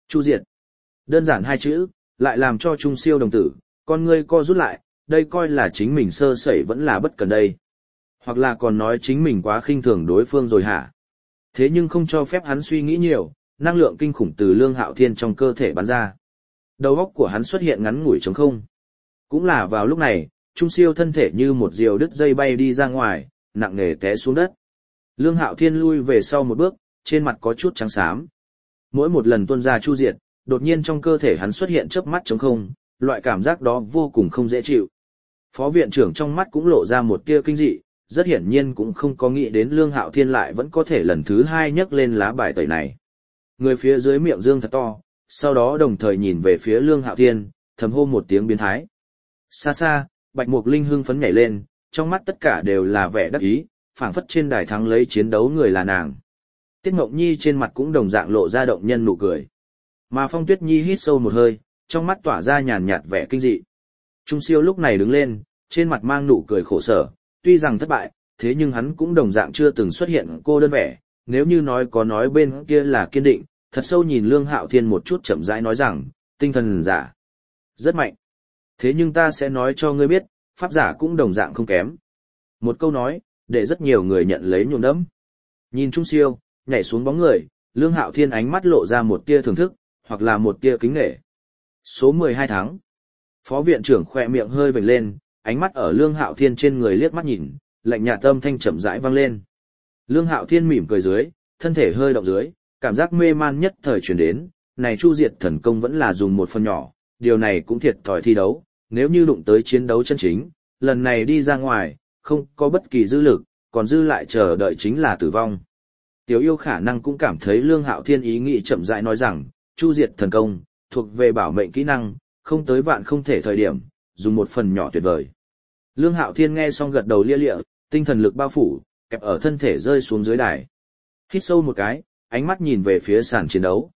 Chu diệt. Đơn giản hai chữ, lại làm cho Trung Siêu đồng tử, con ngươi co rút lại, đây coi là chính mình sơ sẩy vẫn là bất cần đây. Hoặc là còn nói chính mình quá khinh thường đối phương rồi hả? Thế nhưng không cho phép hắn suy nghĩ nhiều, năng lượng kinh khủng từ Lương Hạo Thiên trong cơ thể bắn ra. Đầu óc của hắn xuất hiện ngắn ngủi trống không. Cũng là vào lúc này, Trung Siêu thân thể như một diều đứt dây bay đi ra ngoài, nặng nề té xuống đất. Lương Hạo Thiên lui về sau một bước, trên mặt có chút trắng xám. Mỗi một lần tuôn ra chu diệt, đột nhiên trong cơ thể hắn xuất hiện chớp mắt trống không, loại cảm giác đó vô cùng không dễ chịu. Phó viện trưởng trong mắt cũng lộ ra một tia kinh dị, rất hiển nhiên cũng không có nghĩ đến Lương Hạo Thiên lại vẫn có thể lần thứ hai nhấc lên lá bài tẩy này. Người phía dưới miệng dương thật to, sau đó đồng thời nhìn về phía Lương Hạo Thiên, thầm hô một tiếng biến thái. Xa xa, Bạch Mục Linh hưng phấn nhảy lên, trong mắt tất cả đều là vẻ đắc ý, phảng phất trên đài thắng lấy chiến đấu người là nàng. Tiết Ngộng Nhi trên mặt cũng đồng dạng lộ ra động nhân nụ cười. Mà Phong Tuyết Nhi hít sâu một hơi, trong mắt tỏa ra nhàn nhạt vẻ kinh dị. Trung Siêu lúc này đứng lên, trên mặt mang nụ cười khổ sở, tuy rằng thất bại, thế nhưng hắn cũng đồng dạng chưa từng xuất hiện cô đơn vẻ, nếu như nói bên kia là kiên định, thật sâu nhìn Lương Hạo Thiên một chút chậm rãi nói rằng, tinh thần giả rất mạnh. Thế nhưng ta sẽ nói cho ngươi biết, pháp giả cũng đồng dạng không kém. Một câu nói, để rất nhiều người nhận lấy nhuộm đẫm. Nhìn Trung Siêu, nhảy xuống bóng người, Lương Hạo Thiên ánh mắt lộ ra một tia thưởng thức, hoặc là một tia kính nể. Số 12 tháng. Phó viện trưởng khỏe miệng hơi vểnh lên, ánh mắt ở Lương Hạo Thiên trên người liếc mắt nhìn, lạnh nhạt âm thanh chậm rãi vang lên. Lương Hạo Thiên mỉm cười dưới, thân thể hơi động dưới, cảm giác mê man nhất thời truyền đến, này chu diệt thần công vẫn là dùng một phần nhỏ, điều này cũng thiệt thòi thi đấu, nếu như đụng tới chiến đấu chân chính, lần này đi ra ngoài, không có bất kỳ dư lực, còn dư lại chờ đợi chính là tử vong. Tiểu yêu khả năng cũng cảm thấy Lương Hạo Thiên ý nghĩ chậm rãi nói rằng, chu diệt thần công, thuộc về bảo mệnh kỹ năng, không tới vạn không thể thời điểm, dùng một phần nhỏ tuyệt vời. Lương Hạo Thiên nghe xong gật đầu lia lịa, tinh thần lực bao phủ, kẹp ở thân thể rơi xuống dưới đài. Hít sâu một cái, ánh mắt nhìn về phía sàn chiến đấu.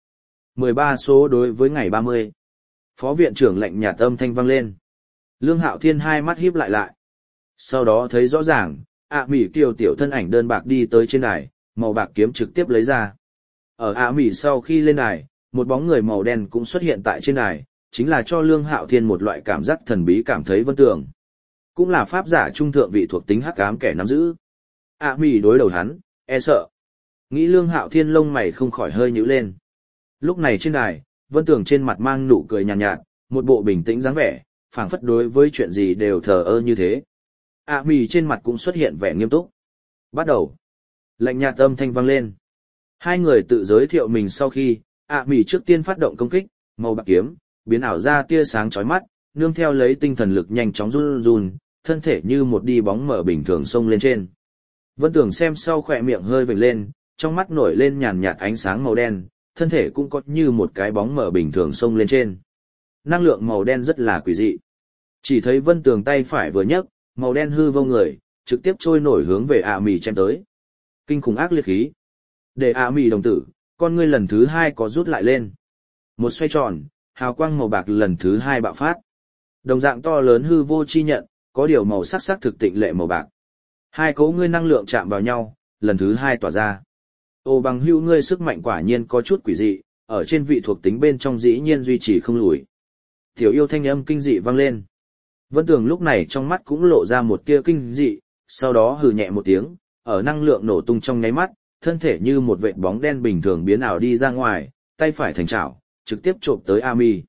13 số đối với ngày 30. Phó viện trưởng lạnh nhạt âm thanh vang lên. Lương Hạo Thiên hai mắt híp lại lại. Sau đó thấy rõ ràng, Mỹ Kiều tiểu thân ảnh đơn bạc đi tới trên đài, màu bạc kiếm trực tiếp lấy ra. Ở Mỹ sau khi lên đài, một bóng người màu đen cũng xuất hiện tại trên đài, chính là cho Lương Hạo Thiên một loại cảm giác thần bí cảm thấy Vân Tường. Cũng là pháp giả trung thượng vị thuộc tính hắc ám kẻ nắm giữ. Mỹ đối đầu hắn, e sợ. Nghĩ Lương Hạo Thiên lông mày không khỏi hơi nhíu lên. Lúc này trên đài, Vân Tường trên mặt mang nụ cười nhàn nhạt, một bộ bình tĩnh dáng vẻ, phảng phất đối với chuyện gì đều thờ ơ như thế. Mỹ trên mặt cũng xuất hiện vẻ nghiêm túc. Bắt đầu. Lạnh nhạt âm thanh vang lên. Hai người tự giới thiệu mình sau khi, Mỹ trước tiên phát động công kích, màu bạc kiếm, biến ảo ra tia sáng chói mắt, nương theo lấy tinh thần lực nhanh chóng run run, thân thể như một đi bóng mở bình thường xông lên trên. Vân Tường xem sau khỏe miệng hơi vểnh lên, trong mắt nổi lên nhàn nhạt ánh sáng màu đen, thân thể cũng có như một cái bóng mở bình thường xông lên trên. Năng lượng màu đen rất là quỷ dị. Chỉ thấy Vân Tường tay phải vừa nhấc, màu đen hư vô người, trực tiếp trôi nổi hướng về Mỹ chém tới. Kinh khủng ác liệt khí. Để Mỹ đồng tử, con ngươi lần thứ hai có rút lại lên. Một xoay tròn, hào quang màu bạc lần thứ hai bạo phát. Đồng dạng to lớn hư vô chi nhận, có điều màu sắc sắc thực tịnh lệ màu bạc. Hai cấu ngươi năng lượng chạm vào nhau, lần thứ hai tỏa ra. Ô bằng hữu ngươi sức mạnh quả nhiên có chút quỷ dị, ở trên vị thuộc tính bên trong dĩ nhiên duy trì không lùi. Tiểu yêu thanh âm kinh dị vang lên. Vân Tường lúc này trong mắt cũng lộ ra một tia kinh dị, sau đó hừ nhẹ một tiếng, ở năng lượng nổ tung trong nháy mắt, thân thể như một vệt bóng đen bình thường biến ảo đi ra ngoài, tay phải thành chảo, trực tiếp chộp tới Mỹ.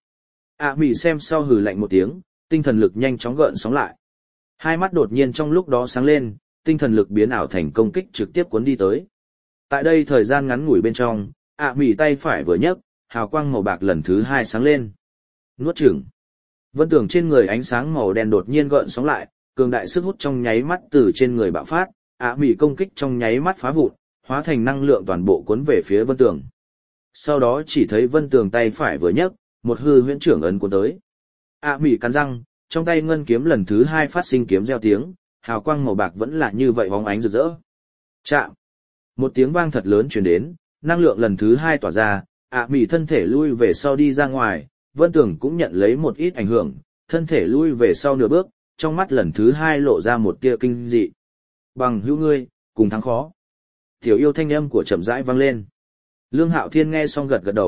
Mỹ xem sau hừ lạnh một tiếng, tinh thần lực nhanh chóng gợn sóng lại. Hai mắt đột nhiên trong lúc đó sáng lên, tinh thần lực biến ảo thành công kích trực tiếp cuốn đi tới. Tại đây thời gian ngắn ngủi bên trong, Mỹ tay phải vừa nhấc, hào quang màu bạc lần thứ hai sáng lên. Nuốt chửng. Vân Tường trên người ánh sáng màu đen đột nhiên gợn sóng lại, cường đại sức hút trong nháy mắt từ trên người bạo phát, Mỹ công kích trong nháy mắt phá vụn, hóa thành năng lượng toàn bộ cuốn về phía Vân Tường. Sau đó chỉ thấy Vân Tường tay phải vừa nhấc, một hư huyễn trưởng ấn cuốn tới. Mỹ cắn răng, trong tay ngân kiếm lần thứ hai phát sinh kiếm reo tiếng, hào quang màu bạc vẫn là như vậy bóng ánh rực rỡ. Chạm. Một tiếng vang thật lớn truyền đến, năng lượng lần thứ hai tỏa ra, Mỹ thân thể lui về sau đi ra ngoài, Vân Tường cũng nhận lấy một ít ảnh hưởng, thân thể lui về sau nửa bước, trong mắt lần thứ hai lộ ra một tia kinh dị. Bằng hữu ngươi, cùng thắng khó. Tiểu yêu thanh âm của chậm rãi vang lên. Lương Hạo Thiên nghe xong gật gật đầu,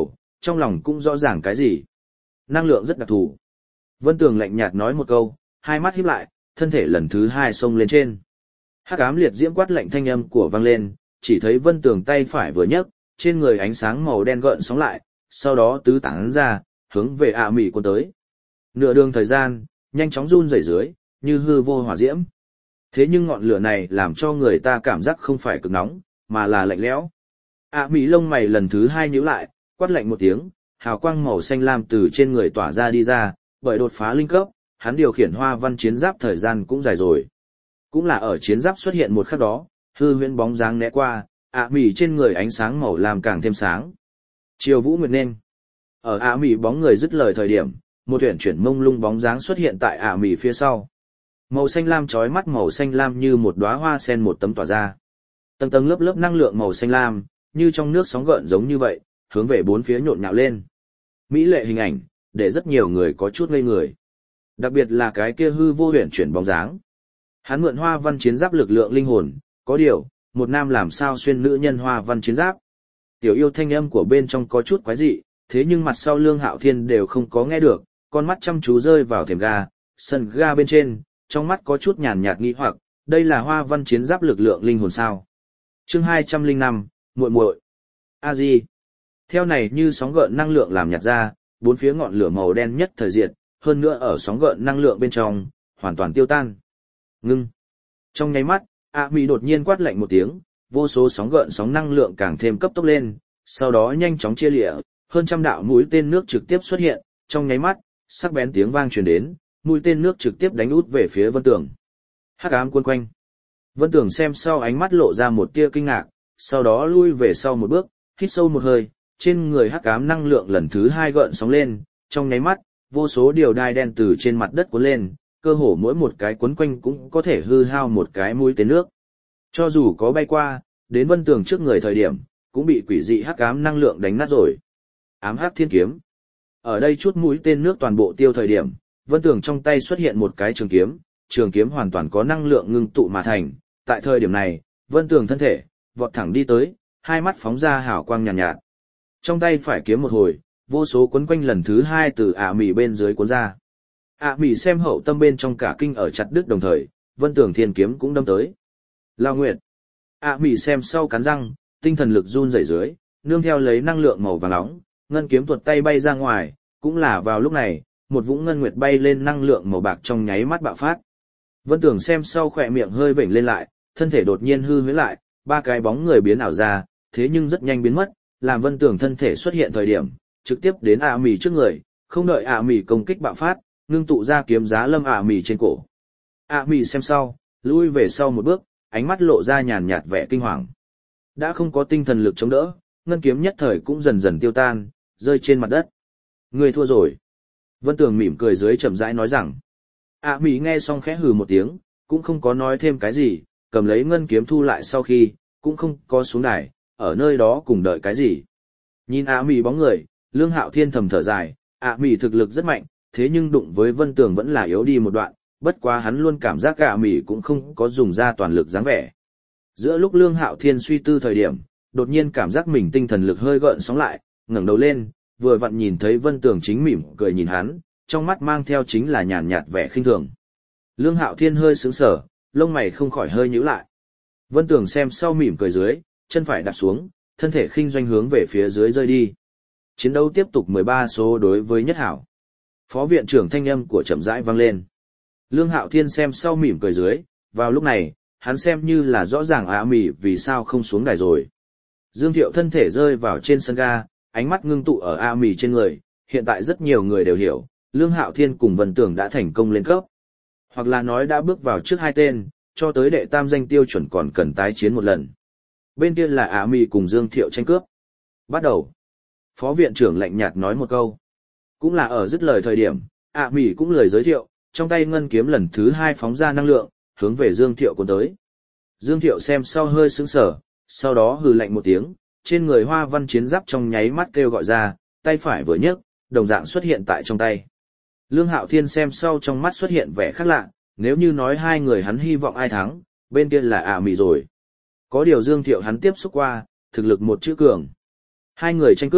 trong lòng cũng rõ ràng cái gì. Năng lượng rất đặc thù. Vân Tường lạnh nhạt nói một câu, hai mắt híp lại, thân thể lần thứ hai xông lên trên. Hắc ám liệt diễm quát lạnh thanh âm của vang lên, chỉ thấy Vân Tường tay phải vừa nhấc, trên người ánh sáng màu đen gợn sóng lại, sau đó tứ tán ra, hướng về ạ mỉ cuốn tới. Nửa đường thời gian, nhanh chóng run rẩy dưới, như hư vô hỏa diễm. Thế nhưng ngọn lửa này làm cho người ta cảm giác không phải cực nóng, mà là lạnh lẽo. ạ mỉ lông mày lần thứ hai nhíu lại, quát lạnh một tiếng, hào quang màu xanh lam từ trên người tỏa ra đi ra, bởi đột phá linh cấp, hắn điều khiển hoa văn chiến giáp thời gian cũng dài rồi. Cũng là ở chiến giáp xuất hiện một khắc đó, hư huyễn bóng dáng né qua, ạ mỉ trên người ánh sáng màu lam càng thêm sáng. Chiều vũ nguyệt nên. Ở ạ mỉ bóng người dứt lời thời điểm, một tuyển chuyển mông lung bóng dáng xuất hiện tại ạ mỉ phía sau. Màu xanh lam chói mắt, màu xanh lam như một đóa hoa sen một tấm tỏa ra. Tầng tầng lớp lớp năng lượng màu xanh lam, như trong nước sóng gợn giống như vậy, hướng về bốn phía nhộn nhạo lên. Mỹ lệ hình ảnh, để rất nhiều người có chút ngây người. Đặc biệt là cái kia hư vô huyền chuyển bóng dáng. Hắn mượn hoa văn chiến giáp lực lượng linh hồn, có điều, một nam làm sao xuyên nữ nhân hoa văn chiến giáp. Tiểu yêu thanh âm của bên trong có chút quái dị, thế nhưng mặt sau Lương Hạo Thiên đều không có nghe được, con mắt chăm chú rơi vào thềm ga, sân ga bên trên, trong mắt có chút nhàn nhạt nghi hoặc, đây là hoa văn chiến giáp lực lượng linh hồn sao? Chương 205, muội muội. A Di. Theo này như sóng gợn năng lượng làm nhạt ra, bốn phía ngọn lửa màu đen nhất thời diệt, hơn nữa ở sóng gợn năng lượng bên trong, hoàn toàn tiêu tan. Ngưng. Trong nháy mắt, A Mỹ đột nhiên quát lạnh một tiếng, vô số sóng gợn sóng năng lượng càng thêm cấp tốc lên, sau đó nhanh chóng chia lìa, hơn trăm đạo mũi tên nước trực tiếp xuất hiện, trong nháy mắt, sắc bén tiếng vang truyền đến, mũi tên nước trực tiếp đánh út về phía Vân Tường. Hắc ám cuốn quanh. Vân Tường xem sau ánh mắt lộ ra một tia kinh ngạc, sau đó lui về sau một bước, hít sâu một hơi, trên người hắc ám năng lượng lần thứ hai gợn sóng lên, trong nháy mắt, vô số điều đai đen từ trên mặt đất cuốn lên, cơ hồ mỗi một cái cuốn quanh cũng có thể hư hao một cái mũi tên nước. Cho dù có bay qua, đến Vân Tường trước người thời điểm, cũng bị quỷ dị hắc ám năng lượng đánh nát rồi. Ám hắc thiên kiếm. Ở đây chút mũi tên nước toàn bộ tiêu thời điểm, Vân Tường trong tay xuất hiện một cái trường kiếm hoàn toàn có năng lượng ngưng tụ mà thành. Tại thời điểm này, Vân Tường thân thể vọt thẳng đi tới, hai mắt phóng ra hào quang nhàn nhạt. Trong tay phải kiếm một hồi, vô số quấn quanh lần thứ hai từ ạ mỉ bên dưới cuốn ra. ạ mỉ xem hậu tâm bên trong cả kinh ở chặt đứt đồng thời, Vân Tường thiên kiếm cũng đâm tới. Lao Nguyệt. ạ mỉ xem sau cắn răng, tinh thần lực run rẩy dưới, nương theo lấy năng lượng màu vàng nóng, ngân kiếm tuột tay bay ra ngoài, cũng là vào lúc này, một vũng ngân nguyệt bay lên năng lượng màu bạc trong nháy mắt bạo phát. Vân Tường xem sau khỏe miệng hơi vểnh lên lại, thân thể đột nhiên hư huyễn lại, ba cái bóng người biến ảo ra, thế nhưng rất nhanh biến mất, làm Vân Tường thân thể xuất hiện thời điểm, trực tiếp đến ạ mỉ trước người, không đợi ạ mỉ công kích bạo phát, ngưng tụ ra kiếm giá lâm ạ mỉ trên cổ. ạ mỉ xem sau, lui về sau một bước, ánh mắt lộ ra nhàn nhạt vẻ kinh hoàng. Đã không có tinh thần lực chống đỡ, ngân kiếm nhất thời cũng dần dần tiêu tan, rơi trên mặt đất. Người thua rồi. Vân Tường mỉm cười dưới chậm rãi nói rằng. ạ mỉ nghe xong khẽ hừ một tiếng, cũng không có nói thêm cái gì, cầm lấy ngân kiếm thu lại sau khi, cũng không có xuống đài, ở nơi đó cùng đợi cái gì. Nhìn ạ mỉ bóng người, Lương Hạo Thiên thầm thở dài, ạ mỉ thực lực rất mạnh, thế nhưng đụng với Vân Tường vẫn là yếu đi một đoạn, bất quá hắn luôn cảm giác ạ mỉ cũng không có dùng ra toàn lực dáng vẻ. Giữa lúc Lương Hạo Thiên suy tư thời điểm, đột nhiên cảm giác mình tinh thần lực hơi gợn sóng lại, ngẩng đầu lên, vừa vặn nhìn thấy Vân Tường chính mỉm cười nhìn hắn, trong mắt mang theo chính là nhàn nhạt vẻ khinh thường. Lương Hạo Thiên hơi sững sờ, lông mày không khỏi hơi nhíu lại. Vân Tường xem sau mỉm cười dưới, chân phải đạp xuống, thân thể khinh doanh hướng về phía dưới rơi đi. Chiến đấu tiếp tục 13 số đối với Nhất Hảo. Phó viện trưởng thanh âm của chậm rãi vang lên. Lương Hạo Thiên xem sau mỉm cười dưới, vào lúc này, hắn xem như là rõ ràng ạ mỉ vì sao không xuống đài rồi. Dương Thiệu thân thể rơi vào trên sân ga, ánh mắt ngưng tụ ở ạ mỉ trên người, hiện tại rất nhiều người đều hiểu, Lương Hạo Thiên cùng Vân Tường đã thành công lên cấp. Hoặc là nói đã bước vào trước hai tên, cho tới đệ tam danh tiêu chuẩn còn cần tái chiến một lần. Bên kia là ạ mỉ cùng Dương Thiệu tranh cướp. Bắt đầu. Phó viện trưởng lạnh nhạt nói một câu. Cũng là ở dứt lời thời điểm, ạ mỉ cũng lời giới thiệu, trong tay ngân kiếm lần thứ hai phóng ra năng lượng, hướng về Dương Thiệu cuốn tới. Dương Thiệu xem sau hơi sững sờ, sau đó hừ lạnh một tiếng, trên người hoa văn chiến giáp trong nháy mắt kêu gọi ra, tay phải vừa nhấc, đồng dạng xuất hiện tại trong tay. Lương Hạo Thiên xem sau trong mắt xuất hiện vẻ khác lạ, nếu như nói hai người hắn hy vọng ai thắng, bên kia là ạ mỉ rồi. Có điều Dương Thiệu hắn tiếp xúc qua, thực lực một chữ cường. Hai người tranh cướp,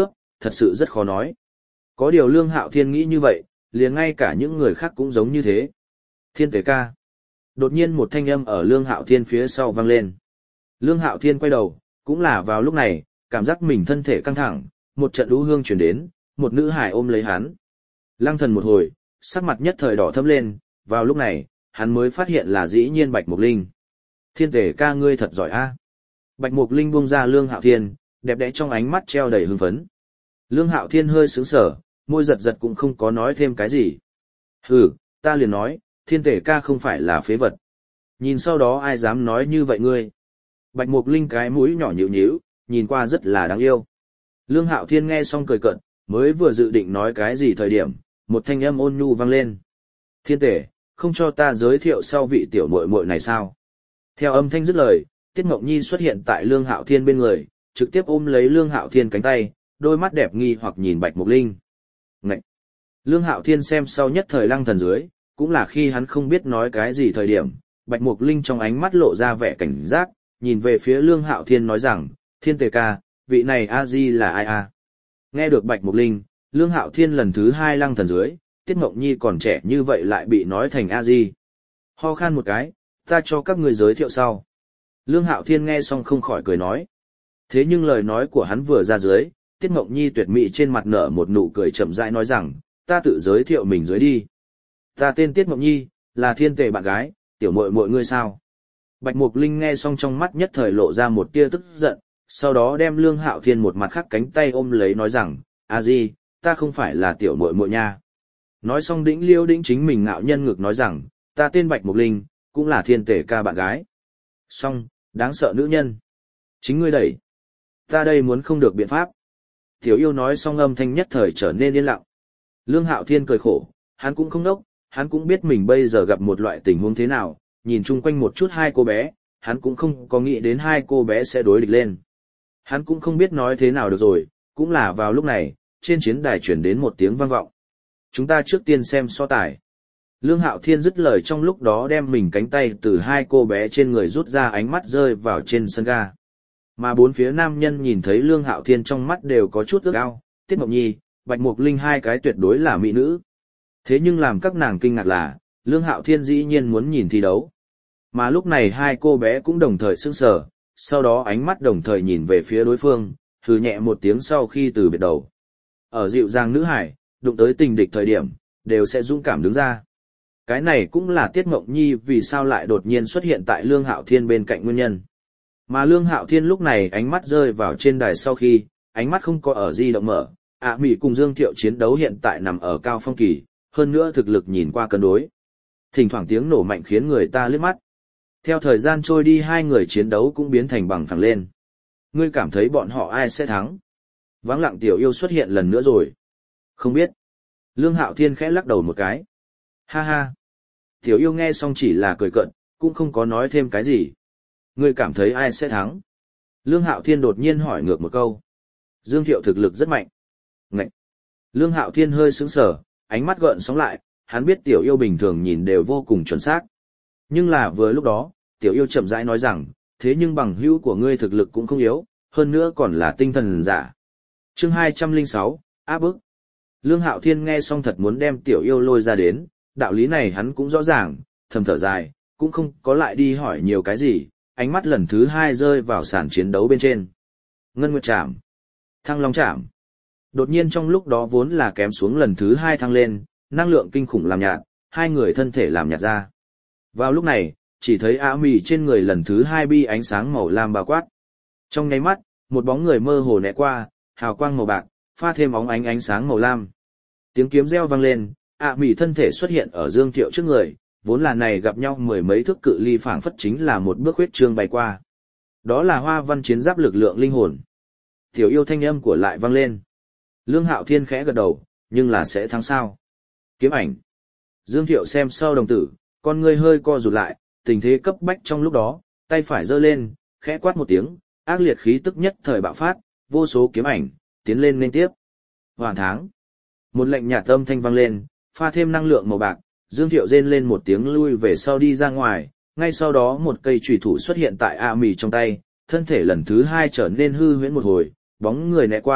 thật sự rất khó nói. Có điều Lương Hạo Thiên nghĩ như vậy, liền ngay cả những người khác cũng giống như thế. Thiên Tề ca. Đột nhiên một thanh âm ở Lương Hạo Thiên phía sau vang lên. Lương Hạo Thiên quay đầu, cũng là vào lúc này, cảm giác mình thân thể căng thẳng, một trận lũ hương chuyển đến, một nữ hải ôm lấy hắn. Lăng Thần một hồi, sắc mặt nhất thời đỏ thẫm lên, vào lúc này, hắn mới phát hiện là dĩ nhiên Bạch Mục Linh. Thiên Tề ca ngươi thật giỏi a. Bạch Mục Linh buông ra Lương Hạo Thiên, đẹp đẽ trong ánh mắt treo đầy hưng phấn. Lương Hạo Thiên hơi sững sờ, môi giật giật cũng không có nói thêm cái gì. Hừ, ta liền nói, Thiên Tề ca không phải là phế vật. Nhìn sau đó ai dám nói như vậy ngươi. Bạch Mục Linh cái mũi nhỏ nhíu nhíu, nhìn qua rất là đáng yêu. Lương Hạo Thiên nghe xong cười cợt, mới vừa dự định nói cái gì thời điểm, một thanh âm ôn nhu vang lên. Thiên Tề, không cho ta giới thiệu sau vị tiểu muội muội này sao? Theo âm thanh dứt lời, Tiết Mộng Nhi xuất hiện tại Lương Hạo Thiên bên người, trực tiếp ôm lấy Lương Hạo Thiên cánh tay, đôi mắt đẹp nghi hoặc nhìn Bạch Mục Linh. Ngậy! Lương Hạo Thiên xem sau nhất thời lăng thần dưới, cũng là khi hắn không biết nói cái gì thời điểm, Bạch Mục Linh trong ánh mắt lộ ra vẻ cảnh giác, nhìn về phía Lương Hạo Thiên nói rằng, Thiên Tề ca, vị này A-di là ai a? Nghe được Bạch Mục Linh, Lương Hạo Thiên lần thứ hai lăng thần dưới, Tiết Mộng Nhi còn trẻ như vậy lại bị nói thành A-di. Ho khan một cái, ta cho các người giới thiệu sau. Lương Hạo Thiên nghe xong không khỏi cười nói. Thế nhưng lời nói của hắn vừa ra dưới, Tiết Mộng Nhi tuyệt mỹ trên mặt nở một nụ cười chậm rãi nói rằng, ta tự giới thiệu mình dưới đi. Ta tên Tiết Mộng Nhi, là Thiên Tề bạn gái, tiểu muội muội ngươi sao? Bạch Mục Linh nghe xong trong mắt nhất thời lộ ra một tia tức giận, sau đó đem Lương Hạo Thiên một mặt khác cánh tay ôm lấy nói rằng, A-di, ta không phải là tiểu muội muội nha. Nói xong đĩnh liêu đĩnh chính mình ngạo nhân ngực nói rằng, ta tên Bạch Mục Linh, cũng là Thiên Tề ca bạn gái. Xong, đáng sợ nữ nhân. Chính ngươi đẩy. Ta đây muốn không được biện pháp. Tiểu yêu nói xong âm thanh nhất thời trở nên yên lặng. Lương Hạo Thiên cười khổ, hắn cũng không đốc, hắn cũng biết mình bây giờ gặp một loại tình huống thế nào, nhìn chung quanh một chút hai cô bé, hắn cũng không có nghĩ đến hai cô bé sẽ đối địch lên. Hắn cũng không biết nói thế nào được rồi, cũng là vào lúc này, trên chiến đài chuyển đến một tiếng vang vọng. Chúng ta trước tiên xem so tài. Lương Hạo Thiên dứt lời trong lúc đó đem mình cánh tay từ hai cô bé trên người rút ra, ánh mắt rơi vào trên sân ga. Mà bốn phía nam nhân nhìn thấy Lương Hạo Thiên trong mắt đều có chút ước ao, Tiết Mộng Nhi, Bạch Mục Linh hai cái tuyệt đối là mỹ nữ. Thế nhưng làm các nàng kinh ngạc là, Lương Hạo Thiên dĩ nhiên muốn nhìn thi đấu. Mà lúc này hai cô bé cũng đồng thời sững sờ, sau đó ánh mắt đồng thời nhìn về phía đối phương, hừ nhẹ một tiếng sau khi từ biệt đầu. Ở dịu dàng nữ hải, đụng tới tình địch thời điểm, đều sẽ dũng cảm đứng ra. Cái này cũng là Tiết Mộng Nhi vì sao lại đột nhiên xuất hiện tại Lương Hạo Thiên bên cạnh nguyên nhân. Mà Lương Hạo Thiên lúc này ánh mắt rơi vào trên đài sau khi, ánh mắt không có ở di động mở, Mỹ cùng Dương Thiệu chiến đấu hiện tại nằm ở cao phong kỳ, hơn nữa thực lực nhìn qua cân đối. Thỉnh thoảng tiếng nổ mạnh khiến người ta liếc mắt. Theo thời gian trôi đi hai người chiến đấu cũng biến thành bằng phẳng lên. Ngươi cảm thấy bọn họ ai sẽ thắng? Vắng lặng tiểu yêu xuất hiện lần nữa rồi. Không biết. Lương Hạo Thiên khẽ lắc đầu một cái. Ha ha. Tiểu yêu nghe xong chỉ là cười cợt, cũng không có nói thêm cái gì. Ngươi cảm thấy ai sẽ thắng? Lương Hạo Thiên đột nhiên hỏi ngược một câu. Dương Thiệu thực lực rất mạnh. Ngậy. Lương Hạo Thiên hơi sững sờ, ánh mắt gợn sóng lại, hắn biết tiểu yêu bình thường nhìn đều vô cùng chuẩn xác. Nhưng là vừa lúc đó, tiểu yêu chậm rãi nói rằng, thế nhưng bằng hữu của ngươi thực lực cũng không yếu, hơn nữa còn là tinh thần giả. Chương 206, áp bức. Lương Hạo Thiên nghe xong thật muốn đem tiểu yêu lôi ra đến, đạo lý này hắn cũng rõ ràng, thầm thở dài, cũng không có lại đi hỏi nhiều cái gì, ánh mắt lần thứ hai rơi vào sàn chiến đấu bên trên. Ngân Nguyệt Trảm, Thăng Long Trảm. Đột nhiên trong lúc đó vốn là kém xuống lần thứ hai thăng lên, năng lượng kinh khủng làm nhạt, hai người thân thể làm nhạt ra. Vào lúc này, chỉ thấy Mỹ trên người lần thứ hai bi ánh sáng màu lam bao quát. Trong nháy mắt, một bóng người mơ hồ né qua, hào quang màu bạc, pha thêm óng ánh sáng màu lam. Tiếng kiếm reo vang lên, Mỹ thân thể xuất hiện ở Dương Thiệu trước người, vốn là này gặp nhau mười mấy thước cự ly phảng phất chính là một bước huyết trương bay qua. Đó là Hoa Văn chiến giáp lực lượng linh hồn. Tiểu yêu thanh âm của lại vang lên. Lương Hạo Thiên khẽ gật đầu, nhưng là sẽ thắng sao? Kiếm ảnh. Dương Thiệu xem sau đồng tử, con ngươi hơi co rụt lại, tình thế cấp bách trong lúc đó, tay phải giơ lên, khẽ quát một tiếng, ác liệt khí tức nhất thời bạo phát, vô số kiếm ảnh tiến lên liên tiếp. Hoàn tháng. Một lệnh nhạt âm thanh vang lên, pha thêm năng lượng màu bạc, Dương Thiệu rên lên một tiếng lui về sau đi ra ngoài, ngay sau đó một cây chùy thủ xuất hiện tại Mỹ trong tay, thân thể lần thứ hai trở nên hư huyễn một hồi, bóng người né qua,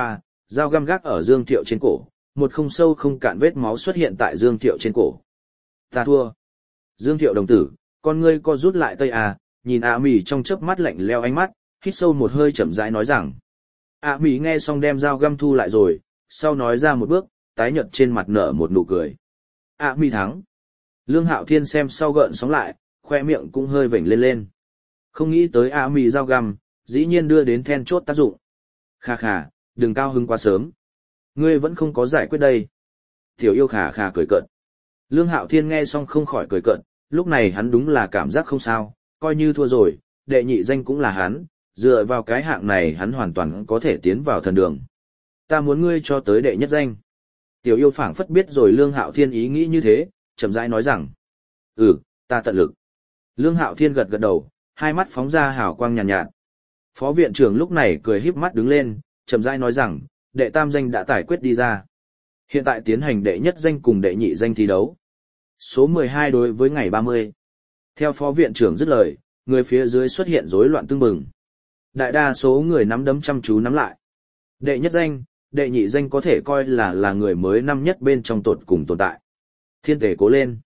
dao găm gác ở Dương Thiệu trên cổ, một không sâu không cạn vết máu xuất hiện tại Dương Thiệu trên cổ. Ta thua. Dương Thiệu đồng tử, con ngươi co rút lại tây à, nhìn A Mì trong chớp mắt lạnh leo ánh mắt, hít sâu một hơi chậm rãi nói rằng. A Mì nghe xong đem dao găm thu lại rồi, sau nói ra một bước, tái nhợt trên mặt nở một nụ cười. A Mì thắng. Lương Hạo Thiên xem sau gợn sóng lại, khoe miệng cũng hơi vểnh lên lên. Không nghĩ tới A Mì dao găm, dĩ nhiên đưa đến then chốt tác dụng. Khà khà, đừng cao hứng quá sớm. Ngươi vẫn không có giải quyết đây. Tiểu yêu khà khà cười cợt. Lương Hạo Thiên nghe xong không khỏi cười cợt, lúc này hắn đúng là cảm giác không sao, coi như thua rồi, đệ nhị danh cũng là hắn, dựa vào cái hạng này hắn hoàn toàn có thể tiến vào thần đường. Ta muốn ngươi cho tới đệ nhất danh. Tiểu yêu phảng phất biết rồi Lương Hạo Thiên ý nghĩ như thế, chậm rãi nói rằng. Ta tận lực. Lương Hạo Thiên gật gật đầu, hai mắt phóng ra hào quang nhàn nhạt. Phó viện trưởng lúc này cười híp mắt đứng lên, chậm rãi nói rằng, đệ tam danh đã giải quyết đi ra. Hiện tại tiến hành đệ nhất danh cùng đệ nhị danh thi đấu. Số 12 đối với ngày 30. Theo phó viện trưởng dứt lời, người phía dưới xuất hiện rối loạn tương bừng. Đại đa số người nắm đấm chăm chú nắm lại. Đệ nhất danh, đệ nhị danh có thể coi là người mới năm nhất bên trong tột cùng tồn tại. Thiên tể cố lên.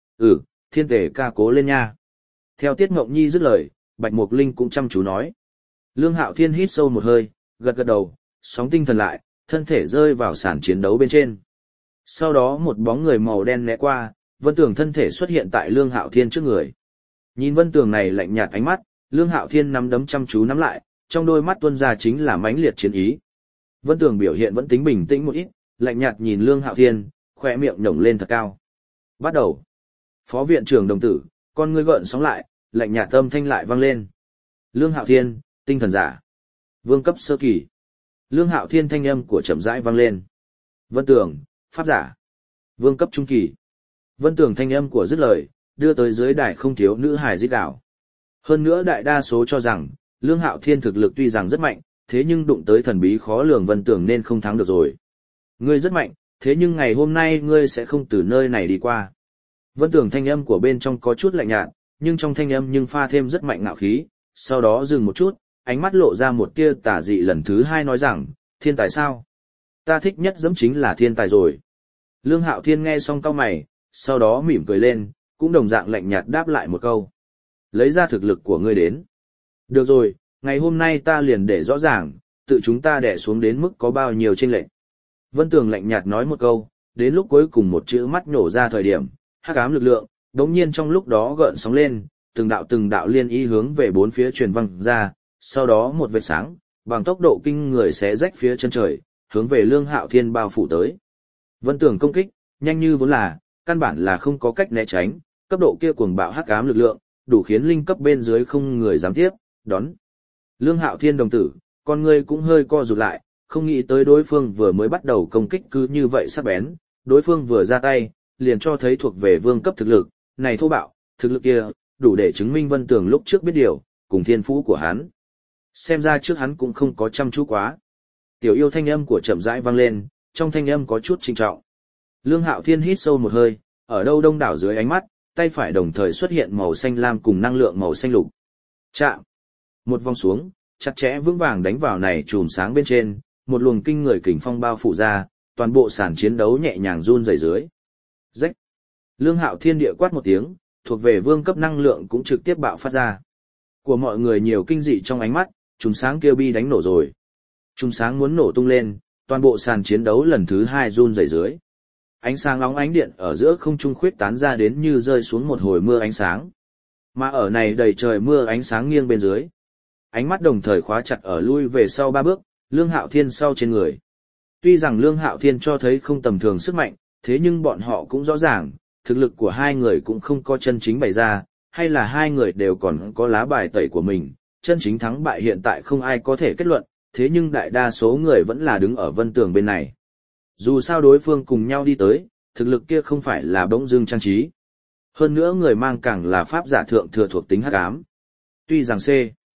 Thiên tể ca cố lên nha. Theo Tiết Ngộng Nhi dứt lời, Bạch Mục Linh cũng chăm chú nói. Lương Hạo Thiên hít sâu một hơi, gật gật đầu, sóng tinh thần lại, thân thể rơi vào sàn chiến đấu bên trên. Sau đó một bóng người màu đen né qua, Vân Tường thân thể xuất hiện tại Lương Hạo Thiên trước người. Nhìn Vân Tường này lạnh nhạt ánh mắt, Lương Hạo Thiên nắm đấm chăm chú nắm lại, trong đôi mắt tuôn ra chính là mãnh liệt chiến ý. Vân Tường biểu hiện vẫn tính bình tĩnh một ít, lạnh nhạt nhìn Lương Hạo Thiên, khóe miệng nhổng lên thật cao. Bắt đầu. Phó viện trưởng đồng tử, con ngươi gợn sóng lại, lạnh nhạt âm thanh lại vang lên. Lương Hạo Thiên, tinh thần giả. Vương cấp sơ kỳ. Lương Hạo Thiên thanh âm của chậm rãi vang lên. Vân Tường, pháp giả. Vương cấp trung kỳ. Vân Tường thanh âm của dứt lời, đưa tới dưới đài không thiếu nữ hài rít gào. Hơn nữa đại đa số cho rằng, Lương Hạo Thiên thực lực tuy rằng rất mạnh, thế nhưng đụng tới thần bí khó lường Vân Tường nên không thắng được rồi. Ngươi rất mạnh, thế nhưng ngày hôm nay ngươi sẽ không từ nơi này đi qua. Vân Tường thanh âm của bên trong có chút lạnh nhạt, nhưng trong thanh âm nhưng pha thêm rất mạnh ngạo khí, sau đó dừng một chút, ánh mắt lộ ra một tia tà dị lần thứ hai nói rằng, thiên tài sao? Ta thích nhất dẫm chính là thiên tài rồi. Lương Hạo Thiên nghe xong cau mày, sau đó mỉm cười lên, cũng đồng dạng lạnh nhạt đáp lại một câu. Lấy ra thực lực của ngươi đến. Được rồi, ngày hôm nay ta liền để rõ ràng, tự chúng ta đè xuống đến mức có bao nhiêu chênh lệch. Vân Tường lạnh nhạt nói một câu, đến lúc cuối cùng một chữ mắt nổ ra thời điểm, hắc ám lực lượng, đống nhiên trong lúc đó gợn sóng lên, từng đạo liên ý hướng về bốn phía truyền văng ra, sau đó một vệt sáng, bằng tốc độ kinh người xé rách phía chân trời, hướng về Lương Hạo Thiên bao phủ tới. Vân Tường công kích, nhanh như vốn là, căn bản là không có cách né tránh, cấp độ kia cuồng bạo hắc ám lực lượng, đủ khiến linh cấp bên dưới không người dám tiếp, đón. Lương Hạo Thiên đồng tử, con ngươi cũng hơi co rụt lại, không nghĩ tới đối phương vừa mới bắt đầu công kích cứ như vậy sắc bén, đối phương vừa ra tay, liền cho thấy thuộc về vương cấp thực lực, này thô bạo, thực lực kia, đủ để chứng minh Vân Tường lúc trước biết điều, cùng thiên phú của hắn. Xem ra trước hắn cũng không có chăm chú quá. Tiểu yêu thanh âm của chậm rãi vang lên, trong thanh âm có chút trinh trọng. Lương Hạo Thiên hít sâu một hơi, ở đâu đông đảo dưới ánh mắt, tay phải đồng thời xuất hiện màu xanh lam cùng năng lượng màu xanh lục. Chạm. Một vòng xuống, chặt chẽ vững vàng đánh vào này chùm sáng bên trên, một luồng kinh người kình phong bao phủ ra, toàn bộ sàn chiến đấu nhẹ nhàng run rẩy dưới. Rách. Lương Hạo Thiên địa quát một tiếng, thuộc về vương cấp năng lượng cũng trực tiếp bạo phát ra. Của mọi người nhiều kinh dị trong ánh mắt, chùm sáng kia bi đánh nổ rồi. Chùm sáng muốn nổ tung lên, toàn bộ sàn chiến đấu lần thứ hai run rẩy dưới. Ánh sáng óng ánh điện ở giữa không trung khuyết tán ra đến như rơi xuống một hồi mưa ánh sáng. Mà ở này đầy trời mưa ánh sáng nghiêng bên dưới. Ánh mắt đồng thời khóa chặt ở lui về sau 3 bước, Lương Hạo Thiên sau trên người. Tuy rằng Lương Hạo Thiên cho thấy không tầm thường sức mạnh, thế nhưng bọn họ cũng rõ ràng, thực lực của hai người cũng không có chân chính bày ra, hay là hai người đều còn có lá bài tẩy của mình, chân chính thắng bại hiện tại không ai có thể kết luận, thế nhưng đại đa số người vẫn là đứng ở Vân Tường bên này. Dù sao đối phương cùng nhau đi tới, thực lực kia không phải là bỗng dưng trang trí. Hơn nữa người mang càng là pháp giả thượng thừa thuộc tính hắc ám. Tuy rằng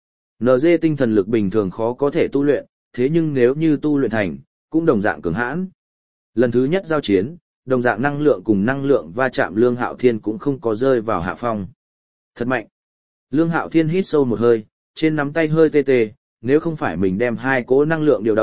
NG tinh thần lực bình thường khó có thể tu luyện, thế nhưng nếu như tu luyện thành, cũng đồng dạng cường hãn. Lần thứ nhất giao chiến, đồng dạng năng lượng cùng năng lượng va chạm Lương Hạo Thiên cũng không có rơi vào hạ phong. Thật mạnh. Lương Hạo Thiên hít sâu một hơi, trên nắm tay hơi tê tê, nếu không phải mình đem hai cỗ năng lượng điều động,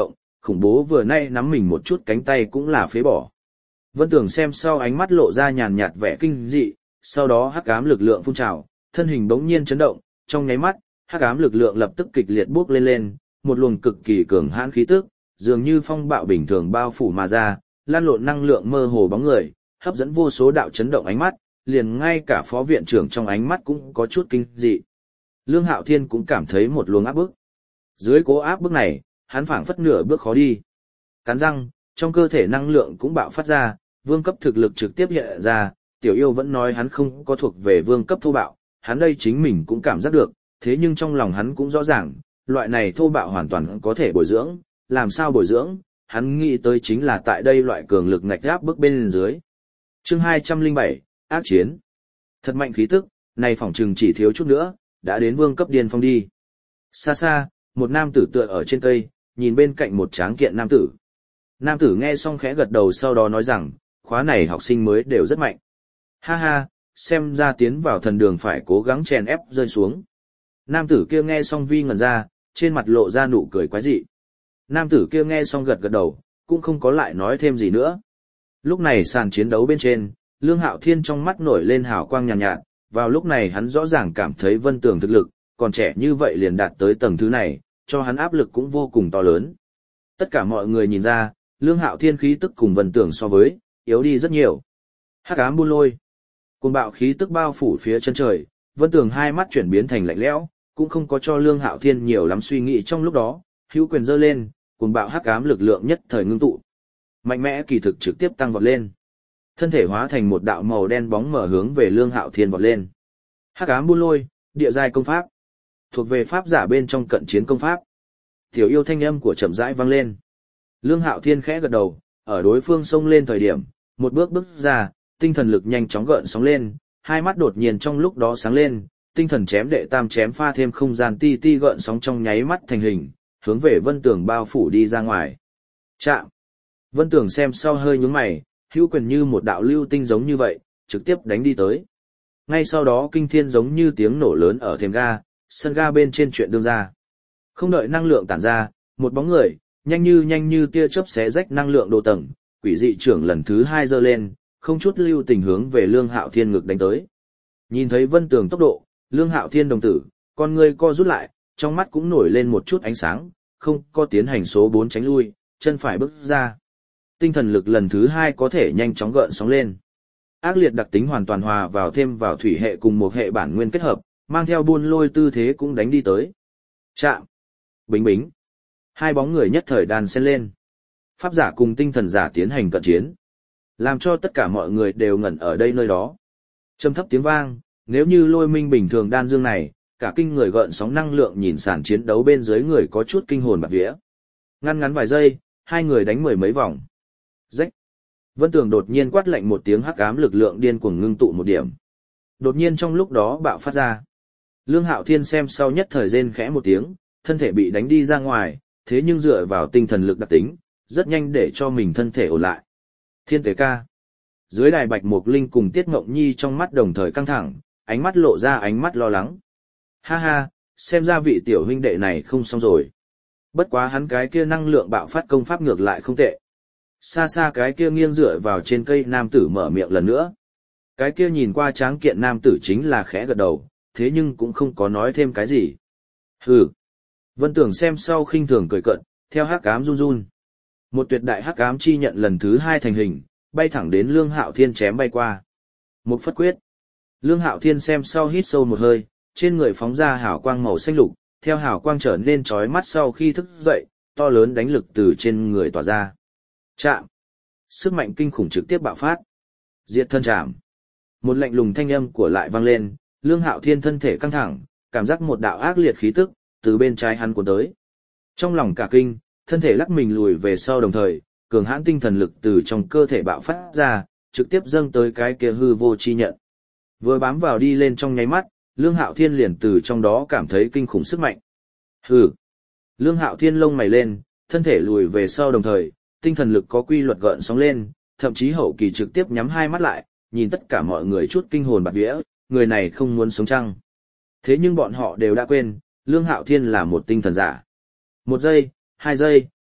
khủng bố vừa nay nắm mình một chút cánh tay cũng là phế bỏ. Vân Tường xem sau ánh mắt lộ ra nhàn nhạt vẻ kinh dị, sau đó hắc ám lực lượng phun trào, thân hình bỗng nhiên chấn động, trong nháy mắt, hắc ám lực lượng lập tức kịch liệt bốc lên, một luồng cực kỳ cường hãn khí tức, dường như phong bạo bình thường bao phủ mà ra, lan lộn năng lượng mơ hồ bóng người, hấp dẫn vô số đạo chấn động ánh mắt, liền ngay cả phó viện trưởng trong ánh mắt cũng có chút kinh dị. Lương Hạo Thiên cũng cảm thấy một luồng áp bức. Dưới cố áp bức này, hắn phảng phất nửa bước khó đi. Cắn răng, trong cơ thể năng lượng cũng bạo phát ra, vương cấp thực lực trực tiếp hiện ra, Tiểu Yêu vẫn nói hắn không có thuộc về vương cấp thô bạo, hắn đây chính mình cũng cảm giác được, thế nhưng trong lòng hắn cũng rõ ràng, loại này thô bạo hoàn toàn có thể bồi dưỡng, làm sao bồi dưỡng, hắn nghĩ tới chính là tại đây loại cường lực ngạch áp bức bên dưới. Chương 207, ác chiến. Thật mạnh khí tức, này phỏng chừng chỉ thiếu chút nữa, đã đến vương cấp điên phong đi. Xa xa, một nam tử tựa ở trên cây, nhìn bên cạnh một tráng kiện nam tử. Nam tử nghe xong khẽ gật đầu sau đó nói rằng, khóa này học sinh mới đều rất mạnh. Ha ha, xem ra tiến vào thần đường phải cố gắng chèn ép rơi xuống. Nam tử kia nghe xong vi ngẩn ra, trên mặt lộ ra nụ cười quái dị. Nam tử kia nghe xong gật gật đầu, cũng không có lại nói thêm gì nữa. Lúc này sàn chiến đấu bên trên, Lương Hạo Thiên trong mắt nổi lên hào quang nhàn nhạt, vào lúc này hắn rõ ràng cảm thấy Vân Tường thực lực, còn trẻ như vậy liền đạt tới tầng thứ này, cho hắn áp lực cũng vô cùng to lớn. Tất cả mọi người nhìn ra, Lương Hạo Thiên khí tức cùng Vân Tường so với, yếu đi rất nhiều. Hắc ám buôn lôi. Cuồng bạo khí tức bao phủ phía chân trời, Vân Tường hai mắt chuyển biến thành lạnh lẽo, cũng không có cho Lương Hạo Thiên nhiều lắm suy nghĩ trong lúc đó, hữu quyền giơ lên, cuồng bạo hắc ám lực lượng nhất thời ngưng tụ. Mạnh mẽ kỳ thực trực tiếp tăng vọt lên. Thân thể hóa thành một đạo màu đen bóng mở hướng về Lương Hạo Thiên vọt lên. Hắc ám buôn lôi, địa giai công pháp. Thuộc về pháp giả bên trong cận chiến công pháp. Tiểu Yêu thanh âm của chậm rãi vang lên. Lương Hạo Thiên khẽ gật đầu, ở đối phương xông lên thời điểm, một bước bước ra, tinh thần lực nhanh chóng gợn sóng lên, hai mắt đột nhiên trong lúc đó sáng lên, tinh thần chém đệ tam chém pha thêm không gian ti ti gợn sóng trong nháy mắt thành hình, hướng về Vân Tường bao phủ đi ra ngoài. Chạm. Vân Tường xem sau hơi nhướng mày, hữu quyền như một đạo lưu tinh giống như vậy, trực tiếp đánh đi tới. Ngay sau đó kinh thiên giống như tiếng nổ lớn ở thềm ga, sân ga bên trên chuyện đương ra. Không đợi năng lượng tản ra, một bóng người, nhanh như tia chớp xé rách năng lượng đồ tầng, quỷ dị trưởng lần thứ hai giơ lên, không chút lưu tình hướng về Lương Hạo Thiên ngực đánh tới. Nhìn thấy Vân Tường tốc độ, Lương Hạo Thiên đồng tử, con người co rút lại, trong mắt cũng nổi lên một chút ánh sáng, không có tiến hành số 4 tránh lui, chân phải bước ra. Tinh thần lực lần thứ hai có thể nhanh chóng gợn sóng lên. Ác liệt đặc tính hoàn toàn hòa vào thêm vào thủy hệ cùng một hệ bản nguyên kết hợp, mang theo buôn lôi tư thế cũng đánh đi tới. Chạm. Bính bính. Hai bóng người nhất thời đàn xen lên. Pháp giả cùng tinh thần giả tiến hành cận chiến. Làm cho tất cả mọi người đều ngẩn ở đây nơi đó. Trầm thấp tiếng vang, nếu như lôi minh bình thường đan dương này, cả kinh người gợn sóng năng lượng nhìn sàn chiến đấu bên dưới người có chút kinh hồn bạt vía. Ngắn vài giây, hai người đánh mười mấy vòng. Rách. Vân Tường đột nhiên quát lạnh một tiếng hắc ám lực lượng điên cuồng ngưng tụ một điểm. Đột nhiên trong lúc đó bạo phát ra. Lương Hạo Thiên xem sau nhất thời rên khẽ một tiếng, thân thể bị đánh đi ra ngoài, thế nhưng dựa vào tinh thần lực đặc tính, rất nhanh để cho mình thân thể ổn lại. Thiên Tế Ca. Dưới đài Bạch Mộc Linh cùng Tiết Ngộng Nhi trong mắt đồng thời căng thẳng, ánh mắt lộ ra ánh mắt lo lắng. Ha ha, xem ra vị tiểu huynh đệ này không xong rồi. Bất quá hắn cái kia năng lượng bạo phát công pháp ngược lại không tệ. Xa xa cái kia nghiêng dựa vào trên cây nam tử mở miệng lần nữa. Cái kia nhìn qua tráng kiện nam tử chính là khẽ gật đầu, thế nhưng cũng không có nói thêm cái gì. Hừ. Vân Tường xem sau khinh thường cười cợt, theo hắc ám run run. Một tuyệt đại hắc ám chi nhận lần thứ hai thành hình, bay thẳng đến Lương Hạo Thiên chém bay qua. Một phất quyết. Lương Hạo Thiên xem sau hít sâu một hơi, trên người phóng ra hào quang màu xanh lục, theo hào quang trở nên chói mắt sau khi thức dậy, to lớn đánh lực từ trên người tỏa ra. Chạm. Sức mạnh kinh khủng trực tiếp bạo phát. Diệt thân chạm. Một lạnh lùng thanh âm của lại vang lên, Lương Hạo Thiên thân thể căng thẳng, cảm giác một đạo ác liệt khí tức từ bên trái hắn cuốn tới. Trong lòng cả kinh, thân thể lắc mình lùi về sau đồng thời, cường hãn tinh thần lực từ trong cơ thể bạo phát ra, trực tiếp dâng tới cái kia hư vô chi nhận. Vừa bám vào đi lên trong nháy mắt, Lương Hạo Thiên liền từ trong đó cảm thấy kinh khủng sức mạnh. Hừ. Lương Hạo Thiên lông mày lên, thân thể lùi về sau đồng thời, tinh thần lực có quy luật gợn sóng lên, thậm chí hậu kỳ trực tiếp nhắm hai mắt lại, nhìn tất cả mọi người chút kinh hồn bạt vía, người này không muốn sống chăng. Thế nhưng bọn họ đều đã quên, Lương Hạo Thiên là một tinh thần giả. 1 giây, 2 giây,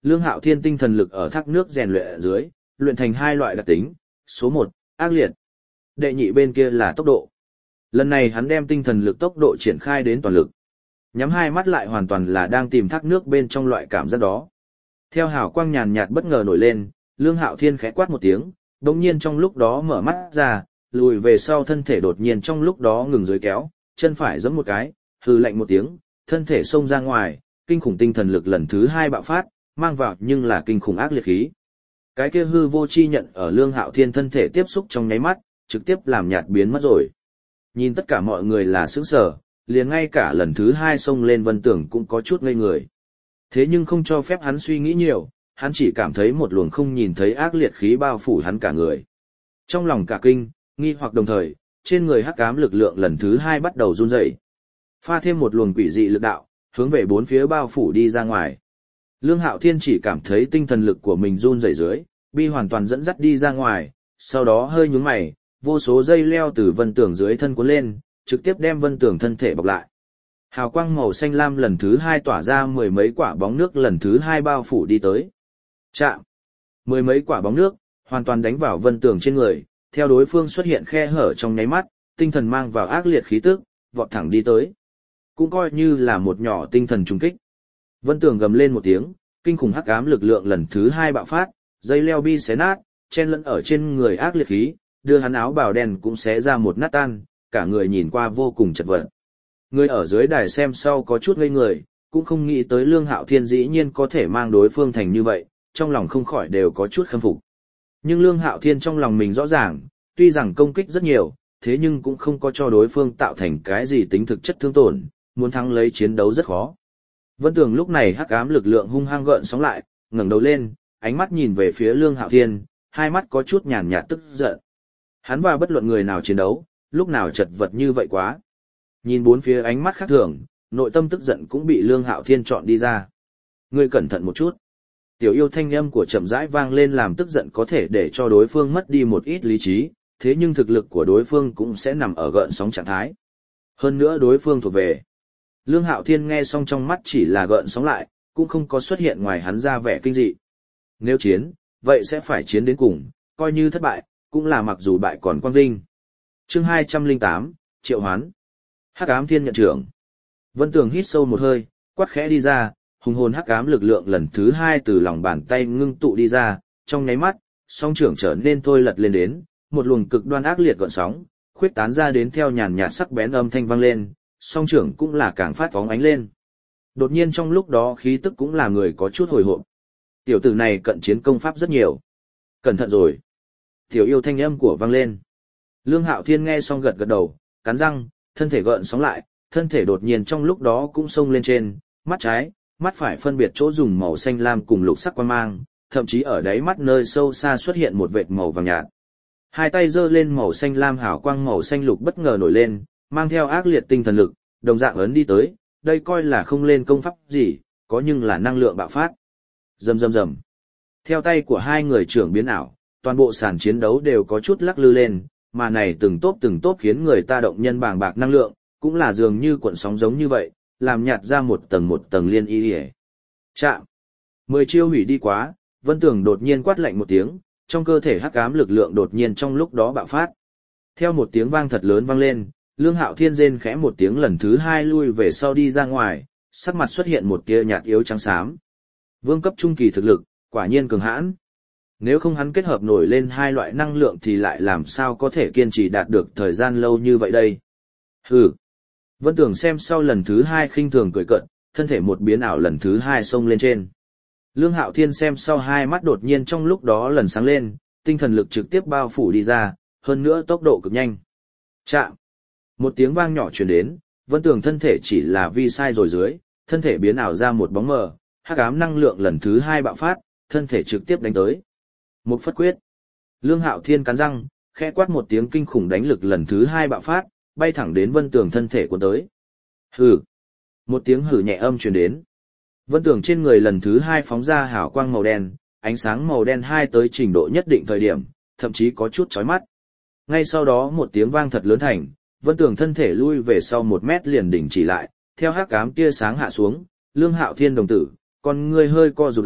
Lương Hạo Thiên tinh thần lực ở thác nước rèn luyện ở dưới, luyện thành hai loại đặc tính, số 1, ác liệt. Đệ nhị bên kia là tốc độ. Lần này hắn đem tinh thần lực tốc độ triển khai đến toàn lực. Nhắm hai mắt lại hoàn toàn là đang tìm thác nước bên trong loại cảm giác đó. Theo hào quang nhàn nhạt bất ngờ nổi lên, Lương Hạo Thiên khẽ quát một tiếng, đột nhiên trong lúc đó mở mắt ra, lùi về sau thân thể đột nhiên trong lúc đó ngừng dưới kéo, chân phải giẫm một cái, hừ lạnh một tiếng, thân thể xông ra ngoài, kinh khủng tinh thần lực lần thứ 2 bạo phát, mang vào nhưng là kinh khủng ác liệt khí. Cái kia hư vô chi nhận ở Lương Hạo Thiên thân thể tiếp xúc trong nháy mắt, trực tiếp làm nhạt biến mất rồi. Nhìn tất cả mọi người là sững sờ, liền ngay cả lần thứ 2 xông lên Vân Tưởng cũng có chút ngây người. Thế nhưng không cho phép hắn suy nghĩ nhiều, hắn chỉ cảm thấy một luồng không nhìn thấy ác liệt khí bao phủ hắn cả người. Trong lòng cả kinh, nghi hoặc đồng thời, trên người hắc ám lực lượng lần thứ 2 bắt đầu run rẩy. Pha thêm một luồng quỷ dị lực đạo, hướng về bốn phía bao phủ đi ra ngoài. Lương Hạo Thiên chỉ cảm thấy tinh thần lực của mình run rẩy dưới, bị hoàn toàn dẫn dắt đi ra ngoài, sau đó hơi nhướng mày, vô số dây leo từ Vân Tưởng dưới thân cuốn lên, trực tiếp đem Vân Tưởng thân thể bọc lại. Hào quang màu xanh lam lần thứ 2 tỏa ra mười mấy quả bóng nước lần thứ 2 bao phủ đi tới. Chạm! Mười mấy quả bóng nước, hoàn toàn đánh vào Vân Tưởng trên người, theo đối phương xuất hiện khe hở trong nháy mắt, tinh thần mang vào ác liệt khí tức, vọt thẳng đi tới. Cũng coi như là một nhỏ tinh thần trùng kích. Vân Tưởng gầm lên một tiếng, kinh khủng hắc ám lực lượng lần thứ 2 bạo phát, dây leo bi xé nát, chen lẫn ở trên người ác liệt khí, đưa hắn áo bào đen cũng xé ra một nát tan, cả người nhìn qua vô cùng chật vật. Người ở dưới đài xem sau có chút ngây người, cũng không nghĩ tới Lương Hạo Thiên dĩ nhiên có thể mang đối phương thành như vậy, trong lòng không khỏi đều có chút khâm phục. Nhưng Lương Hạo Thiên trong lòng mình rõ ràng, tuy rằng công kích rất nhiều, thế nhưng cũng không có cho đối phương tạo thành cái gì tính thực chất thương tổn, muốn thắng lấy chiến đấu rất khó. Vân Tường lúc này hắc ám lực lượng hung hăng gợn sóng lại, ngẩng đầu lên, ánh mắt nhìn về phía Lương Hạo Thiên, hai mắt có chút nhàn nhạt tức giận. Hắn và bất luận người nào chiến đấu, lúc nào chật vật như vậy quá. Nhìn bốn phía ánh mắt khác thường, nội tâm tức giận cũng bị Lương Hạo Thiên chọn đi ra. Ngươi cẩn thận một chút. Tiểu yêu thanh âm của chậm rãi vang lên làm tức giận có thể để cho đối phương mất đi một ít lý trí, thế nhưng thực lực của đối phương cũng sẽ nằm ở gợn sóng trạng thái. Hơn nữa đối phương thuộc về. Lương Hạo Thiên nghe xong trong mắt chỉ là gợn sóng lại, cũng không có xuất hiện ngoài hắn ra vẻ kinh dị. Nếu chiến, vậy sẽ phải chiến đến cùng, coi như thất bại, cũng là mặc dù bại còn quang vinh. Chương 208, Triệu Hoán. Hắc ám thiên nhận trưởng. Vân Tường hít sâu một hơi, quát khẽ đi ra, hùng hồn hắc ám lực lượng lần thứ 2 từ lòng bàn tay ngưng tụ đi ra, trong nháy mắt, song trưởng trở nên thôi lật lên đến, một luồng cực đoan ác liệt gợn sóng, khuyết tán ra đến theo nhàn nhạt sắc bén âm thanh vang lên, song trưởng cũng là càng phát phóng ánh lên. Đột nhiên trong lúc đó khí tức cũng là người có chút hồi hộp. Tiểu tử này cận chiến công pháp rất nhiều. Cẩn thận rồi. Tiểu yêu thanh âm của vang lên. Lương Hạo Thiên nghe xong gật gật đầu, cắn răng, thân thể gợn sóng lại, thân thể đột nhiên trong lúc đó cũng xông lên trên, mắt trái, mắt phải phân biệt chỗ dùng màu xanh lam cùng lục sắc quang mang, thậm chí ở đáy mắt nơi sâu xa xuất hiện một vệt màu vàng nhạt. Hai tay giơ lên màu xanh lam hào quang màu xanh lục bất ngờ nổi lên, mang theo ác liệt tinh thần lực, đồng dạng ấn đi tới, đây coi là không lên công pháp gì, có nhưng là năng lượng bạo phát. Rầm rầm rầm. Theo tay của hai người trưởng biến ảo, toàn bộ sàn chiến đấu đều có chút lắc lư lên, mà này từng tốp khiến người ta động nhân bàng bạc năng lượng, cũng là dường như cuộn sóng giống như vậy, làm nhạt ra một tầng liên y. Chạm. 10 chiêu hủy đi quá, Vân Tường đột nhiên quát lạnh một tiếng, trong cơ thể hắc ám lực lượng đột nhiên trong lúc đó bạo phát. Theo một tiếng vang thật lớn vang lên, Lương Hạo Thiên rên khẽ một tiếng lần thứ 2 lui về sau đi ra ngoài, sắc mặt xuất hiện một tia nhạt yếu trắng xám. Vương cấp trung kỳ thực lực, quả nhiên cường hãn. Nếu không hắn kết hợp nổi lên hai loại năng lượng thì lại làm sao có thể kiên trì đạt được thời gian lâu như vậy đây. Hừ. Vân Tường xem sau lần thứ 2 khinh thường cười cợt, thân thể một biến ảo lần thứ 2 xông lên trên. Lương Hạo Thiên xem sau hai mắt đột nhiên trong lúc đó lần sáng lên, tinh thần lực trực tiếp bao phủ đi ra, hơn nữa tốc độ cực nhanh. Chạm. Một tiếng vang nhỏ truyền đến, Vân Tường thân thể chỉ là vi sai rồi dưới, thân thể biến ảo ra một bóng mờ, hắc ám năng lượng lần thứ 2 bạo phát, thân thể trực tiếp đánh tới. Một phất quyết. Lương Hạo Thiên cắn răng, khẽ quát một tiếng kinh khủng đánh lực lần thứ 2 bạo phát, bay thẳng đến Vân Tường thân thể của tới. Hừ. Một tiếng hừ nhẹ âm truyền đến. Vân Tường trên người lần thứ 2 phóng ra hào quang màu đen, ánh sáng màu đen hai tới trình độ nhất định thời điểm, thậm chí có chút chói mắt. Ngay sau đó một tiếng vang thật lớn thành, Vân Tường thân thể lui về sau 1 mét liền đỉnh chỉ lại, theo hắc ám tia sáng hạ xuống, Lương Hạo Thiên đồng tử, con ngươi hơi co rụt lại,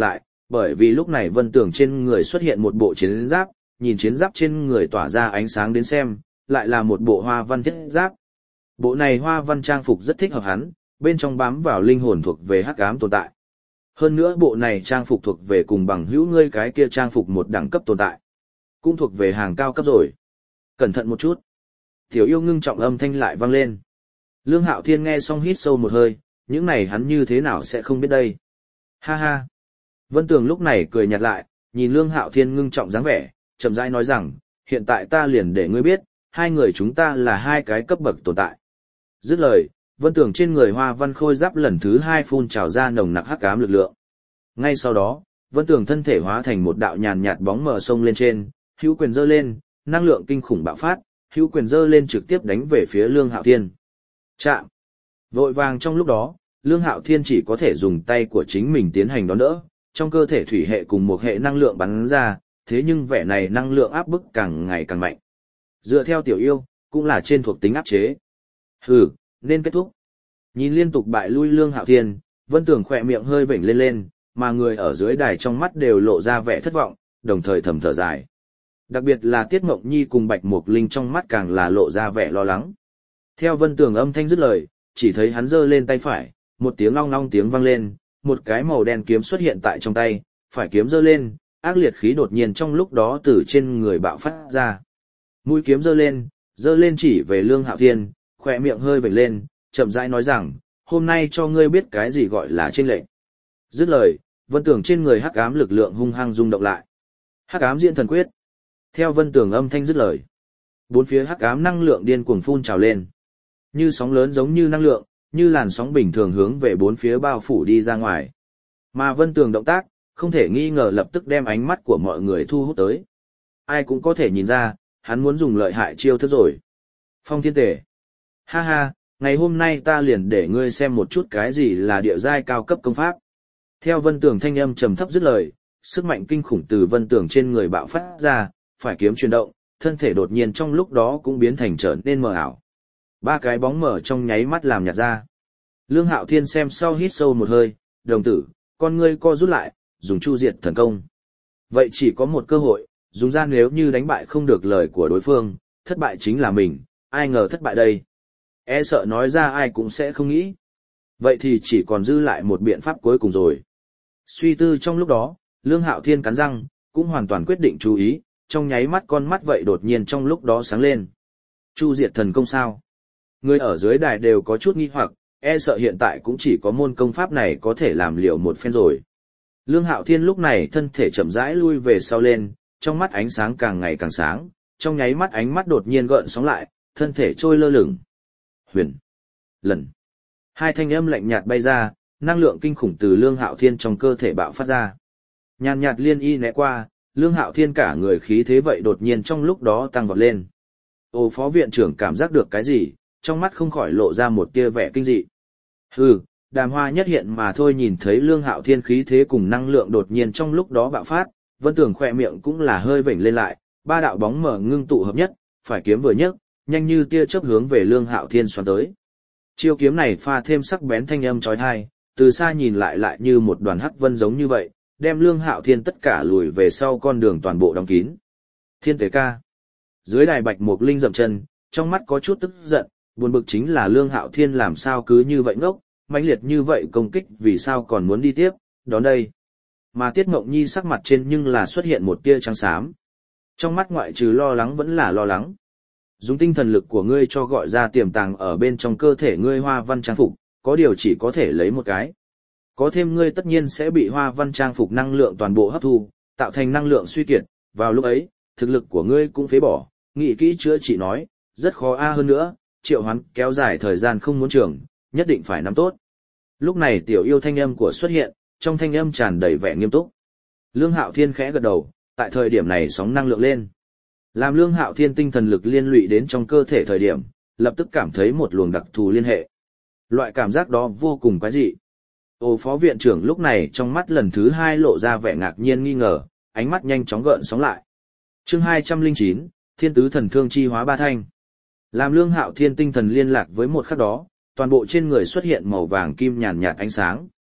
bởi vì lúc này Vân Tường trên người xuất hiện một bộ chiến giáp, nhìn chiến giáp trên người tỏa ra ánh sáng đến xem, lại là một bộ hoa văn thiết giáp. Bộ này hoa văn trang phục rất thích hợp hắn, bên trong bám vào linh hồn thuộc về hắc ám tồn tại. Hơn nữa bộ này trang phục thuộc về cùng bằng hữu ngươi cái kia trang phục một đẳng cấp tồn tại. Cũng thuộc về hàng cao cấp rồi. Cẩn thận một chút. Tiểu yêu ngưng trọng âm thanh lại vang lên. Lương Hạo Thiên nghe xong hít sâu một hơi, những này hắn như thế nào sẽ không biết đây. Ha ha. Vân Tường lúc này cười nhạt lại, nhìn Lương Hạo Thiên ngưng trọng dáng vẻ, chậm rãi nói rằng, hiện tại ta liền để ngươi biết, hai người chúng ta là hai cái cấp bậc tồn tại. Dứt lời, Vân Tường trên người hoa văn khôi giáp lần thứ hai phun trào ra nồng nặc hắc ám lực lượng. Ngay sau đó, Vân Tường thân thể hóa thành một đạo nhàn nhạt bóng mờ sông lên trên, hữu quyền giơ lên, năng lượng kinh khủng bạo phát, hữu quyền giơ lên trực tiếp đánh về phía Lương Hạo Thiên. Chạm! Vội vàng trong lúc đó, Lương Hạo Thiên chỉ có thể dùng tay của chính mình tiến hành đón đỡ, trong cơ thể thủy hệ cùng một hệ năng lượng bắn ra, thế nhưng vẻ này năng lượng áp bức càng ngày càng mạnh. Dựa theo tiểu yêu, cũng là trên thuộc tính áp chế. Hừ, nên kết thúc. Nhìn liên tục bại lui Lương Hạo Thiên, Vân Tường khỏe miệng hơi vểnh lên lên, mà người ở dưới đài trong mắt đều lộ ra vẻ thất vọng, đồng thời thầm thở dài. Đặc biệt là Tiết Mộng Nhi cùng Bạch Mục Linh trong mắt càng là lộ ra vẻ lo lắng. Theo Vân Tường âm thanh dứt lời, chỉ thấy hắn giơ lên tay phải, một tiếng long long tiếng vang lên, một cái màu đen kiếm xuất hiện tại trong tay, phải kiếm giơ lên, ác liệt khí đột nhiên trong lúc đó từ trên người bạo phát ra. Mũi kiếm giơ lên chỉ về Lương Hạo Thiên, khỏe miệng hơi vểnh lên, chậm rãi nói rằng, hôm nay cho ngươi biết cái gì gọi là chênh lệch. Dứt lời, Vân Tường trên người hắc ám lực lượng hung hăng rung động lại. Hắc ám diễn thần quyết. Theo Vân Tường âm thanh dứt lời, bốn phía hắc ám năng lượng điên cuồng phun trào lên. Như sóng lớn giống như năng lượng, như làn sóng bình thường hướng về bốn phía bao phủ đi ra ngoài. Mà Vân Tường động tác, không thể nghi ngờ lập tức đem ánh mắt của mọi người thu hút tới. Ai cũng có thể nhìn ra, hắn muốn dùng lợi hại chiêu thức rồi. Phong Thiên Tề. Ha ha, ngày hôm nay ta liền để ngươi xem một chút cái gì là địa giai cao cấp công pháp. Theo Vân Tường thanh âm trầm thấp dứt lời, sức mạnh kinh khủng từ Vân Tường trên người bạo phát ra, phải kiếm chuyển động, thân thể đột nhiên trong lúc đó cũng biến thành trở nên mờ ảo. Ba cái bóng mở trong nháy mắt làm nhạt ra. Lương Hạo Thiên xem sau hít sâu một hơi, đồng tử, con ngươi co rút lại, dùng chu diệt thần công. Vậy chỉ có một cơ hội, dùng ra nếu như đánh bại không được lời của đối phương, thất bại chính là mình, ai ngờ thất bại đây. E sợ nói ra ai cũng sẽ không nghĩ. Vậy thì chỉ còn dư lại một biện pháp cuối cùng rồi. Suy tư trong lúc đó, Lương Hạo Thiên cắn răng, cũng hoàn toàn quyết định chú ý, trong nháy mắt con mắt vậy đột nhiên trong lúc đó sáng lên. Chu diệt thần công sao? Người ở dưới đài đều có chút nghi hoặc, e sợ hiện tại cũng chỉ có môn công pháp này có thể làm liệu một phen rồi. Lương Hạo Thiên lúc này thân thể chậm rãi lui về sau lên, trong mắt ánh sáng càng ngày càng sáng, trong nháy mắt ánh mắt đột nhiên gợn sóng lại, thân thể trôi lơ lửng. Huyền, lần. Hai thanh âm lạnh nhạt bay ra, năng lượng kinh khủng từ Lương Hạo Thiên trong cơ thể bạo phát ra. Nhàn nhạt liên y né qua, Lương Hạo Thiên cả người khí thế vậy đột nhiên trong lúc đó tăng vọt lên. Ô phó viện trưởng cảm giác được cái gì, trong mắt không khỏi lộ ra một tia vẻ kinh dị. Hừ, Đàm Hoa nhất hiện mà thôi. Nhìn thấy Lương Hạo Thiên khí thế cùng năng lượng đột nhiên trong lúc đó bạo phát, Vân Tường khỏe miệng cũng là hơi vểnh lên lại, ba đạo bóng mở ngưng tụ hợp nhất, phải kiếm vừa nhấc, nhanh như tia chớp hướng về Lương Hạo Thiên xoắn tới. Chiêu kiếm này pha thêm sắc bén thanh âm chói tai, từ xa nhìn lại như một đoàn hắc vân giống như vậy, đem Lương Hạo Thiên tất cả lùi về sau con đường toàn bộ đóng kín. Thiên Tế Ca. Dưới đài Bạch Mục Linh dậm chân, trong mắt có chút tức giận, buồn bực chính là Lương Hạo Thiên làm sao cứ như vậy ngốc, mãnh liệt như vậy công kích vì sao còn muốn đi tiếp, đón đây. Mà Tiết Mộng Nhi sắc mặt trên nhưng là xuất hiện một tia trắng xám. Trong mắt ngoại trừ lo lắng vẫn là lo lắng. Dùng tinh thần lực của ngươi cho gọi ra tiềm tàng ở bên trong cơ thể ngươi hoa văn trang phục, có điều chỉ có thể lấy một cái. Có thêm ngươi tất nhiên sẽ bị hoa văn trang phục năng lượng toàn bộ hấp thu, tạo thành năng lượng suy kiệt, vào lúc ấy, thực lực của ngươi cũng phế bỏ, nghĩ kỹ chữa trị nói, rất khó hơn nữa, triệu hoán kéo dài thời gian không muốn trường, nhất định phải nắm tốt. Lúc này tiểu yêu thanh âm của xuất hiện, trong thanh âm tràn đầy vẻ nghiêm túc. Lương Hạo Thiên khẽ gật đầu, tại thời điểm này sóng năng lượng lên. Làm Lương Hạo Thiên tinh thần lực liên lụy đến trong cơ thể thời điểm, lập tức cảm thấy một luồng đặc thù liên hệ. Loại cảm giác đó vô cùng quái dị. Ô phó viện trưởng lúc này trong mắt lần thứ hai lộ ra vẻ ngạc nhiên nghi ngờ, ánh mắt nhanh chóng gợn sóng lại. Chương 209, Thiên tứ thần thương chi hóa ba thanh. Làm Lương Hạo Thiên tinh thần liên lạc với một khắc đó, toàn bộ trên người xuất hiện màu vàng kim nhàn nhạt ánh sáng.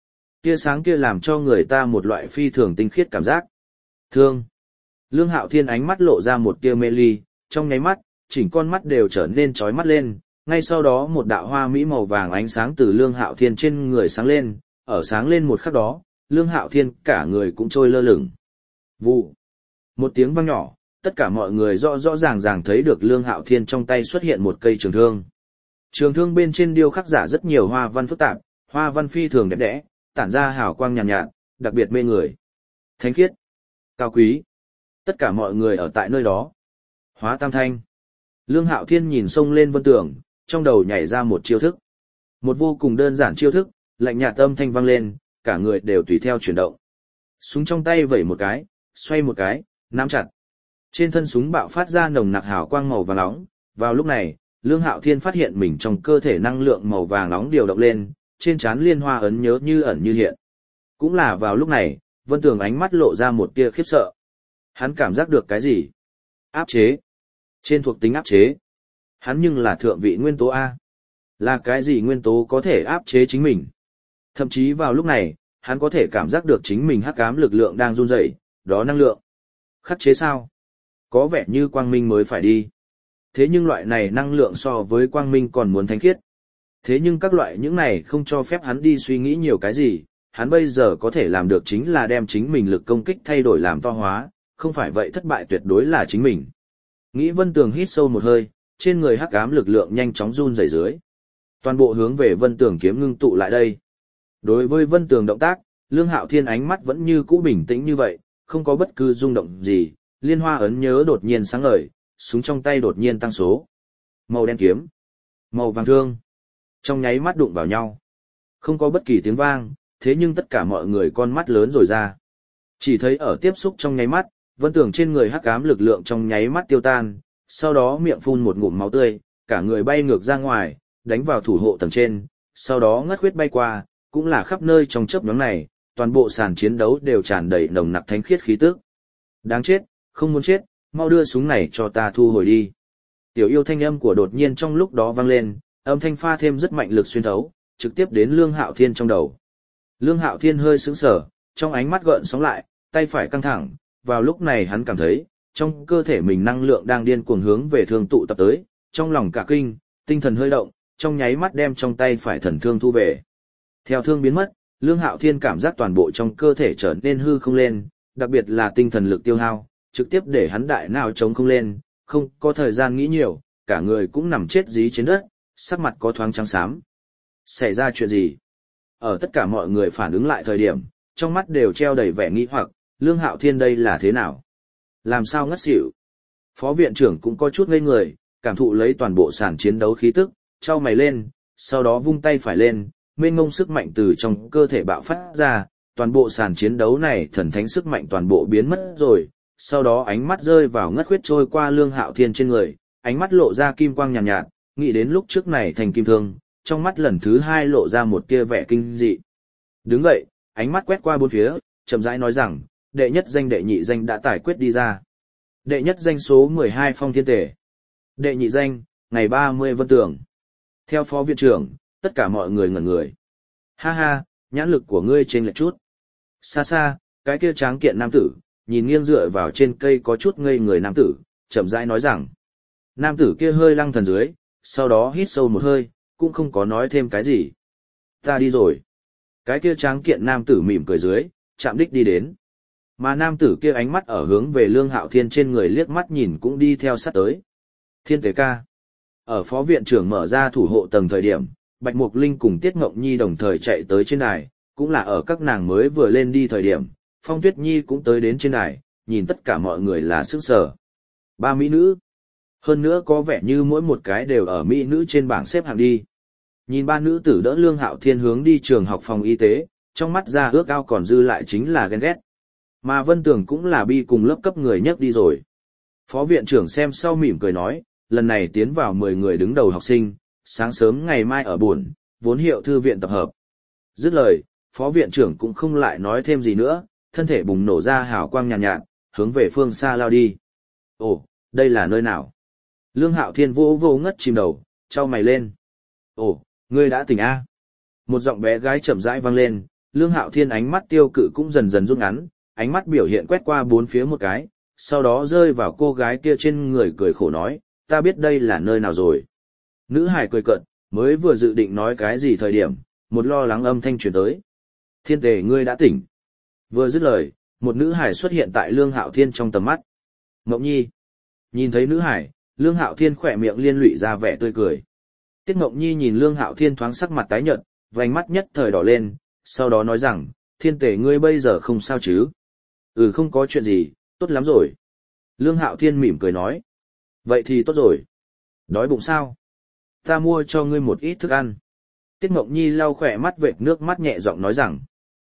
Tia sáng kia làm cho người ta một loại phi thường tinh khiết cảm giác. Thương. Lương Hạo Thiên ánh mắt lộ ra một tia mê ly, trong nháy mắt, chỉnh con mắt đều trở nên chói mắt lên, ngay sau đó một đạo hoa mỹ màu vàng ánh sáng từ Lương Hạo Thiên trên người sáng lên, ở sáng lên một khắc đó, Lương Hạo Thiên cả người cũng trôi lơ lửng. Vụ. Một tiếng vang nhỏ, tất cả mọi người rõ rõ ràng ràng thấy được Lương Hạo Thiên trong tay xuất hiện một cây trường thương. Trường thương bên trên điêu khắc giả rất nhiều hoa văn phức tạp, hoa văn phi thường đẹp đẽ, tản ra hào quang nhàn nhạt, đặc biệt mê người. Thánh khiết, cao quý. Tất cả mọi người ở tại nơi đó. Hóa tam thanh. Lương Hạo Thiên nhìn xông lên vân tường, trong đầu nhảy ra một chiêu thức. Một vô cùng đơn giản chiêu thức, lạnh nhạt âm thanh vang lên, cả người đều tùy theo chuyển động. Súng trong tay vẩy một cái, xoay một cái, nắm chặt. Trên thân súng bạo phát ra nồng nặc hào quang màu vàng nóng. Vào lúc này, Lương Hạo Thiên phát hiện mình trong cơ thể năng lượng màu vàng nóng điều động lên, trên trán liên hoa ấn nhớ như ẩn như hiện. Cũng là vào lúc này, Vân Tường ánh mắt lộ ra một tia khiếp sợ. Hắn cảm giác được cái gì? Áp chế. Trên thuộc tính áp chế. Hắn nhưng là thượng vị nguyên tố A. Là cái gì nguyên tố có thể áp chế chính mình? Thậm chí vào lúc này, hắn có thể cảm giác được chính mình hắc ám lực lượng đang run rẩy, đó năng lượng. Khắc chế sao? Có vẻ như quang minh mới phải đi. Thế nhưng loại này năng lượng so với quang minh còn muốn thánh khiết. Thế nhưng các loại những này không cho phép hắn đi suy nghĩ nhiều cái gì, hắn bây giờ có thể làm được chính là đem chính mình lực công kích thay đổi làm to hóa, không phải vậy thất bại tuyệt đối là chính mình. Nghĩ Vân Tường hít sâu một hơi, trên người hắc ám lực lượng nhanh chóng run rẩy dưới. Toàn bộ hướng về Vân Tường kiếm ngưng tụ lại đây. Đối với Vân Tường động tác, Lương Hạo Thiên ánh mắt vẫn như cũ bình tĩnh như vậy, không có bất cứ rung động gì, liên hoa ấn nhớ đột nhiên sáng ngời, súng trong tay đột nhiên tăng số. Màu đen kiếm, màu vàng thương, trong nháy mắt đụng vào nhau. Không có bất kỳ tiếng vang, thế nhưng tất cả mọi người con mắt lớn rồi ra. Chỉ thấy ở tiếp xúc trong nháy mắt, Vân Tường trên người hắc ám lực lượng trong nháy mắt tiêu tan, sau đó miệng phun một ngụm máu tươi, cả người bay ngược ra ngoài, đánh vào thủ hộ tầng trên, sau đó ngất huyết bay qua, cũng là khắp nơi trong chớp nhoáng này, toàn bộ sàn chiến đấu đều tràn đầy nồng nặc thánh khiết khí tức. Đáng chết, không muốn chết, mau đưa súng này cho ta thu hồi đi. Tiểu yêu thanh âm của đột nhiên trong lúc đó vang lên, âm thanh pha thêm rất mạnh lực xuyên thấu, trực tiếp đến Lương Hạo Thiên trong đầu. Lương Hạo Thiên hơi sững sờ, trong ánh mắt gợn sóng lại, tay phải căng thẳng, vào lúc này hắn cảm thấy, trong cơ thể mình năng lượng đang điên cuồng hướng về thương tụ tập tới, trong lòng cả kinh, tinh thần hơi động, trong nháy mắt đem trong tay phải thần thương thu về. Theo thương biến mất, Lương Hạo Thiên cảm giác toàn bộ trong cơ thể trở nên hư không lên, đặc biệt là tinh thần lực tiêu hao, trực tiếp để hắn đại não trống không lên, không có thời gian nghĩ nhiều, cả người cũng nằm chết dí trên đất, sắc mặt có thoáng trắng xám. Xảy ra chuyện gì? Ở tất cả mọi người phản ứng lại thời điểm, trong mắt đều treo đầy vẻ nghi hoặc, Lương Hạo Thiên đây là thế nào? Làm sao ngất xỉu? Phó viện trưởng cũng có chút ngây người, cảm thụ lấy toàn bộ sàn chiến đấu khí tức, chau mày lên, sau đó vung tay phải lên, mênh mông sức mạnh từ trong cơ thể bạo phát ra, toàn bộ sàn chiến đấu này thần thánh sức mạnh toàn bộ biến mất rồi, sau đó ánh mắt rơi vào ngất huyết trôi qua Lương Hạo Thiên trên người, ánh mắt lộ ra kim quang nhàn nhạt, nghĩ đến lúc trước này thành kim thương, trong mắt lần thứ hai lộ ra một tia vẻ kinh dị. Đứng dậy, ánh mắt quét qua bốn phía, chậm rãi nói rằng, đệ nhất danh đệ nhị danh đã tài quyết đi ra. Đệ nhất danh số 12 Phong Thiên Tể. Đệ nhị danh, ngày 30 Vân Tường. Theo phó viện trưởng, tất cả mọi người ngẩn người. Ha ha, nhãn lực của ngươi trên lệch chút. Xa xa, cái kia tráng kiện nam tử, nhìn nghiêng dựa vào trên cây có chút ngây người nam tử, chậm rãi nói rằng. Nam tử kia hơi lăng thần dưới, sau đó hít sâu một hơi, cũng không có nói thêm cái gì. Ta đi rồi. Cái kia tráng kiện nam tử mỉm cười dưới, chạm đích đi đến. Mà nam tử kia ánh mắt ở hướng về Lương Hạo Thiên trên người liếc mắt nhìn cũng đi theo sát tới. Thiên Tế ca. Ở phó viện trưởng mở ra thủ hộ tầng thời điểm, Bạch Mục Linh cùng Tiết Ngộng Nhi đồng thời chạy tới trên đài, cũng là ở các nàng mới vừa lên đi thời điểm, Phong Tuyết Nhi cũng tới đến trên đài, nhìn tất cả mọi người là sức sở. 3 mỹ nữ. Hơn nữa có vẻ như mỗi một cái đều ở mỹ nữ trên bảng xếp hạng đi. Nhìn ba nữ tử đỡ Lương Hạo Thiên hướng đi trường học phòng y tế, trong mắt ra ước ao còn dư lại chính là ghen ghét. Mà Vân Tường cũng là bi cùng lớp cấp người nhất đi rồi. Phó viện trưởng xem sau mỉm cười nói, lần này tiến vào 10 người đứng đầu học sinh, sáng sớm ngày mai ở buồn, vốn hiệu thư viện tập hợp. Dứt lời, phó viện trưởng cũng không lại nói thêm gì nữa, thân thể bùng nổ ra hào quang nhàn nhạt, hướng về phương xa lao đi. Ồ, đây là nơi nào? Lương Hạo Thiên vô vô ngất chìm đầu, chau mày lên. Ồ, ngươi đã tỉnh a? Một giọng bé gái chậm rãi vang lên, Lương Hạo Thiên ánh mắt tiêu cự cũng dần dần rút ngắn, ánh mắt biểu hiện quét qua bốn phía một cái, sau đó rơi vào cô gái kia trên người cười khổ nói, ta biết đây là nơi nào rồi. Nữ hải cười cợt, mới vừa dự định nói cái gì thời điểm, một lo lắng âm thanh truyền tới. Thiên Tề ngươi đã tỉnh. Vừa dứt lời, một nữ hải xuất hiện tại Lương Hạo Thiên trong tầm mắt. Ngọc Nhi. Nhìn thấy nữ hải, Lương Hạo Thiên khỏe miệng liên lụy ra vẻ tươi cười. Tiết Ngọc Nhi nhìn Lương Hạo Thiên thoáng sắc mặt tái nhợt, vành mắt nhất thời đỏ lên, sau đó nói rằng, Thiên Tề ngươi bây giờ không sao chứ? Không có chuyện gì, tốt lắm rồi. Lương Hạo Thiên mỉm cười nói. Vậy thì tốt rồi. Đói bụng sao? Ta mua cho ngươi một ít thức ăn. Tiết Ngọc Nhi lau khỏe mắt vệt nước mắt nhẹ giọng nói rằng.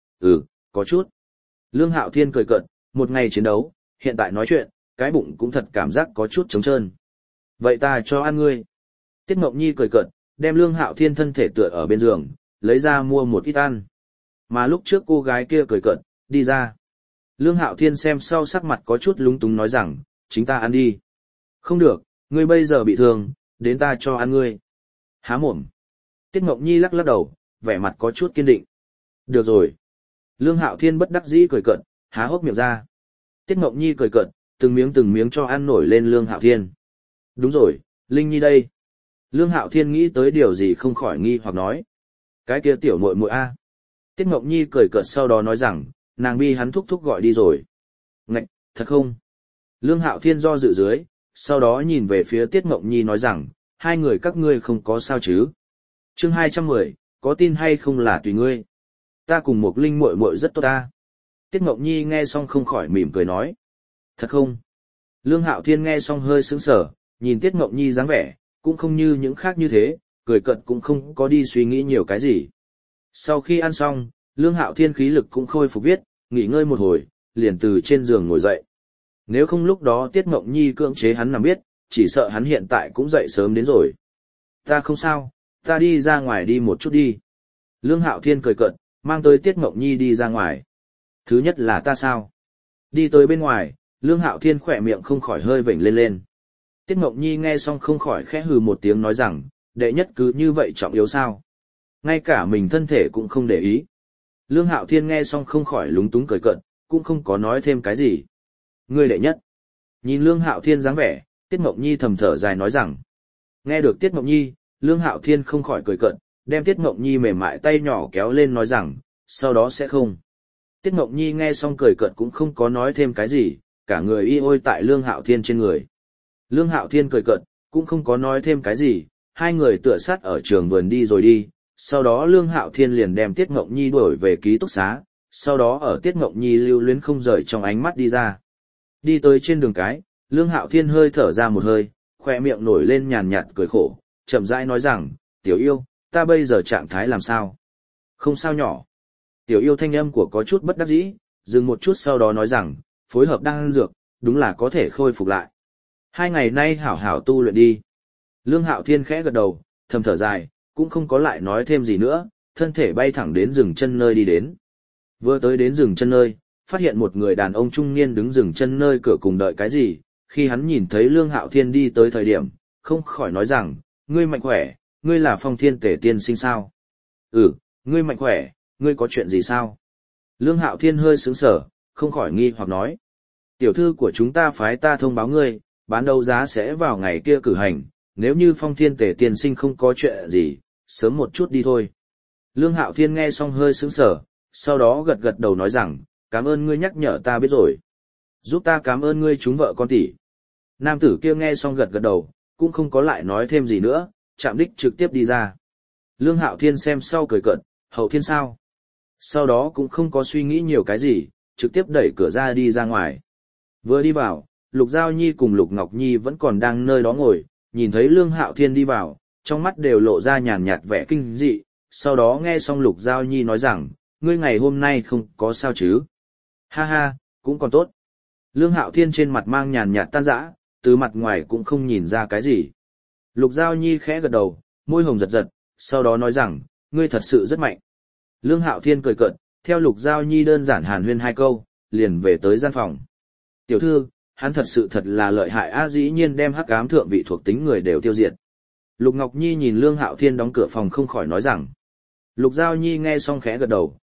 Có chút. Lương Hạo Thiên cười cợt, một ngày chiến đấu, hiện tại nói chuyện, cái bụng cũng thật cảm giác có chút trống trơn. Vậy ta cho ăn ngươi. Tiết Ngọc Nhi cười cợt, đem Lương Hạo Thiên thân thể tựa ở bên giường, lấy ra mua một ít ăn. Mà lúc trước cô gái kia cười cợt, đi ra. Lương Hạo Thiên xem sau sắc mặt có chút lúng túng nói rằng, chính ta ăn đi. Không được, ngươi bây giờ bị thương, đến ta cho ăn ngươi. Há mồm. Tiết Ngọc Nhi lắc lắc đầu, vẻ mặt có chút kiên định. Được rồi. Lương Hạo Thiên bất đắc dĩ cười cợt, há hốc miệng ra. Tiết Ngọc Nhi cười cợt, từng miếng cho ăn nổi lên Lương Hạo Thiên. Đúng rồi, Linh Nhi đây. Lương Hạo Thiên nghĩ tới điều gì không khỏi nghi hoặc nói. Cái kia tiểu muội muội a. Tiết Ngọc Nhi cười cợt sau đó nói rằng, nàng bi hắn thúc thúc gọi đi rồi. Ngạch, thật không? Lương Hạo Thiên do dự dưới, sau đó nhìn về phía Tiết Ngọc Nhi nói rằng, hai người các ngươi không có sao chứ? Chương 210, có tin hay không là tùy ngươi. Ta cùng một Linh muội muội rất tốt ta. Tiết Ngọc Nhi nghe xong không khỏi mỉm cười nói. Thật không? Lương Hạo Thiên nghe xong hơi sững sờ, nhìn Tiết Ngọc Nhi dáng vẻ, cũng không như những khác như thế, cười cợt cũng không có đi suy nghĩ nhiều cái gì. Sau khi ăn xong, Lương Hạo Thiên khí lực cũng khôi phục viết, nghỉ ngơi một hồi, liền từ trên giường ngồi dậy. Nếu không lúc đó Tiết Ngọc Nhi cưỡng chế hắn nằm biết, chỉ sợ hắn hiện tại cũng dậy sớm đến rồi. Ta không sao, ta đi ra ngoài đi một chút đi. Lương Hạo Thiên cười cợt, mang tới Tiết Ngọc Nhi đi ra ngoài. Thứ nhất là ta sao? Đi tới bên ngoài, Lương Hạo Thiên khỏe miệng không khỏi hơi vểnh lên lên. Tiết Ngọc Nhi nghe xong không khỏi khẽ hừ một tiếng nói rằng, đệ nhất cứ như vậy trọng yếu sao? Ngay cả mình thân thể cũng không để ý. Lương Hạo Thiên nghe xong không khỏi lúng túng cười cợt, cũng không có nói thêm cái gì. Ngươi đệ nhất. Nhìn Lương Hạo Thiên dáng vẻ, Tiết Ngọc Nhi thầm thở dài nói rằng. Nghe được Tiết Ngọc Nhi, Lương Hạo Thiên không khỏi cười cợt, đem Tiết Ngọc Nhi mềm mại tay nhỏ kéo lên nói rằng, sau đó sẽ không. Tiết Ngọc Nhi nghe xong cười cợt cũng không có nói thêm cái gì, cả người y ôi tại Lương Hạo Thiên trên người. Lương Hạo Thiên cười cợt, cũng không có nói thêm cái gì, hai người tựa sát ở trường vườn đi rồi đi, sau đó Lương Hạo Thiên liền đem Tiết Ngọc Nhi đuổi về ký túc xá, sau đó ở Tiết Ngọc Nhi lưu luyến không rời trong ánh mắt đi ra. Đi tới trên đường cái, Lương Hạo Thiên hơi thở ra một hơi, khoe miệng nổi lên nhàn nhạt cười khổ, chậm rãi nói rằng, tiểu yêu, ta bây giờ trạng thái làm sao? Không sao nhỏ. Tiểu yêu thanh âm của có chút bất đắc dĩ, dừng một chút sau đó nói rằng, phối hợp đang ăn dược, đúng là có thể khôi phục lại. 2 ngày nay hảo hảo tu luyện đi. Lương Hạo Thiên khẽ gật đầu, thầm thở dài, cũng không có lại nói thêm gì nữa, thân thể bay thẳng đến rừng chân nơi đi đến. Vừa tới đến rừng chân nơi, phát hiện một người đàn ông trung niên đứng rừng chân nơi cửa cùng đợi cái gì, khi hắn nhìn thấy Lương Hạo Thiên đi tới thời điểm, không khỏi nói rằng, ngươi mạnh khỏe, ngươi là Phong Thiên Tể tiên sinh sao? Ngươi mạnh khỏe, ngươi có chuyện gì sao? Lương Hạo Thiên hơi sững sờ, không khỏi nghi hoặc nói. Tiểu thư của chúng ta phái ta thông báo ngươi, bán đấu giá sẽ vào ngày kia cử hành, nếu như Phong Thiên Tể tiên sinh không có chuyện gì, sớm một chút đi thôi. Lương Hạo Thiên nghe xong hơi sững sờ, sau đó gật gật đầu nói rằng, cảm ơn ngươi nhắc nhở ta biết rồi. Giúp ta cảm ơn ngươi chúng vợ con tỷ. Nam tử kia nghe xong gật gật đầu, cũng không có lại nói thêm gì nữa, chạm đích trực tiếp đi ra. Lương Hạo Thiên xem sau cười cợt, hậu thiên sao? Sau đó cũng không có suy nghĩ nhiều cái gì, trực tiếp đẩy cửa ra đi ra ngoài. Vừa đi vào, Lục Giao Nhi cùng Lục Ngọc Nhi vẫn còn đang nơi đó ngồi, nhìn thấy Lương Hạo Thiên đi vào, trong mắt đều lộ ra nhàn nhạt vẻ kinh dị, sau đó nghe xong Lục Giao Nhi nói rằng, ngươi ngày hôm nay không có sao chứ? Ha ha, cũng còn tốt. Lương Hạo Thiên trên mặt mang nhàn nhạt tan rã, từ mặt ngoài cũng không nhìn ra cái gì. Lục Giao Nhi khẽ gật đầu, môi hồng giật giật, sau đó nói rằng, ngươi thật sự rất mạnh. Lương Hạo Thiên cười cợt, theo Lục Giao Nhi đơn giản hàn huyên 2 câu, liền về tới gian phòng. Tiểu thư, hắn thật sự thật là lợi hại a, dĩ nhiên đem hắc ám thượng vị thuộc tính người đều tiêu diệt. Lục Ngọc Nhi nhìn Lương Hạo Thiên đóng cửa phòng không khỏi nói rằng. Lục Giao Nhi nghe xong khẽ gật đầu,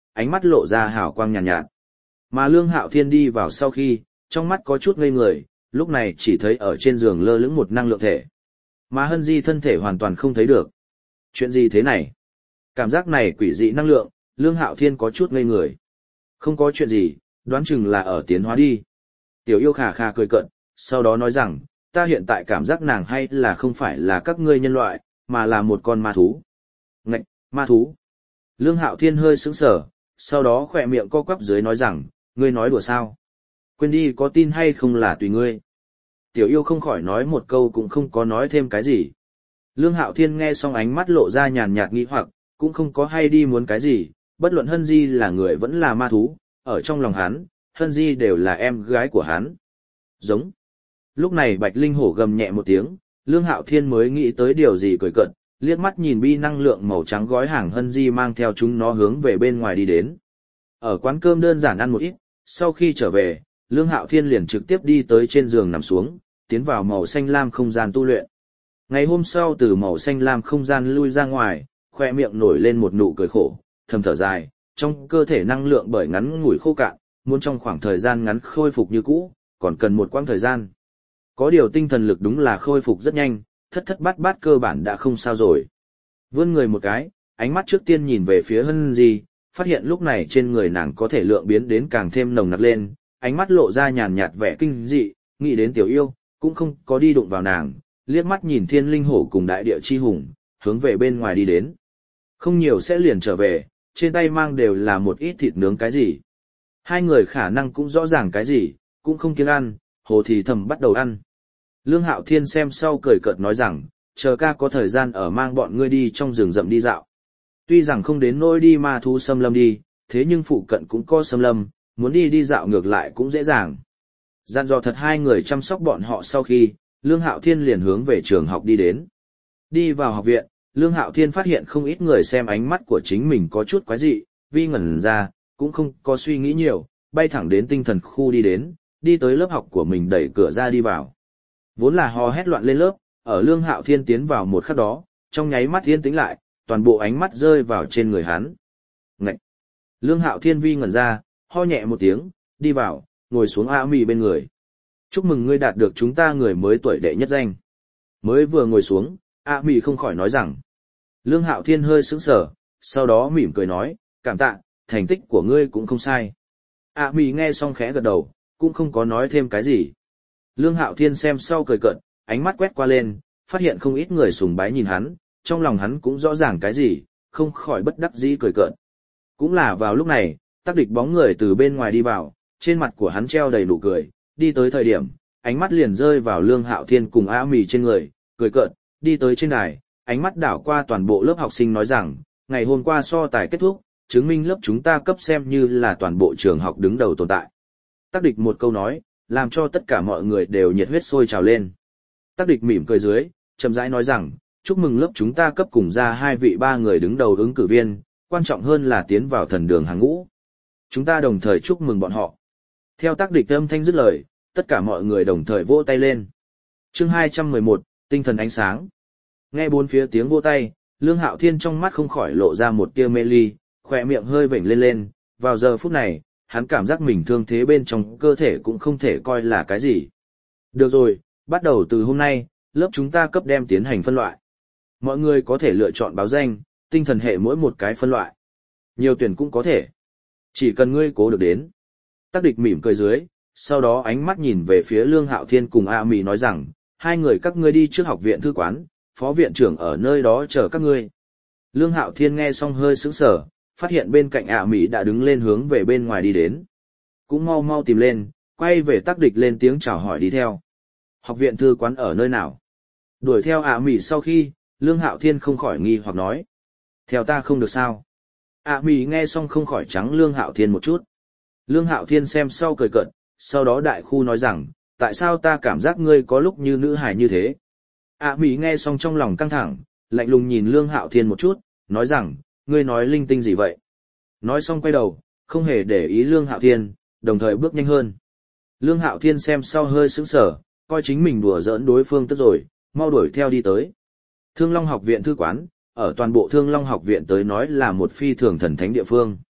ánh mắt lộ ra hào quang nhàn nhạt. Mà Lương Hạo Thiên đi vào sau khi, trong mắt có chút ngây người, lúc này chỉ thấy ở trên giường lơ lửng một năng lượng thể. Mà Hân Di thân thể hoàn toàn không thấy được. Chuyện gì thế này? Cảm giác này quỷ dị năng lượng, Lương Hạo Thiên có chút ngây người. Không có chuyện gì, đoán chừng là ở tiến hóa đi. Tiểu yêu khà khà cười cợt, sau đó nói rằng, ta hiện tại cảm giác nàng hay là không phải là các ngươi nhân loại, mà là một con ma thú. Ngạch, ma thú. Lương Hạo Thiên hơi sững sờ, sau đó khỏe miệng co quắp dưới nói rằng, ngươi nói đùa sao? Quên đi, có tin hay không là tùy ngươi. Tiểu yêu không khỏi nói một câu cũng không có nói thêm cái gì. Lương Hạo Thiên nghe xong ánh mắt lộ ra nhàn nhạt nghi hoặc, cũng không có hay đi muốn cái gì, bất luận Hân Di là người vẫn là ma thú, ở trong lòng hắn, Hân Di đều là em gái của hắn. Giống. Lúc này Bạch Linh Hổ gầm nhẹ một tiếng, Lương Hạo Thiên mới nghĩ tới điều gì cười cợt, liếc mắt nhìn bi năng lượng màu trắng gói hàng Hân Di mang theo chúng nó hướng về bên ngoài đi đến. Ở quán cơm đơn giản ăn một ít, sau khi trở về, Lương Hạo Thiên liền trực tiếp đi tới trên giường nằm xuống, tiến vào màu xanh lam không gian tu luyện. Ngày hôm sau từ màu xanh lam không gian lui ra ngoài, khoe miệng nổi lên một nụ cười khổ, thầm thở dài, trong cơ thể năng lượng bởi ngắn ngủi khô cạn, muốn trong khoảng thời gian ngắn khôi phục như cũ, còn cần một quãng thời gian. Có điều tinh thần lực đúng là khôi phục rất nhanh, thất thất bát bát cơ bản đã không sao rồi. Vươn người một cái, ánh mắt trước tiên nhìn về phía Hân Di, phát hiện lúc này trên người nàng có thể lượng biến đến càng thêm nồng nặc lên, ánh mắt lộ ra nhàn nhạt vẻ kinh dị, nghĩ đến tiểu yêu, cũng không có đi đụng vào nàng, liếc mắt nhìn Thiên Linh Hổ cùng Đại Địa Chi Hùng, hướng về bên ngoài đi đến. Không nhiều sẽ liền trở về, trên tay mang đều là một ít thịt nướng cái gì. Hai người khả năng cũng rõ ràng cái gì, cũng không kiêng ăn, hồ thì thầm bắt đầu ăn. Lương Hạo Thiên xem sau cười cợt nói rằng, chờ ca có thời gian ở mang bọn ngươi đi trong rừng rậm đi dạo. Tuy rằng không đến nỗi đi ma thú xâm lâm đi, thế nhưng phụ cận cũng có xâm lâm, muốn đi dạo ngược lại cũng dễ dàng. Dặn dò thật hai người chăm sóc bọn họ sau khi, Lương Hạo Thiên liền hướng về trường học đi đến. Đi vào học viện, Lương Hạo Thiên phát hiện không ít người xem ánh mắt của chính mình có chút quái dị, vi ngẩn ra, cũng không có suy nghĩ nhiều, bay thẳng đến tinh thần khu đi đến, đi tới lớp học của mình đẩy cửa ra đi vào. Vốn là hò hét loạn lên lớp, ở Lương Hạo Thiên tiến vào một khắc đó, trong nháy mắt yên tĩnh lại, toàn bộ ánh mắt rơi vào trên người hắn. Ngậy! Lương Hạo Thiên vi ngẩn ra, ho nhẹ một tiếng, đi vào, ngồi xuống A Mì bên người. Chúc mừng ngươi đạt được chúng ta người mới tuổi đệ nhất danh. Mới vừa ngồi xuống, A Mì không khỏi nói rằng. Lương Hạo Thiên hơi sững sờ, sau đó mỉm cười nói, cảm tạ, thành tích của ngươi cũng không sai. A Mì nghe xong khẽ gật đầu, cũng không có nói thêm cái gì. Lương Hạo Thiên xem sau cười cợt, ánh mắt quét qua lên, phát hiện không ít người sùng bái nhìn hắn, trong lòng hắn cũng rõ ràng cái gì, không khỏi bất đắc dĩ cười cợt. Cũng là vào lúc này, Tắc Địch bóng người từ bên ngoài đi vào, trên mặt của hắn treo đầy nụ cười, đi tới thời điểm, ánh mắt liền rơi vào Lương Hạo Thiên cùng A Mì trên người, cười cợt, đi tới trên đài, ánh mắt đảo qua toàn bộ lớp học sinh nói rằng, ngày hôm qua so tài kết thúc, chứng minh lớp chúng ta cấp xem như là toàn bộ trường học đứng đầu tồn tại. Tắc Địch một câu nói, làm cho tất cả mọi người đều nhiệt huyết sôi trào lên. Tắc Địch mỉm cười dưới, chậm rãi nói rằng, chúc mừng lớp chúng ta cấp cùng ra 2 vị 3 người đứng đầu ứng cử viên, quan trọng hơn là tiến vào thần đường hàng ngũ. Chúng ta đồng thời chúc mừng bọn họ. Theo Tắc Địch âm thanh dứt lời, tất cả mọi người đồng thời vỗ tay lên. Chương 211, tinh thần ánh sáng. Nghe bốn phía tiếng vỗ tay, Lương Hạo Thiên trong mắt không khỏi lộ ra một tia mê ly, khỏe miệng hơi vểnh lên lên, vào giờ phút này, hắn cảm giác mình thương thế bên trong cơ thể cũng không thể coi là cái gì. Được rồi, bắt đầu từ hôm nay, lớp chúng ta cấp đem tiến hành phân loại. Mọi người có thể lựa chọn báo danh, tinh thần hệ mỗi một cái phân loại. Nhiều tuyển cũng có thể. Chỉ cần ngươi cố được đến. Tắc Địch mỉm cười dưới, sau đó ánh mắt nhìn về phía Lương Hạo Thiên cùng A Mì nói rằng, hai người các ngươi đi trước học viện thư quán, phó viện trưởng ở nơi đó chờ các ngươi. Lương Hạo Thiên nghe xong hơi sững sờ, phát hiện bên cạnh A Mì đã đứng lên hướng về bên ngoài đi đến. Cũng mau mau tìm lên, quay về Tắc Địch lên tiếng chào hỏi đi theo. Học viện thư quán ở nơi nào? Đuổi theo A Mì sau khi, Lương Hạo Thiên không khỏi nghi hoặc nói. Theo ta không được sao? A Mì nghe xong không khỏi trắng Lương Hạo Thiên một chút. Lương Hạo Thiên xem sau cười cợt, sau đó đại khu nói rằng, tại sao ta cảm giác ngươi có lúc như nữ hài như thế? A Mì nghe xong trong lòng căng thẳng, lạnh lùng nhìn Lương Hạo Thiên một chút, nói rằng, ngươi nói linh tinh gì vậy? Nói xong quay đầu, không hề để ý Lương Hạo Thiên, đồng thời bước nhanh hơn. Lương Hạo Thiên xem sau hơi sững sờ, coi chính mình đùa giỡn đối phương tức rồi, mau đuổi theo đi tới. Thương Long học viện thư quán, ở toàn bộ Thương Long học viện tới nói là một phi thường thần thánh địa phương.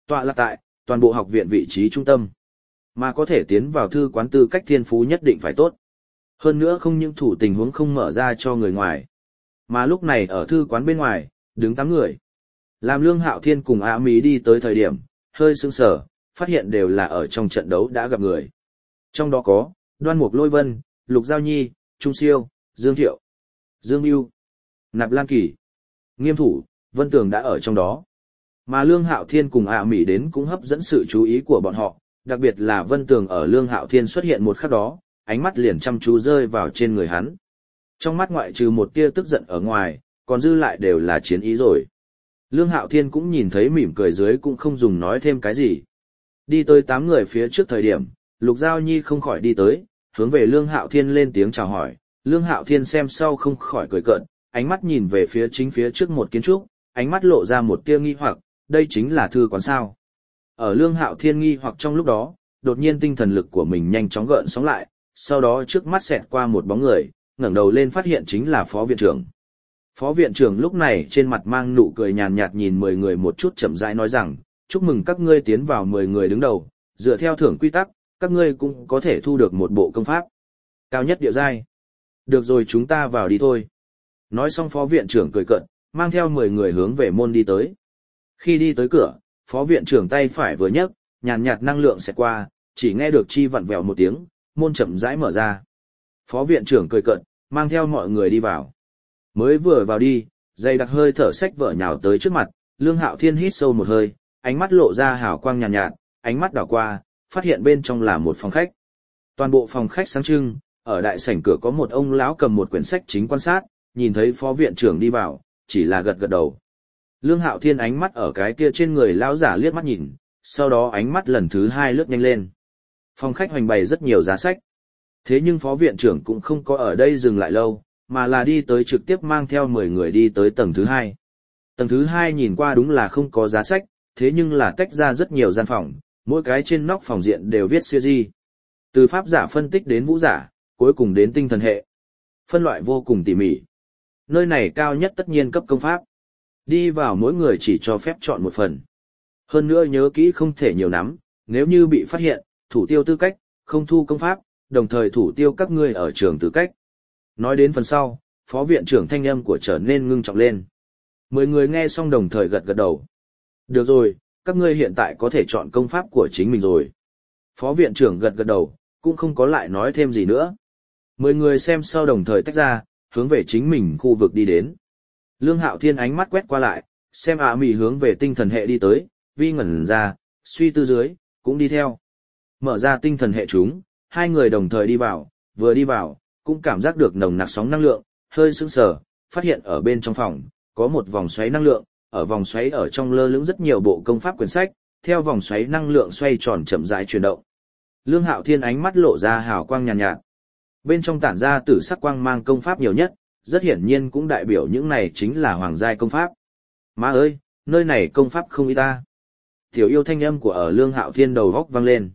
Tọa lạc tại toàn bộ học viện vị trí trung tâm. Mà có thể tiến vào thư quán tư cách thiên phú nhất định phải tốt. Hơn nữa không những thủ tình huống không mở ra cho người ngoài. Mà lúc này ở thư quán bên ngoài, đứng 8 người. Làm Lương Hạo Thiên cùng A Mỹ đi tới thời điểm, hơi sững sờ, phát hiện đều là ở trong trận đấu đã gặp người. Trong đó có, Đoan Mục Lôi Vân, Lục Giao Nhi, Trung Siêu, Dương Thiệu, Dương Ưu, Nạp Lan Kỳ, Nghiêm Thủ, Vân Tường đã ở trong đó. Mà Lương Hạo Thiên cùng A Mỹ đến cũng hấp dẫn sự chú ý của bọn họ, đặc biệt là Vân Tường ở Lương Hạo Thiên xuất hiện một khắc đó, ánh mắt liền chăm chú rơi vào trên người hắn. Trong mắt ngoại trừ một tia tức giận ở ngoài, còn dư lại đều là chiến ý rồi. Lương Hạo Thiên cũng nhìn thấy mỉm cười dưới cũng không dùng nói thêm cái gì. Đi tới 8 người phía trước thời điểm, Lục Giao Nhi không khỏi đi tới, hướng về Lương Hạo Thiên lên tiếng chào hỏi. Lương Hạo Thiên xem sau không khỏi cười cợt, ánh mắt nhìn về phía chính phía trước một kiến trúc, ánh mắt lộ ra một tia nghi hoặc, đây chính là thư quán sao. Ở Lương Hạo Thiên nghi hoặc trong lúc đó, đột nhiên tinh thần lực của mình nhanh chóng gợn sóng lại, sau đó trước mắt xẹt qua một bóng người, ngẩng đầu lên phát hiện chính là Phó Viện trưởng. Phó Viện trưởng lúc này trên mặt mang nụ cười nhàn nhạt nhìn 10 người một chút chậm rãi nói rằng, chúc mừng các ngươi tiến vào 10 người đứng đầu, dựa theo thưởng quy tắc, các ngươi cũng có thể thu được một bộ công pháp. Cao nhất địa giai. Được rồi chúng ta vào đi thôi. Nói xong Phó Viện trưởng cười cợt, mang theo 10 người hướng về môn đi tới. Khi đi tới cửa, Phó Viện trưởng tay phải vừa nhấc, nhàn nhạt năng lượng sẽ qua, chỉ nghe được chi vặn vẹo một tiếng, môn chậm rãi mở ra. Phó Viện trưởng cười cợt, mang theo mọi người đi vào. Mới vừa vào đi, dây đặc hơi thở sách vở nhào tới trước mặt, Lương Hạo Thiên hít sâu một hơi, ánh mắt lộ ra hào quang nhàn nhạt, ánh mắt đảo qua, phát hiện bên trong là một phòng khách. Toàn bộ phòng khách sáng trưng, ở đại sảnh cửa có một ông lão cầm một quyển sách chính quan sát, nhìn thấy Phó Viện trưởng đi vào, chỉ là gật gật đầu. Lương Hạo Thiên ánh mắt ở cái kia trên người lão giả liếc mắt nhìn, sau đó ánh mắt lần thứ 2 lướt nhanh lên. Phòng khách hoành bày rất nhiều giá sách. Thế nhưng Phó Viện trưởng cũng không có ở đây dừng lại lâu, mà là đi tới trực tiếp mang theo 10 người đi tới tầng thứ 2. Tầng thứ 2 nhìn qua đúng là không có giá sách, thế nhưng là tách ra rất nhiều gian phòng, mỗi cái trên nóc phòng diện đều viết series. Từ pháp giả phân tích đến vũ giả, cuối cùng đến tinh thần hệ. Phân loại vô cùng tỉ mỉ. Nơi này cao nhất tất nhiên cấp công pháp. Đi vào mỗi người chỉ cho phép chọn một phần. Hơn nữa nhớ kỹ không thể nhiều lắm, nếu như bị phát hiện, thủ tiêu tư cách, không thu công pháp, đồng thời thủ tiêu các ngươi ở trường tư cách. Nói đến phần sau, Phó Viện trưởng thanh âm của trở nên ngưng trọng lên. 10 người nghe xong đồng thời gật gật đầu. Được rồi, các ngươi hiện tại có thể chọn công pháp của chính mình rồi. Phó Viện trưởng gật gật đầu, cũng không có lại nói thêm gì nữa. 10 người xem sau đồng thời tách ra, hướng về chính mình khu vực đi đến. Lương Hạo Thiên ánh mắt quét qua lại, xem A Mỹ hướng về tinh thần hệ đi tới, vi ngẩn ra, suy tư dưới, cũng đi theo. Mở ra tinh thần hệ chúng, 2 người đồng thời đi vào, vừa đi vào, cũng cảm giác được nồng nặc sóng năng lượng, hơi sững sờ, phát hiện ở bên trong phòng, có một vòng xoáy năng lượng, ở vòng xoáy ở trong lơ lửng rất nhiều bộ công pháp quyển sách, theo vòng xoáy năng lượng xoay tròn chậm rãi chuyển động. Lương Hạo Thiên ánh mắt lộ ra hào quang nhàn nhạt. Bên trong tản ra tử sắc quang mang công pháp nhiều nhất, rất hiển nhiên cũng đại biểu những này chính là hoàng giai công pháp. Má ơi, nơi này công pháp không ít ta. Tiểu yêu thanh âm của ở Lương Hạo Thiên đầu góc vang lên.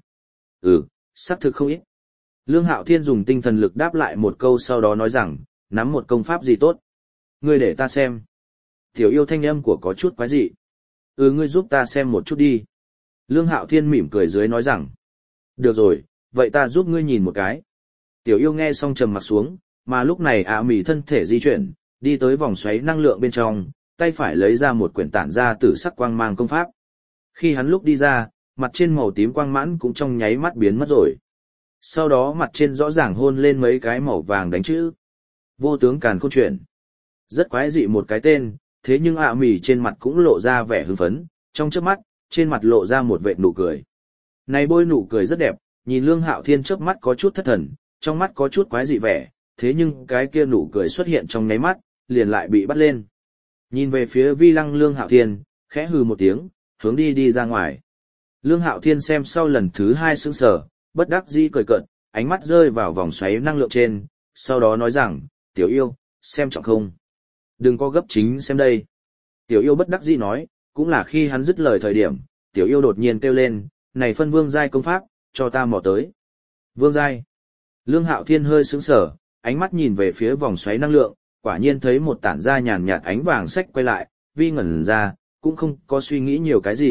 Xác thực không ít. Lương Hạo Thiên dùng tinh thần lực đáp lại một câu sau đó nói rằng, nắm một công pháp gì tốt. Ngươi để ta xem. Tiểu yêu thanh âm của có chút quái dị. Ngươi giúp ta xem một chút đi. Lương Hạo Thiên mỉm cười dưới nói rằng. Được rồi, vậy ta giúp ngươi nhìn một cái. Tiểu yêu nghe xong trầm mặt xuống, mà lúc này A Mỹ thân thể di chuyển, đi tới vòng xoáy năng lượng bên trong, tay phải lấy ra một quyển tản ra tử sắc quang mang công pháp. Khi hắn lúc đi ra, mặt trên màu tím quang mãn cũng trong nháy mắt biến mất rồi. Sau đó mặt trên rõ ràng hôn lên mấy cái màu vàng đánh chữ. Vô tướng càn khôn chuyển. Rất quái dị một cái tên, thế nhưng A Mỹ trên mặt cũng lộ ra vẻ hưng phấn, trong chớp mắt, trên mặt lộ ra một vệt nụ cười. Này bôi nụ cười rất đẹp, nhìn Lương Hạo Thiên chớp mắt có chút thất thần, trong mắt có chút quái dị vẻ, thế nhưng cái kia nụ cười xuất hiện trong nháy mắt, liền lại bị bắt lên. Nhìn về phía vi lăng Lương Hạo Thiên, khẽ hừ một tiếng, hướng đi ra ngoài. Lương Hạo Thiên xem sau lần thứ 2 sững sờ, bất đắc dĩ cười cợt, ánh mắt rơi vào vòng xoáy năng lượng trên, sau đó nói rằng, tiểu yêu, xem trọng không? Đừng có gấp chính xem đây. Tiểu yêu bất đắc dĩ nói, cũng là khi hắn dứt lời thời điểm, tiểu yêu đột nhiên kêu lên, này phân vương giai công pháp, cho ta mò tới. Vương giai. Lương Hạo Thiên hơi sững sờ, ánh mắt nhìn về phía vòng xoáy năng lượng, quả nhiên thấy một tản ra nhàn nhạt ánh vàng sách quay lại, vi ngẩn ra, cũng không có suy nghĩ nhiều cái gì,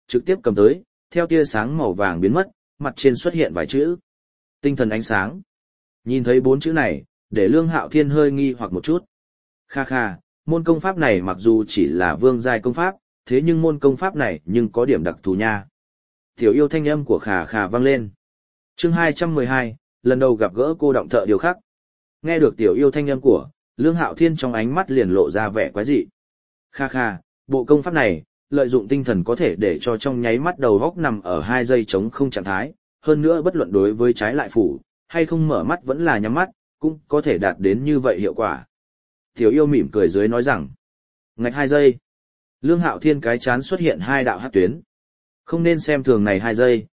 trực tiếp cầm tới, theo tia sáng màu vàng biến mất, mặt trên xuất hiện vài chữ. Tinh thần ánh sáng. Nhìn thấy 4 chữ này, để Lương Hạo Thiên hơi nghi hoặc một chút. Kha kha, môn công pháp này mặc dù chỉ là vương giai công pháp, thế nhưng môn công pháp này nhưng có điểm đặc thù nha. Tiểu yêu thanh âm của Khà Khà vang lên. Chương 212, lần đầu gặp gỡ cô động thợ điều khắc. Nghe được tiểu yêu thanh âm của, Lương Hạo Thiên trong ánh mắt liền lộ ra vẻ quái dị. Kha kha, bộ công pháp này, lợi dụng tinh thần có thể để cho trong nháy mắt đầu góc nằm ở 2 giây trống không trạng thái, hơn nữa bất luận đối với trái lại phủ, hay không mở mắt vẫn là nhắm mắt, cũng có thể đạt đến như vậy hiệu quả. Tiểu yêu mỉm cười dưới nói rằng, ngạch 2 giây. Lương Hạo Thiên cái chán xuất hiện 2 đạo hắc tuyến. Không nên xem thường này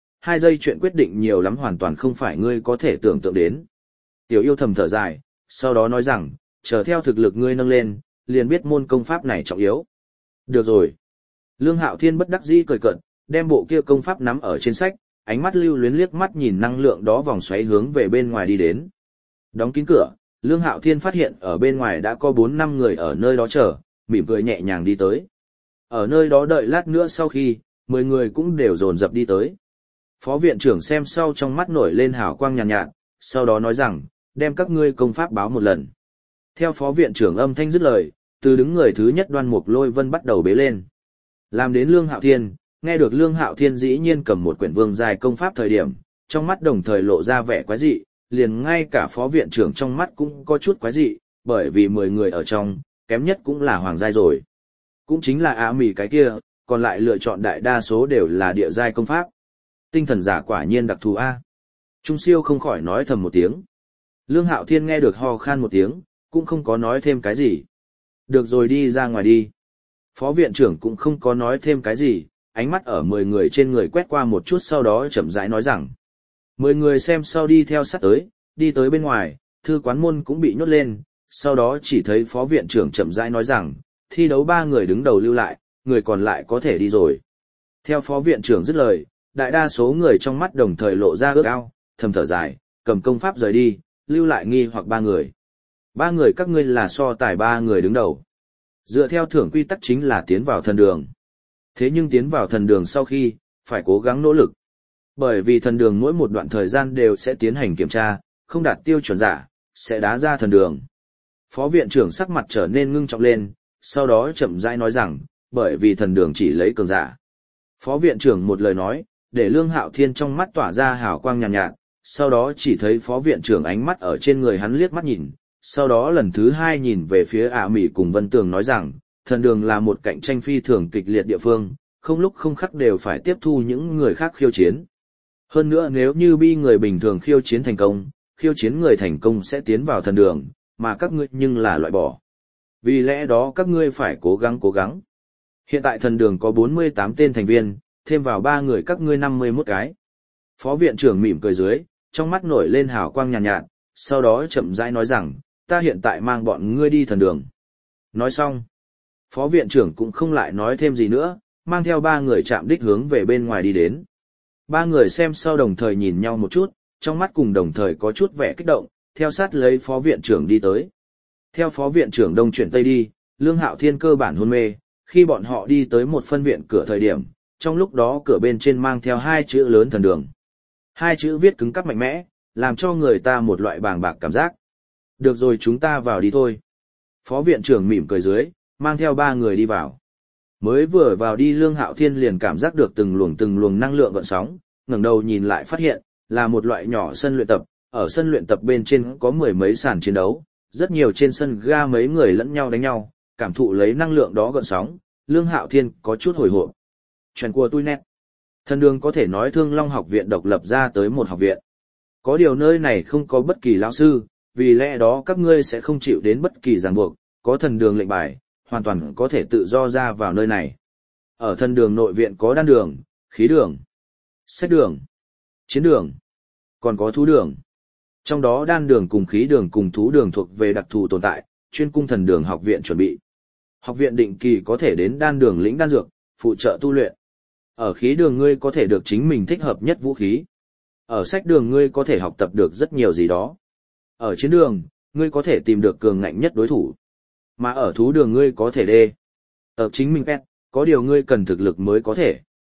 2 giây chuyện quyết định nhiều lắm hoàn toàn không phải ngươi có thể tưởng tượng đến. Tiểu yêu thầm thở dài, sau đó nói rằng, chờ theo thực lực ngươi nâng lên, liền biết môn công pháp này trọng yếu. Được rồi. Lương Hạo Thiên bất đắc dĩ cười cợt, đem bộ kia công pháp nắm ở trên sách, ánh mắt lưu luyến liếc mắt nhìn năng lượng đó vòng xoáy hướng về bên ngoài đi đến. Đóng kín cửa, Lương Hạo Thiên phát hiện ở bên ngoài đã có 4-5 người ở nơi đó chờ, mỉm cười nhẹ nhàng đi tới. Ở nơi đó đợi lát nữa sau khi, 10 người cũng đều dồn dập đi tới. Phó viện trưởng xem sau trong mắt nổi lên hào quang nhàn nhạt, sau đó nói rằng, đem các ngươi công pháp báo một lần. Theo phó viện trưởng âm thanh dứt lời, từ đứng người thứ nhất Đoan Mục Lôi Vân bắt đầu bế lên. Làm đến Lương Hạo Thiên, nghe được Lương Hạo Thiên dĩ nhiên cầm một quyển vương giai công pháp thời điểm, trong mắt đồng thời lộ ra vẻ quái dị, liền ngay cả phó viện trưởng trong mắt cũng có chút quái dị, bởi vì 10 người ở trong, kém nhất cũng là hoàng giai rồi. Cũng chính là Á Mì cái kia, còn lại lựa chọn đại đa số đều là địa giai công pháp. Tinh thần giả quả nhiên đặc thù A. Trung siêu không khỏi nói thầm một tiếng. Lương Hạo Thiên nghe được ho khan một tiếng, cũng không có nói thêm cái gì. Được rồi, đi ra ngoài đi. Phó viện trưởng cũng không có nói thêm cái gì, ánh mắt ở 10 người trên người quét qua một chút sau đó chậm rãi nói rằng. 10 người xem sau đi theo sát tới, đi tới bên ngoài, thư quán môn cũng bị nhốt lên, sau đó chỉ thấy phó viện trưởng chậm rãi nói rằng, thi đấu 3 người đứng đầu lưu lại, người còn lại có thể đi rồi. Theo phó viện trưởng dứt lời, đại đa số người trong mắt đồng thời lộ ra ước ao, thầm thở dài, cầm công pháp rời đi, lưu lại nghi hoặc 3 người. 3 người các ngươi là so tài 3 người đứng đầu. Dựa theo thưởng quy tắc chính là tiến vào thần đường. Thế nhưng tiến vào thần đường sau khi, phải cố gắng nỗ lực. Bởi vì thần đường mỗi một đoạn thời gian đều sẽ tiến hành kiểm tra, không đạt tiêu chuẩn giả, sẽ đá ra thần đường. Phó viện trưởng sắc mặt trở nên ngưng trọng lên, sau đó chậm rãi nói rằng, bởi vì thần đường chỉ lấy cường giả. Phó viện trưởng một lời nói, để Lương Hạo Thiên trong mắt tỏa ra hào quang nhàn nhạt, sau đó chỉ thấy phó viện trưởng ánh mắt ở trên người hắn liếc mắt nhìn, sau đó lần thứ 2 nhìn về phía Ả Mị cùng Vân Tường nói rằng, thần đường là một cạnh tranh phi thường kịch liệt địa phương, không lúc không khắc đều phải tiếp thu những người khác khiêu chiến. Hơn nữa nếu như bi người bình thường khiêu chiến thành công, khiêu chiến người thành công sẽ tiến vào thần đường, mà các ngươi nhưng là loại bỏ. Vì lẽ đó các ngươi phải cố gắng. Hiện tại thần đường có 48 tên thành viên, thêm vào 3 người các ngươi 51 cái. Phó viện trưởng mỉm cười dưới, trong mắt nổi lên hào quang nhàn nhạt, sau đó chậm rãi nói rằng, ta hiện tại mang bọn ngươi đi thần đường. Nói xong, phó viện trưởng cũng không lại nói thêm gì nữa, mang theo 3 người chạm đích hướng về bên ngoài đi đến. 3 người xem sau đồng thời nhìn nhau một chút, trong mắt cùng đồng thời có chút vẻ kích động, theo sát lấy phó viện trưởng đi tới. Theo phó viện trưởng đông chuyển tây đi, Lương Hạo Thiên cơ bản hôn mê, khi bọn họ đi tới một phân viện cửa thời điểm, trong lúc đó cửa bên trên mang theo 2 chữ lớn thần đường. 2 chữ viết cứng cắp mạnh mẽ, làm cho người ta một loại bàng bạc cảm giác. Được rồi, chúng ta vào đi thôi. Phó viện trưởng mỉm cười dưới, mang theo 3 người đi vào. Mới vừa vào đi Lương Hạo Thiên liền cảm giác được từng luồng năng lượng gợn sóng, ngẩng đầu nhìn lại phát hiện, là một loại nhỏ sân luyện tập, ở sân luyện tập bên trên có 10 mấy sàn chiến đấu, rất nhiều trên sân ga mấy người lẫn nhau đánh nhau, cảm thụ lấy năng lượng đó gợn sóng, Lương Hạo Thiên có chút hồi hộp. Chuyện của tôi nét. Thần đường có thể nói Thương Long học viện độc lập ra tới một học viện. Có điều nơi này không có bất kỳ lão sư, vì lẽ đó các ngươi sẽ không chịu đến bất kỳ ràng buộc, có thần đường lệnh bài, hoàn toàn có thể tự do ra vào nơi này. Ở thần đường nội viện có đan đường, khí đường, sách đường, chiến đường, còn có thú đường. Trong đó đan đường cùng khí đường cùng thú đường thuộc về đặc thù tồn tại, chuyên cung thần đường học viện chuẩn bị. Học viện định kỳ có thể đến đan đường lĩnh đan dược, phụ trợ tu luyện. Ở khí đường ngươi có thể được chính mình thích hợp nhất vũ khí. Ở sách đường ngươi có thể học tập được rất nhiều gì đó. Ở chiến đường, ngươi có thể tìm được cường ngạnh nhất đối thủ. Mà ở thú đường ngươi có thể đê. Ở chính mình pet, có điều ngươi cần thực lực mới có thể.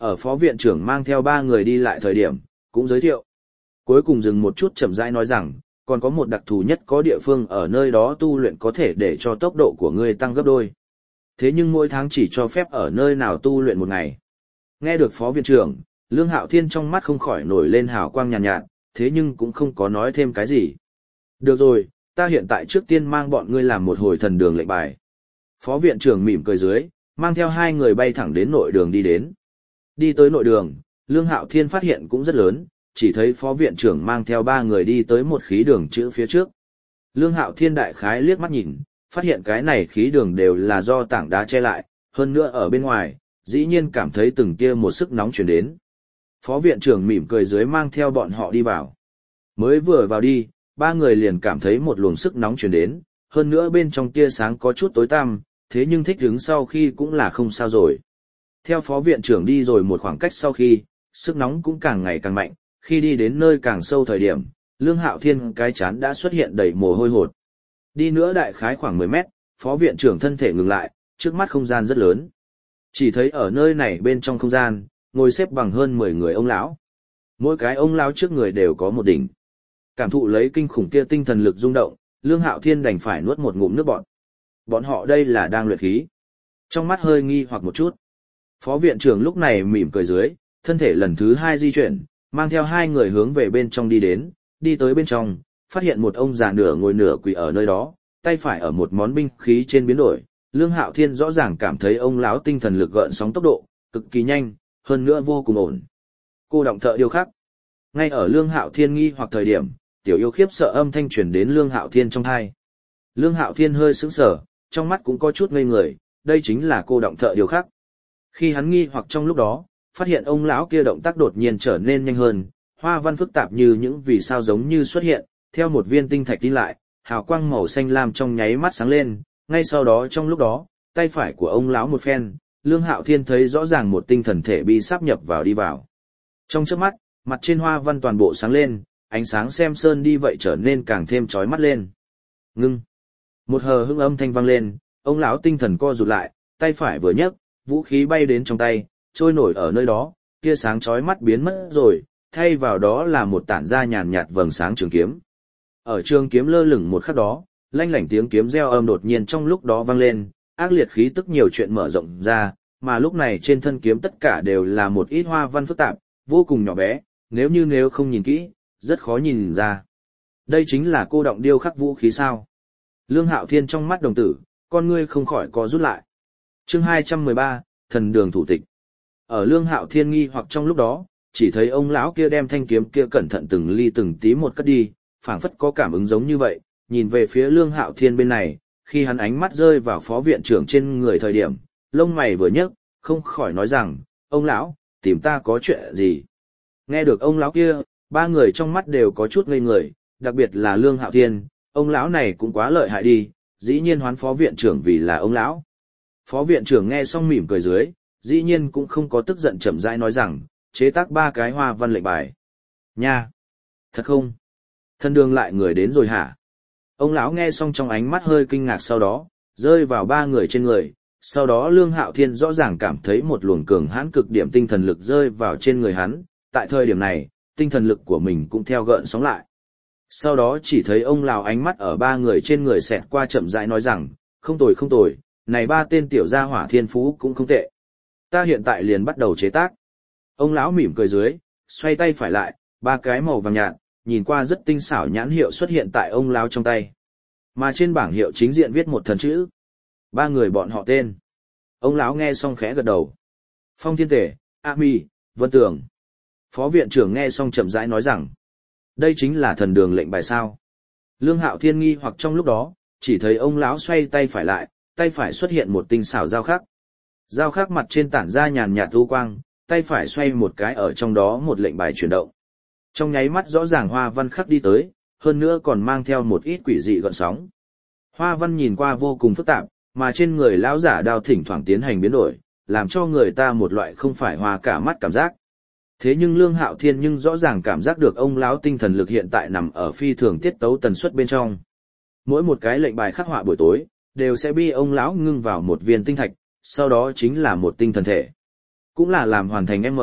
Ở phó viện trưởng mang theo 3 người đi lại thời điểm, cũng giới thiệu. Cuối cùng dừng một chút chậm rãi nói rằng, còn có một đặc thù nhất có địa phương ở nơi đó tu luyện có thể để cho tốc độ của ngươi tăng gấp đôi. Thế nhưng mỗi tháng chỉ cho phép ở nơi nào tu luyện một ngày. Nghe được phó viện trưởng, Lương Hạo Thiên trong mắt không khỏi nổi lên hào quang nhàn nhạt, thế nhưng cũng không có nói thêm cái gì. Được rồi, ta hiện tại trước tiên mang bọn ngươi làm một hồi thần đường lệnh bài. Phó viện trưởng mỉm cười dưới, mang theo 2 người bay thẳng đến nội đường đi đến. Đi tới nội đường, Lương Hạo Thiên phát hiện cũng rất lớn, chỉ thấy phó viện trưởng mang theo 3 người đi tới một khí đường chữ phía trước. Lương Hạo Thiên đại khái liếc mắt nhìn, phát hiện cái này khí đường đều là do tảng đá che lại, hơn nữa ở bên ngoài, dĩ nhiên cảm thấy từng tia một sức nóng chuyển đến. Phó viện trưởng mỉm cười dưới mang theo bọn họ đi vào. Mới vừa vào đi, 3 người liền cảm thấy một luồng sức nóng chuyển đến, hơn nữa bên trong tia sáng có chút tối tăm, thế nhưng thích ứng sau khi cũng là không sao rồi. Theo phó viện trưởng đi rồi một khoảng cách sau khi, sức nóng cũng càng ngày càng mạnh, khi đi đến nơi càng sâu thời điểm, Lương Hạo Thiên cái chán đã xuất hiện đầy mồ hôi hột. Đi nữa đại khái khoảng 10 mét, phó viện trưởng thân thể ngừng lại, trước mắt không gian rất lớn. Chỉ thấy ở nơi này bên trong không gian, ngồi xếp bằng hơn 10 người ông lão. Mỗi cái ông lão trước người đều có một đỉnh. Cảm thụ lấy kinh khủng kia tinh thần lực rung động, Lương Hạo Thiên đành phải nuốt một ngụm nước bọt. Bọn họ đây là đang luyện khí. Trong mắt hơi nghi hoặc một chút. Phó viện trưởng lúc này mỉm cười dưới, thân thể lần thứ 2 di chuyển, mang theo 2 người hướng về bên trong đi đến, đi tới bên trong, phát hiện một ông già nửa ngồi nửa quỳ ở nơi đó, tay phải ở một món binh khí trên biến đổi. Lương Hạo Thiên rõ ràng cảm thấy ông lão tinh thần lực gợn sóng tốc độ cực kỳ nhanh, hơn nữa vô cùng ổn. Cô động thợ điêu khắc. Ngay ở Lương Hạo Thiên nghi hoặc thời điểm, tiểu yêu khiếp sợ âm thanh truyền đến Lương Hạo Thiên trong tai. Lương Hạo Thiên hơi sững sờ, trong mắt cũng có chút ngây người, đây chính là cô động thợ điêu khắc. Khi hắn nghi hoặc trong lúc đó, phát hiện ông lão kia động tác đột nhiên trở nên nhanh hơn, hoa văn phức tạp như những vì sao giống như xuất hiện, theo một viên tinh thạch tin lại, hào quang màu xanh lam trong nháy mắt sáng lên, ngay sau đó trong lúc đó, tay phải của ông lão một phen, Lương Hạo Thiên thấy rõ ràng một tinh thần thể bi sáp nhập vào đi vào. Trong chớp mắt, mặt trên hoa văn toàn bộ sáng lên, ánh sáng xem sơn đi vậy trở nên càng thêm chói mắt lên. Ngưng. Một hờ hững âm thanh vang lên, ông lão tinh thần co rụt lại, tay phải vừa nhấc, vũ khí bay đến trong tay, trôi nổi ở nơi đó, tia sáng chói mắt biến mất rồi, thay vào đó là một tản ra nhàn nhạt vầng sáng trường kiếm. Ở trường kiếm lơ lửng một khắc đó, lanh lảnh tiếng kiếm reo âm đột nhiên trong lúc đó vang lên, ác liệt khí tức nhiều chuyện mở rộng ra, mà lúc này trên thân kiếm tất cả đều là một ít hoa văn phức tạp, vô cùng nhỏ bé, nếu không nhìn kỹ, rất khó nhìn ra. Đây chính là cô động điêu khắc vũ khí sao? Lương Hạo Thiên trong mắt đồng tử, con ngươi không khỏi có rút lại. Chương 213, Thần Đường thủ tịch. Ở Lương Hạo Thiên nghi hoặc trong lúc đó, chỉ thấy ông lão kia đem thanh kiếm kia cẩn thận từng ly từng tí một cất đi, phảng phất có cảm ứng giống như vậy, nhìn về phía Lương Hạo Thiên bên này, khi hắn ánh mắt rơi vào phó viện trưởng trên người thời điểm, lông mày vừa nhấc, không khỏi nói rằng, ông lão, tìm ta có chuyện gì? Nghe được ông lão kia, 3 người trong mắt đều có chút ngây người, đặc biệt là Lương Hạo Thiên, ông lão này cũng quá lợi hại đi, dĩ nhiên hoán phó viện trưởng vì là ông lão. Phó viện trưởng nghe xong mỉm cười dưới, dĩ nhiên cũng không có tức giận chậm rãi nói rằng, chế tác 3 cái hoa văn lệnh bài. Nha! Thật không? Thần đường lại người đến rồi hả? Ông lão nghe xong trong ánh mắt hơi kinh ngạc sau đó, rơi vào 3 người trên người, sau đó Lương Hạo Thiên rõ ràng cảm thấy một luồng cường hãn cực điểm tinh thần lực rơi vào trên người hắn, tại thời điểm này, tinh thần lực của mình cũng theo gợn sóng lại. Sau đó chỉ thấy ông lão ánh mắt ở 3 người trên người xẹt qua chậm rãi nói rằng, không tồi, này 3 tên tiểu gia hỏa thiên phú cũng không tệ. Ta hiện tại liền bắt đầu chế tác. Ông lão mỉm cười dưới, xoay tay phải lại, 3 cái màu vàng nhạt, nhìn qua rất tinh xảo nhãn hiệu xuất hiện tại ông lão trong tay. Mà trên bảng hiệu chính diện viết một thần chữ. 3 người bọn họ tên. Ông lão nghe xong khẽ gật đầu. Phong Thiên Tể, A Mi, Vân Tường. Phó viện trưởng nghe xong chậm rãi nói rằng, đây chính là thần đường lệnh bài sao. Lương Hạo Thiên nghi hoặc trong lúc đó, chỉ thấy ông lão xoay tay phải lại, tay phải xuất hiện một tinh xảo dao khắc. Dao khắc mặt trên tản ra nhàn nhạt u quang, tay phải xoay một cái ở trong đó một lệnh bài chuyển động. Trong nháy mắt rõ ràng hoa văn khắc đi tới, hơn nữa còn mang theo một ít quỷ dị gợn sóng. Hoa văn nhìn qua vô cùng phức tạp, mà trên người lão giả đao thỉnh thoảng tiến hành biến đổi, làm cho người ta một loại không phải hoa cả mắt cảm giác. Thế nhưng Lương Hạo Thiên nhưng rõ ràng cảm giác được ông lão tinh thần lực hiện tại nằm ở phi thường tiết tấu tần suất bên trong. Mỗi một cái lệnh bài khắc họa buổi tối, đều sẽ bi ông lão ngưng vào một viên tinh thạch, sau đó chính là một tinh thần thể. cũng là làm hoàn thành M.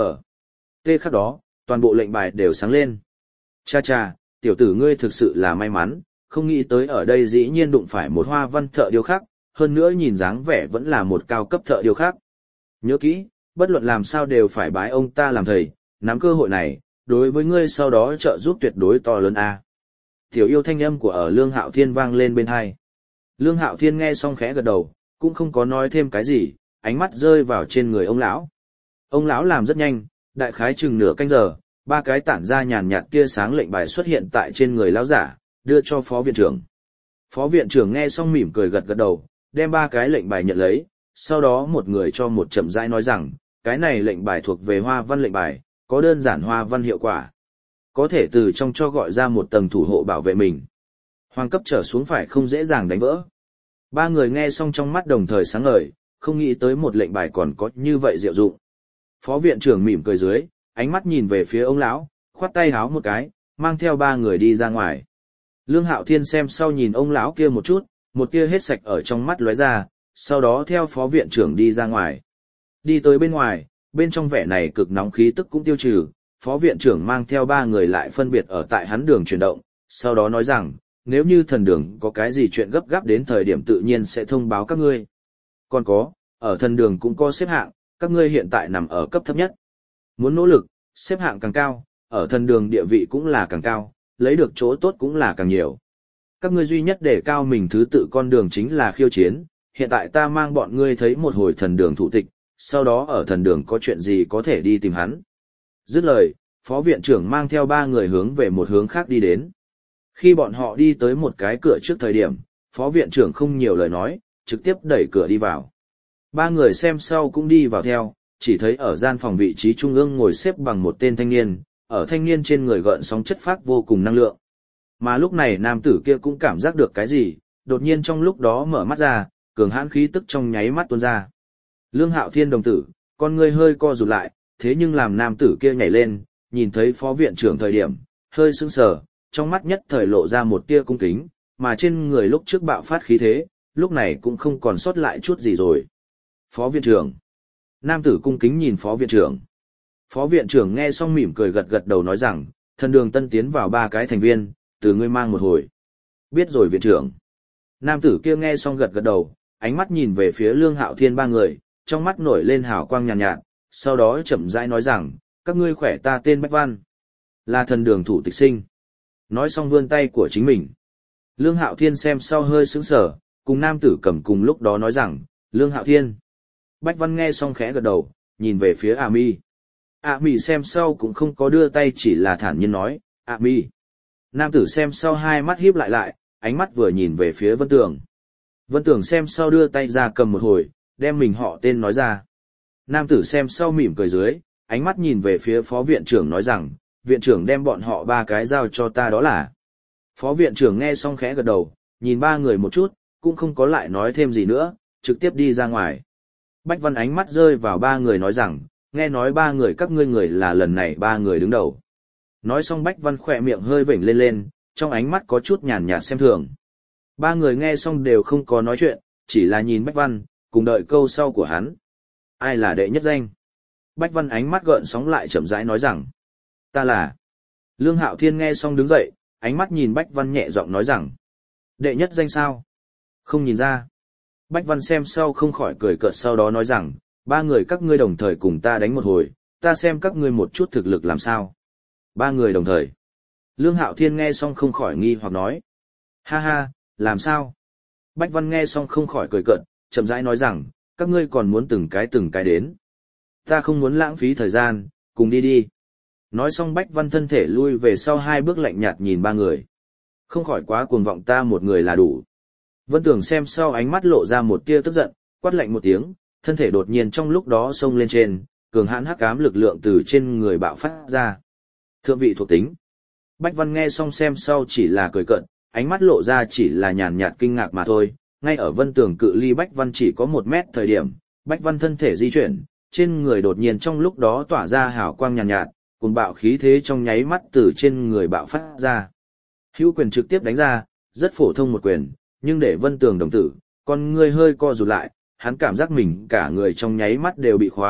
Tê khắc đó, toàn bộ lệnh bài đều sáng lên. Cha cha, tiểu tử ngươi thực sự là may mắn, không nghĩ tới ở đây dĩ nhiên đụng phải một hoa văn thợ điêu khắc, hơn nữa nhìn dáng vẻ vẫn là một cao cấp thợ điêu khắc. Nhớ kỹ, bất luận làm sao đều phải bái ông ta làm thầy, nắm cơ hội này, đối với ngươi sau đó trợ giúp tuyệt đối to lớn a. Tiểu yêu thanh âm của ở Lương Hạo Thiên vang lên bên tai. Lương Hạo Thiên nghe xong khẽ gật đầu, cũng không có nói thêm cái gì, ánh mắt rơi vào trên người ông lão. Ông lão làm rất nhanh, đại khái chừng nửa canh giờ, ba cái tản ra nhàn nhạt tia sáng lệnh bài xuất hiện tại trên người lão giả, đưa cho phó viện trưởng. Phó viện trưởng nghe xong mỉm cười gật gật đầu, đem ba cái lệnh bài nhận lấy, sau đó một người cho một chậm rãi nói rằng, cái này lệnh bài thuộc về hoa văn lệnh bài, có đơn giản hoa văn hiệu quả. Có thể từ trong cho gọi ra một tầng thủ hộ bảo vệ mình. Hoàng cấp trở xuống phải không dễ dàng đánh vỡ. Ba người nghe xong trong mắt đồng thời sáng ngời, không nghĩ tới một lệnh bài còn có như vậy diệu dụng. Phó viện trưởng mỉm cười dưới, ánh mắt nhìn về phía ông lão, khoát tay háo một cái, mang theo ba người đi ra ngoài. Lương Hạo Thiên xem sau nhìn ông lão kia một chút, một tia hết sạch ở trong mắt lóe ra, sau đó theo phó viện trưởng đi ra ngoài. Đi tới bên ngoài, bên trong vẻ này cực nóng khí tức cũng tiêu trừ, phó viện trưởng mang theo ba người lại phân biệt ở tại hắn đường chuyển động, sau đó nói rằng, nếu như thần đường có cái gì chuyện gấp gáp đến thời điểm tự nhiên sẽ thông báo các ngươi. Còn có, ở thần đường cũng có xếp hạng, các ngươi hiện tại nằm ở cấp thấp nhất. Muốn nỗ lực, xếp hạng càng cao, ở thần đường địa vị cũng là càng cao, lấy được chỗ tốt cũng là càng nhiều. Các ngươi duy nhất để cao mình thứ tự con đường chính là khiêu chiến, hiện tại ta mang bọn ngươi thấy một hồi thần đường thủ tịch, sau đó ở thần đường có chuyện gì có thể đi tìm hắn. Dứt lời, phó viện trưởng mang theo ba người hướng về một hướng khác đi đến. Khi bọn họ đi tới một cái cửa trước thời điểm, phó viện trưởng không nhiều lời nói, trực tiếp đẩy cửa đi vào. Ba người xem sau cũng đi vào theo, chỉ thấy ở gian phòng vị trí trung ương ngồi xếp bằng một tên thanh niên, ở thanh niên trên người gợn sóng chất phác vô cùng năng lượng. Mà lúc này nam tử kia cũng cảm giác được cái gì, đột nhiên trong lúc đó mở mắt ra, cường hãn khí tức trong nháy mắt tuôn ra. Lương Hạo Thiên đồng tử, con ngươi hơi co rụt lại, thế nhưng làm nam tử kia nhảy lên, nhìn thấy phó viện trưởng thời điểm, hơi sững sờ, trong mắt nhất thời lộ ra một tia cung kính, mà trên người lúc trước bạo phát khí thế, lúc này cũng không còn sót lại chút gì rồi. Phó viện trưởng. Nam tử cung kính nhìn phó viện trưởng. Phó viện trưởng nghe xong mỉm cười gật gật đầu nói rằng, thần đường tân tiến vào ba cái thành viên, từ ngươi mang một hồi. Biết rồi viện trưởng. Nam tử kia nghe xong gật gật đầu, ánh mắt nhìn về phía Lương Hạo Thiên ba người, trong mắt nổi lên hào quang nhàn nhạt, sau đó chậm rãi nói rằng, các ngươi khỏe, ta tên Bách Văn, là thần đường thủ tịch sinh. Nói xong vươn tay của chính mình. Lương Hạo Thiên xem sau hơi sững sờ, cùng nam tử cầm cùng lúc đó nói rằng, Lương Hạo Thiên. Bách Văn nghe xong khẽ gật đầu, nhìn về phía A Mi. A Mi xem sau cũng không có đưa tay, chỉ là thản nhiên nói, A Mi. Nam tử xem sau hai mắt híp lại, ánh mắt vừa nhìn về phía Vân Tường. Vân Tường xem sau đưa tay ra cầm một hồi, đem mình họ tên nói ra. Nam tử xem sau mỉm cười dưới, ánh mắt nhìn về phía phó viện trưởng nói rằng, viện trưởng đem bọn họ ba cái giao cho ta đó là. Phó viện trưởng nghe xong khẽ gật đầu, nhìn ba người một chút, cũng không có lại nói thêm gì nữa, trực tiếp đi ra ngoài. Bách Văn ánh mắt rơi vào ba người nói rằng, nghe nói ba người các ngươi người là lần này ba người đứng đầu. Nói xong Bách Văn khỏe miệng hơi vểnh lên, trong ánh mắt có chút nhàn nhạt xem thường. Ba người nghe xong đều không có nói chuyện, chỉ là nhìn Bách Văn, cùng đợi câu sau của hắn. Ai là đệ nhất danh? Bách Văn ánh mắt gợn sóng lại chậm rãi nói rằng, ta là. Lương Hạo Thiên nghe xong đứng dậy, ánh mắt nhìn Bách Văn nhẹ giọng nói rằng, đệ nhất danh sao? Không nhìn ra. Bách Văn xem sau không khỏi cười cợt, sau đó nói rằng, ba người các ngươi đồng thời cùng ta đánh một hồi, ta xem các ngươi một chút thực lực làm sao. Ba người đồng thời. Lương Hạo Thiên nghe xong không khỏi nghi hoặc nói, ha ha, làm sao? Bách Văn nghe xong không khỏi cười cợt, chậm rãi nói rằng, các ngươi còn muốn từng cái đến. Ta không muốn lãng phí thời gian, cùng đi đi. Nói xong Bách Văn thân thể lui về sau hai bước lạnh nhạt nhìn ba người. Không khỏi quá cuồng vọng, ta một người là đủ. Vân Tường xem sau ánh mắt lộ ra một tia tức giận, quát lạnh một tiếng, thân thể đột nhiên trong lúc đó xông lên trên, cường hãn hắc ám lực lượng từ trên người bạo phát ra. Thượng vị thuộc tính. Bách Văn nghe xong xem sau chỉ là cười cợt, ánh mắt lộ ra chỉ là nhàn nhạt kinh ngạc mà thôi. Ngay ở Vân Tường cự ly Bách Văn chỉ có 1 mét thời điểm, Bách Văn thân thể di chuyển, trên người đột nhiên trong lúc đó tỏa ra hào quang nhàn nhạt, cùng bạo khí thế trong nháy mắt từ trên người bạo phát ra. Hữu quyền trực tiếp đánh ra, rất phổ thông một quyền, nhưng để Vân Tường đồng tử, con người hơi co rụt lại, hắn cảm giác mình cả người trong nháy mắt đều bị khóa,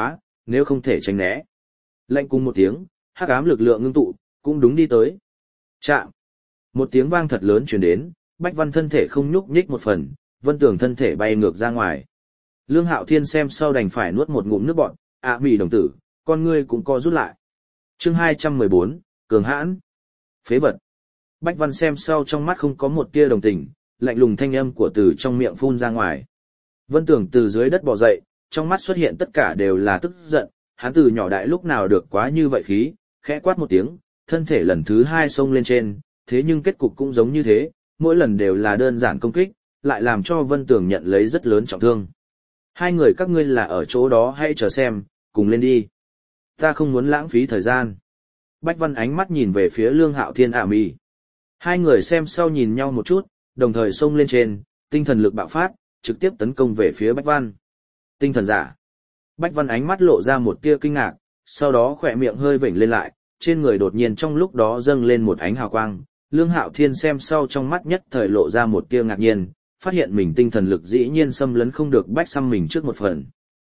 nếu không thể tránh né. Lạnh cùng một tiếng, hắc ám lực lượng ngưng tụ, cũng đúng đi tới. Chạm. Một tiếng vang thật lớn truyền đến, Bách Văn thân thể không nhúc nhích một phần, Vân Tường thân thể bay ngược ra ngoài. Lương Hạo Thiên xem sau đành phải nuốt một ngụm nước bọt, Mị đồng tử, con ngươi cũng co rút lại. Chương 214, cường hãn. Phế vật. Bách Văn xem sau trong mắt không có một tia đồng tình, lạnh lùng thanh âm của từ trong miệng phun ra ngoài. Vân Tường từ dưới đất bò dậy, trong mắt xuất hiện tất cả đều là tức giận, hắn từ nhỏ đại lúc nào được quá như vậy khí, khẽ quát một tiếng, thân thể lần thứ hai xông lên trên, thế nhưng kết cục cũng giống như thế, mỗi lần đều là đơn giản công kích, lại làm cho Vân Tường nhận lấy rất lớn trọng thương. Hai người các ngươi là ở chỗ đó hãy chờ xem, cùng lên đi. Ta không muốn lãng phí thời gian. Bách Văn ánh mắt nhìn về phía Lương Hạo Thiên Mị. Hai người xem sau nhìn nhau một chút, đồng thời xông lên trên, tinh thần lực bạo phát, trực tiếp tấn công về phía Bách Văn. Tinh thần giả. Bách Văn ánh mắt lộ ra một tia kinh ngạc, sau đó khỏe miệng hơi vểnh lên lại, trên người đột nhiên trong lúc đó dâng lên một ánh hào quang. Lương Hạo Thiên xem sau trong mắt nhất thời lộ ra một tia ngạc nhiên, phát hiện mình tinh thần lực dĩ nhiên xâm lấn không được bách xăm mình trước một phần.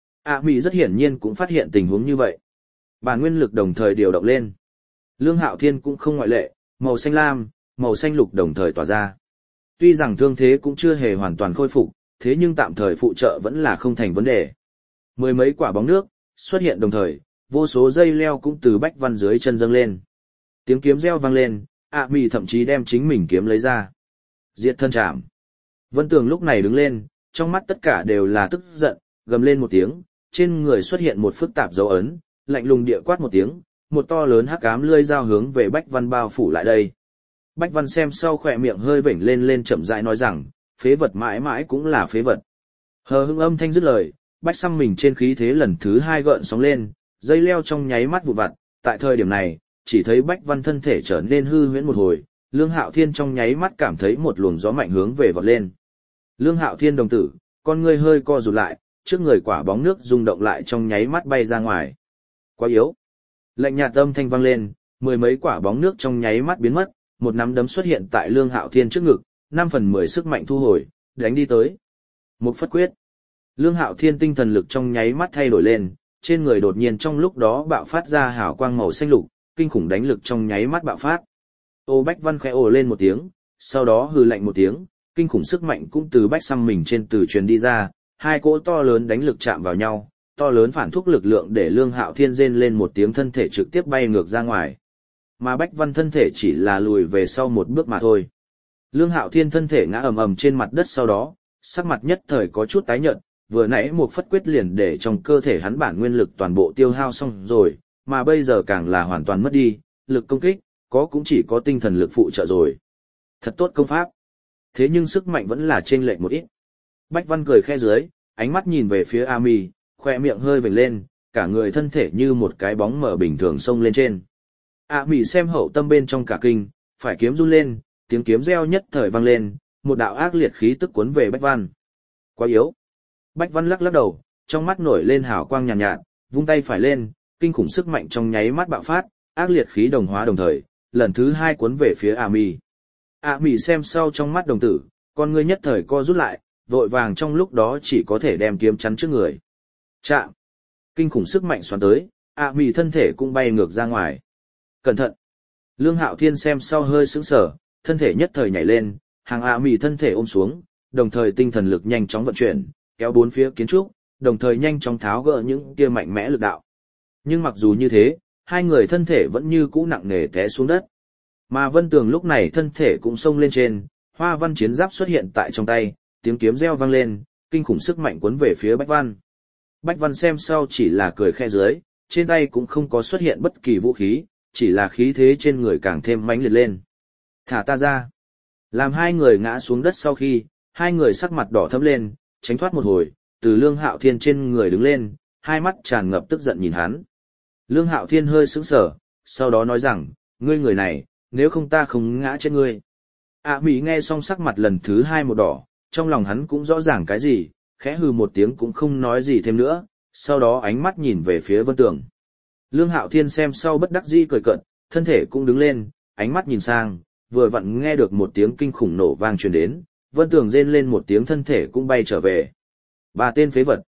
Mị rất hiển nhiên cũng phát hiện tình huống như vậy. Bản nguyên lực đồng thời điều động lên. Lương Hạo Thiên cũng không ngoại lệ, màu xanh lam, màu xanh lục đồng thời tỏa ra. Tuy rằng thương thế cũng chưa hề hoàn toàn khôi phục, thế nhưng tạm thời phụ trợ vẫn là không thành vấn đề. Mười mấy quả bóng nước xuất hiện đồng thời, vô số dây leo cũng từ Bách Văn dưới chân dâng lên. Tiếng kiếm reo vang lên, Mị thậm chí đem chính mình kiếm lấy ra. Diệt thân chạm. Vân Tường lúc này đứng lên, trong mắt tất cả đều là tức giận, gầm lên một tiếng, trên người xuất hiện một phức tạp dấu ấn, lạnh lùng địa quát một tiếng, một to lớn hắc ám lưỡi dao hướng về Bách Văn bao phủ lại đây. Bách Văn xem sau khỏe miệng hơi vểnh lên chậm rãi nói rằng, phế vật mãi mãi cũng là phế vật. Hờ hững âm thanh dứt lời, Bách xăm mình trên khí thế lần thứ hai gợn sóng lên, dây leo trong nháy mắt vụt vặt, tại thời điểm này, chỉ thấy Bách Văn thân thể trở nên hư huyễn một hồi, Lương Hạo Thiên trong nháy mắt cảm thấy một luồng gió mạnh hướng về vọt lên. Lương Hạo Thiên đồng tử, con ngươi hơi co rụt lại, trước người quả bóng nước rung động lại trong nháy mắt bay ra ngoài. Quá yếu. Lạnh nhạt âm thanh vang lên, mười mấy quả bóng nước trong nháy mắt biến mất, một nắm đấm xuất hiện tại Lương Hạo Thiên trước ngực, 5/10 sức mạnh thu hồi, đánh đi tới. Một phất quyết. Lương Hạo Thiên tinh thần lực trong nháy mắt thay đổi lên, trên người đột nhiên trong lúc đó bạo phát ra hào quang màu xanh lục, kinh khủng đánh lực trong nháy mắt bạo phát. Ô Bách Văn khẽ ồ lên một tiếng, sau đó hừ lạnh một tiếng, kinh khủng sức mạnh cũng từ bách xăm mình trên từ truyền đi ra, hai cỗ to lớn đánh lực chạm vào nhau, to lớn phản thúc lực lượng để Lương Hạo Thiên rên lên một tiếng, thân thể trực tiếp bay ngược ra ngoài. Mà Bách Văn thân thể chỉ là lùi về sau một bước mà thôi. Lương Hạo Thiên thân thể ngã ầm ầm trên mặt đất, sau đó, sắc mặt nhất thời có chút tái nhợt, vừa nãy một phất quyết liền để trong cơ thể hắn bản nguyên lực toàn bộ tiêu hao xong rồi, mà bây giờ càng là hoàn toàn mất đi, lực công kích, cũng chỉ có tinh thần lực phụ trợ rồi. Thật tốt công pháp. Thế nhưng sức mạnh vẫn là chênh lệch một ít. Bách Văn cười khẽ dưới, ánh mắt nhìn về phía Mị, khoe miệng hơi vểnh lên, cả người thân thể như một cái bóng mở bình thường xông lên trên. Mị xem hậu tâm bên trong cả kinh, phải kiếm run lên, tiếng kiếm reo nhất thời vang lên, một đạo ác liệt khí tức cuốn về Bách Văn. Quá yếu. Bách Văn lắc lắc đầu, trong mắt nổi lên hào quang nhàn nhạt, vung tay phải lên, kinh khủng sức mạnh trong nháy mắt bạo phát, ác liệt khí đồng hóa đồng thời, lần thứ hai cuốn về phía Mị. Mị xem sau trong mắt đồng tử, con ngươi nhất thời co rút lại, vội vàng trong lúc đó chỉ có thể đem kiếm chắn trước người. Chạm. Kinh khủng sức mạnh xoắn tới, Mị thân thể cũng bay ngược ra ngoài. Cẩn thận. Lương Hạo Thiên xem sau hơi sững sờ, thân thể nhất thời nhảy lên, hàng Mị thân thể ôm xuống, đồng thời tinh thần lực nhanh chóng vận chuyển, kéo bốn phía kiến trúc, đồng thời nhanh chóng tháo gỡ những kia mạnh mẽ lực đạo. Nhưng mặc dù như thế, hai người thân thể vẫn như cũ nặng nề té xuống đất. Mà Vân Tường lúc này thân thể cũng xông lên trên, hoa văn chiến giáp xuất hiện tại trong tay, tiếng kiếm reo vang lên, kinh khủng sức mạnh cuốn về phía Bách Văn. Bách Văn xem sau chỉ là cười khẽ dưới, trên tay cũng không có xuất hiện bất kỳ vũ khí, chỉ là khí thế trên người càng thêm mãnh liệt lên. Thả ta ra. Làm hai người ngã xuống đất sau khi, hai người sắc mặt đỏ thẫm lên, tránh thoát một hồi, từ Lương Hạo Thiên trên người đứng lên, hai mắt tràn ngập tức giận nhìn hắn. Lương Hạo Thiên hơi sững sờ, sau đó nói rằng, ngươi người này, nếu không ta không ngã chết ngươi. Mị nghe xong sắc mặt lần thứ hai một đỏ, trong lòng hắn cũng rõ ràng cái gì, khẽ hừ một tiếng cũng không nói gì thêm nữa, sau đó ánh mắt nhìn về phía Vân Tường. Lương Hạo Thiên xem sau bất đắc dĩ cười cợt, thân thể cũng đứng lên, ánh mắt nhìn sang, vừa vặn nghe được một tiếng kinh khủng nổ vang truyền đến, Vân Tường rên lên một tiếng, thân thể cũng bay trở về. Ba tên phế vật.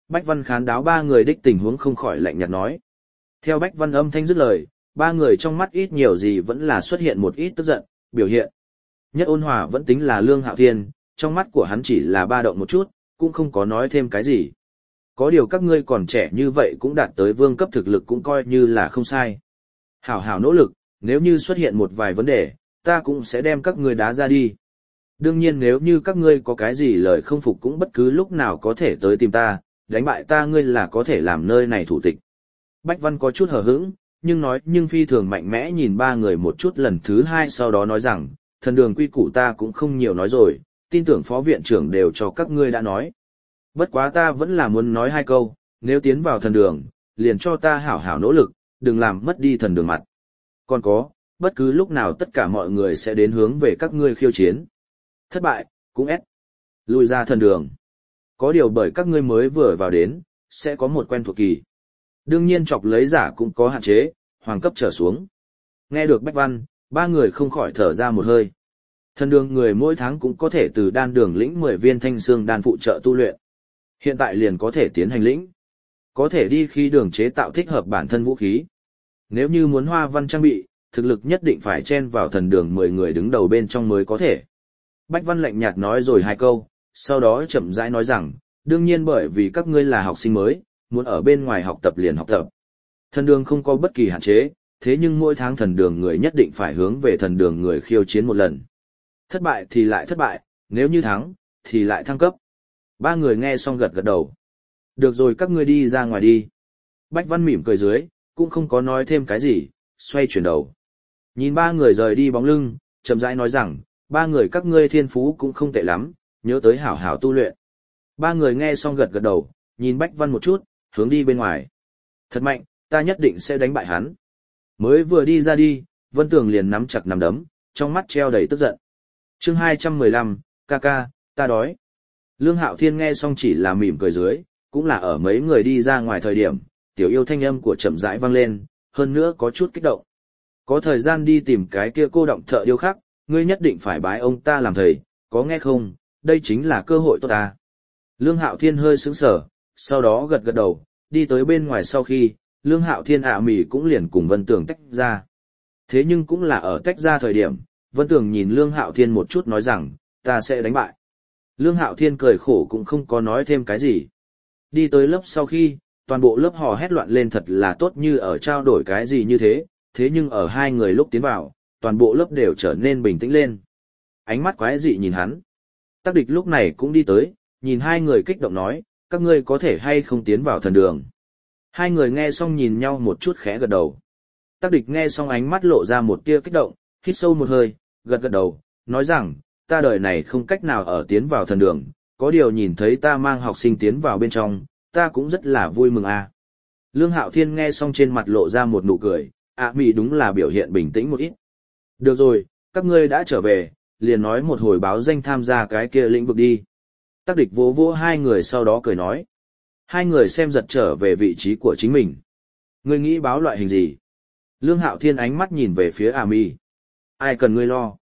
Bách Văn khán đáo ba người đích tình huống không khỏi lạnh nhạt nói. Theo Bách Văn âm thanh dứt lời, ba người trong mắt ít nhiều gì vẫn là xuất hiện một ít tức giận, biểu hiện. Nhất ôn hòa vẫn tính là Lương Hạo Thiên, trong mắt của hắn chỉ là ba động một chút, cũng không có nói thêm cái gì. Có điều các ngươi còn trẻ như vậy cũng đạt tới vương cấp thực lực cũng coi như là không sai. Hảo hảo nỗ lực, nếu như xuất hiện một vài vấn đề, ta cũng sẽ đem các ngươi đá ra đi. Đương nhiên nếu như các ngươi có cái gì lời không phục cũng bất cứ lúc nào có thể tới tìm ta, đánh bại ta ngươi là có thể làm nơi này thủ tịch. Bách Văn có chút hờ hững, nhưng phi thường mạnh mẽ nhìn ba người một chút lần thứ hai sau đó nói rằng, thần đường quy củ ta cũng không nhiều nói rồi, tin tưởng phó viện trưởng đều cho các ngươi đã nói. Bất quá ta vẫn là muốn nói hai câu, nếu tiến vào thần đường, liền cho ta hảo hảo nỗ lực, đừng làm mất đi thần đường mặt. Còn có, bất cứ lúc nào tất cả mọi người sẽ đến hướng về các ngươi khiêu chiến. Thất bại, cũng lùi ra thần đường. Có điều bởi các ngươi mới vừa vào đến, sẽ có một quen thuộc kỳ. Đương nhiên chọc lấy giả cũng có hạn chế, hoàng cấp trở xuống. Nghe được Bách Văn, ba người không khỏi thở ra một hơi. Thần đường người mỗi tháng cũng có thể từ đan đường lĩnh 10 viên thanh xương đan phụ trợ tu luyện. Hiện tại liền có thể tiến hành lĩnh. Có thể đi khi đường chế tạo thích hợp bản thân vũ khí. Nếu như muốn hoa văn trang bị, thực lực nhất định phải chen vào thần đường 10 người đứng đầu bên trong mới có thể. Bách Văn lạnh nhạt nói rồi hai câu, sau đó chậm rãi nói rằng, đương nhiên bởi vì các ngươi là học sinh mới, muốn ở bên ngoài học tập liền học tập. Thần đường không có bất kỳ hạn chế, thế nhưng mỗi tháng thần đường người nhất định phải hướng về thần đường người khiêu chiến một lần. Thất bại thì lại thất bại, nếu như thắng, thì lại thăng cấp. Ba người nghe xong gật gật đầu. Được rồi các ngươi đi ra ngoài đi. Bách Văn mỉm cười dưới, cũng không có nói thêm cái gì, xoay chuyển đầu. Nhìn ba người rời đi bóng lưng, chậm rãi nói rằng, ba người các ngươi thiên phú cũng không tệ lắm, nhớ tới hảo hảo tu luyện. Ba người nghe xong gật gật đầu, nhìn Bách Văn một chút, hướng đi bên ngoài. Thật mạnh, ta nhất định sẽ đánh bại hắn. Mới vừa đi ra đi, Vân Tường liền nắm chặt nắm đấm, trong mắt treo đầy tức giận. Chương 215, ca ca, ta đói. Lương Hạo Thiên nghe xong chỉ là mỉm cười dưới, cũng là ở mấy người đi ra ngoài thời điểm, tiểu yêu thanh âm của chậm rãi vang lên, hơn nữa có chút kích động. Có thời gian đi tìm cái kia cô động thợ điêu khắc, ngươi nhất định phải bái ông ta làm thầy, có nghe không, đây chính là cơ hội tốt ta. Lương Hạo Thiên hơi sững sờ, sau đó gật gật đầu, đi tới bên ngoài sau khi, Lương Hạo Thiên mỉ cũng liền cùng Vân Tường tách ra. Thế nhưng cũng là ở tách ra thời điểm, Vân Tường nhìn Lương Hạo Thiên một chút nói rằng, ta sẽ đánh bại. Lương Hạo Thiên cười khổ cũng không có nói thêm cái gì. Đi tới lớp sau khi, toàn bộ lớp hò hét loạn lên thật là tốt như ở trao đổi cái gì như thế, thế nhưng ở hai người lúc tiến vào, toàn bộ lớp đều trở nên bình tĩnh lên. Ánh mắt quái dị nhìn hắn. Tắc Địch lúc này cũng đi tới, nhìn hai người kích động nói, các ngươi có thể hay không tiến vào thần đường. Hai người nghe xong nhìn nhau một chút khẽ gật đầu. Tắc Địch nghe xong ánh mắt lộ ra một tia kích động, hít sâu một hơi, gật gật đầu, nói rằng, ta đời này không cách nào ở tiến vào thần đường, có điều nhìn thấy ta mang học sinh tiến vào bên trong, ta cũng rất là vui mừng a. Lương Hạo Thiên nghe xong trên mặt lộ ra một nụ cười, Mị đúng là biểu hiện bình tĩnh một ít. Được rồi, các ngươi đã trở về, liền nói một hồi báo danh tham gia cái kia lĩnh vực đi. Tắc Địch vỗ vỗ hai người sau đó cười nói. Hai người xem giật trở về vị trí của chính mình. Ngươi nghĩ báo loại hình gì? Lương Hạo Thiên ánh mắt nhìn về phía Mị. Ai cần ngươi lo?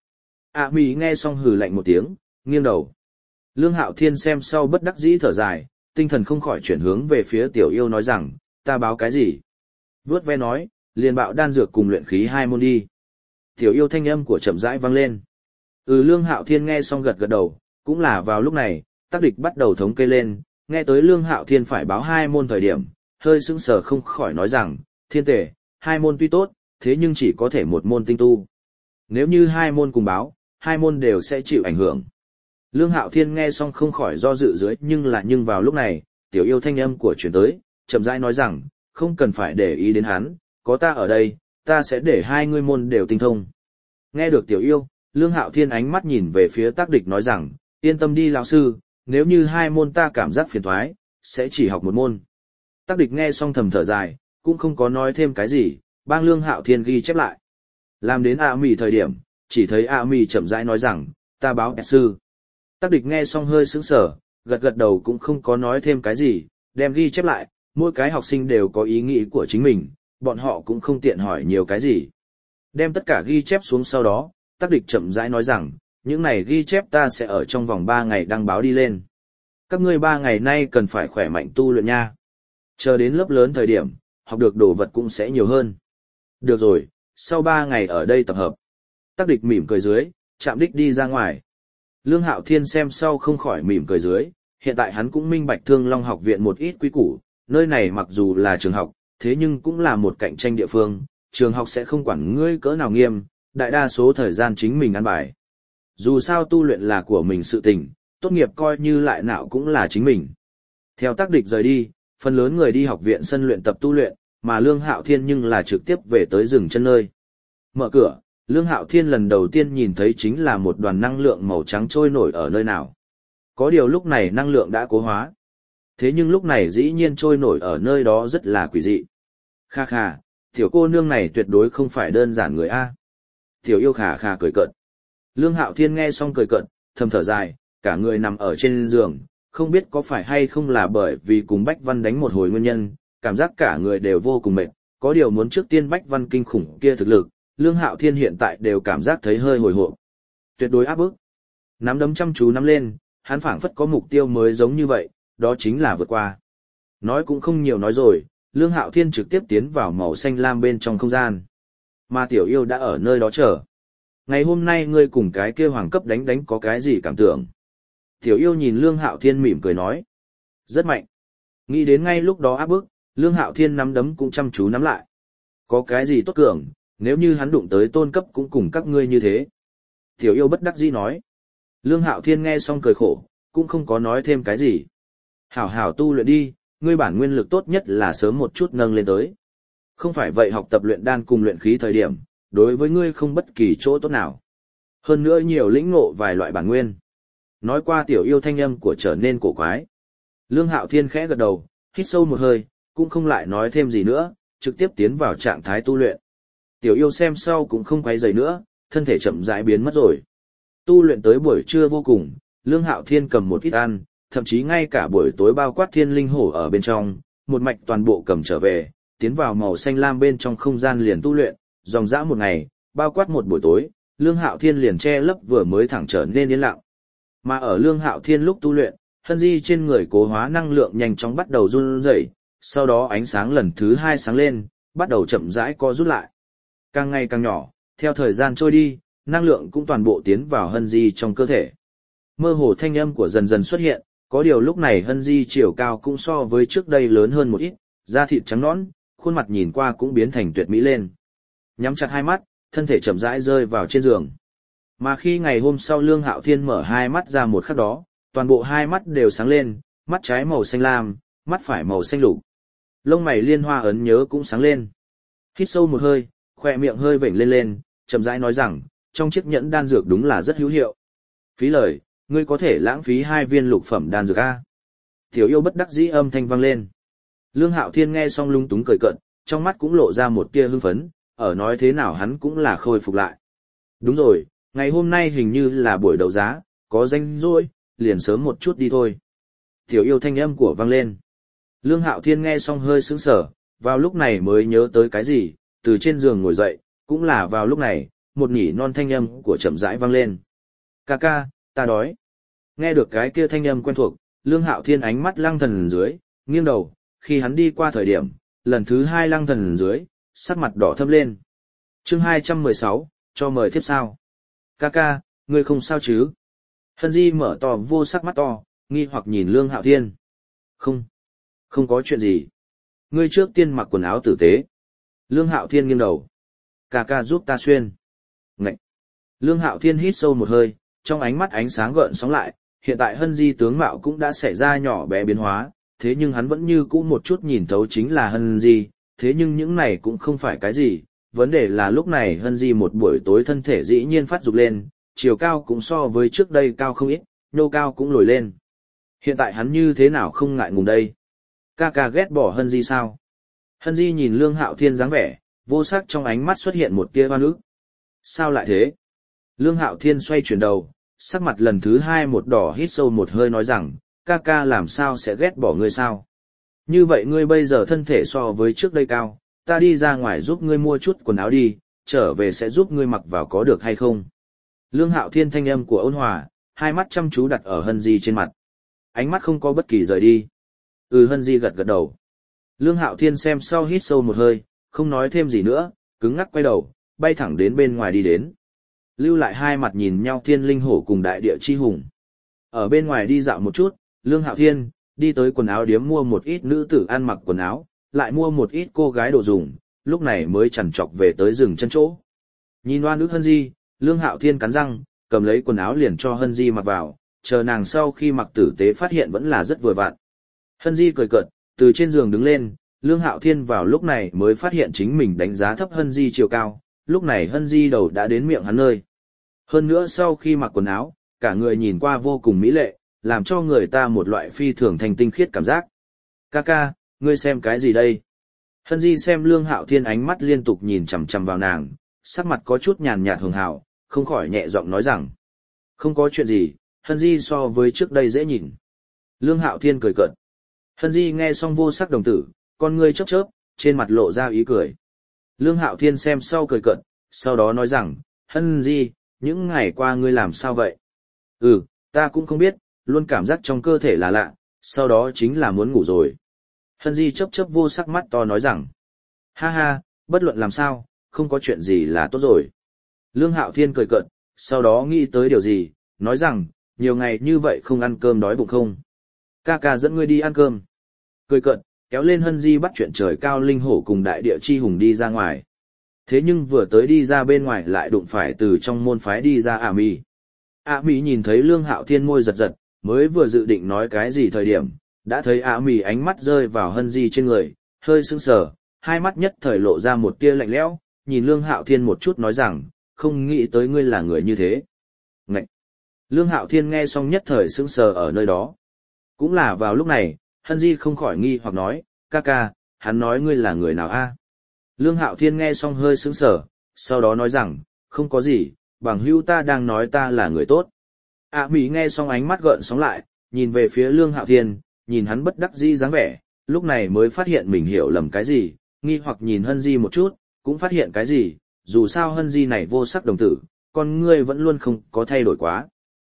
Mị nghe xong hừ lạnh một tiếng, nghiêng đầu. Lương Hạo Thiên xem sau bất đắc dĩ thở dài, tinh thần không khỏi chuyển hướng về phía tiểu yêu nói rằng, ta báo cái gì? Vướt ve nói, liền bạo đan dược cùng luyện khí 2 môn đi. Tiểu yêu thanh âm của chậm rãi vang lên. Lương Hạo Thiên nghe xong gật gật đầu, cũng là vào lúc này, Tắc Địch bắt đầu thống kê lên, nghe tới Lương Hạo Thiên phải báo 2 môn thời điểm, hơi sững sờ không khỏi nói rằng, thiên tể, 2 môn tuy tốt, thế nhưng chỉ có thể một môn tinh tu. Nếu như 2 môn cùng báo, 2 môn đều sẽ chịu ảnh hưởng. Lương Hạo Thiên nghe xong không khỏi do dự dưới nhưng vào lúc này, tiểu yêu thanh âm của chuyển tới, chậm rãi nói rằng, không cần phải để ý đến hắn, có ta ở đây, ta sẽ để 2 ngươi môn đều tinh thông. Nghe được tiểu yêu, Lương Hạo Thiên ánh mắt nhìn về phía Tắc Địch nói rằng, yên tâm đi lão sư, nếu như 2 môn ta cảm giác phiền toái, sẽ chỉ học một môn. Tắc Địch nghe xong thầm thở dài, cũng không có nói thêm cái gì, bang Lương Hạo Thiên ghi chép lại. Làm đến Mị thời điểm, chỉ thấy Mị chậm rãi nói rằng, ta báo sư. Tắc Địch nghe xong hơi sững sờ, gật gật đầu cũng không có nói thêm cái gì, đem ghi chép lại, mỗi cái học sinh đều có ý nghĩ của chính mình, bọn họ cũng không tiện hỏi nhiều cái gì. Đem tất cả ghi chép xuống sau đó, Tắc Địch chậm rãi nói rằng, những này ghi chép ta sẽ ở trong vòng 3 ngày đăng báo đi lên. Các ngươi 3 ngày nay cần phải khỏe mạnh tu luyện nha. Chờ đến lớp lớn thời điểm, học được đồ vật cũng sẽ nhiều hơn. Được rồi, sau 3 ngày ở đây tập hợp. Tắc địch mỉm cười dưới, chạm đích đi ra ngoài. Lương Hạo Thiên xem sau không khỏi mỉm cười dưới, hiện tại hắn cũng minh bạch Thương Long học viện một ít quý củ, nơi này mặc dù là trường học, thế nhưng cũng là một cạnh tranh địa phương, trường học sẽ không quản ngươi cỡ nào nghiêm, đại đa số thời gian chính mình ăn bài. Dù sao tu luyện là của mình sự tình, tốt nghiệp coi như lại nào cũng là chính mình. Theo Tắc địch rời đi, phần lớn người đi học viện sân luyện tập tu luyện, mà Lương Hạo Thiên nhưng là trực tiếp về tới rừng chân nơi. Mở cửa, Lương Hạo Thiên lần đầu tiên nhìn thấy chính là một đoàn năng lượng màu trắng trôi nổi ở nơi nào. Có điều lúc này năng lượng đã cố hóa. Thế nhưng lúc này dĩ nhiên trôi nổi ở nơi đó rất là quỷ dị. Kha kha, tiểu cô nương này tuyệt đối không phải đơn giản người A. Tiểu yêu khà khà cười cợt. Lương Hạo Thiên nghe xong cười cợt, thầm thở dài, cả người nằm ở trên giường, không biết có phải hay không là bởi vì cùng Bách Văn đánh một hồi nguyên nhân, cảm giác cả người đều vô cùng mệt, có điều muốn trước tiên Bách Văn kinh khủng kia thực lực, Lương Hạo Thiên hiện tại đều cảm giác thấy hơi hồi hộp. Tuyệt đối áp bức. Nắm đấm chăm chú nắm lên, hắn phảng phất có mục tiêu mới giống như vậy, đó chính là vượt qua. Nói cũng không nhiều nói rồi, Lương Hạo Thiên trực tiếp tiến vào màu xanh lam bên trong không gian. Mà tiểu yêu đã ở nơi đó chờ. Ngày hôm nay ngươi cùng cái kia hoàng cấp đánh có cái gì cảm tưởng? Tiểu yêu nhìn Lương Hạo Thiên mỉm cười nói. Rất mạnh. Nghĩ đến ngay lúc đó áp bức, Lương Hạo Thiên nắm đấm cũng chăm chú nắm lại. Có cái gì tốt cường, nếu như hắn đụng tới tôn cấp cũng cùng các ngươi như thế. Tiểu yêu bất đắc dĩ nói. Lương Hạo Thiên nghe xong cười khổ, cũng không có nói thêm cái gì. Hảo hảo tu luyện đi, ngươi bản nguyên lực tốt nhất là sớm một chút nâng lên tới. Không phải vậy học tập luyện đan cùng luyện khí thời điểm, đối với ngươi không bất kỳ chỗ tốt nào. Hơn nữa nhiều lĩnh ngộ vài loại bản nguyên. Nói qua tiểu yêu thanh âm của trở nên cổ quái. Lương Hạo Thiên khẽ gật đầu, hít sâu một hơi, cũng không lại nói thêm gì nữa, trực tiếp tiến vào trạng thái tu luyện. Tiểu yêu xem sau cũng không quay dày nữa, thân thể chậm rãi biến mất rồi. Tu luyện tới buổi trưa vô cùng, Lương Hạo Thiên cầm một ít ăn, thậm chí ngay cả buổi tối bao quát thiên linh hổ ở bên trong, một mạch toàn bộ cầm trở về, tiến vào màu xanh lam bên trong không gian liền tu luyện, dòng dã một ngày, bao quát một buổi tối, Lương Hạo Thiên liền che lấp vừa mới thẳng trở nên yên lặng. Mà ở Lương Hạo Thiên lúc tu luyện, hân di trên người cố hóa năng lượng nhanh chóng bắt đầu run rẩy, sau đó ánh sáng lần thứ 2 sáng lên, bắt đầu chậm rãi co rút lại. Càng ngày càng nhỏ, theo thời gian trôi đi, năng lượng cũng toàn bộ tiến vào hân di trong cơ thể. Mơ hồ thanh âm của dần dần xuất hiện, có điều lúc này hân di chiều cao cũng so với trước đây lớn hơn một ít, da thịt trắng nõn, khuôn mặt nhìn qua cũng biến thành tuyệt mỹ lên. Nhắm chặt hai mắt, thân thể chậm rãi rơi vào trên giường. Mà khi ngày hôm sau Lương Hạo Thiên mở hai mắt ra một khắc đó, toàn bộ hai mắt đều sáng lên, mắt trái màu xanh lam, mắt phải màu xanh lục. Lông mày liên hoa ấn nhớ cũng sáng lên. Hít sâu một hơi, khỏe miệng hơi vểnh lên lên, chậm rãi nói rằng, trong chiếc nhẫn đan dược đúng là rất hữu hiệu. Phí lời, ngươi có thể lãng phí 2 viên lục phẩm đan dược a. Tiểu yêu bất đắc dĩ âm thanh vang lên. Lương Hạo Thiên nghe xong lung túng cười cợt, trong mắt cũng lộ ra một tia hưng phấn, ở nói thế nào hắn cũng là khôi phục lại. Đúng rồi, ngày hôm nay hình như là buổi đấu giá, có danh rồi, liền sớm một chút đi thôi. Tiểu yêu thanh âm của vang lên. Lương Hạo Thiên nghe xong hơi sững sờ, vào lúc này mới nhớ tới cái gì, từ trên giường ngồi dậy, cũng là vào lúc này, một nhỉ non thanh âm của chậm rãi vang lên. Ca ca, ta đói. Nghe được cái kia thanh âm quen thuộc, Lương Hạo Thiên ánh mắt lăng thần dưới, nghiêng đầu, khi hắn đi qua thời điểm, lần thứ 2 lăng thần dưới, sắc mặt đỏ thâm lên. Chương 216, cho mời tiếp sao. Ca ca, ngươi không sao chứ? Hân Di mở to vô sắc mắt to, nghi hoặc nhìn Lương Hạo Thiên. Không có chuyện gì. Ngươi trước tiên mặc quần áo tử tế. Lương Hạo Thiên nghiêng đầu. Ca ca giúp ta xuyên. Ngậy. Lương Hạo Thiên hít sâu một hơi, trong ánh mắt ánh sáng gợn sóng lại, hiện tại Hân Di tướng mạo cũng đã xảy ra nhỏ bé biến hóa, thế nhưng hắn vẫn như cũ một chút nhìn thấu chính là Hân Di, thế nhưng những này cũng không phải cái gì, vấn đề là lúc này Hân Di một buổi tối thân thể dĩ nhiên phát dục lên, chiều cao cũng so với trước đây cao không ít, nhô cao cũng lồi lên. Hiện tại hắn như thế nào không ngại ngùng đây? Ca ca ghét bỏ Hân Di sao? Hân Di nhìn Lương Hạo Thiên dáng vẻ, vô sắc trong ánh mắt xuất hiện một tia oan ức. Sao lại thế? Lương Hạo Thiên xoay chuyển đầu, sắc mặt lần thứ 2 một đỏ hít sâu một hơi nói rằng, ca ca làm sao sẽ ghét bỏ ngươi sao? Như vậy ngươi bây giờ thân thể so với trước đây cao, ta đi ra ngoài giúp ngươi mua chút quần áo đi, trở về sẽ giúp ngươi mặc vào có được hay không? Lương Hạo Thiên thanh âm của ôn hòa, hai mắt chăm chú đặt ở Hân Di trên mặt. ánh mắt không có bất kỳ rời đi. Hân Di gật gật đầu. Lương Hạo Thiên xem sau hít sâu một hơi, không nói thêm gì nữa, cứng ngắc quay đầu, bay thẳng đến bên ngoài đi đến. Lưu lại hai mặt nhìn nhau Thiên Linh Hổ cùng Đại Địa Chi Hùng. Ở bên ngoài đi dạo một chút, Lương Hạo Thiên đi tới quần áo điếm mua một ít nữ tử ăn mặc quần áo, lại mua một ít cô gái đồ dùng, lúc này mới chằn chọc về tới rừng chân chỗ. Nhìn oan ức Hân Di, Lương Hạo Thiên cắn răng, cầm lấy quần áo liền cho Hân Di mặc vào, chờ nàng sau khi mặc tử tế phát hiện vẫn là rất vừa vặn. Hân Di cười cợt, từ trên giường đứng lên, Lương Hạo Thiên vào lúc này mới phát hiện chính mình đánh giá thấp Hân Di chiều cao, lúc này Hân Di đầu đã đến miệng hắn nơi. Hơn nữa sau khi mặc quần áo, cả người nhìn qua vô cùng mỹ lệ, làm cho người ta một loại phi thường thanh tinh khiết cảm giác. Ca, ngươi xem cái gì đây? Hân Di xem Lương Hạo Thiên ánh mắt liên tục nhìn chằm chằm vào nàng, sắc mặt có chút nhàn nhạt hường hào, không khỏi nhẹ giọng nói rằng. Không có chuyện gì, Hân Di so với trước đây dễ nhìn. Lương Hạo Thiên cười cợt. Hân Di nghe xong vô sắc đồng tử, con ngươi chớp chớp, trên mặt lộ ra ý cười. Lương Hạo Thiên xem sau cười cợt, sau đó nói rằng, Hân Di, những ngày qua ngươi làm sao vậy? Ta cũng không biết, luôn cảm giác trong cơ thể là lạ, sau đó chính là muốn ngủ rồi. Hân Di chớp chớp vô sắc mắt to nói rằng, ha, bất luận làm sao, không có chuyện gì là tốt rồi. Lương Hạo Thiên cười cợt, sau đó nghĩ tới điều gì, nói rằng, nhiều ngày như vậy không ăn cơm đói bụng không? Ca dẫn ngươi đi ăn cơm. Cười cợt, kéo lên Hân Di bắt chuyện trời cao linh hổ cùng Đại Địa Chi Hùng đi ra ngoài. Thế nhưng vừa tới đi ra bên ngoài lại đụng phải từ trong môn phái đi ra Ả Mị. Ả Mị nhìn thấy Lương Hạo Thiên môi giật giật, mới vừa dự định nói cái gì thời điểm, đã thấy Ả Mị ánh mắt rơi vào Hân Di trên người, hơi sững sờ, hai mắt nhất thời lộ ra một tia lạnh lẽo, nhìn Lương Hạo Thiên một chút nói rằng, không nghĩ tới ngươi là người như thế. Ngậy! Lương Hạo Thiên nghe xong nhất thời sững sờ ở nơi đó. Cũng là vào lúc này, Hân Di không khỏi nghi hoặc nói, ca, hắn nói ngươi là người nào a? Lương Hạo Thiên nghe xong hơi sững sờ, sau đó nói rằng, không có gì, bằng hữu ta đang nói ta là người tốt. Ả Mị nghe xong ánh mắt gợn sóng lại, nhìn về phía Lương Hạo Thiên, nhìn hắn bất đắc dĩ dáng vẻ, lúc này mới phát hiện mình hiểu lầm cái gì, nghi hoặc nhìn Hân Di một chút, cũng phát hiện cái gì, dù sao Hân Di này vô sắc đồng tử, con ngươi vẫn luôn không có thay đổi quá.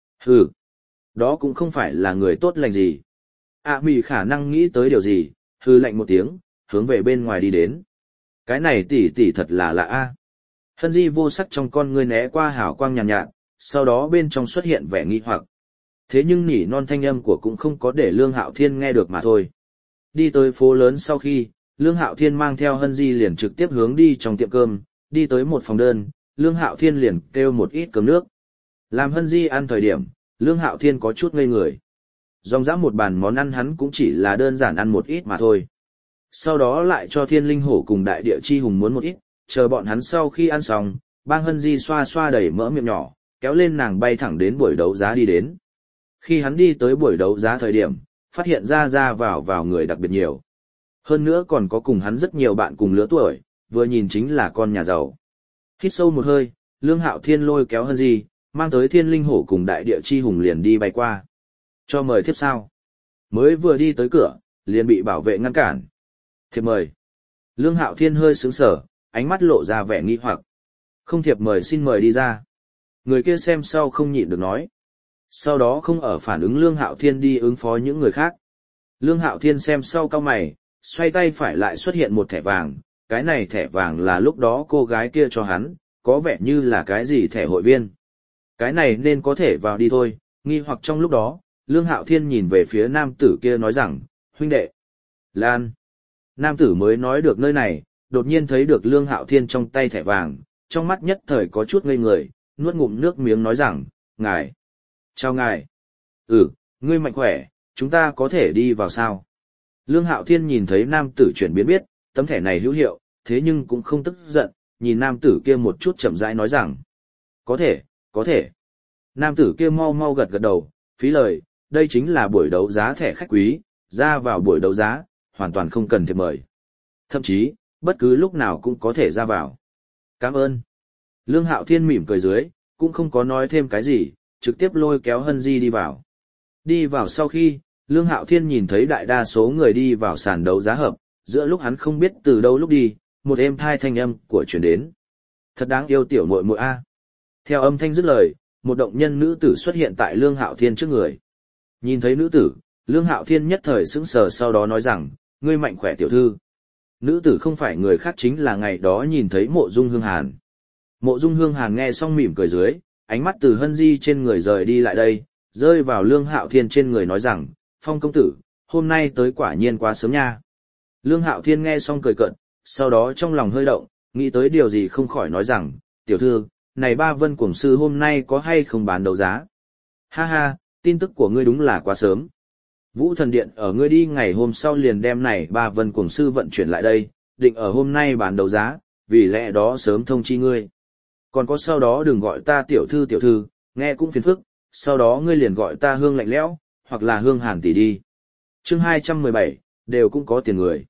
Đó cũng không phải là người tốt lành gì. Ả Mị khả năng nghĩ tới điều gì, lạnh một tiếng, hướng về bên ngoài đi đến. Cái này tỷ thật là lạ a. Hân Di vô sắc trong con ngươi né qua hào quang nhàn nhạt, sau đó bên trong xuất hiện vẻ nghi hoặc. Thế nhưng nỉ non thanh âm của cũng không có để Lương Hạo Thiên nghe được mà thôi. Đi tới phố lớn sau khi, Lương Hạo Thiên mang theo Hân Di liền trực tiếp hướng đi trong tiệm cơm, đi tới một phòng đơn, Lương Hạo Thiên liền kêu một ít cơm nước. Làm Hân Di ăn thời điểm, Lương Hạo Thiên có chút ngây người. Dòng dã một bàn món ăn hắn cũng chỉ là đơn giản ăn một ít mà thôi. Sau đó lại cho Thiên Linh Hổ cùng Đại Địa Chi Hùng muốn một ít, chờ bọn hắn sau khi ăn xong, bang Hân Di xoa xoa đầy mỡ miệng nhỏ, kéo lên nàng bay thẳng đến buổi đấu giá đi đến. Khi hắn đi tới buổi đấu giá thời điểm, phát hiện ra vào người đặc biệt nhiều. Hơn nữa còn có cùng hắn rất nhiều bạn cùng lứa tuổi, vừa nhìn chính là con nhà giàu. Hít sâu một hơi, Lương Hạo Thiên lôi kéo Hân Di, mang tới Thiên Linh Hổ cùng Đại Địa Chi Hùng liền đi bay qua. Cho mời thiếp sao? Mới vừa đi tới cửa, liền bị bảo vệ ngăn cản. Thiệp mời. Lương Hạo Thiên hơi sững sờ, ánh mắt lộ ra vẻ nghi hoặc. Không thiệp mời xin mời đi ra. Người kia xem sau không nhịn được nói. Sau đó không ở phản ứng Lương Hạo Thiên đi ứng phó những người khác. Lương Hạo Thiên xem sau cau mày, xoay tay phải lại xuất hiện một thẻ vàng. Cái này thẻ vàng là lúc đó cô gái kia cho hắn, có vẻ như là cái gì thẻ hội viên. Cái này nên có thể vào đi thôi, nghi hoặc trong lúc đó, Lương Hạo Thiên nhìn về phía nam tử kia nói rằng, huynh đệ. Lan. Nam tử mới nói được nơi này, đột nhiên thấy được Lương Hạo Thiên trong tay thẻ vàng, trong mắt nhất thời có chút ngây người, nuốt ngụm nước miếng nói rằng, ngài. Chào ngài. Ngươi mạnh khỏe, chúng ta có thể đi vào sao? Lương Hạo Thiên nhìn thấy nam tử chuyển biến biết, tấm thẻ này hữu hiệu, thế nhưng cũng không tức giận, nhìn nam tử kia một chút chậm rãi nói rằng, có thể. Nam tử kia mau gật gật đầu, phí lời, đây chính là buổi đấu giá thẻ khách quý, ra vào buổi đấu giá, hoàn toàn không cần thiệp mời. Thậm chí, bất cứ lúc nào cũng có thể ra vào. Cảm ơn. Lương Hạo Thiên mỉm cười dưới, cũng không có nói thêm cái gì, trực tiếp lôi kéo Hân Di đi vào. Đi vào sau khi, Lương Hạo Thiên nhìn thấy đại đa số người đi vào sàn đấu giá hợp, giữa lúc hắn không biết từ đâu lúc đi, một êm thai thanh âm của truyền đến. Thật đáng yêu tiểu muội muội a. Theo âm thanh dứt lời, một động nhân nữ tử xuất hiện tại Lương Hạo Thiên trước người. Nhìn thấy nữ tử, Lương Hạo Thiên nhất thời sững sờ sau đó nói rằng, ngươi mạnh khỏe tiểu thư. Nữ tử không phải người khác chính là ngày đó nhìn thấy Mộ Dung Hương Hàn. Mộ Dung Hương Hàn nghe xong mỉm cười dưới, ánh mắt từ Hân Di trên người rời đi lại đây, rơi vào Lương Hạo Thiên trên người nói rằng, Phong công tử, hôm nay tới quả nhiên quá sớm nha. Lương Hạo Thiên nghe xong cười cợt, sau đó trong lòng hơi động, nghĩ tới điều gì không khỏi nói rằng, tiểu thư, này ba vân cuồng sư hôm nay có hay không bán đấu giá? Ha ha, tin tức của ngươi đúng là quá sớm. Vũ Thần Điện ở ngươi đi ngày hôm sau liền đem này ba vân cuồng sư vận chuyển lại đây, định ở hôm nay bán đấu giá, vì lẽ đó sớm thông chi ngươi. Còn có sau đó đừng gọi ta tiểu thư, nghe cũng phiền phức, sau đó ngươi liền gọi ta Hương Lạnh Lẽo, hoặc là Hương Hàn tỷ đi. Chương 217, đều cũng có tiền người.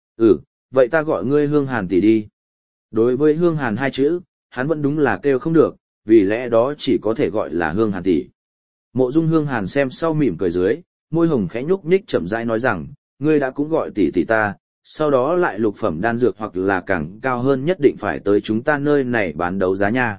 Vậy ta gọi ngươi Hương Hàn tỷ đi. Đối với Hương Hàn hai chữ, hắn vẫn đúng là kêu không được, vì lẽ đó chỉ có thể gọi là Hương Hàn tỷ. Mộ Dung Hương Hàn xem sau mỉm cười dưới, môi hồng khẽ nhúc nhích chậm rãi nói rằng, ngươi đã cũng gọi tỷ tỷ ta, sau đó lại lục phẩm đan dược hoặc là càng cao hơn nhất định phải tới chúng ta nơi này bán đấu giá nha.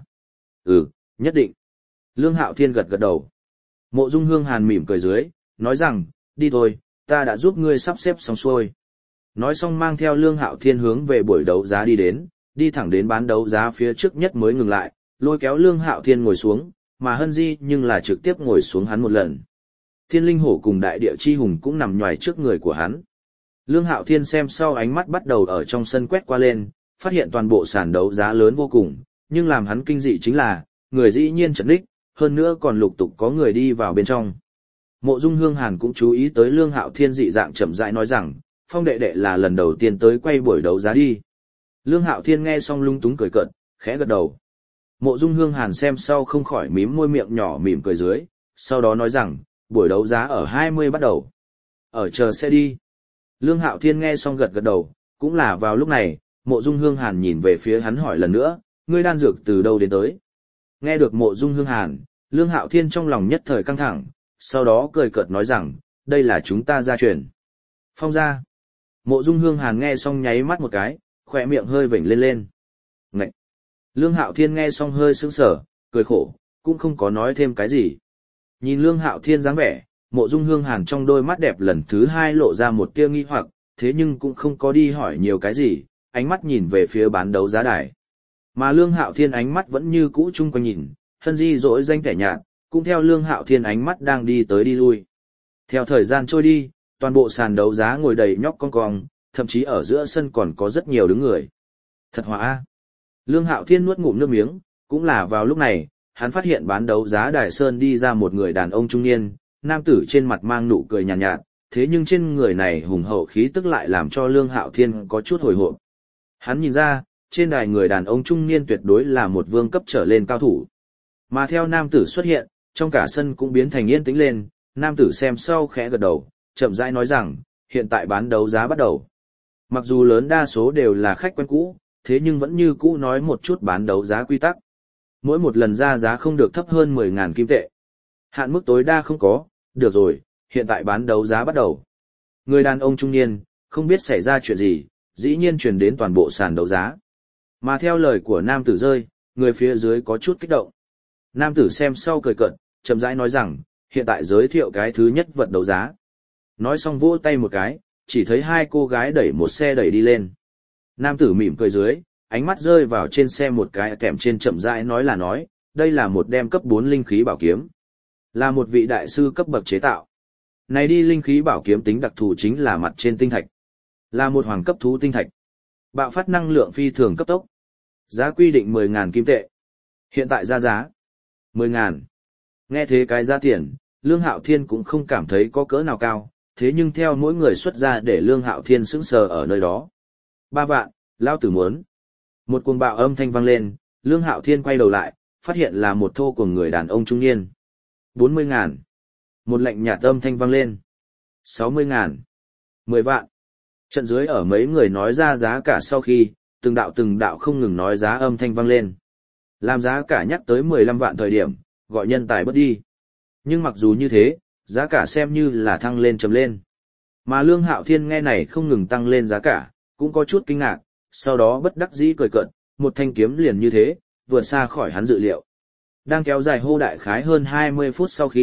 Nhất định. Lương Hạo Thiên gật gật đầu. Mộ Dung Hương Hàn mỉm cười dưới, nói rằng, đi thôi, ta đã giúp ngươi sắp xếp xong xuôi. Nói xong mang theo Lương Hạo Thiên hướng về buổi đấu giá đi đến, đi thẳng đến bán đấu giá phía trước nhất mới ngừng lại, lôi kéo Lương Hạo Thiên ngồi xuống, mà Hân Di nhưng là trực tiếp ngồi xuống hắn một lần. Thiên Linh Hổ cùng Đại Địa Chi Hùng cũng nằm nhoài trước người của hắn. Lương Hạo Thiên xem sau ánh mắt bắt đầu ở trong sân quét qua lên, phát hiện toàn bộ sàn đấu giá lớn vô cùng, nhưng làm hắn kinh dị chính là, người dĩ nhiên chật ních, hơn nữa còn lục tục có người đi vào bên trong. Mộ Dung Hương Hàn cũng chú ý tới Lương Hạo Thiên dị dạng chậm rãi nói rằng, Phong đệ đệ là lần đầu tiên tới quay buổi đấu giá đi. Lương Hạo Thiên nghe xong lung túng cười cợt, khẽ gật đầu. Mộ Dung Hương Hàn xem sau không khỏi mím môi miệng nhỏ mỉm cười dưới, sau đó nói rằng, buổi đấu giá ở 20 bắt đầu. Ở chờ xe đi. Lương Hạo Thiên nghe xong gật gật đầu, cũng là vào lúc này, Mộ Dung Hương Hàn nhìn về phía hắn hỏi lần nữa, ngươi đan dược từ đâu đến tới? Nghe được Mộ Dung Hương Hàn, Lương Hạo Thiên trong lòng nhất thời căng thẳng, sau đó cười cợt nói rằng, đây là chúng ta gia truyền. Phong gia. Mộ Dung Hương Hàn nghe xong nháy mắt một cái, khỏe miệng hơi vểnh lên lên. Ngậy! Lương Hạo Thiên nghe xong hơi sững sờ, cười khổ, cũng không có nói thêm cái gì. Nhìn Lương Hạo Thiên dáng vẻ, Mộ Dung Hương Hàn trong đôi mắt đẹp lần thứ hai lộ ra một tia nghi hoặc, thế nhưng cũng không có đi hỏi nhiều cái gì, ánh mắt nhìn về phía bán đấu giá đài. Mà Lương Hạo Thiên ánh mắt vẫn như cũ chung quanh nhìn, Hân Di dỗi danh kẻ nhạt, cũng theo Lương Hạo Thiên ánh mắt đang đi tới đi lui. Theo thời gian trôi đi, toàn bộ sàn đấu giá ngồi đầy nhóc con cong, thậm chí ở giữa sân còn có rất nhiều đứng người. Thật hòa a. Lương Hạo Thiên nuốt ngụm nước miếng, cũng là vào lúc này, hắn phát hiện bán đấu giá đài sơn đi ra một người đàn ông trung niên, nam tử trên mặt mang nụ cười nhàn nhạt, thế nhưng trên người này hùng hậu khí tức lại làm cho Lương Hạo Thiên có chút hồi hộp. Hắn nhìn ra, trên đài người đàn ông trung niên tuyệt đối là một vương cấp trở lên cao thủ. Mà theo nam tử xuất hiện, trong cả sân cũng biến thành yên tĩnh lên, nam tử xem sau khẽ gật đầu, chậm rãi nói rằng, hiện tại bán đấu giá bắt đầu. Mặc dù lớn đa số đều là khách quen cũ, thế nhưng vẫn như cũ nói một chút bán đấu giá quy tắc. Mỗi một lần ra giá không được thấp hơn 10.000 kim tệ. Hạn mức tối đa không có, được rồi, hiện tại bán đấu giá bắt đầu. Người đàn ông trung niên, không biết xảy ra chuyện gì, dĩ nhiên truyền đến toàn bộ sàn đấu giá. Mà theo lời của nam tử rơi, người phía dưới có chút kích động. Nam tử xem sau cười cợt, chậm rãi nói rằng, hiện tại giới thiệu cái thứ nhất vật đấu giá. Nói xong vỗ tay một cái, chỉ thấy hai cô gái đẩy một xe đẩy đi lên. Nam tử mỉm cười dưới, ánh mắt rơi vào trên xe một cái kèm trên chậm rãi nói, đây là một đem cấp 4 linh khí bảo kiếm. Là một vị đại sư cấp bậc chế tạo. Này đi linh khí bảo kiếm tính đặc thù chính là mặt trên tinh thạch. Là một hoàng cấp thú tinh thạch. Bạo phát năng lượng phi thường cấp tốc. Giá quy định 10.000 kim tệ. Hiện tại ra giá 10.000. Nghe thế cái giá tiền, Lương Hạo Thiên cũng không cảm thấy có cỡ nào cao, thế nhưng theo mỗi người xuất ra để Lương Hạo Thiên sững sờ ở nơi đó. 3 vạn, lao tử muốn. Một cuồng bạo âm thanh vang lên, Lương Hạo Thiên quay đầu lại, phát hiện là một thô của người đàn ông trung niên. 40.000. Một lệnh nhạt âm thanh vang lên. 60.000. 10 vạn. Trận dưới ở mấy người nói ra giá cả sau khi, từng đạo không ngừng nói giá âm thanh vang lên. Làm giá cả nhắc tới 15 vạn thời điểm, gọi nhân tài bớt đi. Nhưng mặc dù như thế, giá cả xem như là thăng lên chấm lên. Mà Lương Hạo Thiên nghe này không ngừng tăng lên giá cả, cũng có chút kinh ngạc, sau đó bất đắc dĩ cười cợt, một thanh kiếm liền như thế, vượt xa khỏi hắn dự liệu. Đang kéo dài hô đại khái hơn 20 phút sau khi,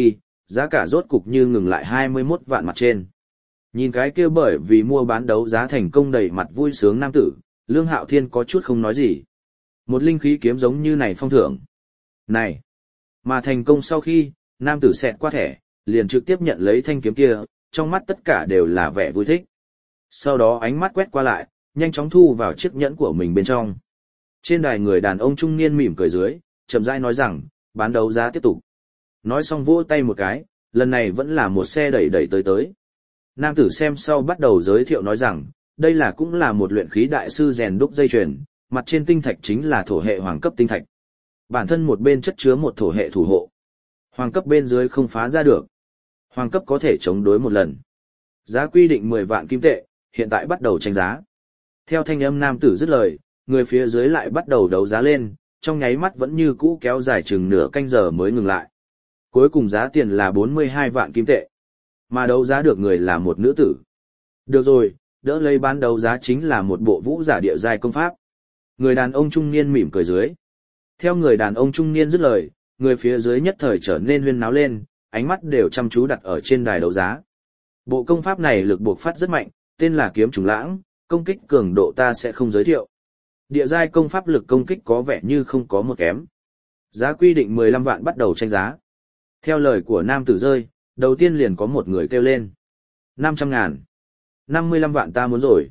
giá cả rốt cục như ngừng lại 21 vạn mặt trên. Nhìn cái kia bởi vì mua bán đấu giá thành công đầy mặt vui sướng nam tử, Lương Hạo Thiên có chút không nói gì. Một linh khí kiếm giống như này phong thưởng. Này! Mà thành công sau khi, nam tử xẹt qua thẻ, liền trực tiếp nhận lấy thanh kiếm kia, trong mắt tất cả đều là vẻ vui thích. Sau đó ánh mắt quét qua lại, nhanh chóng thu vào chiếc nhẫn của mình bên trong. Trên đài người đàn ông trung niên mỉm cười dưới, chậm rãi nói rằng, bán đấu giá tiếp tục. Nói xong vỗ tay một cái, lần này vẫn là một xe đẩy đẩy tới. Nam tử xem sau bắt đầu giới thiệu nói rằng, đây là cũng là một luyện khí đại sư rèn đúc dây chuyền, mặt trên tinh thạch chính là thổ hệ hoàng cấp tinh thạch. Bản thân một bên chất chứa một thổ hệ thủ hộ. Hoàng cấp bên dưới không phá ra được. Hoàng cấp có thể chống đối một lần. Giá quy định 10 vạn kim tệ, hiện tại bắt đầu tranh giá. Theo thanh âm nam tử dứt lời, người phía dưới lại bắt đầu đấu giá lên, trong nháy mắt vẫn như cũ kéo dài chừng nửa canh giờ mới ngừng lại. Cuối cùng giá tiền là 42 vạn kim tệ. Mà đấu giá được người là một nữ tử. Được rồi, đỡ lấy bán đấu giá chính là một bộ vũ giả địa giai công pháp. Người đàn ông trung niên mỉm cười dưới. Theo người đàn ông trung niên dứt lời, người phía dưới nhất thời trở nên huyên náo lên, ánh mắt đều chăm chú đặt ở trên đài đấu giá. Bộ công pháp này lực buộc phát rất mạnh, tên là kiếm trùng lãng, công kích cường độ ta sẽ không giới thiệu. Địa giai công pháp lực công kích có vẻ như không có một kém. Giá quy định 15 vạn bắt đầu tranh giá. Theo lời của nam tử rơi, đầu tiên liền có một người kêu lên. 500 ngàn. 55 vạn ta muốn rồi.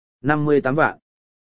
58 vạn.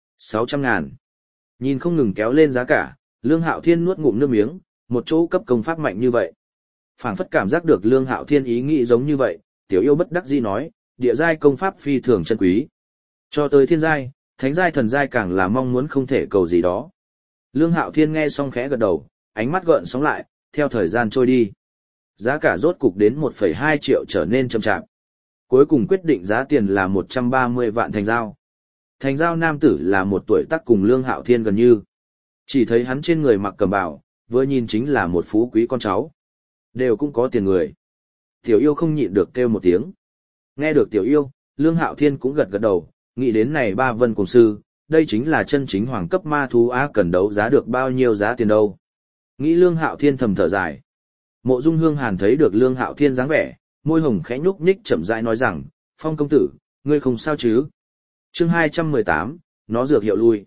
600 ngàn. Nhìn không ngừng kéo lên giá cả, Lương Hạo Thiên nuốt ngụm nước miếng, một chỗ cấp công pháp mạnh như vậy. Phảng phất cảm giác được Lương Hạo Thiên ý nghĩ giống như vậy, Tiểu Yêu bất đắc dĩ nói, địa giai công pháp phi thường chân quý. Cho tới thiên giai, thánh giai thần giai càng là mong muốn không thể cầu gì đó. Lương Hạo Thiên nghe xong khẽ gật đầu, ánh mắt gợn sóng lại, theo thời gian trôi đi. Giá cả rốt cục đến 1,2 triệu trở nên chậm chạp. Cuối cùng quyết định giá tiền là 130 vạn thành giao. Thành giao nam tử là một tuổi tác cùng Lương Hạo Thiên gần như. Chỉ thấy hắn trên người mặc cẩm bào, vừa nhìn chính là một phú quý con cháu. Đều cũng có tiền người. Tiểu Yêu không nhịn được kêu một tiếng. Nghe được Tiểu Yêu, Lương Hạo Thiên cũng gật gật đầu, nghĩ đến này ba vân cùng sư, đây chính là chân chính hoàng cấp ma thú á, cần đấu giá được bao nhiêu giá tiền đâu. Nghĩ Lương Hạo Thiên thầm thở dài. Mộ Dung Hương Hàn thấy được Lương Hạo Thiên dáng vẻ, môi hồng khẽ nhúc nhích chậm rãi nói rằng, Phong công tử, ngươi không sao chứ? Chương 218, nó dược hiệu lui.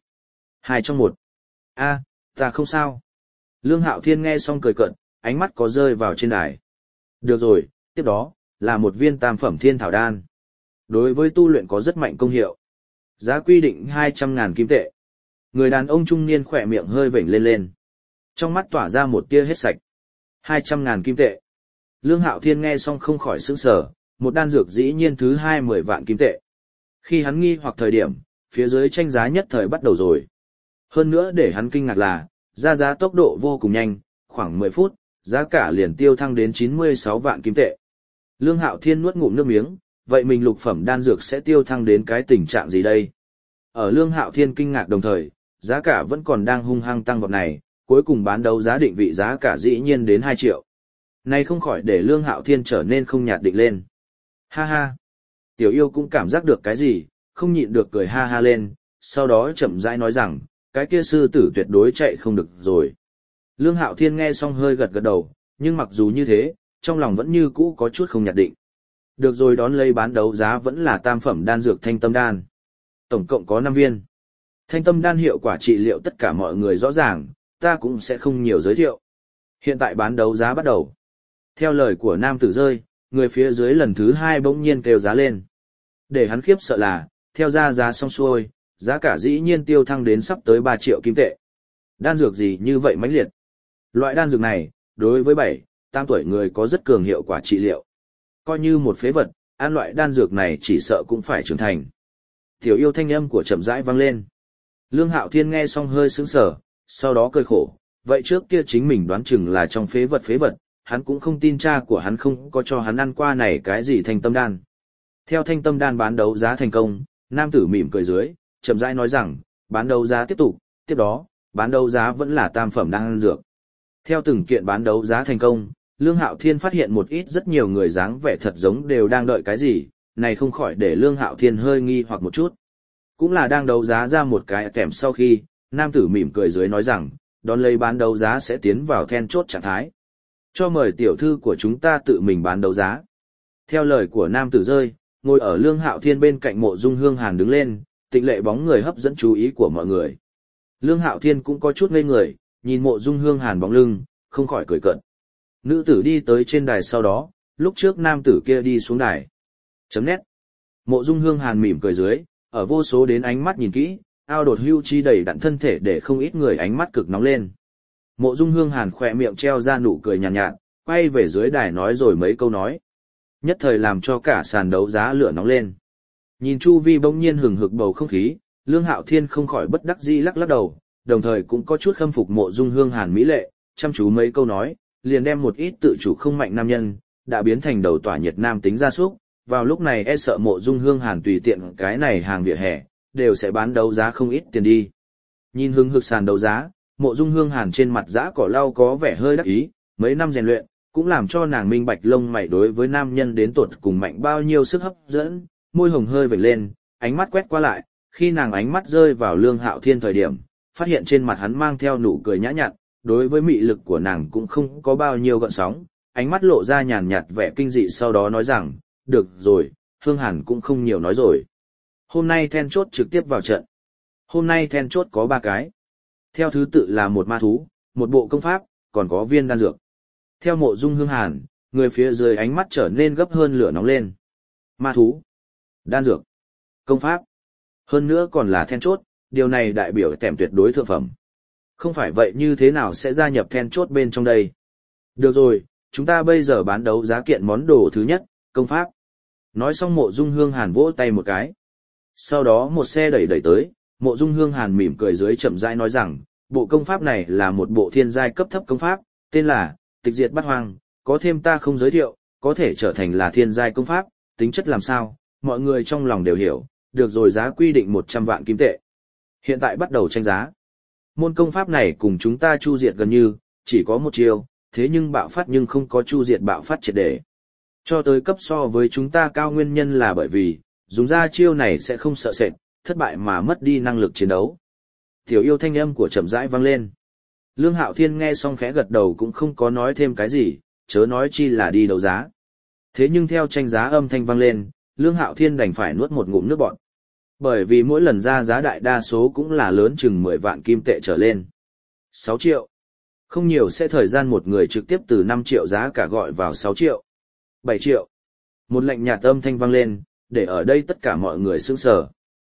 2 trong 1. A, ta không sao. Lương Hạo Thiên nghe xong cười cợt, ánh mắt có rơi vào trên đài. Được rồi, tiếp đó, là một viên tam phẩm thiên thảo đan. Đối với tu luyện có rất mạnh công hiệu. Giá quy định 200.000 kim tệ. Người đàn ông trung niên khỏe miệng hơi vểnh lên lên. Trong mắt tỏa ra một tia hết sạch. 200.000 kim tệ. Lương Hạo Thiên nghe xong không khỏi sững sờ, một đan dược dĩ nhiên thứ 20 vạn kim tệ. Khi hắn nghi hoặc thời điểm, phía dưới tranh giá nhất thời bắt đầu rồi. Hơn nữa để hắn kinh ngạc là, ra giá tốc độ vô cùng nhanh, khoảng 10 phút, giá cả liền tiêu thăng đến 96 vạn kim tệ. Lương Hạo Thiên nuốt ngụm nước miếng, vậy mình lục phẩm đan dược sẽ tiêu thăng đến cái tình trạng gì đây? Ở Lương Hạo Thiên kinh ngạc đồng thời, giá cả vẫn còn đang hung hăng tăng vọt này, cuối cùng bán đấu giá định vị giá cả dĩ nhiên đến 2 triệu. Này không khỏi để Lương Hạo Thiên trở nên không nhạt định lên. Ha ha! Tiểu Yêu cũng cảm giác được cái gì, không nhịn được cười ha ha lên, sau đó chậm rãi nói rằng, cái kia sư tử tuyệt đối chạy không được rồi. Lương Hạo Thiên nghe xong hơi gật gật đầu, nhưng mặc dù như thế, trong lòng vẫn như cũ có chút không nhạt định. Được rồi, đón lấy bán đấu giá vẫn là tam phẩm đan dược thanh tâm đan. Tổng cộng có 5 viên. Thanh tâm đan hiệu quả trị liệu tất cả mọi người rõ ràng, ta cũng sẽ không nhiều giới thiệu. Hiện tại bán đấu giá bắt đầu. Theo lời của nam tử rơi, người phía dưới lần thứ 2 bỗng nhiên kêu giá lên. Để hắn khiếp sợ là, theo ra giá xong xuôi, giá cả dĩ nhiên tiêu thăng đến sắp tới 3 triệu kim tệ. Đan dược gì như vậy mãnh liệt? Loại đan dược này, đối với 7-8 tuổi người có rất cường hiệu quả trị liệu. Coi như một phế vật, ăn loại đan dược này chỉ sợ cũng phải trưởng thành. Tiểu Yêu thanh âm của chậm rãi vang lên. Lương Hạo Thiên nghe xong hơi sững sờ, sau đó cười khổ, vậy trước kia chính mình đoán chừng là trong phế vật, hắn cũng không tin cha của hắn không có cho hắn ăn qua này cái gì thanh tâm đan. Theo thanh tâm đan bán đấu giá thành công, nam tử mỉm cười dưới, chậm rãi nói rằng, bán đấu giá tiếp tục, tiếp đó, bán đấu giá vẫn là tam phẩm đan dược. Theo từng kiện bán đấu giá thành công, Lương Hạo Thiên phát hiện một ít rất nhiều người dáng vẻ thật giống đều đang đợi cái gì, này không khỏi để Lương Hạo Thiên hơi nghi hoặc một chút. Cũng là đang đấu giá ra một cái kèm sau khi, nam tử mỉm cười dưới nói rằng, đón lấy bán đấu giá sẽ tiến vào then chốt trạng thái. Cho mời tiểu thư của chúng ta tự mình bán đấu giá. Theo lời của nam tử rơi, ngồi ở Lương Hạo Thiên bên cạnh Mộ Dung Hương Hàn đứng lên, tịnh lệ bóng người hấp dẫn chú ý của mọi người. Lương Hạo Thiên cũng có chút ngây người, nhìn Mộ Dung Hương Hàn bóng lưng, không khỏi cười cợt. Nữ tử đi tới trên đài sau đó, lúc trước nam tử kia đi xuống đài. Chấm nét. Mộ Dung Hương Hàn mỉm cười dưới, ở vô số đến ánh mắt nhìn kỹ, ao đột hưu chi đầy đặn thân thể để không ít người ánh mắt cực nóng lên. Mộ Dung Hương Hàn khỏe miệng treo ra nụ cười nhàn nhạt, quay về dưới đài nói rồi mấy câu nói. Nhất thời làm cho cả sàn đấu giá lửa nóng lên. Nhìn chu vi bỗng nhiên hừng hực bầu không khí, Lương Hạo Thiên không khỏi bất đắc dĩ lắc lắc đầu, đồng thời cũng có chút khâm phục Mộ Dung Hương Hàn mỹ lệ, chăm chú mấy câu nói, liền đem một ít tự chủ không mạnh nam nhân, đã biến thành đầu tỏa nhiệt nam tính gia súc, vào lúc này e sợ Mộ Dung Hương Hàn tùy tiện cái này hàng vỉa hè, đều sẽ bán đấu giá không ít tiền đi. Nhìn hừng hực sàn đấu giá, Mộ Dung Hương Hàn trên mặt dã cỏ lau có vẻ hơi đắc ý, mấy năm rèn luyện, cũng làm cho nàng minh bạch lông mày đối với nam nhân đến tột cùng mạnh bao nhiêu sức hấp dẫn, môi hồng hơi vểnh lên, ánh mắt quét qua lại, khi nàng ánh mắt rơi vào Lương Hạo Thiên thời điểm, phát hiện trên mặt hắn mang theo nụ cười nhã nhặn, đối với mị lực của nàng cũng không có bao nhiêu gợn sóng, ánh mắt lộ ra nhàn nhạt vẻ kinh dị sau đó nói rằng, được rồi, Hương Hàn cũng không nhiều nói rồi. Hôm nay then chốt trực tiếp vào trận. Hôm nay then chốt có 3 cái. Theo thứ tự là một ma thú, một bộ công pháp, còn có viên đan dược. Theo Mộ Dung Hương Hàn, người phía dưới ánh mắt trở nên gấp hơn lửa nóng lên. Ma thú, đan dược, công pháp. Hơn nữa còn là then chốt, điều này đại biểu tẻm tuyệt đối thượng phẩm. Không phải vậy như thế nào sẽ gia nhập then chốt bên trong đây? Được rồi, chúng ta bây giờ bán đấu giá kiện món đồ thứ nhất, công pháp. Nói xong Mộ Dung Hương Hàn vỗ tay một cái. Sau đó một xe đẩy tới, Mộ Dung Hương Hàn mỉm cười dưới chậm rãi nói rằng, bộ công pháp này là một bộ thiên giai cấp thấp công pháp, tên là Tịch Diệt Bát Hoang, có thêm ta không giới thiệu, có thể trở thành là thiên giai công pháp, tính chất làm sao, mọi người trong lòng đều hiểu, được rồi giá quy định 100 vạn kim tệ. Hiện tại bắt đầu tranh giá. Môn công pháp này cùng chúng ta chu diệt gần như, chỉ có một chiêu, thế nhưng bạo phát nhưng không có chu diệt bạo phát triệt để. Cho tới cấp so với chúng ta cao nguyên nhân là bởi vì, dùng ra chiêu này sẽ không sợ sệt, thất bại mà mất đi năng lực chiến đấu. Tiểu yêu thanh âm của chậm rãi vang lên. Lương Hạo Thiên nghe xong khẽ gật đầu cũng không có nói thêm cái gì, chớ nói chi là đi đấu giá. Thế nhưng theo tranh giá âm thanh vang lên, Lương Hạo Thiên đành phải nuốt một ngụm nước bọt. Bởi vì mỗi lần ra giá đại đa số cũng là lớn chừng 10 vạn kim tệ trở lên. 6 triệu. Không nhiều sẽ thời gian một người trực tiếp từ 5 triệu giá cả gọi vào 6 triệu. 7 triệu. Một lệnh nhạt âm thanh vang lên, để ở đây tất cả mọi người sững sờ.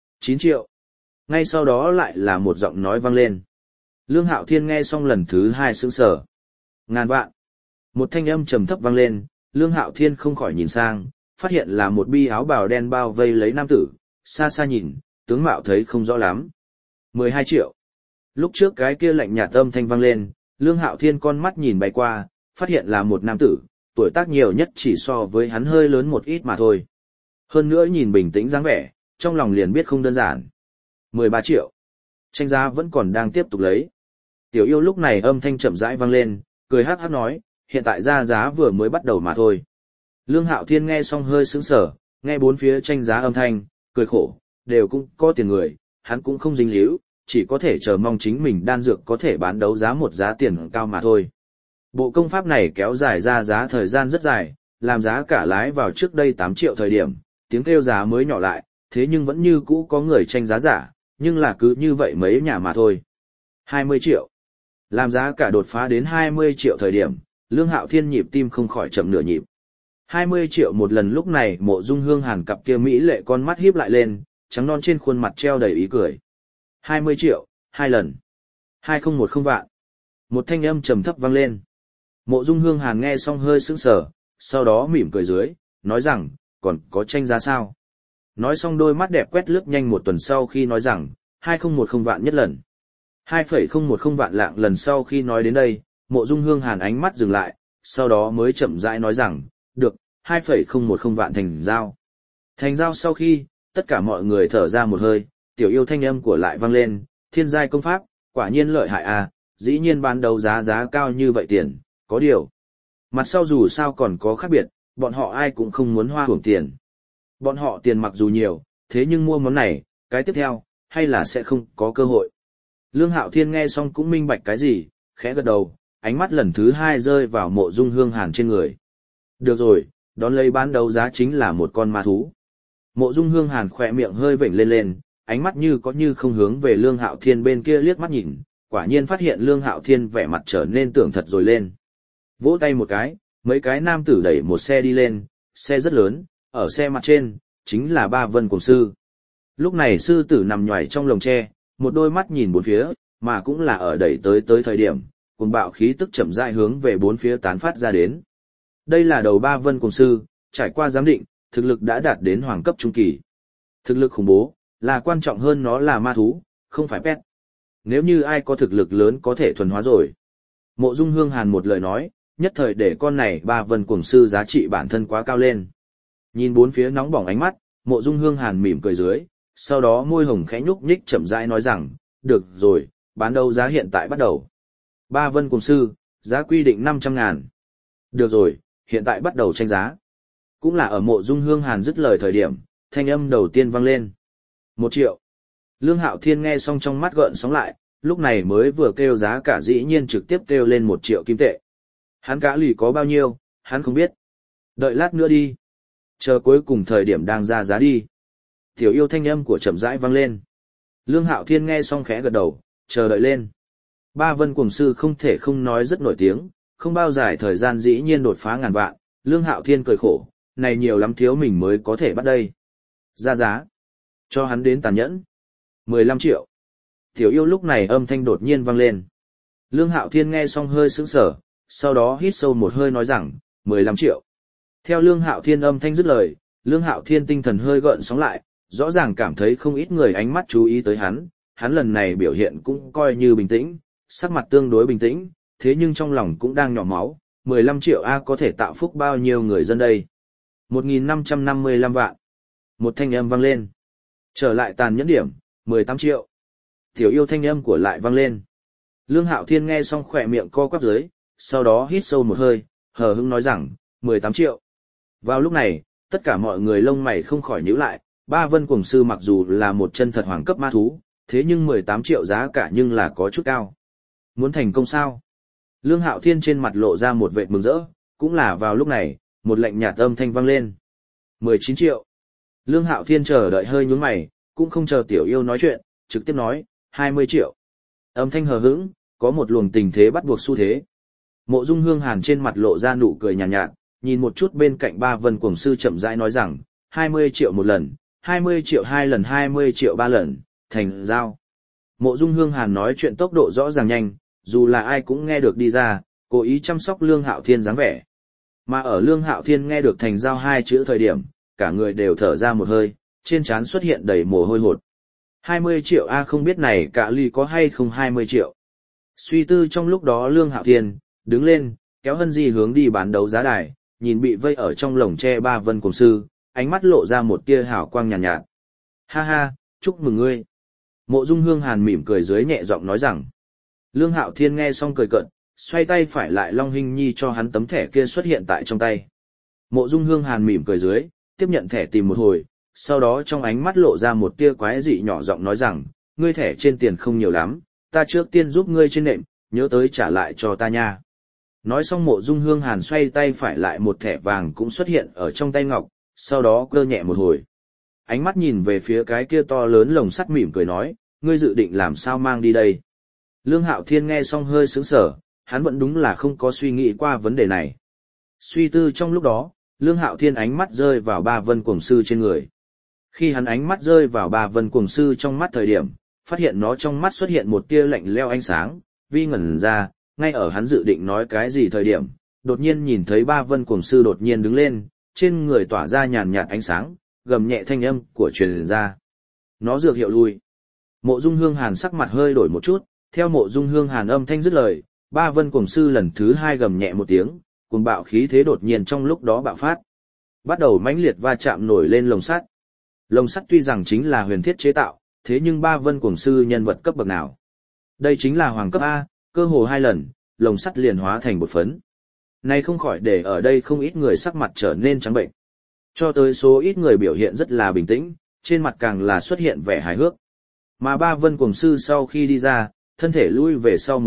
9 triệu. Ngay sau đó lại là một giọng nói vang lên. Lương Hạo Thiên nghe xong lần thứ 2 sững sờ. Ngàn vạn. Một thanh âm trầm thấp vang lên, Lương Hạo Thiên không khỏi nhìn sang, phát hiện là một bi áo bào đen bao vây lấy nam tử, xa xa nhìn, tướng mạo thấy không rõ lắm. 12 triệu. Lúc trước cái kia lạnh nhạt âm thanh vang lên, Lương Hạo Thiên con mắt nhìn bay qua, phát hiện là một nam tử, tuổi tác nhiều nhất chỉ so với hắn hơi lớn một ít mà thôi. Hơn nữa nhìn bình tĩnh dáng vẻ, trong lòng liền biết không đơn giản. 13 triệu. Tranh giá vẫn còn đang tiếp tục lấy. Tiểu yêu lúc này âm thanh chậm rãi vang lên, cười hát hát nói, hiện tại ra giá vừa mới bắt đầu mà thôi. Lương Hạo Thiên nghe xong hơi sững sờ, nghe bốn phía tranh giá âm thanh, cười khổ, đều cũng có tiền người, hắn cũng không dính líu, chỉ có thể chờ mong chính mình đan dược có thể bán đấu giá một giá tiền cao mà thôi. Bộ công pháp này kéo dài ra giá thời gian rất dài, làm giá cả lái vào trước đây 8 triệu thời điểm, tiếng kêu giá mới nhỏ lại, thế nhưng vẫn như cũ có người tranh giá giả, nhưng là cứ như vậy mấy nhà mà thôi. 20 triệu. Làm giá cả đột phá đến 20 triệu thời điểm, Lương Hạo Thiên nhịp tim không khỏi chậm nửa nhịp. 20 triệu một lần lúc này Mộ Dung Hương Hàn cặp kia mỹ lệ con mắt híp lại lên, trắng non trên khuôn mặt treo đầy ý cười. 20 triệu, 2 lần. 2010 vạn. Một thanh âm trầm thấp vang lên. Mộ Dung Hương Hàn nghe xong hơi sững sờ, sau đó mỉm cười dưới, nói rằng, còn có tranh giá sao? Nói xong đôi mắt đẹp quét lướt nhanh một tuần sau khi nói rằng, 2010 vạn nhất lần. 2,010 vạn lạng lần sau khi nói đến đây, Mộ Dung Hương Hàn ánh mắt dừng lại, sau đó mới chậm rãi nói rằng, được, 2,010 vạn thành giao. Thành giao sau khi, tất cả mọi người thở ra một hơi, tiểu yêu thanh âm của lại vang lên, thiên giai công pháp, quả nhiên lợi hại à, dĩ nhiên bán đấu giá cao như vậy tiền, có điều. Mặt sau dù sao còn có khác biệt, bọn họ ai cũng không muốn hoa hưởng tiền. Bọn họ tiền mặc dù nhiều, thế nhưng mua món này, cái tiếp theo, hay là sẽ không có cơ hội. Lương Hạo Thiên nghe xong cũng minh bạch cái gì, khẽ gật đầu, ánh mắt lần thứ hai rơi vào Mộ Dung Hương Hàn trên người. Được rồi, đón lấy bán đấu giá chính là một con ma thú. Mộ Dung Hương Hàn khỏe miệng hơi vểnh lên lên, ánh mắt như có như không hướng về Lương Hạo Thiên bên kia liếc mắt nhìn, quả nhiên phát hiện Lương Hạo Thiên vẻ mặt trở nên tưởng thật rồi lên. Vỗ tay một cái, mấy cái nam tử đẩy một xe đi lên, xe rất lớn, ở xe mặt trên, chính là Ba Vân Cuồng Sư. Lúc này sư tử nằm nhoài trong lồng tre, một đôi mắt nhìn bốn phía, mà cũng là ở đẩy tới thời điểm, cuồng bạo khí tức chậm rãi hướng về bốn phía tán phát ra đến. Đây là đầu Ba Vân Cuồng Sư, trải qua giám định, thực lực đã đạt đến hoàng cấp trung kỳ. Thực lực khủng bố, là quan trọng hơn nó là ma thú, không phải pet. Nếu như ai có thực lực lớn có thể thuần hóa rồi. Mộ Dung Hương Hàn một lời nói, nhất thời để con này Ba Vân Cuồng Sư giá trị bản thân quá cao lên. Nhìn bốn phía nóng bỏng ánh mắt, Mộ Dung Hương Hàn mỉm cười dưới, sau đó môi hồng khẽ nhúc nhích chậm rãi nói rằng, được rồi, bán đấu giá hiện tại bắt đầu. Ba Vân Cuồng Sư, giá quy định 500.000. Được rồi, hiện tại bắt đầu tranh giá. Cũng là ở Mộ Dung Hương Hàn dứt lời thời điểm, thanh âm đầu tiên vang lên. 1 triệu. Lương Hạo Thiên nghe xong trong mắt gợn sóng lại, lúc này mới vừa kêu giá cả dĩ nhiên trực tiếp kêu lên 1 triệu kim tệ. Hắn cả lì có bao nhiêu, hắn không biết. Đợi lát nữa đi. Chờ cuối cùng thời điểm đang ra giá đi. Tiểu yêu thanh âm của chậm rãi vang lên. Lương Hạo Thiên nghe xong khẽ gật đầu, chờ đợi lên. Ba Vân Cuồng Sư không thể không nói rất nổi tiếng, không bao dài thời gian dĩ nhiên đột phá ngàn vạn. Lương Hạo Thiên cười khổ, này nhiều lắm thiếu mình mới có thể bắt đây. Ra giá. Cho hắn đến tàn nhẫn. 15 triệu. Tiểu yêu lúc này âm thanh đột nhiên vang lên. Lương Hạo Thiên nghe xong hơi sững sờ, sau đó hít sâu một hơi nói rằng, 15 triệu. Theo Lương Hạo Thiên âm thanh dứt lời, Lương Hạo Thiên tinh thần hơi gợn sóng lại, rõ ràng cảm thấy không ít người ánh mắt chú ý tới hắn lần này biểu hiện cũng coi như bình tĩnh, sắc mặt tương đối bình tĩnh, thế nhưng trong lòng cũng đang nhỏ máu, 15 triệu A có thể tạo phúc bao nhiêu người dân đây. 1.555 vạn. Một thanh âm vang lên. Trở lại tàn nhẫn điểm, 18 triệu. Tiểu yêu thanh âm của lại vang lên. Lương Hạo Thiên nghe xong khỏe miệng co quắp dưới, sau đó hít sâu một hơi, hờ hững nói rằng, 18 triệu. Vào lúc này, tất cả mọi người lông mày không khỏi nhíu lại, Ba Vân Cuồng Sư mặc dù là một chân thật hoàng cấp ma thú, thế nhưng 18 triệu giá cả nhưng là có chút cao. Muốn thành công sao? Lương Hạo Thiên trên mặt lộ ra một vệt mừng rỡ, cũng là vào lúc này, một lệnh nhạt âm thanh vang lên. 19 triệu. Lương Hạo Thiên chờ đợi hơi nhướng mày, cũng không chờ tiểu yêu nói chuyện, trực tiếp nói, 20 triệu. Âm thanh hờ hững, có một luồng tình thế bắt buộc xu thế. Mộ Dung Hương Hàn trên mặt lộ ra nụ cười nhàn nhạt, nhìn một chút bên cạnh Ba Vân Cuồng Sư chậm rãi nói rằng, 20 triệu một lần, 20 triệu hai lần, 20 triệu ba lần, thành giao. Mộ Dung Hương Hàn nói chuyện tốc độ rõ ràng nhanh, dù là ai cũng nghe được đi ra, cố ý chăm sóc Lương Hạo Thiên dáng vẻ. Mà ở Lương Hạo Thiên nghe được thành giao hai chữ thời điểm, cả người đều thở ra một hơi, trên trán xuất hiện đầy mồ hôi hột. 20 triệu A không biết này cả ly có hay không 20 triệu. Suy tư trong lúc đó Lương Hạo Thiên, đứng lên, kéo Hân Di hướng đi bán đấu giá đài, nhìn bị vây ở trong lồng tre Ba Vân Cuồng Sư, ánh mắt lộ ra một tia hào quang nhàn nhạt. Ha ha, chúc mừng ngươi. Mộ Dung Hương Hàn mỉm cười dưới nhẹ giọng nói rằng. Lương Hạo Thiên nghe xong cười cợt, xoay tay phải lại Long Hinh Nhi cho hắn tấm thẻ kia xuất hiện tại trong tay. Mộ Dung Hương Hàn mỉm cười dưới, tiếp nhận thẻ tìm một hồi, sau đó trong ánh mắt lộ ra một tia quái dị nhỏ giọng nói rằng, ngươi thẻ trên tiền không nhiều lắm, ta trước tiên giúp ngươi trên nệm, nhớ tới trả lại cho ta nha. Nói xong Mộ Dung Hương Hàn xoay tay phải lại một thẻ vàng cũng xuất hiện ở trong tay ngọc, sau đó cơ nhẹ một hồi. Ánh mắt nhìn về phía cái kia to lớn lồng sắt mỉm cười nói, ngươi dự định làm sao mang đi đây? Lương Hạo Thiên nghe xong hơi sững sờ, hắn vẫn đúng là không có suy nghĩ qua vấn đề này. Suy tư trong lúc đó, Lương Hạo Thiên ánh mắt rơi vào Ba Vân Cuồng Sư trên người. Khi hắn ánh mắt rơi vào Ba Vân Cuồng Sư trong mắt thời điểm, phát hiện nó trong mắt xuất hiện một tia lạnh lẽo ánh sáng, vi ngẩn ra, ngay ở hắn dự định nói cái gì thời điểm, đột nhiên nhìn thấy Ba Vân Cuồng Sư đột nhiên đứng lên, trên người tỏa ra nhàn nhạt ánh sáng, gầm nhẹ thanh âm của truyền ra. Nó dược hiệu lui. Mộ Dung Hương Hàn sắc mặt hơi đổi một chút, theo Mộ Dung Hương Hàn âm thanh dứt lời, Ba Vân Cuồng Sư lần thứ hai gầm nhẹ một tiếng, cuồng bạo khí thế đột nhiên trong lúc đó bạo phát. Bắt đầu mãnh liệt va chạm nổi lên lồng sắt. Lồng sắt tuy rằng chính là huyền thiết chế tạo, thế nhưng Ba Vân Cuồng Sư nhân vật cấp bậc nào? Đây chính là hoàng cấp A, cơ hồ 2 lần, lồng sắt liền hóa thành bột phấn. Này không khỏi để ở đây không ít người sắc mặt trở nên trắng bệnh. Cho tới số ít người biểu hiện rất là bình tĩnh, trên mặt càng là xuất hiện vẻ hài hước. Mà Ba Vân Cuồng Sư sau khi đi ra, thân thể lui về sau một bước,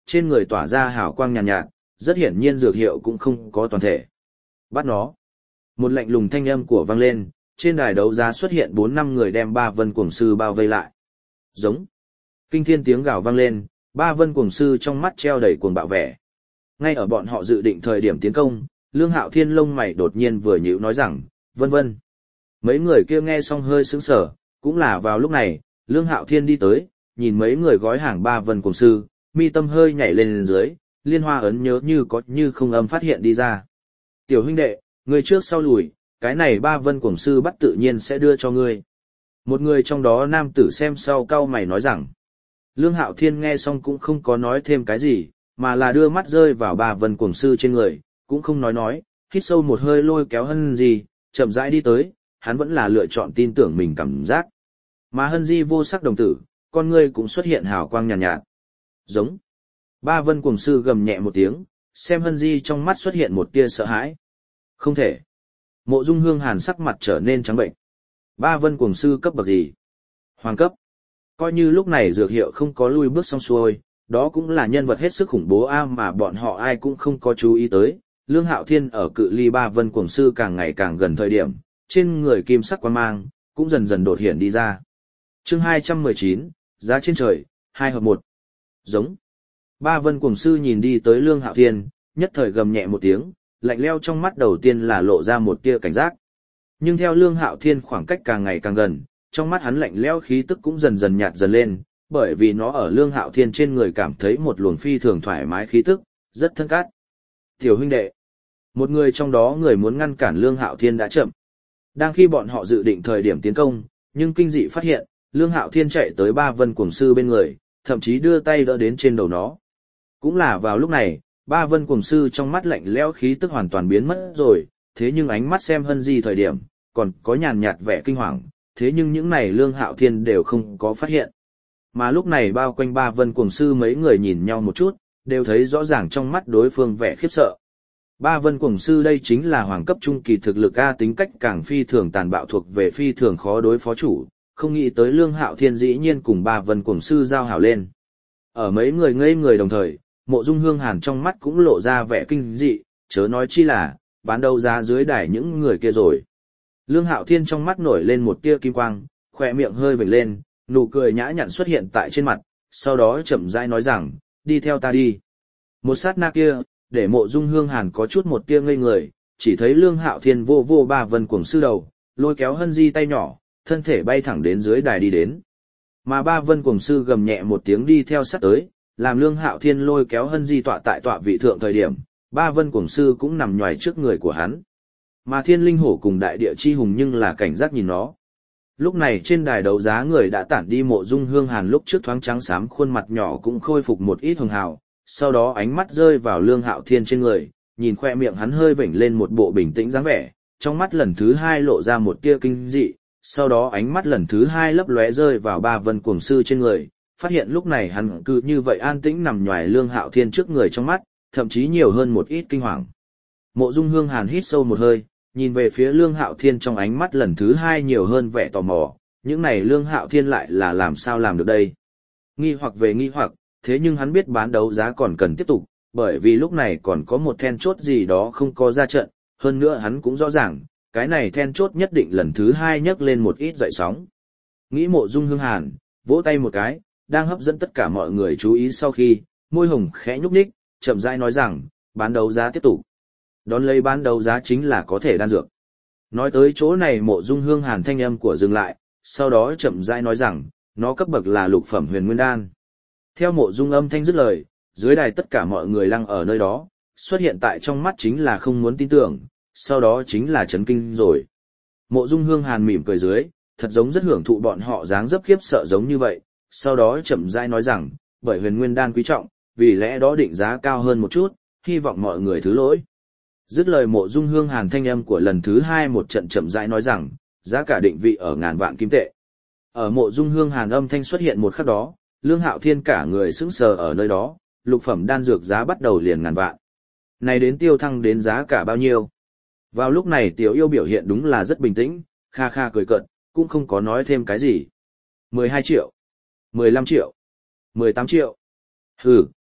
trên người tỏa ra hào quang nhàn nhạt, rất hiển nhiên dược hiệu cũng không có toàn thể. Bắt nó. Một lạnh lùng thanh âm của vang lên, trên đài đấu giá xuất hiện 4-5 người đem Ba Vân Cuồng Sư bao vây lại. Giống. Kinh thiên tiếng gào vang lên, Ba Vân Cuồng Sư trong mắt treo đầy cuồng bạo vẻ. Ngay ở bọn họ dự định thời điểm tiến công, Lương Hạo Thiên lông mày đột nhiên vừa nhíu nói rằng, vân vân. Mấy người kia nghe xong hơi sững sờ, cũng là vào lúc này, Lương Hạo Thiên đi tới, nhìn mấy người gói hàng Ba Vân Cuồng Sư, mi tâm hơi nhảy lên dưới, liên hoa ấn nhớ như có như không âm phát hiện đi ra. Tiểu huynh đệ, người trước sau lùi, cái này Ba Vân Cuồng Sư bắt tự nhiên sẽ đưa cho ngươi. Một người trong đó nam tử xem sau cau mày nói rằng. Lương Hạo Thiên nghe xong cũng không có nói thêm cái gì, mà là đưa mắt rơi vào Ba Vân Cuồng Sư trên người, cũng không nói, hít sâu một hơi lôi kéo Hân Di, chậm rãi đi tới, hắn vẫn là lựa chọn tin tưởng mình cảm giác. Mà Hân Di vô sắc đồng tử, con ngươi cũng xuất hiện hào quang nhàn nhạt. Giống. Ba Vân Cuồng Sư gầm nhẹ một tiếng, xem Hân Di trong mắt xuất hiện một tia sợ hãi. Không thể. Mộ Dung Hương Hàn sắc mặt trở nên trắng bệnh. Ba Vân Cuồng Sư cấp bậc gì? Hoàng cấp. Coi như lúc này dược hiệu không có lui bước xong xuôi, đó cũng là nhân vật hết sức khủng bố mà bọn họ ai cũng không có chú ý tới. Lương Hạo Thiên ở cự ly Ba Vân Cuồng Sư càng ngày càng gần thời điểm, trên người kim sắc quang mang, cũng dần dần đột hiện đi ra. Chương 219, giá trên trời, 2 hợp 1. Giống. Ba Vân Cuồng Sư nhìn đi tới Lương Hạo Thiên, nhất thời gầm nhẹ một tiếng, lạnh lẽo trong mắt đầu tiên là lộ ra một tia cảnh giác. Nhưng theo Lương Hạo Thiên khoảng cách càng ngày càng gần, trong mắt hắn lạnh lẽo khí tức cũng dần dần nhạt dần lên, bởi vì nó ở Lương Hạo Thiên trên người cảm thấy một luồng phi thường thoải mái khí tức, rất thân cát. Tiểu huynh đệ. Một người trong đó người muốn ngăn cản Lương Hạo Thiên đã chậm. Đang khi bọn họ dự định thời điểm tiến công, nhưng kinh dị phát hiện, Lương Hạo Thiên chạy tới Ba Vân Cuồng Sư bên người, thậm chí đưa tay đỡ đến trên đầu nó. Cũng là vào lúc này, Ba Vân Cuồng Sư trong mắt lạnh lẽo khí tức hoàn toàn biến mất rồi, thế nhưng ánh mắt xem Hân Di thời điểm, còn có nhàn nhạt vẻ kinh hoàng, thế nhưng những này Lương Hạo Thiên đều không có phát hiện. Mà lúc này bao quanh Ba Vân Cuồng Sư mấy người nhìn nhau một chút, đều thấy rõ ràng trong mắt đối phương vẻ khiếp sợ. Ba Vân Cuồng Sư đây chính là hoàng cấp trung kỳ thực lực tính cách càng phi thường tàn bạo thuộc về phi thường khó đối phó chủ, không nghĩ tới Lương Hạo Thiên dĩ nhiên cùng Ba Vân Cuồng Sư giao hảo lên. Ở mấy người ngây người đồng thời, Mộ Dung Hương Hàn trong mắt cũng lộ ra vẻ kinh dị, chớ nói chi là bán đấu giá dưới đài những người kia rồi. Lương Hạo Thiên trong mắt nổi lên một tia kim quang, khỏe miệng hơi vểnh lên, nụ cười nhã nhặn xuất hiện tại trên mặt, sau đó chậm rãi nói rằng, đi theo ta đi. Một sát na kia, để Mộ Dung Hương Hàn có chút một tia ngây người, chỉ thấy Lương Hạo Thiên vô vô Ba Vân Cuồng Sư đầu, lôi kéo Hân Di tay nhỏ, thân thể bay thẳng đến dưới đài đi đến. Mà Ba Vân Cuồng Sư gầm nhẹ một tiếng đi theo sát tới, làm Lương Hạo Thiên lôi kéo Hân Di tọa tại tọa vị thượng thời điểm, Ba Vân Cuồng Sư cũng nằm nhoài trước người của hắn. Mà Thiên Linh Hổ cùng Đại Địa Chi Hùng nhưng là cảnh giác nhìn nó. Lúc này trên đài đấu giá người đã tản đi. Mộ Dung Hương Hàn lúc trước thoáng trắng xám khuôn mặt nhỏ cũng khôi phục một ít hường hào, sau đó ánh mắt rơi vào Lương Hạo Thiên trên người, nhìn khoe miệng hắn hơi vểnh lên một bộ bình tĩnh dáng vẻ, trong mắt lần thứ hai lộ ra một tia kinh dị, sau đó ánh mắt lần thứ hai lấp lóe rơi vào Ba Vân Cuồng Sư trên người, phát hiện lúc này hắn cứ như vậy an tĩnh nằm nhoài Lương Hạo Thiên trước người trong mắt, thậm chí nhiều hơn một ít kinh hoàng. Mộ Dung Hương Hàn hít sâu một hơi, nhìn về phía Lương Hạo Thiên trong ánh mắt lần thứ hai nhiều hơn vẻ tò mò, những này Lương Hạo Thiên lại là làm sao làm được đây? Nghi hoặc về nghi hoặc, thế nhưng hắn biết bán đấu giá còn cần tiếp tục, bởi vì lúc này còn có một then chốt gì đó không có ra trận, hơn nữa hắn cũng rõ ràng, cái này then chốt nhất định lần thứ hai nhấc lên một ít dậy sóng. Nghĩ Mộ Dung Hương Hàn, vỗ tay một cái, đang hấp dẫn tất cả mọi người chú ý sau khi, môi hồng khẽ nhúc nhích, chậm rãi nói rằng, bán đấu giá tiếp tục. Đón lấy bán đấu giá chính là có thể đan dược. Nói tới chỗ này Mộ Dung Hương Hàn thanh âm của dừng lại, sau đó chậm rãi nói rằng, nó cấp bậc là lục phẩm huyền nguyên đan. Theo Mộ Dung âm thanh dứt lời, dưới đài tất cả mọi người lăng ở nơi đó, xuất hiện tại trong mắt chính là không muốn tin tưởng, sau đó chính là chấn kinh rồi. Mộ Dung Hương Hàn mỉm cười dưới, thật giống rất hưởng thụ bọn họ dáng dấp khiếp sợ giống như vậy, sau đó chậm rãi nói rằng, bởi huyền nguyên đan quý trọng, vì lẽ đó định giá cao hơn một chút, hy vọng mọi người thứ lỗi. Dứt lời Mộ Dung Hương Hàn thanh âm của lần thứ hai một trận chậm rãi nói rằng, giá cả định vị ở ngàn vạn kim tệ. Ở Mộ Dung Hương Hàn âm thanh xuất hiện một khắc đó, Lương Hạo Thiên cả người sững sờ ở nơi đó, lục phẩm đan dược giá bắt đầu liền ngàn vạn. Này đến tiêu thăng đến giá cả bao nhiêu? Vào lúc này Tiểu Yêu biểu hiện đúng là rất bình tĩnh, kha kha cười cợt, cũng không có nói thêm cái gì. 12 triệu, 15 triệu, 18 triệu. Hừ,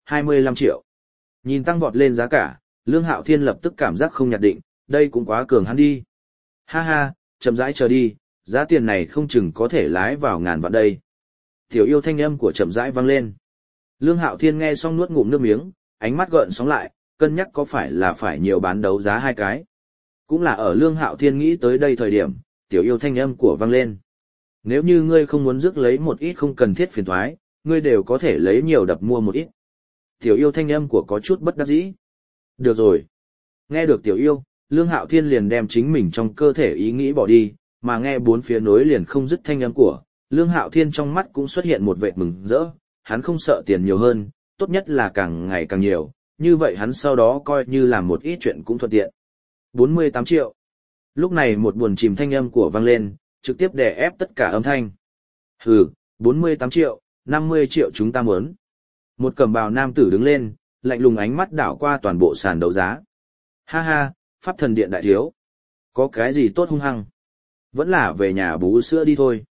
25 triệu. Nhìn tăng vọt lên giá cả, Lương Hạo Thiên lập tức cảm giác không nhạt định, đây cũng quá cường hắn đi. Ha ha, chậm rãi chờ đi, giá tiền này không chừng có thể lái vào ngàn vạn đây. Tiểu yêu thanh âm của chậm rãi vang lên. Lương Hạo Thiên nghe xong nuốt ngụm nước miếng, ánh mắt gợn sóng lại, cân nhắc có phải là phải nhiều bán đấu giá hai cái. Cũng là ở Lương Hạo Thiên nghĩ tới đây thời điểm, tiểu yêu thanh âm của vang lên. Nếu như ngươi không muốn rước lấy một ít không cần thiết phiền toái, ngươi đều có thể lấy nhiều đập mua một ít. Tiểu yêu thanh âm của có chút bất đắc dĩ. Được rồi. Nghe được tiểu yêu, Lương Hạo Thiên liền đem chính mình trong cơ thể ý nghĩ bỏ đi, mà nghe bốn phía nối liền không dứt thanh âm của, Lương Hạo Thiên trong mắt cũng xuất hiện một vệt mừng rỡ, hắn không sợ tiền nhiều hơn, tốt nhất là càng ngày càng nhiều, như vậy hắn sau đó coi như làm một ít chuyện cũng thuận tiện. 48 triệu. Lúc này một buồn chìm thanh âm của vang lên, trực tiếp đè ép tất cả âm thanh. Hừ, 48 triệu, 50 triệu chúng ta muốn. Một cẩm bào nam tử đứng lên, lạnh lùng ánh mắt đảo qua toàn bộ sàn đấu giá. Ha ha, Pháp Thần Điện đại thiếu. Có cái gì tốt hung hăng? Vẫn là về nhà bú sữa đi thôi.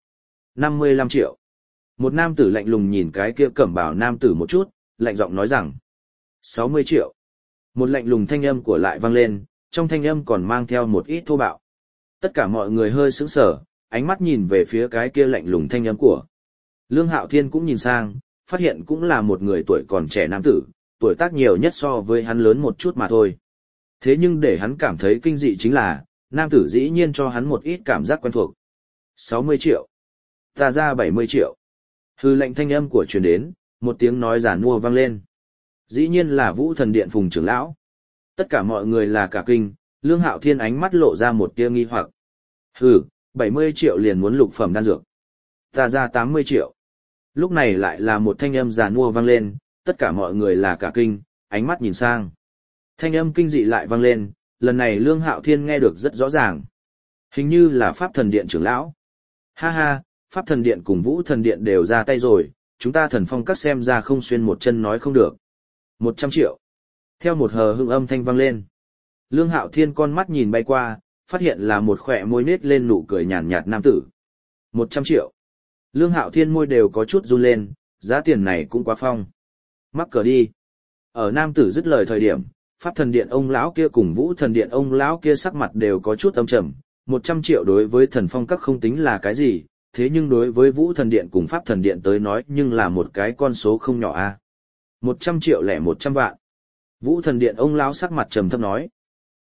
55 triệu. Một nam tử lạnh lùng nhìn cái kia cẩm bào nam tử một chút, lạnh giọng nói rằng. 60 triệu. Một lạnh lùng thanh âm của lại vang lên, trong thanh âm còn mang theo một ít thô bạo. Tất cả mọi người hơi sững sờ, ánh mắt nhìn về phía cái kia lạnh lùng thanh âm của. Lương Hạo Thiên cũng nhìn sang, phát hiện cũng là một người tuổi còn trẻ nam tử, tuổi tác nhiều nhất so với hắn lớn một chút mà thôi. Thế nhưng để hắn cảm thấy kinh dị chính là, nam tử dĩ nhiên cho hắn một ít cảm giác quen thuộc. 60 triệu. Ta ra 70 triệu. Hư lệnh thanh âm của truyền đến, một tiếng nói giản mua vang lên. Dĩ nhiên là Vũ Thần Điện Phùng trưởng lão. Tất cả mọi người là cả kinh, Lương Hạo Thiên ánh mắt lộ ra một tia nghi hoặc. Hừ, 70 triệu liền muốn lục phẩm đan dược. Ta ra 80 triệu. Lúc này lại là một thanh âm giàn mua vang lên, tất cả mọi người là cả kinh, ánh mắt nhìn sang. Thanh âm kinh dị lại vang lên, lần này Lương Hạo Thiên nghe được rất rõ ràng. Hình như là Pháp Thần Điện trưởng lão. Ha ha, Pháp Thần Điện cùng Vũ Thần Điện đều ra tay rồi, chúng ta Thần Phong Các xem ra không xuyên một chân nói không được. 100 triệu. Theo một hờ hững âm thanh vang lên. Lương Hạo Thiên con mắt nhìn bay qua, phát hiện là một khỏe môi nết lên nụ cười nhàn nhạt nam tử. 100 triệu. Lương Hạo Thiên môi đều có chút run lên, giá tiền này cũng quá phong. Mắc cờ đi. Ở nam tử dứt lời thời điểm, Pháp Thần Điện ông lão kia cùng Vũ Thần Điện ông lão kia sắc mặt đều có chút âm trầm. 100 triệu đối với Thần Phong Các không tính là cái gì, thế nhưng đối với Vũ Thần Điện cùng Pháp Thần Điện tới nói nhưng là một cái con số không nhỏ a. 100 triệu lẻ 100 vạn. Vũ Thần Điện ông lão sắc mặt trầm thấp nói.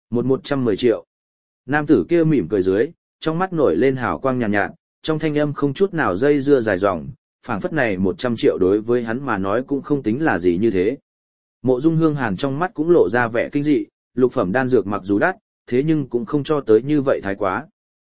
110 triệu. Nam tử kia mỉm cười dưới, trong mắt nổi lên hào quang nhàn nhạt, trong thanh âm không chút nào dây dưa dài dòng, phảng phất này 100 triệu đối với hắn mà nói cũng không tính là gì như thế. Mộ Dung Hương Hàn trong mắt cũng lộ ra vẻ kinh dị, lục phẩm đan dược mặc dù đắt, thế nhưng cũng không cho tới như vậy thái quá.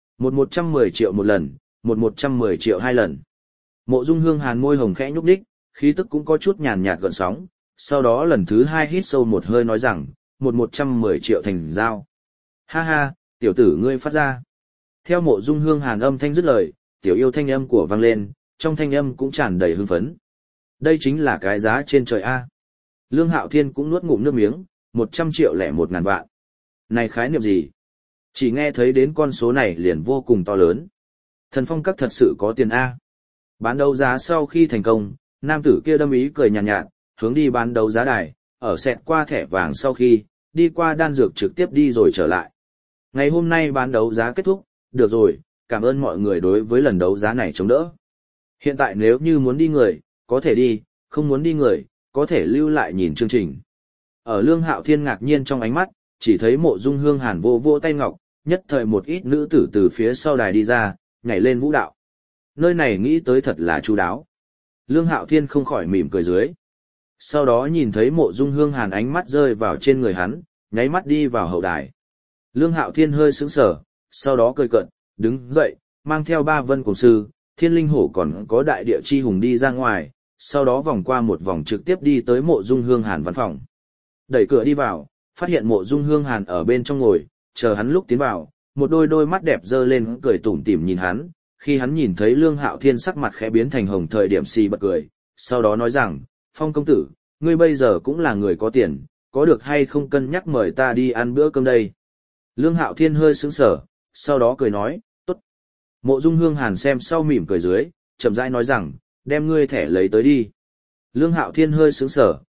110 triệu một lần, 110 triệu hai lần. Mộ Dung Hương Hàn môi hồng khẽ nhúc nhích, khí tức cũng có chút nhàn nhạt gợn sóng, sau đó lần thứ hai hít sâu một hơi nói rằng, 110 triệu thành giao. Ha ha, tiểu tử ngươi phát ra. Theo Mộ Dung Hương Hàn âm thanh dứt lời, tiểu yêu thanh âm của vang lên, trong thanh âm cũng tràn đầy hưng phấn. Đây chính là cái giá trên trời A. Lương Hạo Thiên cũng nuốt ngụm nước miếng, 100 triệu lẻ 1.000 vạn. Này khái niệm gì? Chỉ nghe thấy đến con số này liền vô cùng to lớn. Thần Phong Các thật sự có tiền A. Bán đấu giá sau khi thành công, nam tử kia đâm ý cười nhàn nhạt, hướng đi bán đấu giá đài, ở xẹt qua thẻ vàng sau khi, đi qua đan dược trực tiếp đi rồi trở lại. Ngày hôm nay bán đấu giá kết thúc, được rồi, cảm ơn mọi người đối với lần đấu giá này chống đỡ. Hiện tại nếu như muốn đi người, có thể đi, không muốn đi người, có thể lưu lại nhìn chương trình. Ở Lương Hạo Thiên ngạc nhiên trong ánh mắt, chỉ thấy Mộ Dung Hương Hàn vô vô tay ngọc, nhất thời một ít nữ tử từ phía sau đài đi ra, nhảy lên vũ đạo. Nơi này nghĩ tới thật là chu đáo. Lương Hạo Thiên không khỏi mỉm cười dưới. Sau đó nhìn thấy Mộ Dung Hương Hàn ánh mắt rơi vào trên người hắn, nháy mắt đi vào hậu đài. Lương Hạo Thiên hơi sững sờ, sau đó cười cợt, đứng dậy, mang theo ba vân cùng sư, Thiên Linh Hổ còn có đại địa chi hùng đi ra ngoài, sau đó vòng qua một vòng trực tiếp đi tới Mộ Dung Hương Hàn văn phòng. Đẩy cửa đi vào, phát hiện Mộ Dung Hương Hàn ở bên trong ngồi, chờ hắn lúc tiến vào, một đôi mắt đẹp dơ lên cười tủm tỉm nhìn hắn, khi hắn nhìn thấy Lương Hạo Thiên sắc mặt khẽ biến thành hồng thời điểm xì bật cười, sau đó nói rằng, Phong công tử, ngươi bây giờ cũng là người có tiền, có được hay không cân nhắc mời ta đi ăn bữa cơm đây? Lương Hạo Thiên hơi sững sờ, sau đó cười nói, tốt. Mộ Dung Hương Hàn xem sau mỉm cười dưới, chậm rãi nói rằng, đem ngươi thẻ lấy tới đi. Lương Hạo Thiên hơi sững sờ,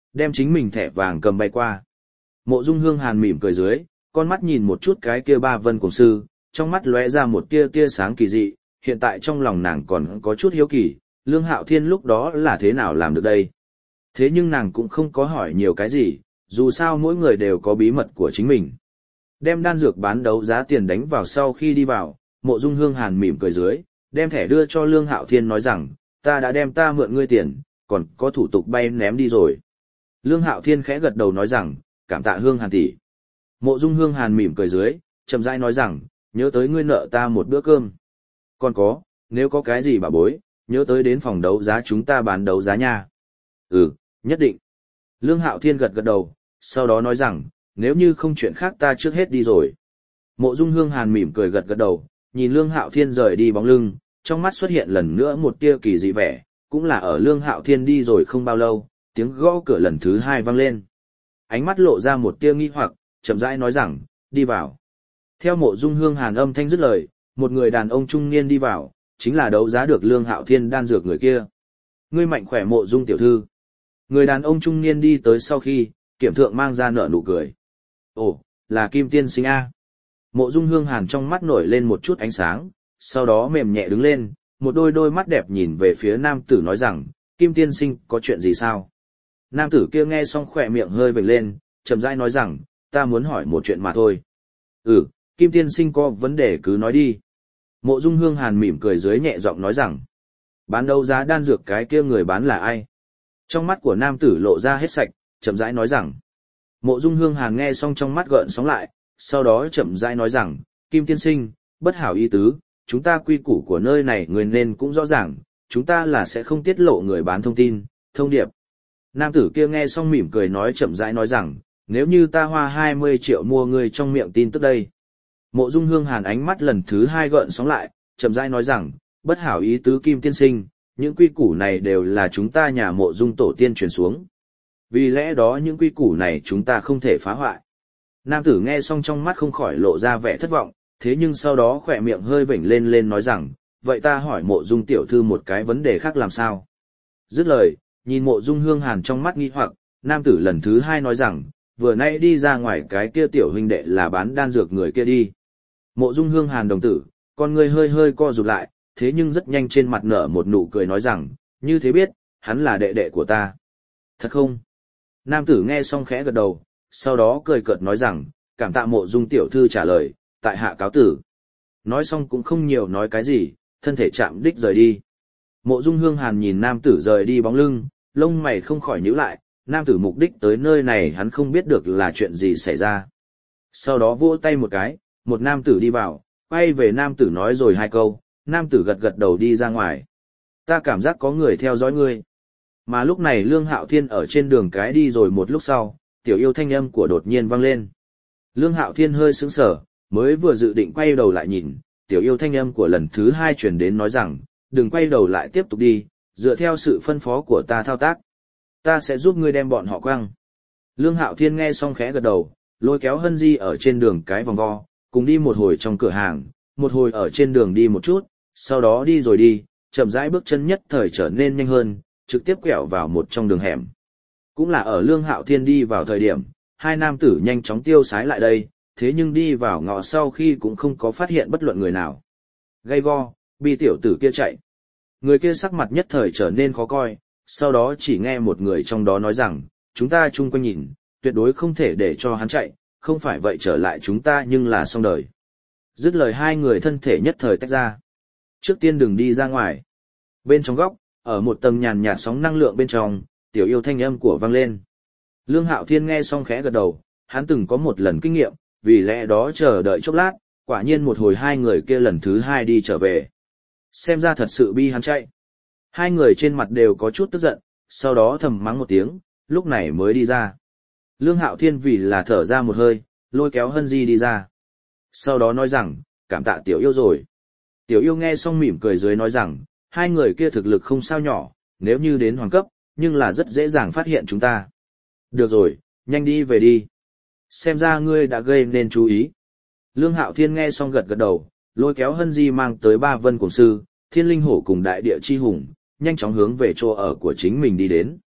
đem chính mình thẻ vàng cầm bay qua. Mộ Dung Hương Hàn mỉm cười dưới, con mắt nhìn một chút cái kia ba vân cùng sư, trong mắt lóe ra một tia tia sáng kỳ dị, hiện tại trong lòng nàng còn có chút hiếu kỳ, Lương Hạo Thiên lúc đó là thế nào làm được đây. Thế nhưng nàng cũng không có hỏi nhiều cái gì, dù sao mỗi người đều có bí mật của chính mình. Đem đan dược bán đấu giá tiền đánh vào sau khi đi vào, Mộ Dung Hương Hàn mỉm cười dưới, đem thẻ đưa cho Lương Hạo Thiên nói rằng, ta đã đem ta mượn ngươi tiền, còn có thủ tục bay ném đi rồi. Lương Hạo Thiên khẽ gật đầu nói rằng, cảm tạ Hương Hàn tỷ. Mộ Dung Hương Hàn mỉm cười dưới, chậm rãi nói rằng, nhớ tới ngươi nợ ta một bữa cơm. Còn có, nếu có cái gì bà bối, nhớ tới đến phòng đấu giá chúng ta bán đấu giá nha. Ừ, nhất định. Lương Hạo Thiên gật gật đầu, sau đó nói rằng, nếu như không chuyện khác ta trước hết đi rồi. Mộ Dung Hương Hàn mỉm cười gật gật đầu, nhìn Lương Hạo Thiên rời đi bóng lưng, trong mắt xuất hiện lần nữa một tia kỳ dị vẻ, cũng là ở Lương Hạo Thiên đi rồi không bao lâu, tiếng gõ cửa lần thứ hai vang lên. Ánh mắt lộ ra một tia nghi hoặc, chậm rãi nói rằng, đi vào. Theo Mộ Dung Hương Hàn âm thanh dứt lời, một người đàn ông trung niên đi vào, chính là đấu giá được Lương Hạo Thiên đan dược người kia. Ngươi mạnh khỏe Mộ Dung tiểu thư. Người đàn ông trung niên đi tới sau khi, Kiểm Thượng mang ra nở nụ cười. Ồ, là Kim tiên sinh A. Mộ Dung Hương Hàn trong mắt nổi lên một chút ánh sáng, sau đó mềm nhẹ đứng lên, một đôi mắt đẹp nhìn về phía nam tử nói rằng, Kim tiên sinh có chuyện gì sao? Nam tử kia nghe xong khỏe miệng hơi vểnh lên, chậm rãi nói rằng, ta muốn hỏi một chuyện mà thôi. Ừ, Kim tiên sinh có vấn đề cứ nói đi. Mộ Dung Hương Hàn mỉm cười dưới nhẹ giọng nói rằng, bán đấu giá đan dược cái kia người bán là ai? Trong mắt của nam tử lộ ra hết sạch, chậm rãi nói rằng. Mộ Dung Hương Hàn nghe xong trong mắt gợn sóng lại, sau đó chậm rãi nói rằng, Kim tiên sinh, bất hảo ý tứ, chúng ta quy củ của nơi này người nên cũng rõ ràng, chúng ta là sẽ không tiết lộ người bán thông tin, thông điệp. Nam tử kia nghe xong mỉm cười nói chậm rãi nói rằng, nếu như ta hoa 20 triệu mua người trong miệng tin tức đây. Mộ Dung Hương Hàn ánh mắt lần thứ hai gợn sóng lại, chậm rãi nói rằng, bất hảo ý tứ Kim tiên sinh, những quy củ này đều là chúng ta nhà Mộ Dung tổ tiên truyền xuống. Vì lẽ đó những quy củ này chúng ta không thể phá hoại. Nam tử nghe xong trong mắt không khỏi lộ ra vẻ thất vọng, thế nhưng sau đó khỏe miệng hơi vểnh lên nói rằng, vậy ta hỏi Mộ Dung tiểu thư một cái vấn đề khác làm sao? Dứt lời, nhìn Mộ Dung Hương Hàn trong mắt nghi hoặc, nam tử lần thứ hai nói rằng, vừa nãy đi ra ngoài cái kia tiểu huynh đệ là bán đan dược người kia đi. Mộ Dung Hương Hàn đồng tử, con người hơi co rụt lại, thế nhưng rất nhanh trên mặt nở một nụ cười nói rằng, như thế biết, hắn là đệ đệ của ta. Thật không? Nam tử nghe xong khẽ gật đầu, sau đó cười cợt nói rằng, cảm tạ Mộ Dung tiểu thư trả lời, tại hạ cáo tử. Nói xong cũng không nhiều nói cái gì, thân thể chạm đích rời đi. Mộ Dung Hương Hàn nhìn nam tử rời đi bóng lưng, lông mày không khỏi nhíu lại, nam tử mục đích tới nơi này hắn không biết được là chuyện gì xảy ra. Sau đó vỗ tay một cái, một nam tử đi vào, quay về nam tử nói rồi hai câu, nam tử gật gật đầu đi ra ngoài. Ta cảm giác có người theo dõi ngươi. Mà lúc này Lương Hạo Thiên ở trên đường cái đi rồi một lúc sau, tiểu yêu thanh âm của đột nhiên vang lên. Lương Hạo Thiên hơi sững sờ, mới vừa dự định quay đầu lại nhìn, tiểu yêu thanh âm của lần thứ hai truyền đến nói rằng, đừng quay đầu lại tiếp tục đi, dựa theo sự phân phó của ta thao tác. Ta sẽ giúp ngươi đem bọn họ quăng. Lương Hạo Thiên nghe xong khẽ gật đầu, lôi kéo Hân Di ở trên đường cái vòng vo, cùng đi một hồi trong cửa hàng, một hồi ở trên đường đi một chút, sau đó đi rồi đi, chậm rãi bước chân nhất thời trở nên nhanh hơn, trực tiếp quẹo vào một trong đường hẻm. Cũng là ở Lương Hạo Thiên đi vào thời điểm, hai nam tử nhanh chóng tiêu sái lại đây, thế nhưng đi vào ngõ sau khi cũng không có phát hiện bất luận người nào. Gay go, bi tiểu tử kia chạy. Người kia sắc mặt nhất thời trở nên khó coi, sau đó chỉ nghe một người trong đó nói rằng, chúng ta chung quanh nhìn, tuyệt đối không thể để cho hắn chạy, không phải vậy trở lại chúng ta nhưng là xong đời. Dứt lời hai người thân thể nhất thời tách ra. Trước tiên đừng đi ra ngoài. Bên trong góc, ở một tầng nhàn nhạt sóng năng lượng bên trong, tiểu yêu thanh âm của vang lên. Lương Hạo Thiên nghe xong khẽ gật đầu, hắn từng có một lần kinh nghiệm, vì lẽ đó chờ đợi chốc lát, quả nhiên một hồi hai người kia lần thứ hai đi trở về. Xem ra thật sự bi hắn chạy. Hai người trên mặt đều có chút tức giận, sau đó thầm mắng một tiếng, lúc này mới đi ra. Lương Hạo Thiên vì là thở ra một hơi, lôi kéo Hân Di đi ra. Sau đó nói rằng, cảm tạ tiểu yêu rồi. Tiểu yêu nghe xong mỉm cười dưới nói rằng, hai người kia thực lực không sao nhỏ, nếu như đến hoàng cấp, nhưng là rất dễ dàng phát hiện chúng ta. Được rồi, nhanh đi về đi. Xem ra ngươi đã gây nên chú ý. Lương Hạo Thiên nghe xong gật gật đầu, lôi kéo Hân Di mang tới ba vân cùng sư, Thiên Linh Hổ cùng đại địa chi hùng, nhanh chóng hướng về chỗ ở của chính mình đi đến.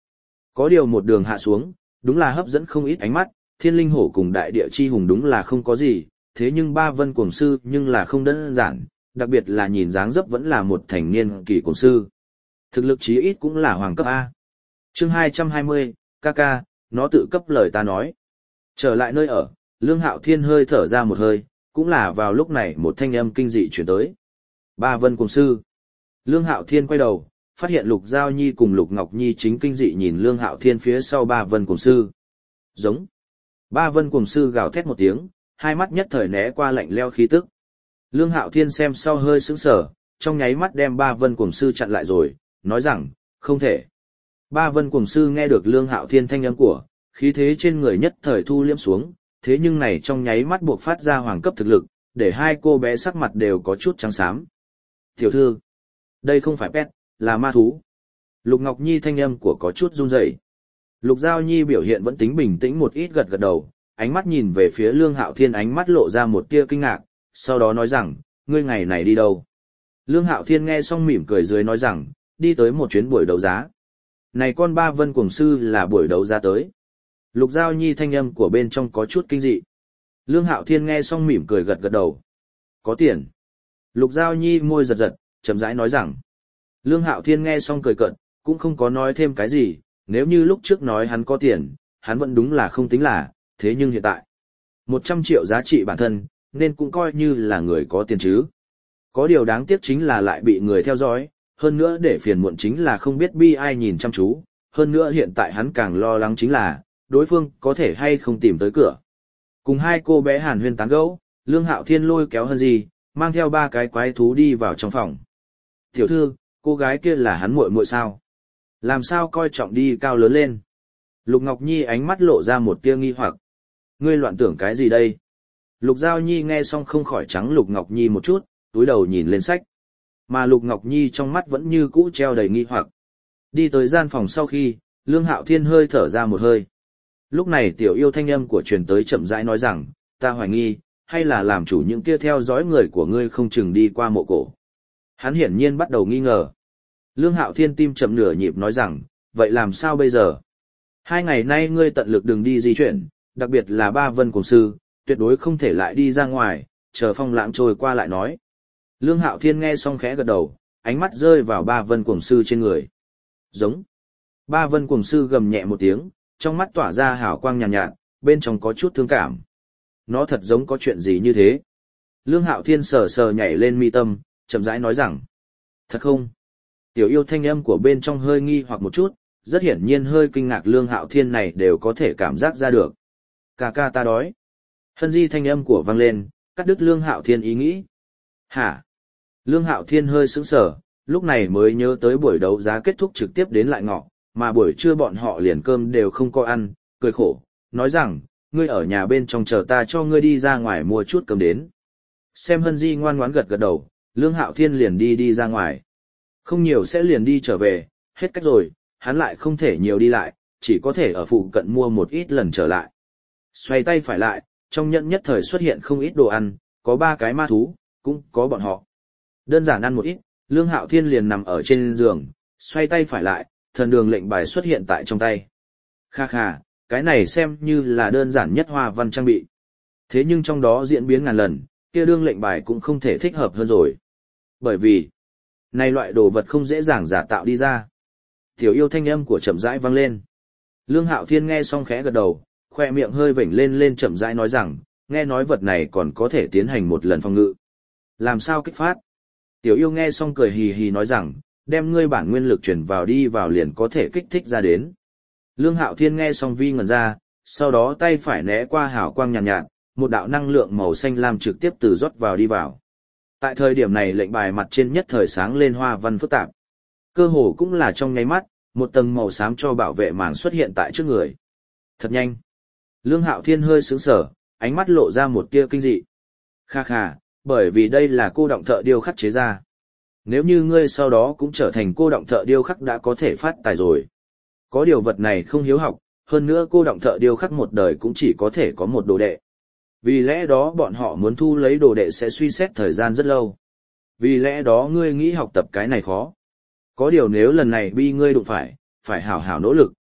Có điều một đường hạ xuống, đúng là hấp dẫn không ít ánh mắt, thiên linh hổ cùng đại địa chi hùng đúng là không có gì, thế nhưng ba vân cuồng sư nhưng là không đơn giản, đặc biệt là nhìn dáng dấp vẫn là một thành niên kỳ cuồng sư. Thực lực chí ít cũng là hoàng cấp A. Chương 220, ca, nó tự cấp lời ta nói. Trở lại nơi ở, Lương Hạo Thiên hơi thở ra một hơi, cũng là vào lúc này một thanh âm kinh dị chuyển tới. Ba vân cuồng sư. Lương Hạo Thiên quay đầu, phát hiện Lục Giao Nhi cùng Lục Ngọc Nhi chính kinh dị nhìn Lương Hạo Thiên phía sau ba vân cuồng sư. Giống. Ba vân cuồng sư gào thét một tiếng, hai mắt nhất thời né qua lạnh leo khí tức. Lương Hạo Thiên xem sau hơi sững sờ, trong nháy mắt đem ba vân cuồng sư chặn lại rồi, nói rằng, không thể. Ba vân cuồng sư nghe được Lương Hạo Thiên thanh âm của, khí thế trên người nhất thời thu liễm xuống, thế nhưng này trong nháy mắt buộc phát ra hoàng cấp thực lực, để hai cô bé sắc mặt đều có chút trắng xám. Tiểu thư, đây không phải pet, là ma thú. Lục Ngọc Nhi thanh âm của có chút run rẩy. Lục Giao Nhi biểu hiện vẫn tính bình tĩnh một ít, gật gật đầu, ánh mắt nhìn về phía Lương Hạo Thiên, ánh mắt lộ ra một tia kinh ngạc, sau đó nói rằng, ngươi ngày này đi đâu? Lương Hạo Thiên nghe xong mỉm cười dưới nói rằng, đi tới một chuyến buổi đấu giá. Này con ba vân cuồng sư là buổi đấu giá tới. Lục Giao Nhi thanh âm của bên trong có chút kinh dị. Lương Hạo Thiên nghe xong mỉm cười gật gật đầu. Có tiền. Lục Giao Nhi môi giật giật, chậm rãi nói rằng. Lương Hạo Thiên nghe xong cười cợt, cũng không có nói thêm cái gì, nếu như lúc trước nói hắn có tiền, hắn vẫn đúng là không tính là, thế nhưng hiện tại, 100 triệu giá trị bản thân, nên cũng coi như là người có tiền chứ. Có điều đáng tiếc chính là lại bị người theo dõi, hơn nữa để phiền muộn chính là không biết bi ai nhìn chăm chú, hơn nữa hiện tại hắn càng lo lắng chính là, đối phương có thể hay không tìm tới cửa. Cùng hai cô bé hàn huyên tán gẫu, Lương Hạo Thiên lôi kéo Hân Di, mang theo ba cái quái thú đi vào trong phòng. Tiểu thư, cô gái kia là hắn muội muội sao? Làm sao coi trọng đi cao lớn lên? Lục Ngọc Nhi ánh mắt lộ ra một tia nghi hoặc. Ngươi loạn tưởng cái gì đây? Lục Giao Nhi nghe xong không khỏi trắng Lục Ngọc Nhi một chút, túi đầu nhìn lên sách. Mà Lục Ngọc Nhi trong mắt vẫn như cũ treo đầy nghi hoặc. Đi tới gian phòng sau khi, Lương Hạo Thiên hơi thở ra một hơi. Lúc này tiểu yêu thanh âm của truyền tới chậm rãi nói rằng, ta hoài nghi, hay là làm chủ những kia theo dõi người của ngươi không chừng đi qua mộ cổ. Hắn hiển nhiên bắt đầu nghi ngờ. Lương Hạo Thiên tim chậm nửa nhịp nói rằng, vậy làm sao bây giờ? 2 ngày nay ngươi tận lực đừng đi di chuyển, đặc biệt là ba vân cùng sư, tuyệt đối không thể lại đi ra ngoài, chờ phong lãng trôi qua lại nói. Lương Hạo Thiên nghe xong khẽ gật đầu, ánh mắt rơi vào ba vân cuồng sư trên người. Giống. Ba vân cuồng sư gầm nhẹ một tiếng, trong mắt tỏa ra hào quang nhàn nhạt, bên trong có chút thương cảm. Nó thật giống có chuyện gì như thế. Lương Hạo Thiên sờ sờ nhảy lên mi tâm, chậm rãi nói rằng. Thật không? Tiểu yêu thanh âm của bên trong hơi nghi hoặc một chút, rất hiển nhiên hơi kinh ngạc Lương Hạo Thiên này đều có thể cảm giác ra được. Ca ca ta đói. Hân Di thanh âm của vang lên, cắt đứt Lương Hạo Thiên ý nghĩ. Hả? Lương Hạo Thiên hơi sững sờ, lúc này mới nhớ tới buổi đấu giá kết thúc trực tiếp đến lại ngọ, mà buổi trưa bọn họ liền cơm đều không có ăn, cười khổ, nói rằng, ngươi ở nhà bên trong chờ ta cho ngươi đi ra ngoài mua chút cơm đến. Xem Hân Di ngoan ngoãn gật gật đầu, Lương Hạo Thiên liền đi ra ngoài. Không nhiều sẽ liền đi trở về, hết cách rồi, hắn lại không thể nhiều đi lại, chỉ có thể ở phụ cận mua một ít lần trở lại. Xoay tay phải lại, trong nhẫn nhất thời xuất hiện không ít đồ ăn, có 3 cái ma thú, cũng có bọn họ. Đơn giản ăn một ít, Lương Hạo Thiên liền nằm ở trên giường, xoay tay phải lại, thần đường lệnh bài xuất hiện tại trong tay. Kha kha, cái này xem như là đơn giản nhất hoa văn trang bị. Thế nhưng trong đó diễn biến ngàn lần, kia đương lệnh bài cũng không thể thích hợp hơn rồi. Bởi vì, này loại đồ vật không dễ dàng giả tạo đi ra. Tiểu yêu thanh âm của chậm rãi vang lên. Lương Hạo Thiên nghe xong khẽ gật đầu, khoe miệng hơi vểnh lên chậm rãi nói rằng, nghe nói vật này còn có thể tiến hành một lần phòng ngự. Làm sao kích phát? Tiểu yêu nghe xong cười hì hì nói rằng, đem ngươi bản nguyên lực chuyển vào đi vào liền có thể kích thích ra đến. Lương Hạo Thiên nghe xong vi ngẩn ra, sau đó tay phải né qua hào quang nhàn nhạt, một đạo năng lượng màu xanh lam trực tiếp từ rót vào đi vào. Tại thời điểm này lệnh bài mặt trên nhất thời sáng lên hoa văn phức tạp. Cơ hồ cũng là trong nháy mắt, một tầng màu xám cho bảo vệ màng xuất hiện tại trước người. Thật nhanh. Lương Hạo Thiên hơi sững sờ, ánh mắt lộ ra một tia kinh dị. Kha kha, bởi vì đây là cô động thợ điêu khắc chế ra. Nếu như ngươi sau đó cũng trở thành cô động thợ điêu khắc đã có thể phát tài rồi. Có điều vật này không hiếu học, hơn nữa cô động thợ điêu khắc một đời cũng chỉ có thể có một đồ đệ. Vì lẽ đó bọn họ muốn thu lấy đồ đệ sẽ suy xét thời gian rất lâu. Vì lẽ đó ngươi nghĩ học tập cái này khó. Có điều nếu lần này bi ngươi đụng phải hảo hảo nỗ lực,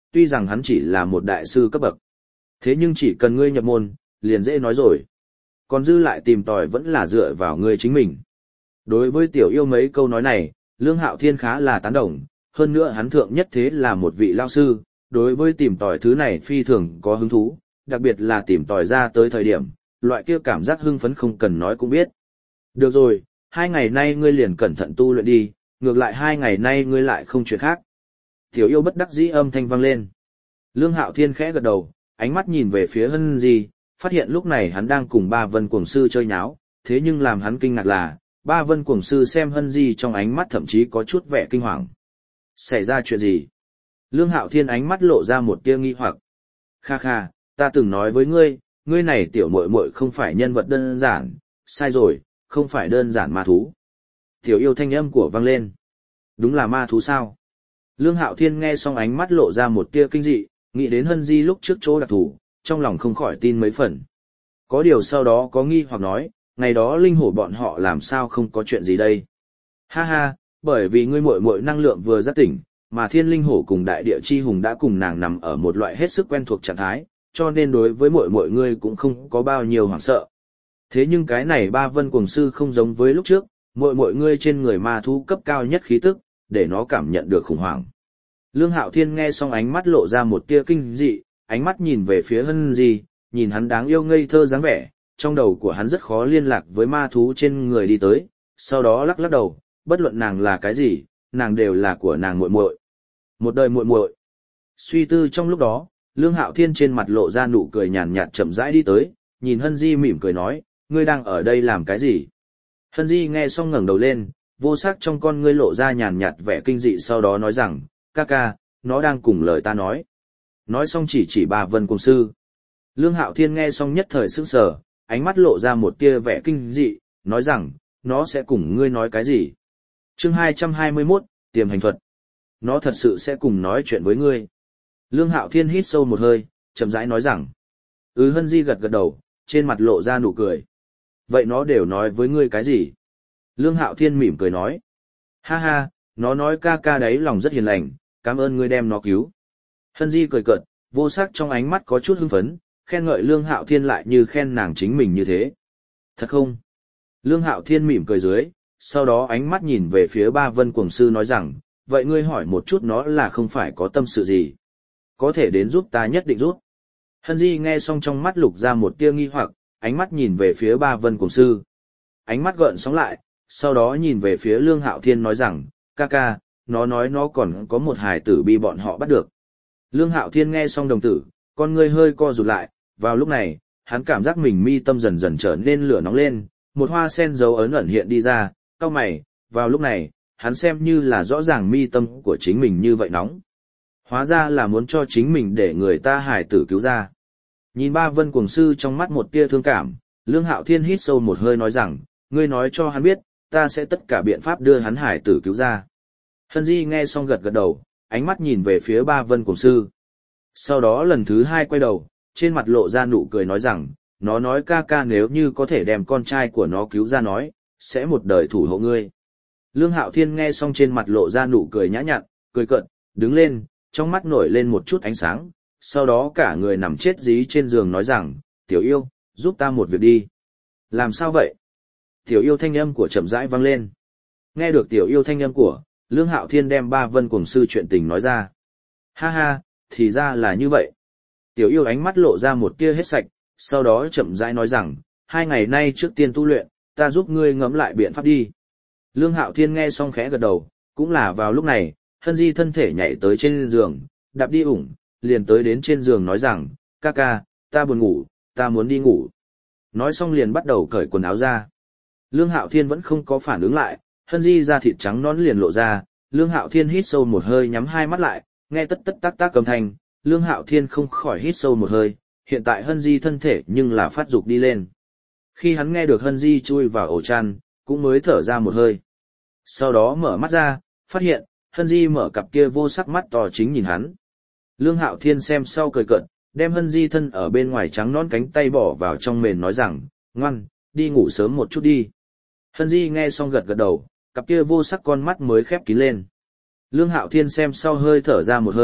tuy rằng hắn chỉ là một đại sư cấp bậc. Thế nhưng chỉ cần ngươi nhập môn, liền dễ nói rồi. Còn dư lại tìm tòi vẫn là dựa vào ngươi chính mình. Đối với tiểu yêu mấy câu nói này, Lương Hạo Thiên khá là tán đồng, hơn nữa hắn thượng nhất thế là một vị lao sư, đối với tìm tòi thứ này phi thường có hứng thú, đặc biệt là tìm tòi ra tới thời điểm, loại kia cảm giác hưng phấn không cần nói cũng biết. Được rồi, 2 ngày nay ngươi liền cẩn thận tu luyện đi, ngược lại 2 ngày nay ngươi lại không chuyện khác. Tiểu yêu bất đắc dĩ âm thanh vang lên. Lương Hạo Thiên khẽ gật đầu, ánh mắt nhìn về phía Hân Di, phát hiện lúc này hắn đang cùng Ba Vân Cuồng Sư chơi nháo, thế nhưng làm hắn kinh ngạc là, Ba Vân Cuồng Sư xem Hân Di trong ánh mắt thậm chí có chút vẻ kinh hoàng. Xảy ra chuyện gì? Lương Hạo Thiên ánh mắt lộ ra một tia nghi hoặc. Kha kha, ta từng nói với ngươi, ngươi này tiểu muội muội không phải nhân vật đơn giản, sai rồi, không phải đơn giản ma thú. Tiểu yêu thanh âm của vang lên. Đúng là ma thú sao? Lương Hạo Thiên nghe xong ánh mắt lộ ra một tia kinh dị, nghĩ đến Hân Di lúc trước chỗ đặc thù, trong lòng không khỏi tin mấy phần. Có điều sau đó có nghi hoặc nói, ngày đó linh hổ bọn họ làm sao không có chuyện gì đây? Ha ha, bởi vì ngươi muội muội năng lượng vừa giác tỉnh, mà thiên linh hổ cùng đại địa chi hùng đã cùng nàng nằm ở một loại hết sức quen thuộc trạng thái, cho nên đối với muội muội ngươi cũng không có bao nhiêu hoảng sợ. Thế nhưng cái này Ba Vân Cuồng Sư không giống với lúc trước, muội muội ngươi trên người ma thú cấp cao nhất khí tức, để nó cảm nhận được khủng hoảng. Lương Hạo Thiên nghe xong ánh mắt lộ ra một tia kinh dị, ánh mắt nhìn về phía Hân Di, nhìn hắn đáng yêu ngây thơ dáng vẻ, trong đầu của hắn rất khó liên lạc với ma thú trên người đi tới, sau đó lắc lắc đầu, bất luận nàng là cái gì, nàng đều là của nàng muội muội. Một đời muội muội. Suy tư trong lúc đó, Lương Hạo Thiên trên mặt lộ ra nụ cười nhàn nhạt chậm rãi đi tới, nhìn Hân Di mỉm cười nói, ngươi đang ở đây làm cái gì? Hân Di nghe xong ngẩng đầu lên, vô sắc trong con ngươi lộ ra nhàn nhạt vẻ kinh dị, sau đó nói rằng, ca ca, nó đang cùng lời ta nói. Nói xong chỉ Ba Vân Cuồng Sư. Lương Hạo Thiên nghe xong nhất thời sững sờ, ánh mắt lộ ra một tia vẻ kinh dị, nói rằng, nó sẽ cùng ngươi nói cái gì? Chương 221, Tiềm hành thuật. Nó thật sự sẽ cùng nói chuyện với ngươi. Lương Hạo Thiên hít sâu một hơi, chậm rãi nói rằng. Hân Di gật gật đầu, trên mặt lộ ra nụ cười. Vậy nó đều nói với ngươi cái gì? Lương Hạo Thiên mỉm cười nói. Ha ha, nó nói ca ca đấy lòng rất hiền lành, cảm ơn ngươi đem nó cứu. Hân Di cười cợt, vô sắc trong ánh mắt có chút hưng phấn, khen ngợi Lương Hạo Thiên lại như khen nàng chính mình như thế. Thật không? Lương Hạo Thiên mỉm cười dưới, sau đó ánh mắt nhìn về phía Ba Vân Cuồng Sư nói rằng, vậy ngươi hỏi một chút nó là không phải có tâm sự gì? Có thể đến giúp ta nhất định giúp. Hân Di nghe xong trong mắt lục ra một tia nghi hoặc, ánh mắt nhìn về phía Ba Vân Cuồng Sư. Ánh mắt gợn sóng lại, sau đó nhìn về phía Lương Hạo Thiên nói rằng, ca ca, nó nói nó còn có một hài tử bị bọn họ bắt được. Lương Hạo Thiên nghe xong đồng tử, con ngươi hơi co rụt lại, vào lúc này, hắn cảm giác mình mi tâm dần dần trở nên lửa nóng lên, một hoa sen dấu ấn ẩn hiện đi ra, cau mày, vào lúc này, hắn xem như là rõ ràng mi tâm của chính mình như vậy nóng. Hóa ra là muốn cho chính mình để người ta hài tử cứu ra. Nhìn Ba Vân Cuồng Sư trong mắt một tia thương cảm, Lương Hạo Thiên hít sâu một hơi nói rằng, ngươi nói cho hắn biết, ta sẽ tất cả biện pháp đưa hắn hài tử cứu ra. Hân Di nghe xong gật gật đầu, ánh mắt nhìn về phía Ba Vân Cuồng Sư. Sau đó lần thứ 2 quay đầu, trên mặt lộ ra nụ cười nói rằng, nó nói ca ca nếu như có thể đem con trai của nó cứu ra nói, sẽ một đời thủ hộ ngươi. Lương Hạo Thiên nghe xong trên mặt lộ ra nụ cười nhã nhặn, cười cợt, đứng lên, trong mắt nổi lên một chút ánh sáng, sau đó cả người nằm chết dí trên giường nói rằng, tiểu yêu, giúp ta một việc đi. Làm sao vậy? Tiểu yêu thanh âm của chậm rãi vang lên. Nghe được tiểu yêu thanh âm của, Lương Hạo Thiên đem Ba Vân Cuồng Sư chuyện tình nói ra. Ha ha, thì ra là như vậy. Tiểu yêu ánh mắt lộ ra một tia hết sạch, sau đó chậm rãi nói rằng, 2 ngày nay trước tiên tu luyện, ta giúp ngươi ngẫm lại biện pháp đi. Lương Hạo Thiên nghe xong khẽ gật đầu, cũng là vào lúc này, Hân Di thân thể nhảy tới trên giường, đạp đi ủng, liền tới đến trên giường nói rằng, ca ca, ta buồn ngủ, ta muốn đi ngủ. Nói xong liền bắt đầu cởi quần áo ra. Lương Hạo Thiên vẫn không có phản ứng lại, Hân Di da thịt trắng nõn liền lộ ra, Lương Hạo Thiên hít sâu một hơi nhắm hai mắt lại, nghe tất tất tác tác âm thanh, Lương Hạo Thiên không khỏi hít sâu một hơi, hiện tại Hân Di thân thể nhưng là phát dục đi lên. Khi hắn nghe được Hân Di chui vào ổ chăn, cũng mới thở ra một hơi. Sau đó mở mắt ra, phát hiện, Hân Di mở cặp kia vô sắc mắt to chính nhìn hắn. Lương Hạo Thiên xem sau cười cợt, đem Hân Di thân ở bên ngoài trắng nõn cánh tay bỏ vào trong mền nói rằng, ngoan, đi ngủ sớm một chút đi. Hân Di nghe xong gật gật đầu, cặp kia vô sắc con mắt mới khép kín lên. Lương Hạo Thiên xem sau hơi thở ra một hơi,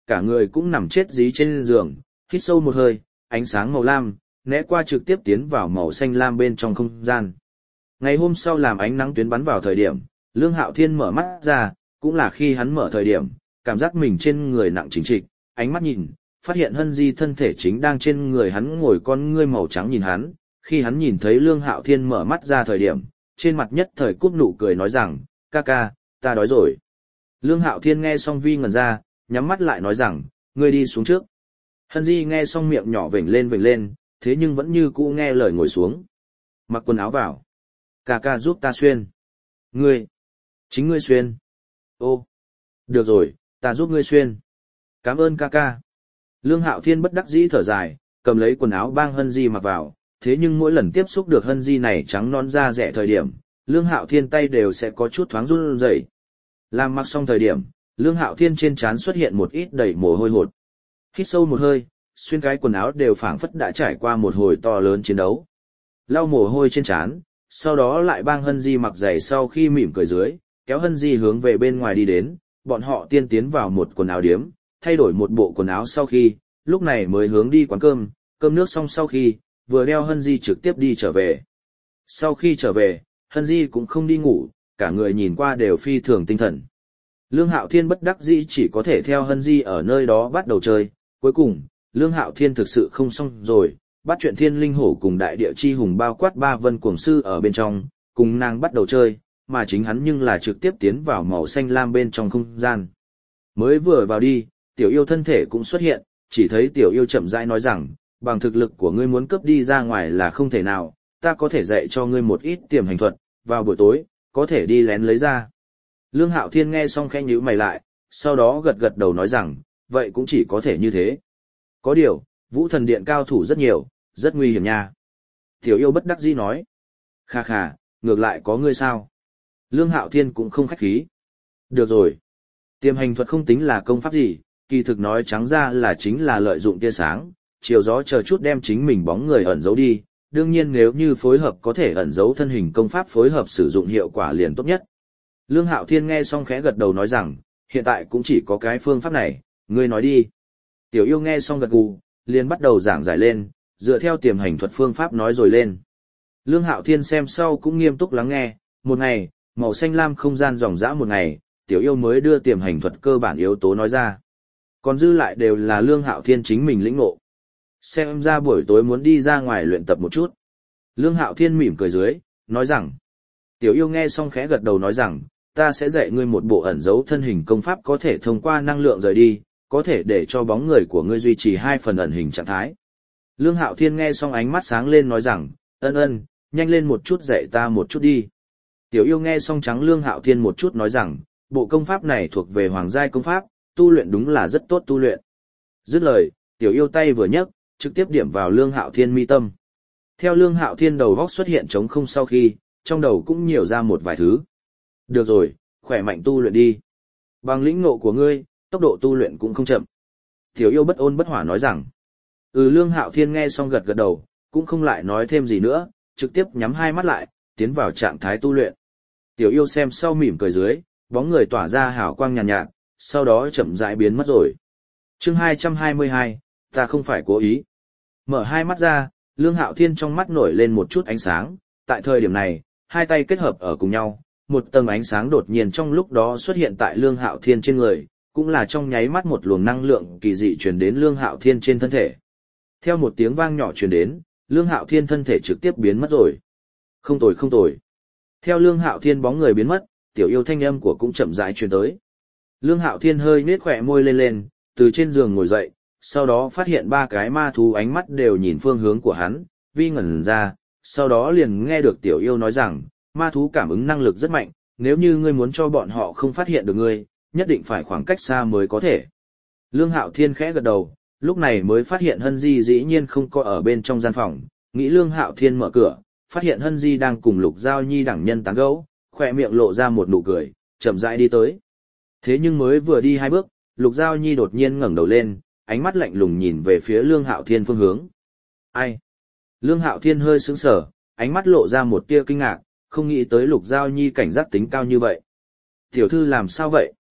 cả người cũng nằm chết dí trên giường, hít sâu một hơi, ánh sáng màu lam, né qua trực tiếp tiến vào màu xanh lam bên trong không gian. Ngày hôm sau làm ánh nắng tuyến bắn vào thời điểm, Lương Hạo Thiên mở mắt ra, cũng là khi hắn mở thời điểm, cảm giác mình trên người nặng chính trịch, ánh mắt nhìn, phát hiện Hân Di thân thể chính đang trên người hắn ngồi con ngươi màu trắng nhìn hắn, khi hắn nhìn thấy Lương Hạo Thiên mở mắt ra thời điểm, trên mặt nhất thời cúp nụ cười nói rằng, ca ca, ta đói rồi. Lương Hạo Thiên nghe xong vi ngẩn ra, nhắm mắt lại nói rằng, ngươi đi xuống trước. Hân Di nghe xong miệng nhỏ vểnh lên, thế nhưng vẫn như cũ nghe lời ngồi xuống. Mặc quần áo vào. Ca ca giúp ta xuyên. Ngươi. Chính ngươi xuyên. Ô. Được rồi, ta giúp ngươi xuyên. Cảm ơn ca ca. Lương Hạo Thiên bất đắc dĩ thở dài, cầm lấy quần áo bang Hân Di mặc vào, thế nhưng mỗi lần tiếp xúc được Hân Di này trắng non da rẻ thời điểm, Lương Hạo Thiên tay đều sẽ có chút thoáng run rẩy. Làm mặc xong thời điểm, Lương Hạo Thiên trên trán xuất hiện một ít đầy mồ hôi hột. Hít sâu một hơi, xuyên cái quần áo đều phảng phất đã trải qua một hồi to lớn chiến đấu. Lau mồ hôi trên trán, sau đó lại bang Hân Di mặc giày sau khi mỉm cười dưới, kéo Hân Di hướng về bên ngoài đi đến, bọn họ tiên tiến vào một quần áo điếm, thay đổi một bộ quần áo sau khi, lúc này mới hướng đi quán cơm, cơm nước xong sau khi, vừa đeo Hân Di trực tiếp đi trở về. Sau khi trở về, Hân Di cũng không đi ngủ, cả người nhìn qua đều phi thường tinh thần. Lương Hạo Thiên bất đắc dĩ chỉ có thể theo Hân Di ở nơi đó bắt đầu chơi, cuối cùng, Lương Hạo Thiên thực sự không xong rồi, bắt chuyện Thiên Linh Hổ cùng đại địa chi hùng bao quát ba vân cuồng sư ở bên trong, cùng nàng bắt đầu chơi, mà chính hắn nhưng là trực tiếp tiến vào màu xanh lam bên trong không gian. Mới vừa vào đi, tiểu yêu thân thể cũng xuất hiện, chỉ thấy tiểu yêu chậm rãi nói rằng, bằng thực lực của ngươi muốn cướp đi ra ngoài là không thể nào, ta có thể dạy cho ngươi một ít tiềm hành thuật, vào buổi tối, có thể đi lén lấy ra. Lương Hạo Thiên nghe xong khẽ nhíu mày lại, sau đó gật gật đầu nói rằng, vậy cũng chỉ có thể như thế. Có điều, Vũ Thần Điện cao thủ rất nhiều, rất nguy hiểm nha. Tiểu yêu bất đắc dĩ nói. Kha kha, ngược lại có ngươi sao? Lương Hạo Thiên cũng không khách khí. Được rồi. Tiềm hành thuật không tính là công pháp gì, kỳ thực nói trắng ra là chính là lợi dụng tia sáng, chiều gió chờ chút đem chính mình bóng người ẩn giấu đi. Đương nhiên nếu như phối hợp có thể ẩn giấu thân hình công pháp phối hợp sử dụng hiệu quả liền tốt nhất. Lương Hạo Thiên nghe xong khẽ gật đầu nói rằng, hiện tại cũng chỉ có cái phương pháp này, ngươi nói đi. Tiểu yêu nghe xong gật gù, liền bắt đầu giảng giải lên, dựa theo tiềm hành thuật phương pháp nói rồi lên. Lương Hạo Thiên xem sau cũng nghiêm túc lắng nghe, một ngày, màu xanh lam không gian ròng rã một ngày, tiểu yêu mới đưa tiềm hành thuật cơ bản yếu tố nói ra. Còn dư lại đều là Lương Hạo Thiên chính mình lĩnh ngộ. Xem ra buổi tối muốn đi ra ngoài luyện tập một chút. Lương Hạo Thiên mỉm cười dưới, nói rằng. Tiểu yêu nghe xong khẽ gật đầu nói rằng, ta sẽ dạy ngươi một bộ ẩn dấu thân hình công pháp có thể thông qua năng lượng rời đi, có thể để cho bóng người của ngươi duy trì 2 phần ẩn hình trạng thái. Lương Hạo Thiên nghe xong ánh mắt sáng lên nói rằng, ân, nhanh lên một chút dạy ta một chút đi. Tiểu yêu nghe xong trắng Lương Hạo Thiên một chút nói rằng, bộ công pháp này thuộc về hoàng giai công pháp, tu luyện đúng là rất tốt tu luyện. Dứt lời, tiểu yêu tay vừa nhấc, trực tiếp điểm vào Lương Hạo Thiên mi tâm. Theo Lương Hạo Thiên đầu góc xuất hiện trống không sau khi, trong đầu cũng nhiều ra một vài thứ. Được rồi, khỏe mạnh tu luyện đi. Bằng lĩnh ngộ của ngươi, tốc độ tu luyện cũng không chậm. Tiểu yêu bất ôn bất hỏa nói rằng. Lương Hạo Thiên nghe xong gật gật đầu, cũng không lại nói thêm gì nữa, trực tiếp nhắm hai mắt lại, tiến vào trạng thái tu luyện. Tiểu yêu xem sau mỉm cười dưới, bóng người tỏa ra hào quang nhàn nhạt, sau đó chậm rãi biến mất rồi. Chương 222, ta không phải cố ý. Mở hai mắt ra, Lương Hạo Thiên trong mắt nổi lên một chút ánh sáng, tại thời điểm này, hai tay kết hợp ở cùng nhau, một tầng ánh sáng đột nhiên trong lúc đó xuất hiện tại Lương Hạo Thiên trên người, cũng là trong nháy mắt một luồng năng lượng kỳ dị truyền đến Lương Hạo Thiên trên thân thể. Theo một tiếng vang nhỏ truyền đến, Lương Hạo Thiên thân thể trực tiếp biến mất rồi. Không tồi. Theo Lương Hạo Thiên bóng người biến mất, tiểu yêu thanh âm của cũng chậm rãi truyền tới. Lương Hạo Thiên hơi nhếch khóe môi lên, từ trên giường ngồi dậy, sau đó phát hiện 3 cái ma thú ánh mắt đều nhìn phương hướng của hắn, vi ngẩn ra, sau đó liền nghe được tiểu yêu nói rằng, ma thú cảm ứng năng lực rất mạnh, nếu như ngươi muốn cho bọn họ không phát hiện được ngươi, nhất định phải khoảng cách xa mới có thể. Lương Hạo Thiên khẽ gật đầu, lúc này mới phát hiện Hân Di dĩ nhiên không có ở bên trong gian phòng, nghĩ Lương Hạo Thiên mở cửa, phát hiện Hân Di đang cùng Lục Giao Nhi đẳng nhân tán gẫu, khỏe miệng lộ ra một nụ cười, chậm rãi đi tới. Thế nhưng mới vừa đi 2 bước, Lục Giao Nhi đột nhiên ngẩng đầu lên, ánh mắt lạnh lùng nhìn về phía Lương Hạo Thiên phương hướng. Ai? Lương Hạo Thiên hơi sững sờ, ánh mắt lộ ra một tia kinh ngạc, không nghĩ tới Lục Giao Nhi cảnh giác tính cao như vậy. Tiểu thư làm sao vậy?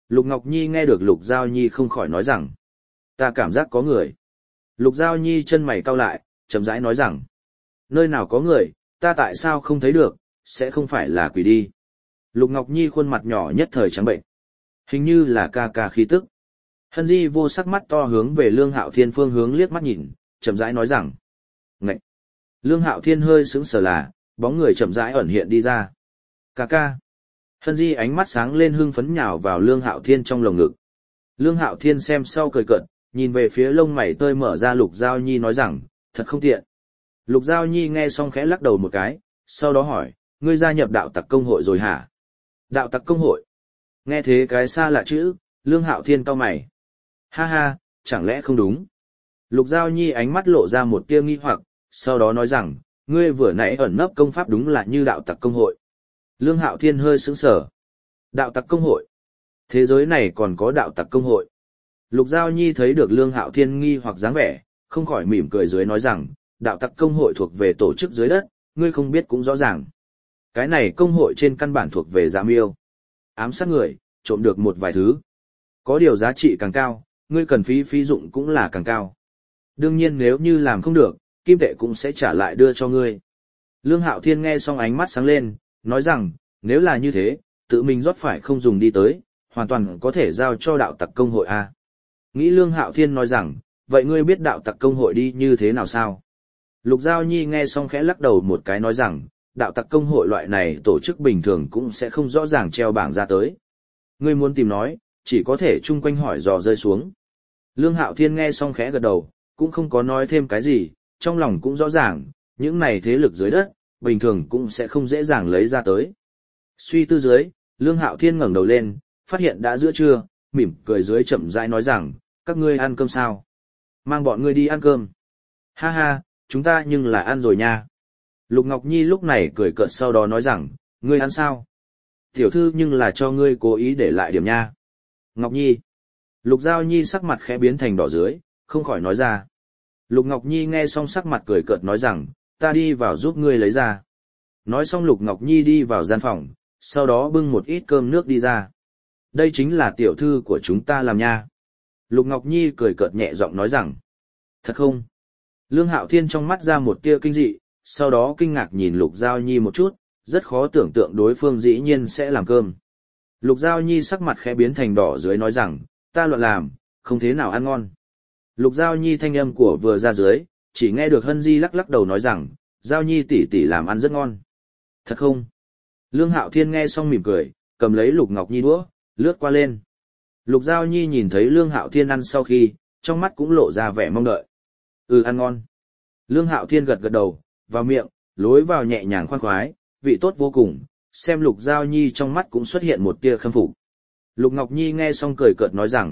Lục Ngọc Nhi nghe được Lục Giao Nhi không khỏi nói rằng, ta cảm giác có người. Lục Giao Nhi chân mày cau lại, chậm rãi nói rằng, nơi nào có người, ta tại sao không thấy được, sẽ không phải là quỷ đi. Lục Ngọc Nhi khuôn mặt nhỏ nhất thời trắng bệnh. Hình như là ca ca khí tức. Hân Di vô sắc mắt to hướng về Lương Hạo Thiên phương hướng liếc mắt nhìn, chậm rãi nói rằng, ngậy. Lương Hạo Thiên hơi sững sờ là, bóng người chậm rãi ẩn hiện đi ra. Ca ca. Hân Di ánh mắt sáng lên hưng phấn nhào vào Lương Hạo Thiên trong lồng ngực. Lương Hạo Thiên xem sau cười cợt, nhìn về phía lông mày tơi mở ra Lục Giao Nhi nói rằng, thật không tiện. Lục Giao Nhi nghe xong khẽ lắc đầu một cái, sau đó hỏi, ngươi gia nhập đạo tặc công hội rồi hả? Đạo tặc công hội? Nghe thế cái xa lạ chữ, Lương Hạo Thiên cau mày. Ha ha, chẳng lẽ không đúng? Lục Giao Nhi ánh mắt lộ ra một tia nghi hoặc, sau đó nói rằng, ngươi vừa nãy ẩn nấp công pháp đúng là như đạo tặc công hội. Lương Hạo Thiên hơi sững sờ. Đạo tặc công hội? Thế giới này còn có đạo tặc công hội? Lục Giao Nhi thấy được Lương Hạo Thiên nghi hoặc dáng vẻ, không khỏi mỉm cười dưới nói rằng, đạo tặc công hội thuộc về tổ chức dưới đất, ngươi không biết cũng rõ ràng. Cái này công hội trên căn bản thuộc về giám yêu. Ám sát người, trộm được một vài thứ. Có điều giá trị càng cao, ngươi cần phí dụng cũng là càng cao. Đương nhiên nếu như làm không được, kim tệ cũng sẽ trả lại đưa cho ngươi. Lương Hạo Thiên nghe xong ánh mắt sáng lên, nói rằng, nếu là như thế, tự mình rót phải không dùng đi tới, hoàn toàn có thể giao cho đạo tặc công hội A. Nghĩ Lương Hạo Thiên nói rằng, vậy ngươi biết đạo tặc công hội đi như thế nào sao? Lục Giao Nhi nghe xong khẽ lắc đầu một cái nói rằng, đạo tặc công hội loại này tổ chức bình thường cũng sẽ không rõ ràng treo bảng ra tới. Ngươi muốn tìm nói, chỉ có thể chung quanh hỏi dò rơi xuống. Lương Hạo Thiên nghe xong khẽ gật đầu, cũng không có nói thêm cái gì, trong lòng cũng rõ ràng, những này thế lực dưới đất, bình thường cũng sẽ không dễ dàng lấy ra tới. Suy tư dưới, Lương Hạo Thiên ngẩng đầu lên, phát hiện đã giữa trưa, mỉm cười dưới chậm rãi nói rằng, các ngươi ăn cơm sao? Mang bọn ngươi đi ăn cơm. Ha ha, chúng ta nhưng là ăn rồi nha. Lục Ngọc Nhi lúc này cười cợt sau đó nói rằng, ngươi ăn sao? Tiểu thư nhưng là cho ngươi cố ý để lại điểm nha. Ngọc Nhi. Lục Giao Nhi sắc mặt khẽ biến thành đỏ dưới, không khỏi nói ra. Lục Ngọc Nhi nghe xong sắc mặt cười cợt nói rằng, ta đi vào giúp ngươi lấy ra. Nói xong Lục Ngọc Nhi đi vào gian phòng, sau đó bưng một ít cơm nước đi ra. Đây chính là tiểu thư của chúng ta làm nha. Lục Ngọc Nhi cười cợt nhẹ giọng nói rằng, thật không? Lương Hạo Thiên trong mắt ra một tia kinh dị, sau đó kinh ngạc nhìn Lục Giao Nhi một chút, rất khó tưởng tượng đối phương dĩ nhiên sẽ làm cơm. Lục Giao Nhi sắc mặt khẽ biến thành đỏ dưới nói rằng, ta loạn làm, không thế nào ăn ngon. Lục Giao Nhi thanh âm của vừa ra dưới, chỉ nghe được Hân Di lắc lắc đầu nói rằng, Giao Nhi tỷ tỷ làm ăn rất ngon. Thật không? Lương Hạo Thiên nghe xong mỉm cười, cầm lấy Lục Ngọc Nhi đũa, lướt qua lên. Lục Giao Nhi nhìn thấy Lương Hạo Thiên ăn sau khi, trong mắt cũng lộ ra vẻ mong đợi. Ăn ngon. Lương Hạo Thiên gật gật đầu, vào miệng, lối vào nhẹ nhàng khoan khoái, vị tốt vô cùng, xem Lục Giao Nhi trong mắt cũng xuất hiện một tia khâm phục. Lục Ngọc Nhi nghe xong cười cợt nói rằng,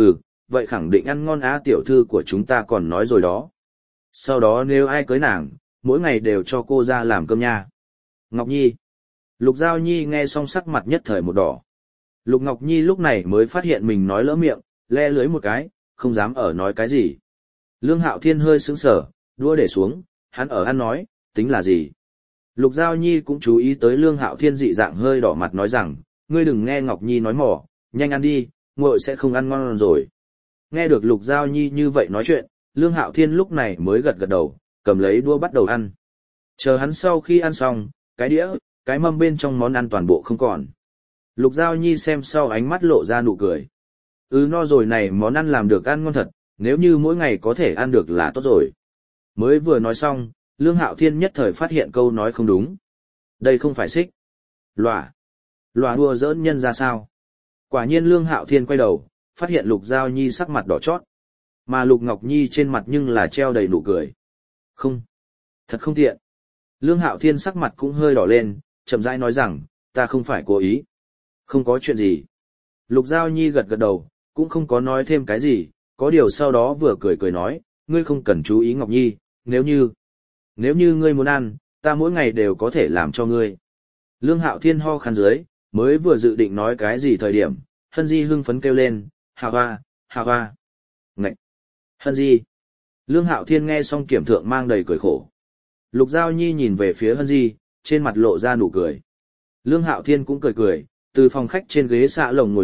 vậy khẳng định ăn ngon á, tiểu thư của chúng ta còn nói rồi đó. Sau đó nếu ai cưới nàng, mỗi ngày đều cho cô ra làm cơm nha. Ngọc Nhi. Lục Giao Nhi nghe xong sắc mặt nhất thời một đỏ. Lục Ngọc Nhi lúc này mới phát hiện mình nói lỡ miệng, le lưới một cái, không dám ở nói cái gì. Lương Hạo Thiên hơi sững sờ, đũa để xuống, hắn ở ăn nói, tính là gì? Lục Giao Nhi cũng chú ý tới Lương Hạo Thiên dị dạng hơi đỏ mặt nói rằng, ngươi đừng nghe Ngọc Nhi nói mỏ, nhanh ăn đi, nguội sẽ không ăn ngon rồi. Nghe được Lục Giao Nhi như vậy nói chuyện, Lương Hạo Thiên lúc này mới gật gật đầu, cầm lấy đũa bắt đầu ăn. Chờ hắn sau khi ăn xong, cái đĩa, cái mâm bên trong món ăn toàn bộ không còn. Lục Giao Nhi xem sau ánh mắt lộ ra nụ cười. No rồi này món ăn làm được ăn ngon thật, nếu như mỗi ngày có thể ăn được là tốt rồi. Mới vừa nói xong, Lương Hạo Thiên nhất thời phát hiện câu nói không đúng. Đây không phải xích. Lòa đùa giỡn nhân ra sao? Quả nhiên Lương Hạo Thiên quay đầu, phát hiện Lục Giao Nhi sắc mặt đỏ chót. Mà Lục Ngọc Nhi trên mặt nhưng là treo đầy nụ cười. Không. Thật không tiện. Lương Hạo Thiên sắc mặt cũng hơi đỏ lên, chậm rãi nói rằng, ta không phải cố ý. Không có chuyện gì. Lục Giao Nhi gật gật đầu, cũng không có nói thêm cái gì, có điều sau đó vừa cười cười nói, ngươi không cần chú ý Ngọc Nhi, nếu như ngươi muốn ăn, ta mỗi ngày đều có thể làm cho ngươi. Lương Hạo Thiên ho khan dưới, mới vừa dự định nói cái gì thời điểm, Hân Di hưng phấn kêu lên, hà hoa. Ngậy! Hân Di! Lương Hạo Thiên nghe xong kiểm thượng mang đầy cười khổ. Lục Giao Nhi nhìn về phía Hân Di, trên mặt lộ ra nụ cười. Lương Hạo Thiên cũng cười cười, từ phòng khách trên ghế xạ lồng ngồi dậy,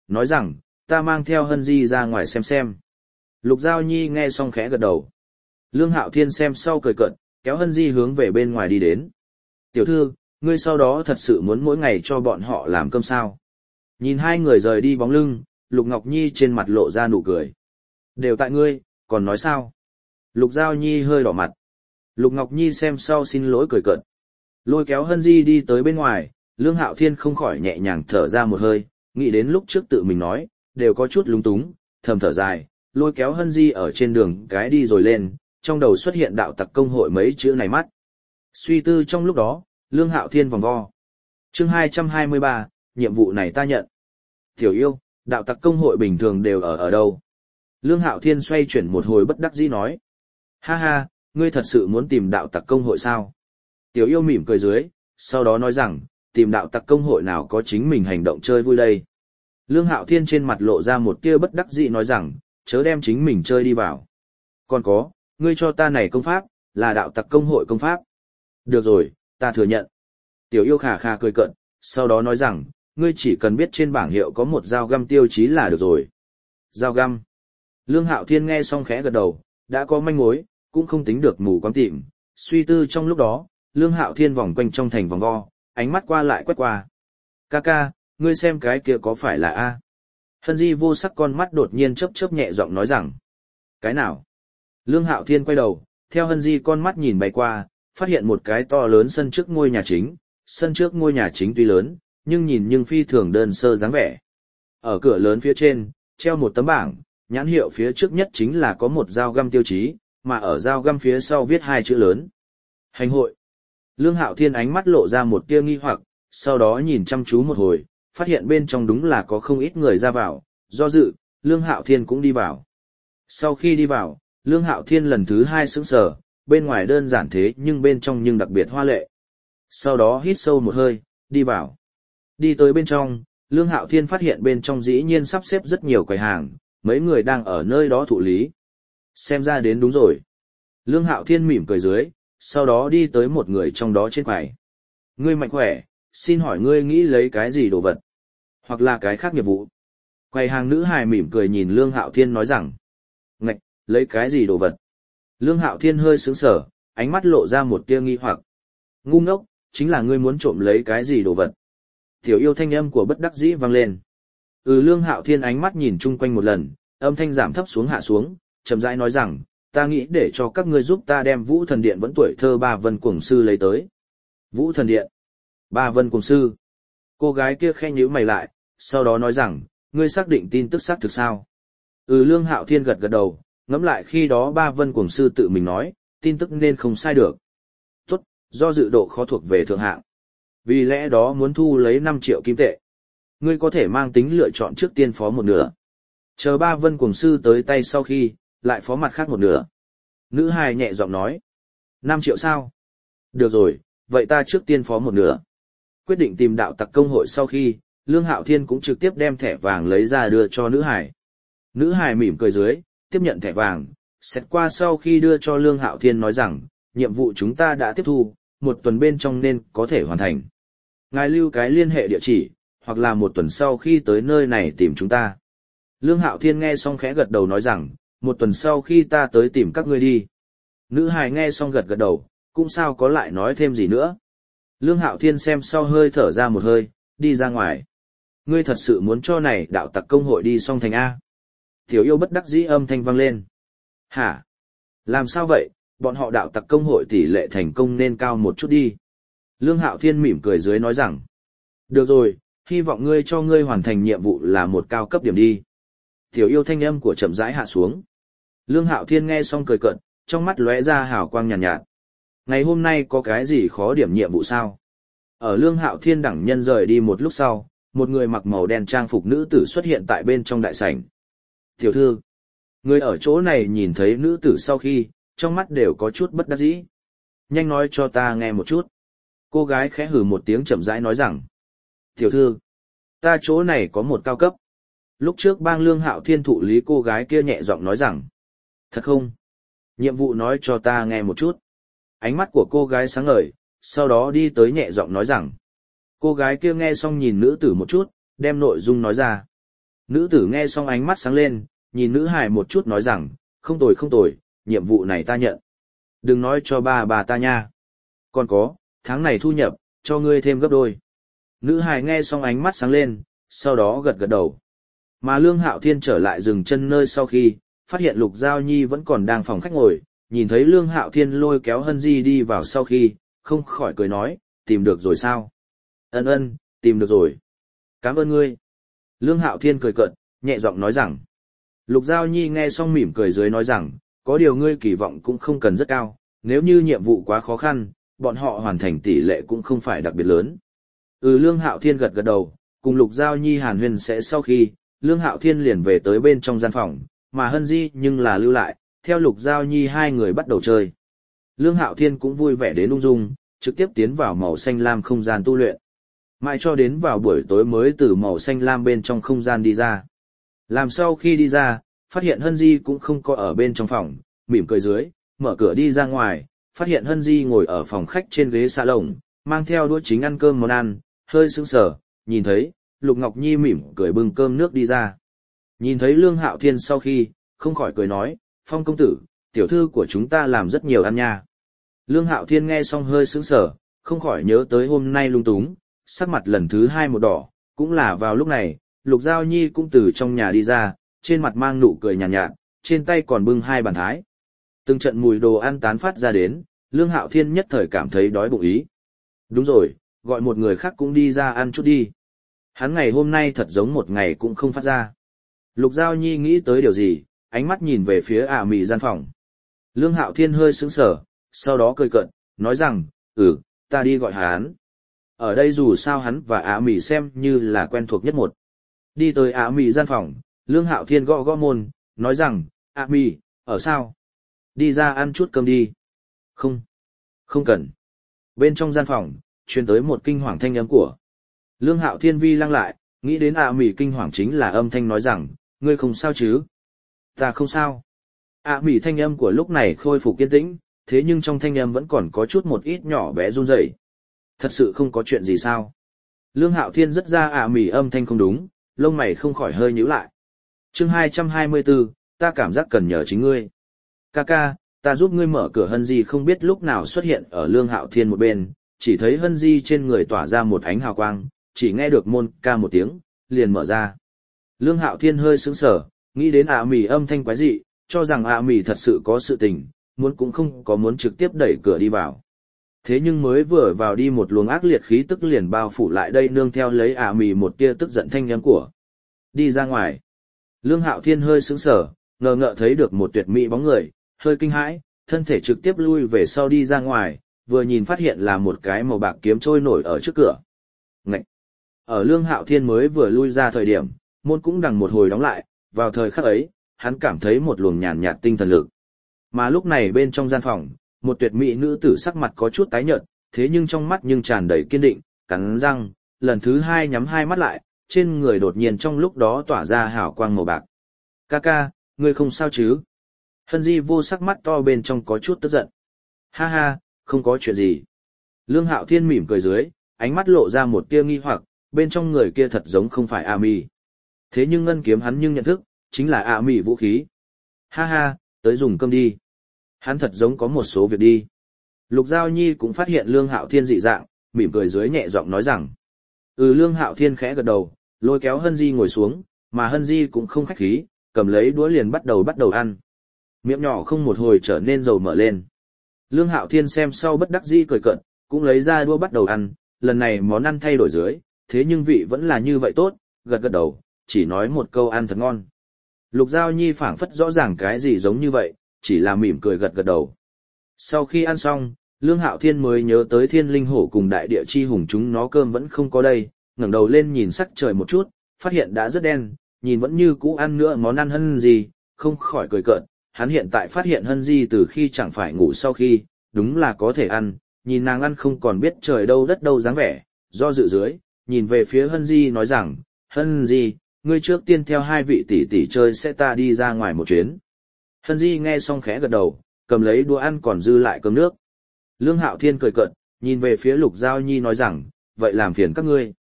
nói rằng, ta mang theo Hân Di ra ngoài xem. Lục Giao Nhi nghe xong khẽ gật đầu. Lương Hạo Thiên xem sau cười cợt, kéo Hân Di hướng về bên ngoài đi đến. Tiểu thư, ngươi sau đó thật sự muốn mỗi ngày cho bọn họ làm cơm sao? Nhìn hai người rời đi bóng lưng, Lục Ngọc Nhi trên mặt lộ ra nụ cười. Đều tại ngươi, còn nói sao? Lục Giao Nhi hơi đỏ mặt. Lục Ngọc Nhi xem sau xin lỗi cười cợt. Lôi kéo Hân Di đi tới bên ngoài, Lương Hạo Thiên không khỏi nhẹ nhàng thở ra một hơi, nghĩ đến lúc trước tự mình nói, đều có chút lúng túng, thầm thở dài, lôi kéo Hân Di ở trên đường cái đi rồi lên, trong đầu xuất hiện đạo tặc công hội mấy chữ này mắt. Suy tư trong lúc đó, Lương Hạo Thiên vòng vo. Chương 223, nhiệm vụ này ta nhận. Tiểu yêu, đạo tặc công hội bình thường đều ở đâu? Lương Hạo Thiên xoay chuyển một hồi bất đắc dĩ nói. Ha ha, ngươi thật sự muốn tìm đạo tặc công hội sao? Tiểu yêu mỉm cười dưới, sau đó nói rằng, tìm đạo tặc công hội nào có chính mình hành động chơi vui đây. Lương Hạo Thiên trên mặt lộ ra một tia bất đắc dĩ nói rằng, chớ đem chính mình chơi đi vào. Còn có, ngươi cho ta này công pháp, là đạo tặc công hội công pháp. Được rồi, ta thừa nhận. Tiểu yêu khà khà cười cợt, sau đó nói rằng, ngươi chỉ cần biết trên bảng hiệu có một dao găm tiêu chí là được rồi. Dao găm. Lương Hạo Thiên nghe xong khẽ gật đầu, đã có manh mối, cũng không tính được mù quáng tìm. Suy tư trong lúc đó, Lương Hạo Thiên vòng quanh trong thành vòng vo, ánh mắt qua lại quét qua. Ca, ngươi xem cái kia có phải là A? Hân Di vô sắc con mắt đột nhiên chớp chớp nhẹ giọng nói rằng. Cái nào? Lương Hạo Thiên quay đầu, theo Hân Di con mắt nhìn bay qua, phát hiện một cái to lớn sân trước ngôi nhà chính. Sân trước ngôi nhà chính tuy lớn, nhưng phi thường đơn sơ dáng vẻ. Ở cửa lớn phía trên, treo một tấm bảng, nhãn hiệu phía trước nhất chính là có một dao găm tiêu chí, mà ở dao găm phía sau viết hai chữ lớn. Hành hội. Lương Hạo Thiên ánh mắt lộ ra một tia nghi hoặc, sau đó nhìn chăm chú một hồi, phát hiện bên trong đúng là có không ít người ra vào, do dự, Lương Hạo Thiên cũng đi vào. Sau khi đi vào, Lương Hạo Thiên lần thứ hai sững sờ, bên ngoài đơn giản thế nhưng bên trong nhưng đặc biệt hoa lệ. Sau đó hít sâu một hơi, đi vào. Đi tới bên trong, Lương Hạo Thiên phát hiện bên trong dĩ nhiên sắp xếp rất nhiều quầy hàng, mấy người đang ở nơi đó thụ lý. Xem ra đến đúng rồi. Lương Hạo Thiên mỉm cười dưới, sau đó đi tới một người trong đó trên quầy. Ngươi mạnh khỏe, xin hỏi ngươi nghĩ lấy cái gì đồ vật? Hoặc là cái khác nghiệp vụ? Quầy hàng nữ hài mỉm cười nhìn Lương Hạo Thiên nói rằng. Ngạch, lấy cái gì đồ vật? Lương Hạo Thiên hơi sững sờ, ánh mắt lộ ra một tia nghi hoặc. Ngu ngốc, chính là ngươi muốn trộm lấy cái gì đồ vật? Tiểu yêu thanh âm của bất đắc dĩ vang lên. Lương Hạo Thiên ánh mắt nhìn chung quanh một lần, âm thanh giảm thấp xuống hạ xuống, chậm rãi nói rằng, ta nghĩ để cho các ngươi giúp ta đem Vũ Thần Điện vẫn tuổi thơ Ba Vân Cuồng Sư lấy tới. Vũ Thần Điện? Ba Vân Cuồng Sư? Cô gái kia khẽ nhíu mày lại, sau đó nói rằng, ngươi xác định tin tức xác thực sao? Lương Hạo Thiên gật gật đầu, ngẫm lại khi đó Ba Vân Cuồng Sư tự mình nói, tin tức nên không sai được. Tốt, do dự độ khó thuộc về thượng hạng. Vì lẽ đó muốn thu lấy 5 triệu kim tệ. Ngươi có thể mang tính lựa chọn trước tiên phó một nửa. Chờ Ba Vân Cuồng Sư tới tay sau khi, lại phó mặt khác một nửa. Nữ hài nhẹ giọng nói. 5 triệu sao? Được rồi, vậy ta trước tiên phó một nửa. Quyết định tìm đạo tặc công hội sau khi, Lương Hạo Thiên cũng trực tiếp đem thẻ vàng lấy ra đưa cho nữ hài. Nữ hài mỉm cười dưới, tiếp nhận thẻ vàng, xét qua sau khi đưa cho Lương Hạo Thiên nói rằng, nhiệm vụ chúng ta đã tiếp thu, 1 tuần bên trong nên có thể hoàn thành. Ngài lưu cái liên hệ địa chỉ, hoặc là 1 tuần sau khi tới nơi này tìm chúng ta. Lương Hạo Thiên nghe xong khẽ gật đầu nói rằng, 1 tuần sau khi ta tới tìm các ngươi đi. Nữ hài nghe xong gật gật đầu, cũng sao có lại nói thêm gì nữa. Lương Hạo Thiên xem sau hơi thở ra một hơi, đi ra ngoài. Ngươi thật sự muốn cho này đạo tặc công hội đi xong thành A. Tiểu yêu bất đắc dĩ âm thanh vang lên. Hả? Làm sao vậy, bọn họ đạo tặc công hội tỷ lệ thành công nên cao một chút đi. Lương Hạo Thiên mỉm cười dưới nói rằng. Được rồi, hy vọng ngươi cho ngươi hoàn thành nhiệm vụ là một cao cấp điểm đi. Tiểu yêu thanh âm của chậm rãi hạ xuống. Lương Hạo Thiên nghe xong cười cợt, trong mắt lóe ra hào quang nhàn nhạt. Ngày hôm nay có cái gì khó điểm nhiệm vụ sao? Ở Lương Hạo Thiên đẳng nhân rời đi một lúc sau, một người mặc màu đen trang phục nữ tử xuất hiện tại bên trong đại sảnh. Tiểu thư, người ở chỗ này nhìn thấy nữ tử sau khi, trong mắt đều có chút bất đắc dĩ. Nhanh nói cho ta nghe một chút. Cô gái khẽ hừ một tiếng chậm rãi nói rằng. Tiểu thư, ta chỗ này có một cao cấp. Lúc trước bang Lương Hạo Thiên thụ lý cô gái kia nhẹ giọng nói rằng. Thật không? Nhiệm vụ nói cho ta nghe một chút. Ánh mắt của cô gái sáng ngời, sau đó đi tới nhẹ giọng nói rằng. Cô gái kia nghe xong nhìn nữ tử một chút, đem nội dung nói ra. Nữ tử nghe xong ánh mắt sáng lên, nhìn nữ hài một chút nói rằng, không tồi không tồi, nhiệm vụ này ta nhận. Đừng nói cho bà ta nha. Còn có, tháng này thu nhập, cho ngươi thêm gấp đôi. Nữ hài nghe xong ánh mắt sáng lên, sau đó gật gật đầu. Mà Lương Hạo Thiên trở lại dừng chân nơi sau khi, phát hiện Lục Giao Nhi vẫn còn đang phòng khách ngồi, nhìn thấy Lương Hạo Thiên lôi kéo Hân Di đi vào sau khi, không khỏi cười nói, tìm được rồi sao? Ân, tìm được rồi. Cảm ơn ngươi. Lương Hạo Thiên cười cợt, nhẹ giọng nói rằng. Lục Giao Nhi nghe xong mỉm cười dưới nói rằng, có điều ngươi kỳ vọng cũng không cần rất cao, nếu như nhiệm vụ quá khó khăn, bọn họ hoàn thành tỷ lệ cũng không phải đặc biệt lớn. Lương Hạo Thiên gật gật đầu, cùng Lục Giao Nhi hàn huyên sẽ sau khi, Lương Hạo Thiên liền về tới bên trong gian phòng, mà Hân Di nhưng là lưu lại, theo Lục Giao Nhi hai người bắt đầu chơi. Lương Hạo Thiên cũng vui vẻ đến ung dung, trực tiếp tiến vào màu xanh lam không gian tu luyện. Mãi cho đến vào buổi tối mới từ màu xanh lam bên trong không gian đi ra. Làm sau khi đi ra, phát hiện Hân Di cũng không có ở bên trong phòng, mỉm cười dưới, mở cửa đi ra ngoài, phát hiện Hân Di ngồi ở phòng khách trên ghế salon, mang theo đũa chính ăn cơm món ăn, hơi sững sờ, nhìn thấy, Lục Ngọc Nhi mỉm cười bưng cơm nước đi ra. Nhìn thấy Lương Hạo Thiên sau khi, không khỏi cười nói, Phong công tử, tiểu thư của chúng ta làm rất nhiều ăn nha. Lương Hạo Thiên nghe xong hơi sững sờ, không khỏi nhớ tới hôm nay lung túng, sắc mặt lần thứ hai một đỏ, cũng là vào lúc này, Lục Giao Nhi cũng từ trong nhà đi ra, trên mặt mang nụ cười nhàn nhạt, trên tay còn bưng hai bàn thái. Từng trận mùi đồ ăn tán phát ra đến, Lương Hạo Thiên nhất thời cảm thấy đói bụng ý. Đúng rồi, gọi một người khác cũng đi ra ăn chút đi. Hắn ngày hôm nay thật giống một ngày cũng không phát ra. Lục Giao Nhi nghĩ tới điều gì, ánh mắt nhìn về phía mị gian phòng. Lương Hạo Thiên hơi sững sờ, sau đó cười cợt, nói rằng, ta đi gọi hắn. Ở đây dù sao hắn và mị xem như là quen thuộc nhất một. Đi tới mị gian phòng, Lương Hạo Thiên gõ gõ môn, nói rằng, mị, ở sao? Đi ra ăn chút cơm đi. Không cần. Bên trong gian phòng, truyền tới một kinh hoàng thanh âm của. Lương Hạo Thiên vi lăng lại, nghĩ đến mị kinh hoàng chính là âm thanh nói rằng, ngươi không sao chứ? Ta không sao. Mị thanh âm của lúc này khôi phục kiên tĩnh, thế nhưng trong thanh âm vẫn còn có chút một ít nhỏ bé run rẩy. Thật sự không có chuyện gì sao? Lương Hạo Thiên rất ra mị âm thanh không đúng, lông mày không khỏi hơi nhíu lại. Chương 224, ta cảm giác cần nhờ chính ngươi. Ca, ta giúp ngươi mở cửa. Hân Di không biết lúc nào xuất hiện ở Lương Hạo Thiên một bên, chỉ thấy Hân Di trên người tỏa ra một ánh hào quang, chỉ nghe được môn ca một tiếng, liền mở ra. Lương Hạo Thiên hơi sững sờ, nghĩ đến mị âm thanh quái dị, cho rằng mị thật sự có sự tình, muốn cũng không có muốn trực tiếp đẩy cửa đi vào. Thế nhưng mới vừa vào đi một luồng ác liệt khí tức liền bao phủ lại đây, nương theo lấy mị một tia tức giận thanh âm của. Đi ra ngoài. Lương Hạo Thiên hơi sững sờ, ngờ ngợ thấy được một tuyệt mỹ bóng người, hơi kinh hãi, thân thể trực tiếp lui về sau đi ra ngoài, vừa nhìn phát hiện là một cái màu bạc kiếm trôi nổi ở trước cửa. Ngậy! Ở Lương Hạo Thiên mới vừa lui ra thời điểm, môn cũng đằng một hồi đóng lại, vào thời khắc ấy, hắn cảm thấy một luồng nhàn nhạt tinh thần lực. Mà lúc này bên trong gian phòng, một tuyệt mỹ nữ tử sắc mặt có chút tái nhợt, thế nhưng trong mắt nhưng tràn đầy kiên định, cắn răng, lần thứ hai nhắm hai mắt lại, trên người đột nhiên trong lúc đó tỏa ra hào quang màu bạc. Ca, ngươi không sao chứ? Hân Di vô sắc mắt to bên trong có chút tức giận. Ha, không có chuyện gì. Lương Hạo Thiên mỉm cười dưới, ánh mắt lộ ra một tia nghi hoặc, bên trong người kia thật giống không phải mị. Thế nhưng ngân kiếm hắn nhưng nhận thức, chính là mị vũ khí. Ha, tới dùng cơm đi. Hắn thật giống có một số việc đi. Lục Giao Nhi cũng phát hiện Lương Hạo Thiên dị dạng, mỉm cười dưới nhẹ giọng nói rằng. Lương Hạo Thiên khẽ gật đầu, lôi kéo Hân Di ngồi xuống, mà Hân Di cũng không khách khí, cầm lấy đũa liền bắt đầu ăn. Miệng nhỏ không một hồi trở nên dầu mở lên. Lương Hạo Thiên xem sau bất đắc dĩ cười cợt, cũng lấy ra đũa bắt đầu ăn, lần này món ăn thay đổi dưới, thế nhưng vị vẫn là như vậy tốt, gật gật đầu, chỉ nói một câu ăn thật ngon. Lục Giao Nhi phảng phất rõ ràng cái gì giống như vậy, chỉ là mỉm cười gật gật đầu. Sau khi ăn xong, Lương Hạo Thiên mới nhớ tới Thiên Linh Hổ cùng Đại Địa Chi Hùng chúng nó cơm vẫn không có đây, ngẩng đầu lên nhìn sắc trời một chút, phát hiện đã rất đen, nhìn vẫn như cũ ăn nữa món ăn Hân Di, không khỏi cười cợt. Hắn hiện tại phát hiện Hân Di từ khi chẳng phải ngủ sau khi, đúng là có thể ăn, nhìn nàng ăn không còn biết trời đâu đất đâu dáng vẻ, do dự dưới, nhìn về phía Hân Di nói rằng, Hân Di, ngươi trước tiên theo hai vị tỷ tỷ chơi sẽ ta đi ra ngoài một chuyến. Hân Di nghe xong khẽ gật đầu, cầm lấy đũa ăn còn dư lại cơm nước. Lương Hạo Thiên cười cợt, nhìn về phía Lục Giao Nhi nói rằng, vậy làm phiền các ngươi.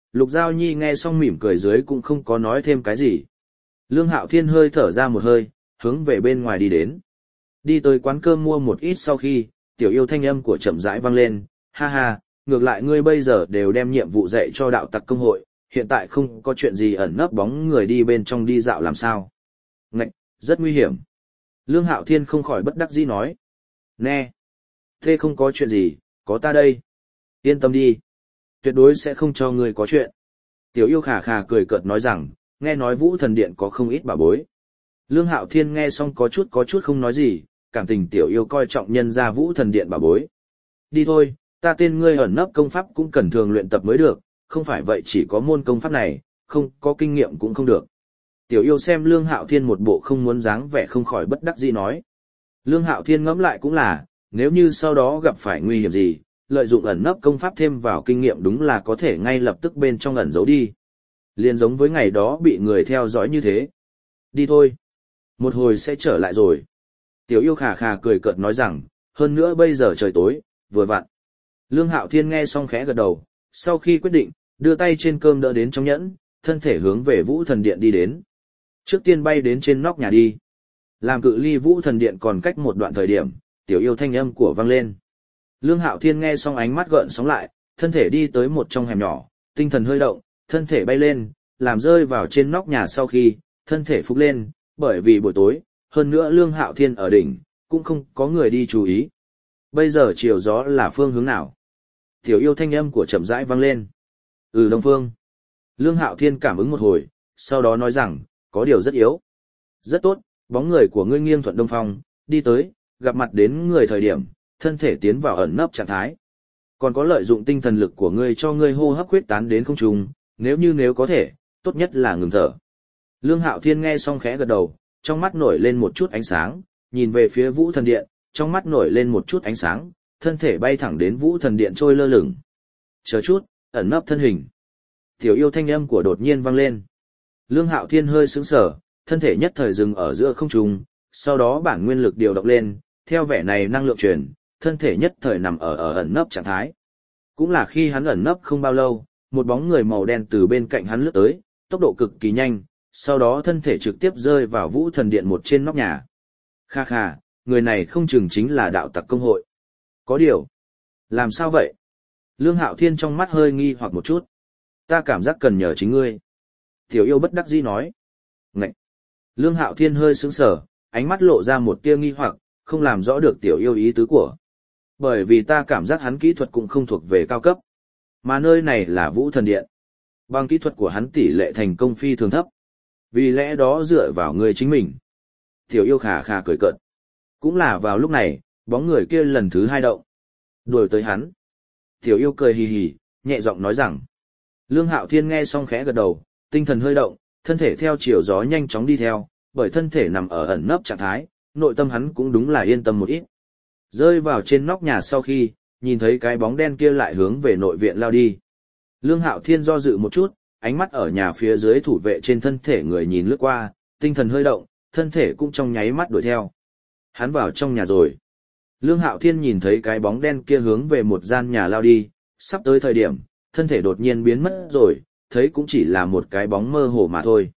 Lục Giao Nhi nghe xong mỉm cười dưới cũng không có nói thêm cái gì. Lương Hạo Thiên hơi thở ra một hơi, hướng về bên ngoài đi đến. Đi tới quán cơm mua một ít sau khi, tiểu yêu thanh âm của chậm rãi vang lên, ha ha, ngược lại ngươi bây giờ đều đem nhiệm vụ dạy cho đạo tặc công hội, hiện tại không có chuyện gì ẩn nấp bóng người đi bên trong đi dạo làm sao. Ngạch, rất nguy hiểm. Lương Hạo Thiên không khỏi bất đắc dĩ nói. Nè, thế không có chuyện gì, có ta đây. Yên tâm đi. Tuyệt đối sẽ không cho ngươi có chuyện. Tiểu yêu khà khà cười cợt nói rằng, nghe nói Vũ Thần Điện có không ít bảo bối. Lương Hạo Thiên nghe xong có chút không nói gì, cảm tình tiểu yêu coi trọng nhân ra Vũ Thần Điện bảo bối. Đi thôi, ta tên ngươi ẩn nấp công pháp cũng cần thường luyện tập mới được, không phải vậy chỉ có môn công pháp này, không có kinh nghiệm cũng không được. Tiểu yêu xem Lương Hạo Thiên một bộ không muốn dáng vẻ không khỏi bất đắc dĩ nói. Lương Hạo Thiên ngẫm lại cũng là, nếu như sau đó gặp phải nguy hiểm gì, lợi dụng ẩn nấp công pháp thêm vào kinh nghiệm đúng là có thể ngay lập tức bên trong ẩn giấu đi. Liên giống với ngày đó bị người theo dõi như thế. Đi thôi. Một hồi sẽ trở lại rồi. Tiểu yêu khà khà cười cợt nói rằng, hơn nữa bây giờ trời tối, vừa vặn. Lương Hạo Thiên nghe xong khẽ gật đầu, sau khi quyết định, đưa tay trên cơm đỡ đến trong nhẫn, thân thể hướng về Vũ Thần Điện đi đến. Trước tiên bay đến trên nóc nhà đi. Làm cự ly Vũ Thần Điện còn cách một đoạn thời điểm, tiểu yêu thanh âm của vang lên. Lương Hạo Thiên nghe xong ánh mắt gợn sóng lại, thân thể đi tới một trong hẻm nhỏ, tinh thần hơi động, thân thể bay lên, làm rơi vào trên nóc nhà sau khi, thân thể phúc lên, bởi vì buổi tối, hơn nữa Lương Hạo Thiên ở đỉnh, cũng không có người đi chú ý. Bây giờ chiều gió là phương hướng nào? Tiểu yêu thanh âm của chậm rãi vang lên. Đông phương. Lương Hạo Thiên cảm ứng một hồi, sau đó nói rằng, có điều rất yếu. Rất tốt, bóng người của ngươi nghiêng thuận đông phong, đi tới, gặp mặt đến người thời điểm, thân thể tiến vào ẩn nấp trạng thái. Còn có lợi dụng tinh thần lực của ngươi cho ngươi hô hấp huyết tán đến không trung, nếu có thể, tốt nhất là ngừng thở. Lương Hạo Thiên nghe xong khẽ gật đầu, trong mắt nổi lên một chút ánh sáng, nhìn về phía Vũ Thần Điện, trong mắt nổi lên một chút ánh sáng, thân thể bay thẳng đến Vũ Thần Điện trôi lơ lửng. Chờ chút, ẩn nấp thân hình. Tiểu yêu thanh âm của đột nhiên vang lên. Lương Hạo Thiên hơi sững sờ, thân thể nhất thời dừng ở giữa không trung, sau đó bản nguyên lực điều động lên, theo vẻ này năng lượng truyền, thân thể nhất thời nằm ở ẩn nấp trạng thái. Cũng là khi hắn ẩn nấp không bao lâu, một bóng người màu đen từ bên cạnh hắn lướt tới, tốc độ cực kỳ nhanh, sau đó thân thể trực tiếp rơi vào Vũ Thần Điện một trên nóc nhà. Kha kha, người này không chừng chính là đạo tặc công hội. Có điều, làm sao vậy? Lương Hạo Thiên trong mắt hơi nghi hoặc một chút. Ta cảm giác cần nhờ chính ngươi. Tiểu yêu bất đắc dĩ nói. Ngậy! Lương Hạo Thiên hơi sững sờ, ánh mắt lộ ra một tia nghi hoặc, không làm rõ được tiểu yêu ý tứ của. Bởi vì ta cảm giác hắn kỹ thuật cũng không thuộc về cao cấp. Mà nơi này là Vũ Thần Điện. Bằng kỹ thuật của hắn tỷ lệ thành công phi thường thấp. Vì lẽ đó dựa vào người chính mình. Tiểu yêu khà khà cười cợt. Cũng là vào lúc này, bóng người kia lần thứ hai động. Đuổi tới hắn. Tiểu yêu cười hì hì, nhẹ giọng nói rằng. Lương Hạo Thiên nghe xong khẽ gật đầu, tinh thần hơi động, thân thể theo chiều gió nhanh chóng đi theo, bởi thân thể nằm ở ẩn nấp trạng thái, nội tâm hắn cũng đúng là yên tâm một ít. Rơi vào trên nóc nhà sau khi, nhìn thấy cái bóng đen kia lại hướng về nội viện lao đi. Lương Hạo Thiên do dự một chút, ánh mắt ở nhà phía dưới thủ vệ trên thân thể người nhìn lướt qua, tinh thần hơi động, thân thể cũng trong nháy mắt đuổi theo. Hắn vào trong nhà rồi. Lương Hạo Thiên nhìn thấy cái bóng đen kia hướng về một gian nhà lao đi, sắp tới thời điểm, thân thể đột nhiên biến mất rồi, thấy cũng chỉ là một cái bóng mơ hồ mà thôi.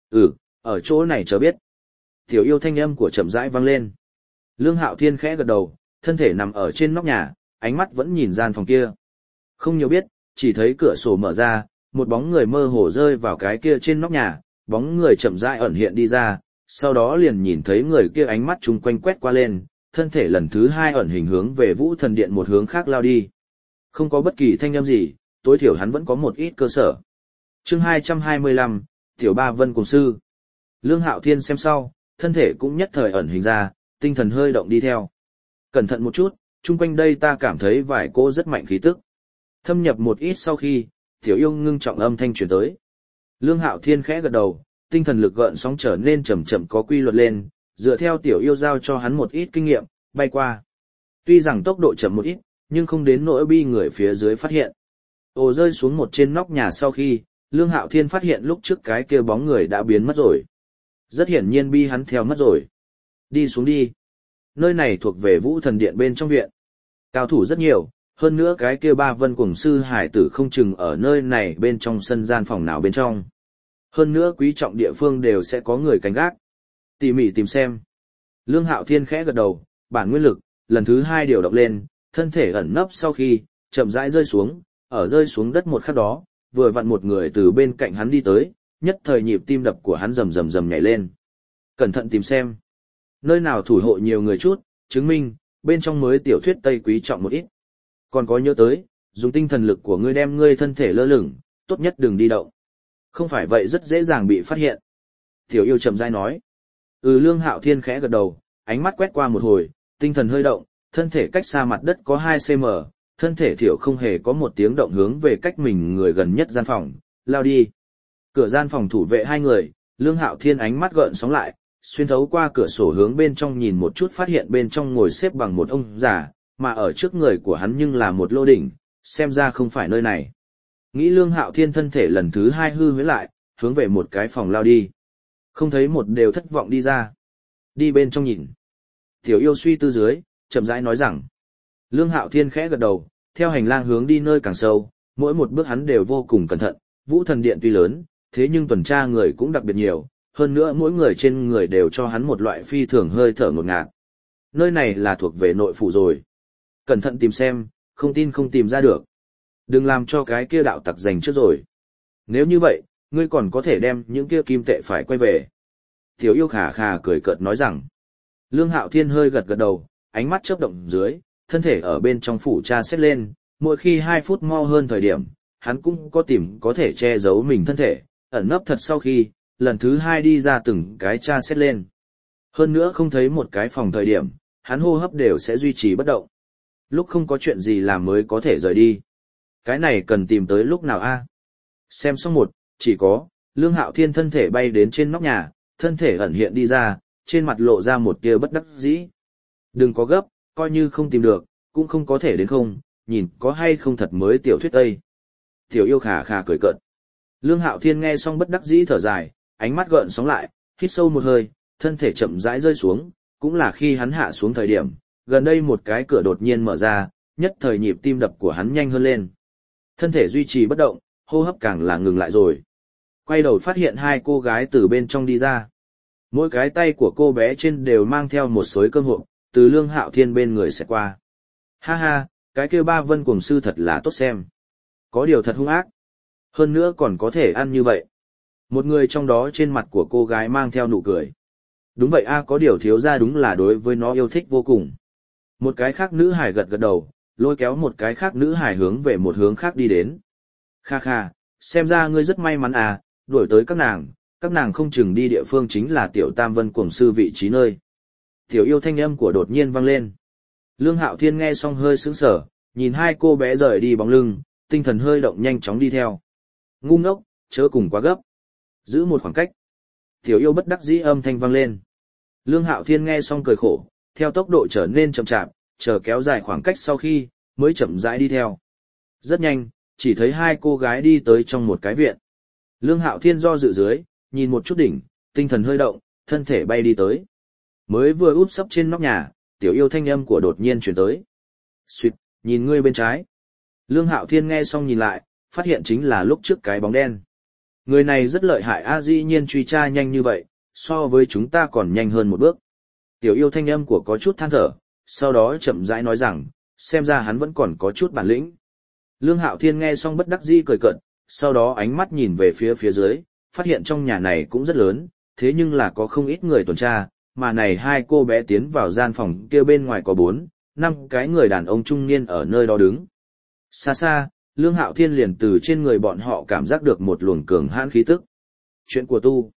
Ở chỗ này chớ biết. Tiểu yêu thanh âm của chậm rãi vang lên. Lương Hạo Thiên khẽ gật đầu, thân thể nằm ở trên nóc nhà, ánh mắt vẫn nhìn gian phòng kia. Không nhiều biết, chỉ thấy cửa sổ mở ra, một bóng người mơ hồ rơi vào cái kia trên nóc nhà, bóng người chậm rãi ẩn hiện đi ra, sau đó liền nhìn thấy người kia ánh mắt chung quanh quét qua lên, thân thể lần thứ hai ẩn hình hướng về Vũ Thần Điện một hướng khác lao đi. Không có bất kỳ thanh âm gì, tối thiểu hắn vẫn có một ít cơ sở. Chương 225, Tiểu Ba Vân Cùng Sư. Lương Hạo Thiên xem sau, thân thể cũng nhất thời ẩn hình ra, tinh thần hơi động đi theo. Cẩn thận một chút, chung quanh đây ta cảm thấy vài cô rất mạnh khí tức. Thâm nhập một ít sau khi, Tiểu yêu ngưng trọng âm thanh truyền tới. Lương Hạo Thiên khẽ gật đầu, tinh thần lực gợn sóng trở nên chậm chậm có quy luật lên, dựa theo Tiểu yêu giao cho hắn một ít kinh nghiệm, bay qua. Tuy rằng tốc độ chậm một ít, nhưng không đến nỗi bi người phía dưới phát hiện. Rơi xuống một trên nóc nhà sau khi, Lương Hạo Thiên phát hiện lúc trước cái kia bóng người đã biến mất rồi. Rất hiển nhiên bi hắn theo mất rồi. Đi xuống đi. Nơi này thuộc về Vũ Thần Điện bên trong viện. Cao thủ rất nhiều, hơn nữa cái kia ba vân cuồng sư hải tử không chừng ở nơi này bên trong sân gian phòng nào bên trong. Hơn nữa quý trọng địa phương đều sẽ có người canh gác. Tỉ mỉ tìm xem. Lương Hạo Thiên khẽ gật đầu, bản nguyên lực, lần thứ 2 điều động lên, thân thể ẩn nấp sau khi, chậm rãi rơi xuống, ở rơi xuống đất một khắc đó, vừa vặn một người từ bên cạnh hắn đi tới, nhất thời nhịp tim đập của hắn rầm rầm rầm nhảy lên. Cẩn thận tìm xem. Nơi nào thủ hộ nhiều người chút, chứng minh, bên trong mới tiểu thuyết Tây quý trọng một ít. Còn có nhớ tới, dùng tinh thần lực của ngươi đem ngươi thân thể lơ lửng, tốt nhất đừng đi động. Không phải vậy rất dễ dàng bị phát hiện. Tiểu yêu chậm rãi nói. Lương Hạo Thiên khẽ gật đầu, ánh mắt quét qua một hồi, tinh thần hơi động, thân thể cách xa mặt đất có 2 cm, thân thể thiểu không hề có một tiếng động hướng về cách mình người gần nhất gian phòng, lao đi. Cửa gian phòng thủ vệ 2 người, Lương Hạo Thiên ánh mắt gợn sóng lại, xuyên thấu qua cửa sổ hướng bên trong nhìn một chút phát hiện bên trong ngồi xếp bằng một ông già, mà ở trước người của hắn nhưng là một lô đỉnh, xem ra không phải nơi này. Nghĩ Lương Hạo Thiên thân thể lần thứ 2 hư huyễn lại, hướng về một cái phòng lao đi. Không thấy một đều thất vọng đi ra. Đi bên trong nhìn. Tiểu yêu suy tư dưới, chậm rãi nói rằng. Lương Hạo Thiên khẽ gật đầu, theo hành lang hướng đi nơi càng sâu, mỗi một bước hắn đều vô cùng cẩn thận. Vũ thần điện tuy lớn, thế nhưng tuần tra người cũng đặc biệt nhiều, hơn nữa mỗi người trên người đều cho hắn một loại phi thường hơi thở ngột ngạt. Nơi này là thuộc về nội phủ rồi. Cẩn thận tìm xem, không tin không tìm ra được. Đừng làm cho cái kia đạo tặc giành trước rồi. Nếu như vậy, ngươi còn có thể đem những kia kim tệ phải quay về. Tiểu yêu khà khà cười cợt nói rằng. Lương Hạo Thiên hơi gật gật đầu, ánh mắt chớp động dưới, thân thể ở bên trong phủ tra xét lên, mỗi khi 2 phút mau hơn thời điểm, hắn cũng có tìm có thể che giấu mình thân thể, ẩn nấp thật sau khi, lần thứ 2 đi ra từng cái tra xét lên. Hơn nữa không thấy một cái phòng thời điểm, hắn hô hấp đều sẽ duy trì bất động. Lúc không có chuyện gì làm mới có thể rời đi. Cái này cần tìm tới lúc nào a? Xem xong một, chỉ có, Lương Hạo Thiên thân thể bay đến trên nóc nhà, thân thể ẩn hiện đi ra, trên mặt lộ ra một tia bất đắc dĩ. Đừng có gấp, coi như không tìm được, cũng không có thể đến không, nhìn có hay không thật mới tiểu thuyết Tây. Tiểu yêu khà khà cười cợt. Lương Hạo Thiên nghe xong bất đắc dĩ thở dài, ánh mắt gợn sóng lại, hít sâu một hơi, thân thể chậm rãi rơi xuống, cũng là khi hắn hạ xuống thời điểm, gần đây một cái cửa đột nhiên mở ra, nhất thời nhịp tim đập của hắn nhanh hơn lên. Thân thể duy trì bất động, hô hấp càng là ngừng lại rồi. Quay đầu phát hiện 2 cô gái từ bên trong đi ra. Mỗi cái tay của cô bé trên đều mang theo một xối cơm hộp, từ Lương Hạo Thiên bên người sẽ qua. Ha ha, cái kia ba vân cuồng sư thật là tốt xem. Có điều thật hung ác. Hơn nữa còn có thể ăn như vậy. Một người trong đó trên mặt của cô gái mang theo nụ cười. Đúng vậy a, có điều thiếu ra đúng là đối với nó yêu thích vô cùng. Một cái khác nữ hải gật gật đầu, lôi kéo một cái khác nữ hải hướng về một hướng khác đi đến. Kha kha, xem ra ngươi rất may mắn à, đuổi tới các nàng không chừng đi địa phương chính là tiểu tam vân cuồng sư vị trí nơi. Tiểu yêu thanh âm của đột nhiên vang lên. Lương Hạo Thiên nghe xong hơi sững sờ, nhìn 2 cô bé rời đi bóng lưng, tinh thần hơi động nhanh chóng đi theo. Ngu ngốc, chớ cùng quá gấp. Giữ một khoảng cách. Tiểu yêu bất đắc dĩ âm thanh vang lên. Lương Hạo Thiên nghe xong cười khổ, theo tốc độ trở nên chậm chạp, chờ kéo dài khoảng cách sau khi, mới chậm rãi đi theo. Rất nhanh, chỉ thấy 2 cô gái đi tới trong một cái viện. Lương Hạo Thiên do dự dưới, nhìn một chút đỉnh, tinh thần hơi động, thân thể bay đi tới. Mới vừa úp sấp trên nóc nhà, tiểu yêu thanh âm của đột nhiên truyền tới. Xuyệt, nhìn ngươi bên trái. Lương Hạo Thiên nghe xong nhìn lại, phát hiện chính là lúc trước cái bóng đen. Người này rất lợi hại a, dĩ nhiên truy tra nhanh như vậy, so với chúng ta còn nhanh hơn một bước. Tiểu yêu thanh âm của có chút than thở, sau đó chậm rãi nói rằng, xem ra hắn vẫn còn có chút bản lĩnh. Lương Hạo Thiên nghe xong bất đắc dĩ cười cợt, sau đó ánh mắt nhìn về phía dưới, phát hiện trong nhà này cũng rất lớn, thế nhưng là có không ít người tuần tra, mà này 2 cô bé tiến vào gian phòng kia bên ngoài có 4, 5 cái người đàn ông trung niên ở nơi đó đứng. Xa xa, Lương Hạo Thiên liền từ trên người bọn họ cảm giác được một luồng cường hãn khí tức. Chuyện của tu.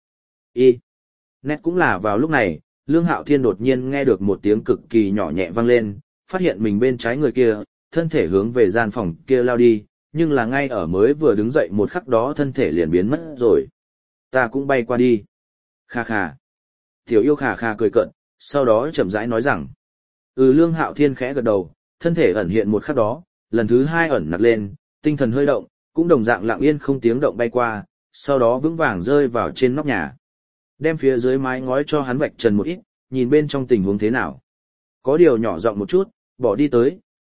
Nét cũng là vào lúc này, Lương Hạo Thiên đột nhiên nghe được một tiếng cực kỳ nhỏ nhẹ vang lên, phát hiện mình bên trái người kia, thân thể hướng về gian phòng kia lao đi, nhưng là ngay ở mới vừa đứng dậy một khắc đó thân thể liền biến mất rồi. Ta cũng bay qua đi. Kha kha. Tiểu yêu khà khà cười cợt, sau đó chậm rãi nói rằng. Lương Hạo Thiên khẽ gật đầu, thân thể ẩn hiện một khắc đó, lần thứ 2 ẩn nặc lên, tinh thần hơi động, cũng đồng dạng lặng yên không tiếng động bay qua, sau đó vững vàng rơi vào trên nóc nhà. Đem phía dưới mái ngói cho hắn vạch trần một ít, nhìn bên trong tình huống thế nào. Có điều nhỏ giọng một chút, bỏ đi tới,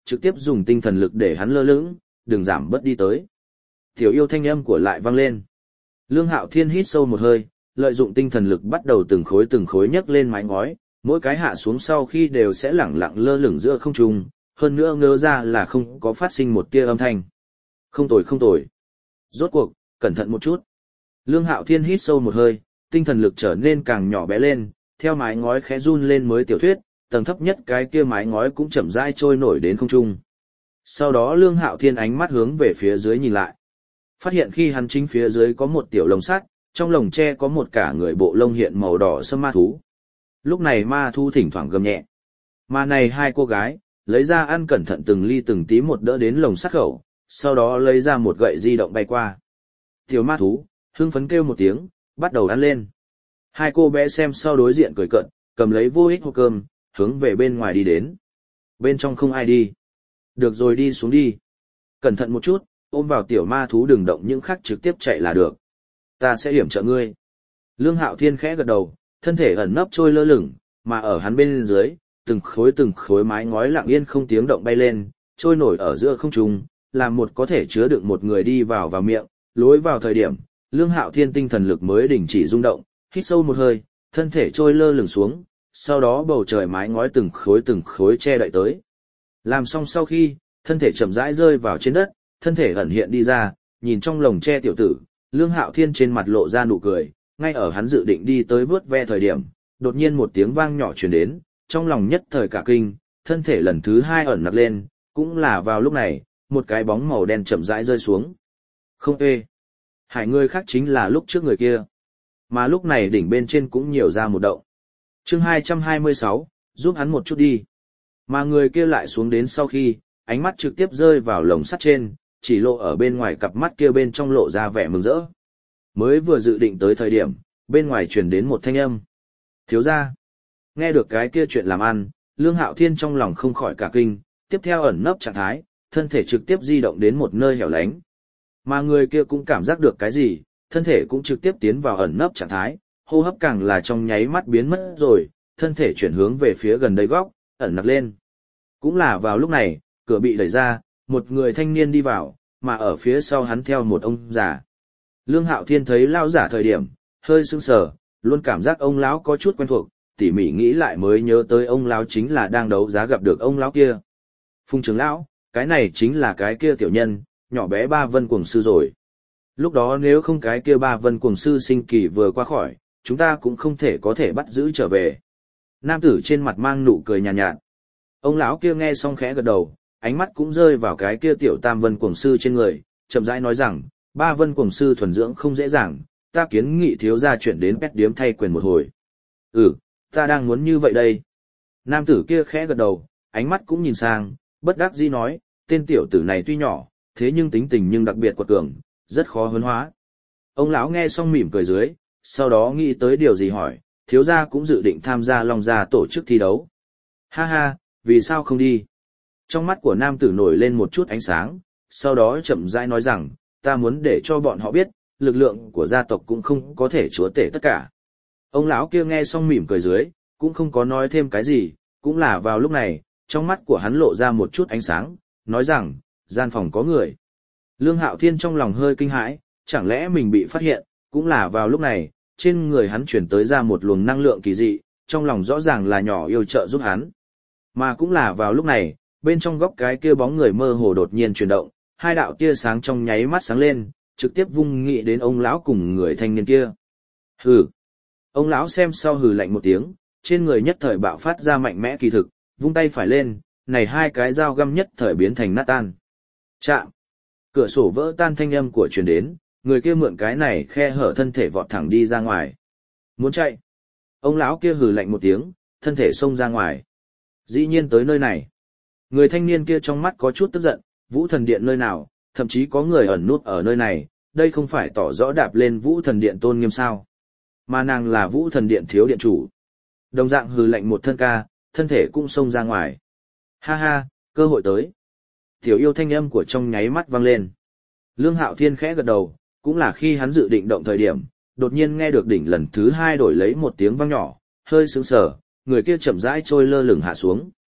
trực tiếp dùng tinh thần lực để hắn lơ lửng, đừng giảm bớt đi tới. Tiểu yêu thanh âm của lại vang lên. Lương Hạo Thiên hít sâu một hơi, lợi dụng tinh thần lực bắt đầu từng khối nhấc lên mái ngói, mỗi cái hạ xuống sau khi đều sẽ lẳng lặng lơ lửng giữa không trung, hơn nữa ngớ ra là không có phát sinh một tia âm thanh. Không tồi không tồi. Rốt cuộc, cẩn thận một chút. Lương Hạo Thiên hít sâu một hơi, tinh thần lực trở nên càng nhỏ bé lên, theo mái ngói khẽ run lên mới tiểu thuyết, tầng thấp nhất cái kia mái ngói cũng chậm rãi trôi nổi đến không trung. Sau đó Lương Hạo Thiên ánh mắt hướng về phía dưới nhìn lại. Phát hiện khi hắn chính phía dưới có một tiểu lồng sắt, trong lồng tre có một cả người bộ lông hiện màu đỏ sẫm ma thú. Lúc này ma thú thỉnh thoảng gầm nhẹ. Mà này hai cô gái, lấy ra ăn cẩn thận từng ly từng tí một đỡ đến lồng sắt khẩu, sau đó lấy ra một gậy di động bay qua. Tiểu ma thú, hưng phấn kêu một tiếng, bắt đầu ăn lên. Hai cô bé xem sau đối diện cười cợt, cầm lấy vô ích hộp cơm, hướng về bên ngoài đi đến. Bên trong không ai đi. Được rồi đi xuống đi. Cẩn thận một chút, ôm vào tiểu ma thú đừng động những khác trực tiếp chạy là được. Ta sẽ hiểm trợ ngươi. Lương Hạo Thiên khẽ gật đầu, thân thể ẩn nấp trôi lơ lửng, mà ở hắn bên dưới, từng khối mái ngói lặng yên không tiếng động bay lên, trôi nổi ở giữa không trung, làm một có thể chứa đựng một người đi vào miệng, lối vào thời điểm, Lương Hạo Thiên tinh thần lực mới đình chỉ rung động, hít sâu một hơi, thân thể trôi lơ lửng xuống, sau đó bầu trời mái ngói từng khối che đậy tới. Làm xong sau khi, thân thể chậm rãi rơi vào trên đất, thân thể ẩn hiện đi ra, nhìn trong lồng che tiểu tử, Lương Hạo Thiên trên mặt lộ ra nụ cười, ngay ở hắn dự định đi tới vớt ve thời điểm, đột nhiên một tiếng vang nhỏ truyền đến, trong lòng nhất thời cả kinh, thân thể lần thứ hai ẩn nặc lên, cũng là vào lúc này, một cái bóng màu đen chậm rãi rơi xuống. Không ê. Hải người khác chính là lúc trước người kia. Mà lúc này đỉnh bên trên cũng nhiều ra một động. Chương 226, giúp hắn một chút đi. Mà người kia lại xuống đến sau khi, ánh mắt trực tiếp rơi vào lồng sắt trên, chỉ lộ ở bên ngoài cặp mắt kia bên trong lộ ra vẻ mừng rỡ. Mới vừa dự định tới thời điểm, bên ngoài truyền đến một thanh âm. Thiếu gia. Nghe được cái kia chuyện làm ăn, Lương Hạo Thiên trong lòng không khỏi cả kinh, tiếp theo ẩn nấp trạng thái, thân thể trực tiếp di động đến một nơi hẻo lánh. Mà người kia cũng cảm giác được cái gì, thân thể cũng trực tiếp tiến vào ẩn nấp trạng thái, hô hấp càng là trong nháy mắt biến mất rồi, thân thể chuyển hướng về phía gần đây góc, ẩn nặc lên. Cũng là vào lúc này, cửa bị đẩy ra, một người thanh niên đi vào, mà ở phía sau hắn theo một ông già. Lương Hạo Thiên thấy lão giả thời điểm, hơi sững sờ, luôn cảm giác ông lão có chút quen thuộc, tỉ mỉ nghĩ lại mới nhớ tới ông lão chính là đang đấu giá gặp được ông lão kia. Phùng trưởng lão, cái này chính là cái kia tiểu nhân, nhỏ bé Ba Vân Cuồng Sư rồi. Lúc đó nếu không cái kia Ba Vân Cuồng Sư sinh kỳ vừa qua khỏi, chúng ta cũng không thể có thể bắt giữ trở về. Nam tử trên mặt mang nụ cười nhàn nhạt. Ông lão kia nghe xong khẽ gật đầu, ánh mắt cũng rơi vào cái kia tiểu Tam Vân Cuồng Sư trên người, chậm rãi nói rằng, Ba Vân Cuồng Sư thuần dưỡng không dễ dàng, ta kiến nghị thiếu gia chuyển đến Pet Điếm thay quyền một hồi. Ta đang muốn như vậy đây. Nam tử kia khẽ gật đầu, ánh mắt cũng nhìn sang, bất đắc dĩ nói, tên tiểu tử này tuy nhỏ, thế nhưng tính tình nhưng đặc biệt quật cường, rất khó huấn hóa. Ông lão nghe xong mỉm cười dưới, sau đó nghĩ tới điều gì hỏi, thiếu gia cũng dự định tham gia Long Gia tổ chức thi đấu. Ha ha, vì sao không đi? Trong mắt của nam tử nổi lên một chút ánh sáng, sau đó chậm rãi nói rằng, ta muốn để cho bọn họ biết, lực lượng của gia tộc cũng không có thể chúa tể tất cả. Ông lão kia nghe xong mỉm cười dưới, cũng không có nói thêm cái gì, cũng là vào lúc này, trong mắt của hắn lộ ra một chút ánh sáng, nói rằng, gian phòng có người. Lương Hạo Thiên trong lòng hơi kinh hãi, chẳng lẽ mình bị phát hiện, cũng là vào lúc này, trên người hắn chuyển tới ra một luồng năng lượng kỳ dị, trong lòng rõ ràng là nhỏ yêu trợ giúp hắn. Mà cũng là vào lúc này, bên trong góc cái kia bóng người mơ hồ đột nhiên chuyển động, hai đạo tia sáng trong nháy mắt sáng lên, trực tiếp vung nghị đến ông lão cùng người thanh niên kia. Hừ. Ông lão xem sau hừ lạnh một tiếng, trên người nhất thời bạo phát ra mạnh mẽ kỳ thực, vung tay phải lên, này hai cái dao găm nhất thời biến thành nát tan. Chạm. Cửa sổ vỡ tan thanh âm của truyền đến, người kia mượn cái này khe hở thân thể vọt thẳng đi ra ngoài. Muốn chạy. Ông lão kia hừ lạnh một tiếng, thân thể xông ra ngoài. Dĩ nhiên tới nơi này. Người thanh niên kia trong mắt có chút tức giận, Vũ Thần Điện nơi nào, thậm chí có người ẩn nút ở nơi này, đây không phải tỏ rõ đạp lên Vũ Thần Điện tôn nghiêm sao. Mà nàng là Vũ Thần Điện thiếu điện chủ. Đồng dạng hừ lạnh một thân ca, thân thể cũng xông ra ngoài. Ha ha, cơ hội tới. Tiểu yêu thanh âm của trong nháy mắt vang lên. Lương Hạo Thiên khẽ gật đầu, cũng là khi hắn dự định động thời điểm, đột nhiên nghe được đỉnh lần thứ hai đổi lấy một tiếng vang nhỏ, hơi sững sờ, người kia chậm rãi trôi lơ lửng hạ xuống.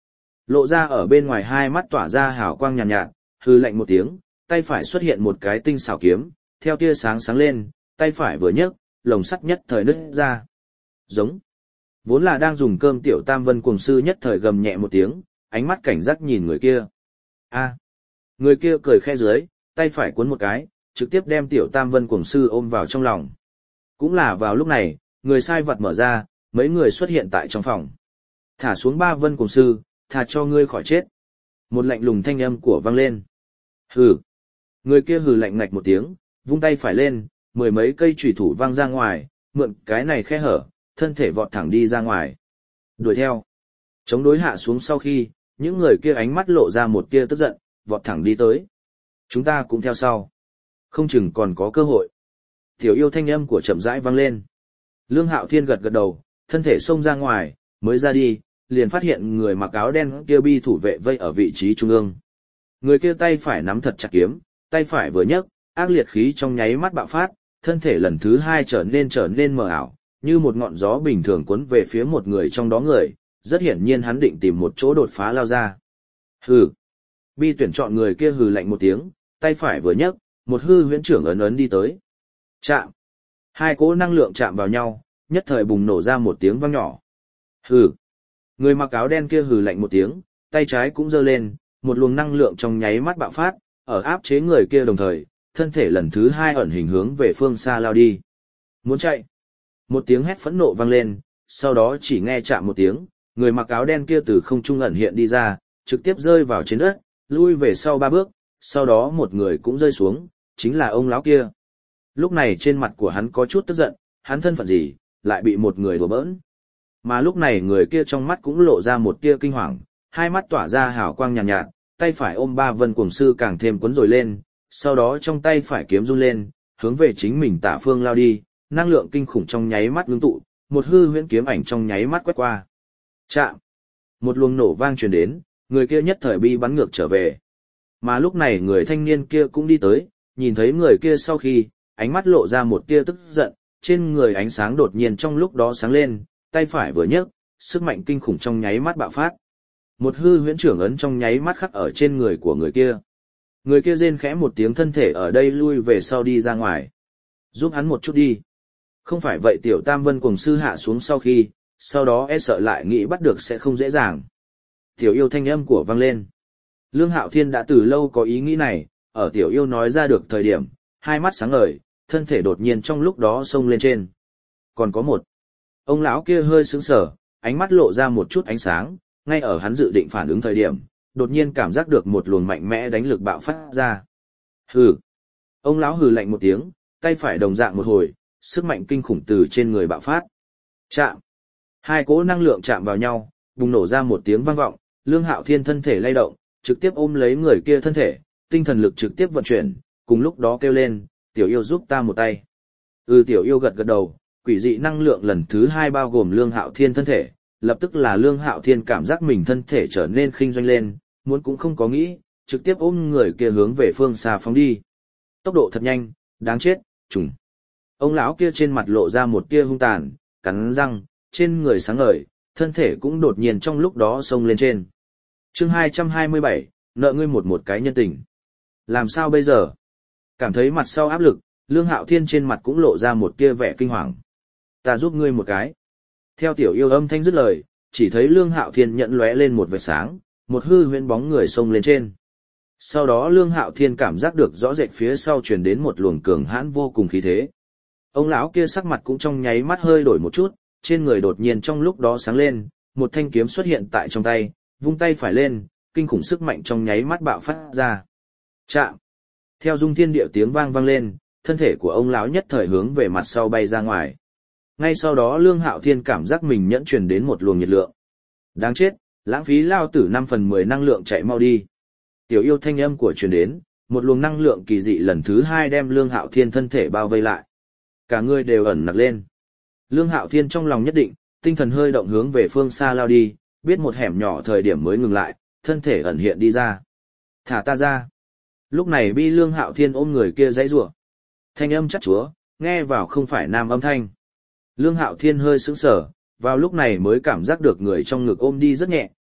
Lộ ra ở bên ngoài hai mắt tỏa ra hào quang nhàn nhạt, hư lạnh một tiếng, tay phải xuất hiện một cái tinh xảo kiếm, theo tia sáng sáng lên, tay phải vừa nhấc, lồng sắt nhất thời nứt ra. Giống. Vốn là đang dùng cơm tiểu Tam Vân Cuồng Sư nhất thời gầm nhẹ một tiếng, ánh mắt cảnh giác nhìn người kia. A. Người kia cười khẽ dưới, tay phải cuốn một cái, trực tiếp đem tiểu Tam Vân Cuồng Sư ôm vào trong lòng. Cũng là vào lúc này, người sai vật mở ra, mấy người xuất hiện tại trong phòng. Thả xuống ba Vân Cuồng Sư, thà cho ngươi khỏi chết. Một lạnh lùng thanh âm của vang lên. Hừ. Người kia hừ lạnh ngạch một tiếng, vung tay phải lên, mười mấy cây chùy thủ văng ra ngoài, mượn cái này khe hở, thân thể vọt thẳng đi ra ngoài. Đuổi theo. Chống đối hạ xuống sau khi, những người kia ánh mắt lộ ra một tia tức giận, vọt thẳng đi tới. Chúng ta cũng theo sau. Không chừng còn có cơ hội. Tiểu yêu thanh âm của chậm rãi vang lên. Lương Hạo Thiên gật gật đầu, thân thể xông ra ngoài, mới ra đi, liền phát hiện người mặc áo đen kia bi thủ vệ vây ở vị trí trung ương. Người kia tay phải nắm thật chặt kiếm, tay phải vừa nhấc, ác liệt khí trong nháy mắt bạo phát, thân thể lần thứ hai trở nên mờ ảo, như một ngọn gió bình thường cuốn về phía một người trong đó người, rất hiển nhiên hắn định tìm một chỗ đột phá lao ra. Hừ. Bi tuyển chọn người kia hừ lạnh một tiếng, tay phải vừa nhấc, một hư huyễn trưởng ấn đi tới. Chạm. Hai cỗ năng lượng chạm vào nhau, nhất thời bùng nổ ra một tiếng vang nhỏ. Hừ. Người mặc áo đen kia hừ lạnh một tiếng, tay trái cũng giơ lên, một luồng năng lượng trong nháy mắt bạo phát, ở áp chế người kia đồng thời, thân thể lần thứ hai ẩn hình hướng về phương xa lao đi. Muốn chạy. Một tiếng hét phẫn nộ vang lên, sau đó chỉ nghe chạm một tiếng, người mặc áo đen kia từ không trung ẩn hiện đi ra, trực tiếp rơi vào trên đất, lui về sau 3 bước, sau đó một người cũng rơi xuống, chính là ông lão kia. Lúc này trên mặt của hắn có chút tức giận, hắn thân phận gì, lại bị một người đùa bỡn. Mà lúc này người kia trong mắt cũng lộ ra một tia kinh hoàng, hai mắt tỏa ra hào quang nhàn nhạt, tay phải ôm ba Vân Cuồng Sư càng thêm cuốn rồi lên, sau đó trong tay phải kiếm run lên, hướng về chính mình tả phương lao đi, năng lượng kinh khủng trong nháy mắt ngưng tụ, một hư huyễn kiếm ảnh trong nháy mắt quét qua. Chạm. Một luồng nổ vang truyền đến, người kia nhất thời bi bắn ngược trở về. Mà lúc này người thanh niên kia cũng đi tới, nhìn thấy người kia sau khi, ánh mắt lộ ra một tia tức giận, trên người ánh sáng đột nhiên trong lúc đó sáng lên, tay phải vừa nhấc, sức mạnh kinh khủng trong nháy mắt bạo phát. Một hư huyễn trưởng ấn trong nháy mắt khắc ở trên người của người kia. Người kia rên khẽ một tiếng, thân thể ở đây lui về sau đi ra ngoài. Giúp hắn một chút đi. Không phải vậy tiểu Tam Vân Cuồng Sư hạ xuống sau khi, sau đó e sợ lại nghĩ bắt được sẽ không dễ dàng. Tiểu yêu thanh âm của vang lên. Lương Hạo Thiên đã từ lâu có ý nghĩ này, ở tiểu yêu nói ra được thời điểm, hai mắt sáng ngời, thân thể đột nhiên trong lúc đó xông lên trên. Còn có một. Ông lão kia hơi sững sờ, ánh mắt lộ ra một chút ánh sáng, ngay ở hắn dự định phản ứng thời điểm, đột nhiên cảm giác được một luồng mạnh mẽ đánh lực bạo phát ra. Hừ. Ông lão hừ lạnh một tiếng, tay phải đồng dạng một hồi, sức mạnh kinh khủng từ trên người bạo phát. Chạm. Hai cỗ năng lượng chạm vào nhau, bùng nổ ra một tiếng vang vọng, Lương Hạo Thiên thân thể lay động, trực tiếp ôm lấy người kia thân thể, tinh thần lực trực tiếp vận chuyển, cùng lúc đó kêu lên, tiểu yêu giúp ta một tay. Tiểu yêu gật gật đầu, quỷ dị năng lượng lần thứ hai bao gồm Lương Hạo Thiên thân thể, lập tức là Lương Hạo Thiên cảm giác mình thân thể trở nên khinh doanh lên, muốn cũng không có nghĩ, trực tiếp ôm người kia hướng về phương xa phóng đi. Tốc độ thật nhanh, đáng chết, trùng. Ông lão kia trên mặt lộ ra một tia hung tàn, cắn răng, trên người sáng ngời, thân thể cũng đột nhiên trong lúc đó xông lên trên. Chương 227, nợ ngươi một cái nhân tình. Làm sao bây giờ? Cảm thấy mặt sau áp lực, Lương Hạo Thiên trên mặt cũng lộ ra một tia vẻ kinh hoàng. Ta giúp ngươi một cái. Theo tiểu yêu âm thanh dứt lời, chỉ thấy Lương Hạo Thiên nhận lóe lên một vệt sáng, một hư huyễn bóng người xông lên trên. Sau đó Lương Hạo Thiên cảm giác được rõ rệt phía sau truyền đến một luồng cường hãn vô cùng khí thế. Ông lão kia sắc mặt cũng trong nháy mắt hơi đổi một chút, trên người đột nhiên trong lúc đó sáng lên, một thanh kiếm xuất hiện tại trong tay, vung tay phải lên, kinh khủng sức mạnh trong nháy mắt bạo phát ra. Chạm. Theo dung thiên địa tiếng vang vang lên, thân thể của ông lão nhất thời hướng về mặt sau bay ra ngoài. Ngay sau đó Lương Hạo Thiên cảm giác mình nhẫn truyền đến một luồng nhiệt lượng. Đáng chết, lãng phí lao tử 5/10 năng lượng, chạy mau đi. Tiểu yêu thanh âm của truyền đến, một luồng năng lượng kỳ dị lần thứ hai đem Lương Hạo Thiên thân thể bao vây lại. Cả người đều ẩn nặc lên. Lương Hạo Thiên trong lòng nhất định, tinh thần hơi động hướng về phương xa lao đi, biết một hẻm nhỏ thời điểm mới ngừng lại, thân thể ẩn hiện đi ra. Thả ta ra. Lúc này bi Lương Hạo Thiên ôm người kia giãy giụa. Thanh âm chắc chúa, nghe vào không phải nam âm thanh. Lương Hạo Thiên hơi sững sờ, vào lúc này mới cảm giác được người trong ngực ôm đi rất nhẹ,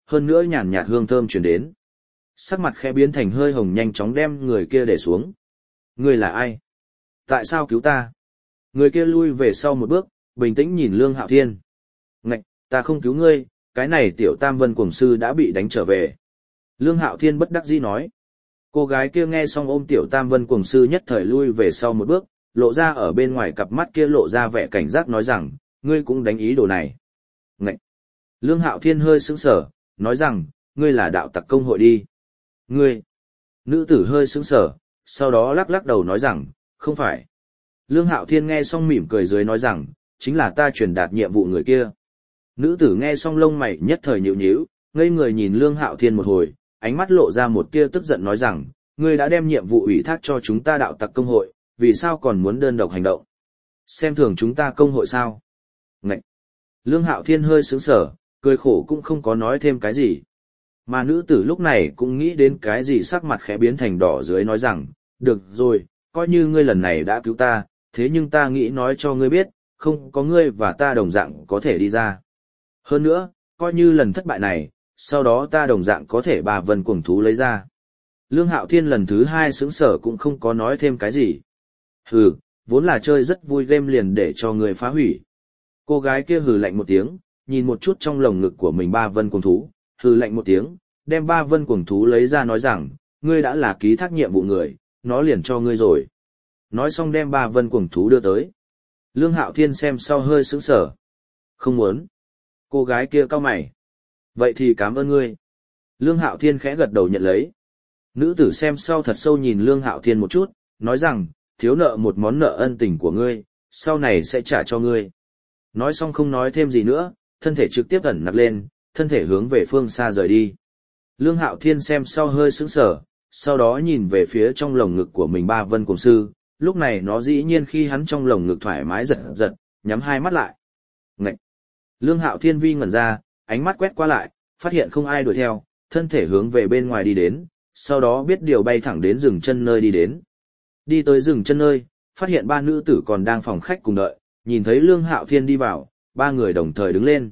hơn nữa nhàn nhạt hương thơm truyền đến. Sắc mặt khẽ biến thành hơi hồng nhanh chóng đem người kia để xuống. Ngươi là ai? Tại sao cứu ta? Người kia lui về sau một bước, bình tĩnh nhìn Lương Hạo Thiên. Ngạch, ta không cứu ngươi, cái này tiểu Tam Vân Cuồng Sư đã bị đánh trở về. Lương Hạo Thiên bất đắc dĩ nói. Cô gái kia nghe xong ôm tiểu Tam Vân Cuồng Sư nhất thời lui về sau một bước, lộ ra ở bên ngoài cặp mắt kia lộ ra vẻ cảnh giác nói rằng, ngươi cũng đánh ý đồ này. Ngậy! Lương Hạo Thiên hơi sững sờ, nói rằng, ngươi là đạo tặc công hội đi. Ngươi! Nữ tử hơi sững sờ, sau đó lắc lắc đầu nói rằng, không phải. Lương Hạo Thiên nghe xong mỉm cười dưới nói rằng, chính là ta truyền đạt nhiệm vụ người kia. Nữ tử nghe xong lông mày nhất thời nhíu nhíu, ngây người nhìn Lương Hạo Thiên một hồi, ánh mắt lộ ra một tia tức giận nói rằng, ngươi đã đem nhiệm vụ ủy thác cho chúng ta đạo tặc công hội, vì sao còn muốn đơn độc hành động? Xem thường chúng ta công hội sao? Ngậy! Lương Hạo Thiên hơi sững sờ, cười khổ cũng không có nói thêm cái gì. Mà nữ tử lúc này cũng nghĩ đến cái gì sắc mặt khẽ biến thành đỏ dưới nói rằng, được rồi, coi như ngươi lần này đã cứu ta, thế nhưng ta nghĩ nói cho ngươi biết, không có ngươi và ta đồng dạng có thể đi ra. Hơn nữa, coi như lần thất bại này, sau đó ta đồng dạng có thể bà vân cuồng thú lấy ra. Lương Hạo Thiên lần thứ hai sững sờ cũng không có nói thêm cái gì. Hừ, vốn là chơi rất vui game liền để cho người phá hủy. Cô gái kia hừ lạnh một tiếng, nhìn một chút trong lồng ngực của mình ba vân cuồng thú, hừ lạnh một tiếng, đem ba vân cuồng thú lấy ra nói rằng, ngươi đã là ký thác nhiệm vụ người, nó liền cho ngươi rồi. Nói xong đem ba vân cuồng thú đưa tới. Lương Hạo Thiên xem sau hơi sững sờ. Không muốn. Cô gái kia cau mày. Vậy thì cảm ơn ngươi. Lương Hạo Thiên khẽ gật đầu nhận lấy. Nữ tử xem sau thật sâu nhìn Lương Hạo Thiên một chút, nói rằng, thiếu nợ một món nợ ân tình của ngươi, sau này sẽ trả cho ngươi. Nói xong không nói thêm gì nữa, thân thể trực tiếp ẩn nặc lên, thân thể hướng về phương xa rời đi. Lương Hạo Thiên xem sau hơi sững sờ, sau đó nhìn về phía trong lồng ngực của mình ba vân cuồng sư, lúc này nó dĩ nhiên khi hắn trong lồng ngực thoải mái giật giật, nhắm hai mắt lại. Ngậy! Lương Hạo Thiên vi ngẩn ra, ánh mắt quét qua lại, phát hiện không ai đuổi theo, thân thể hướng về bên ngoài đi đến, sau đó biết điều bay thẳng đến rừng chân nơi đi đến. Đi tới rừng chân nơi, phát hiện ba nữ tử còn đang phòng khách cùng đợi, nhìn thấy Lương Hạo Thiên đi vào, ba người đồng thời đứng lên.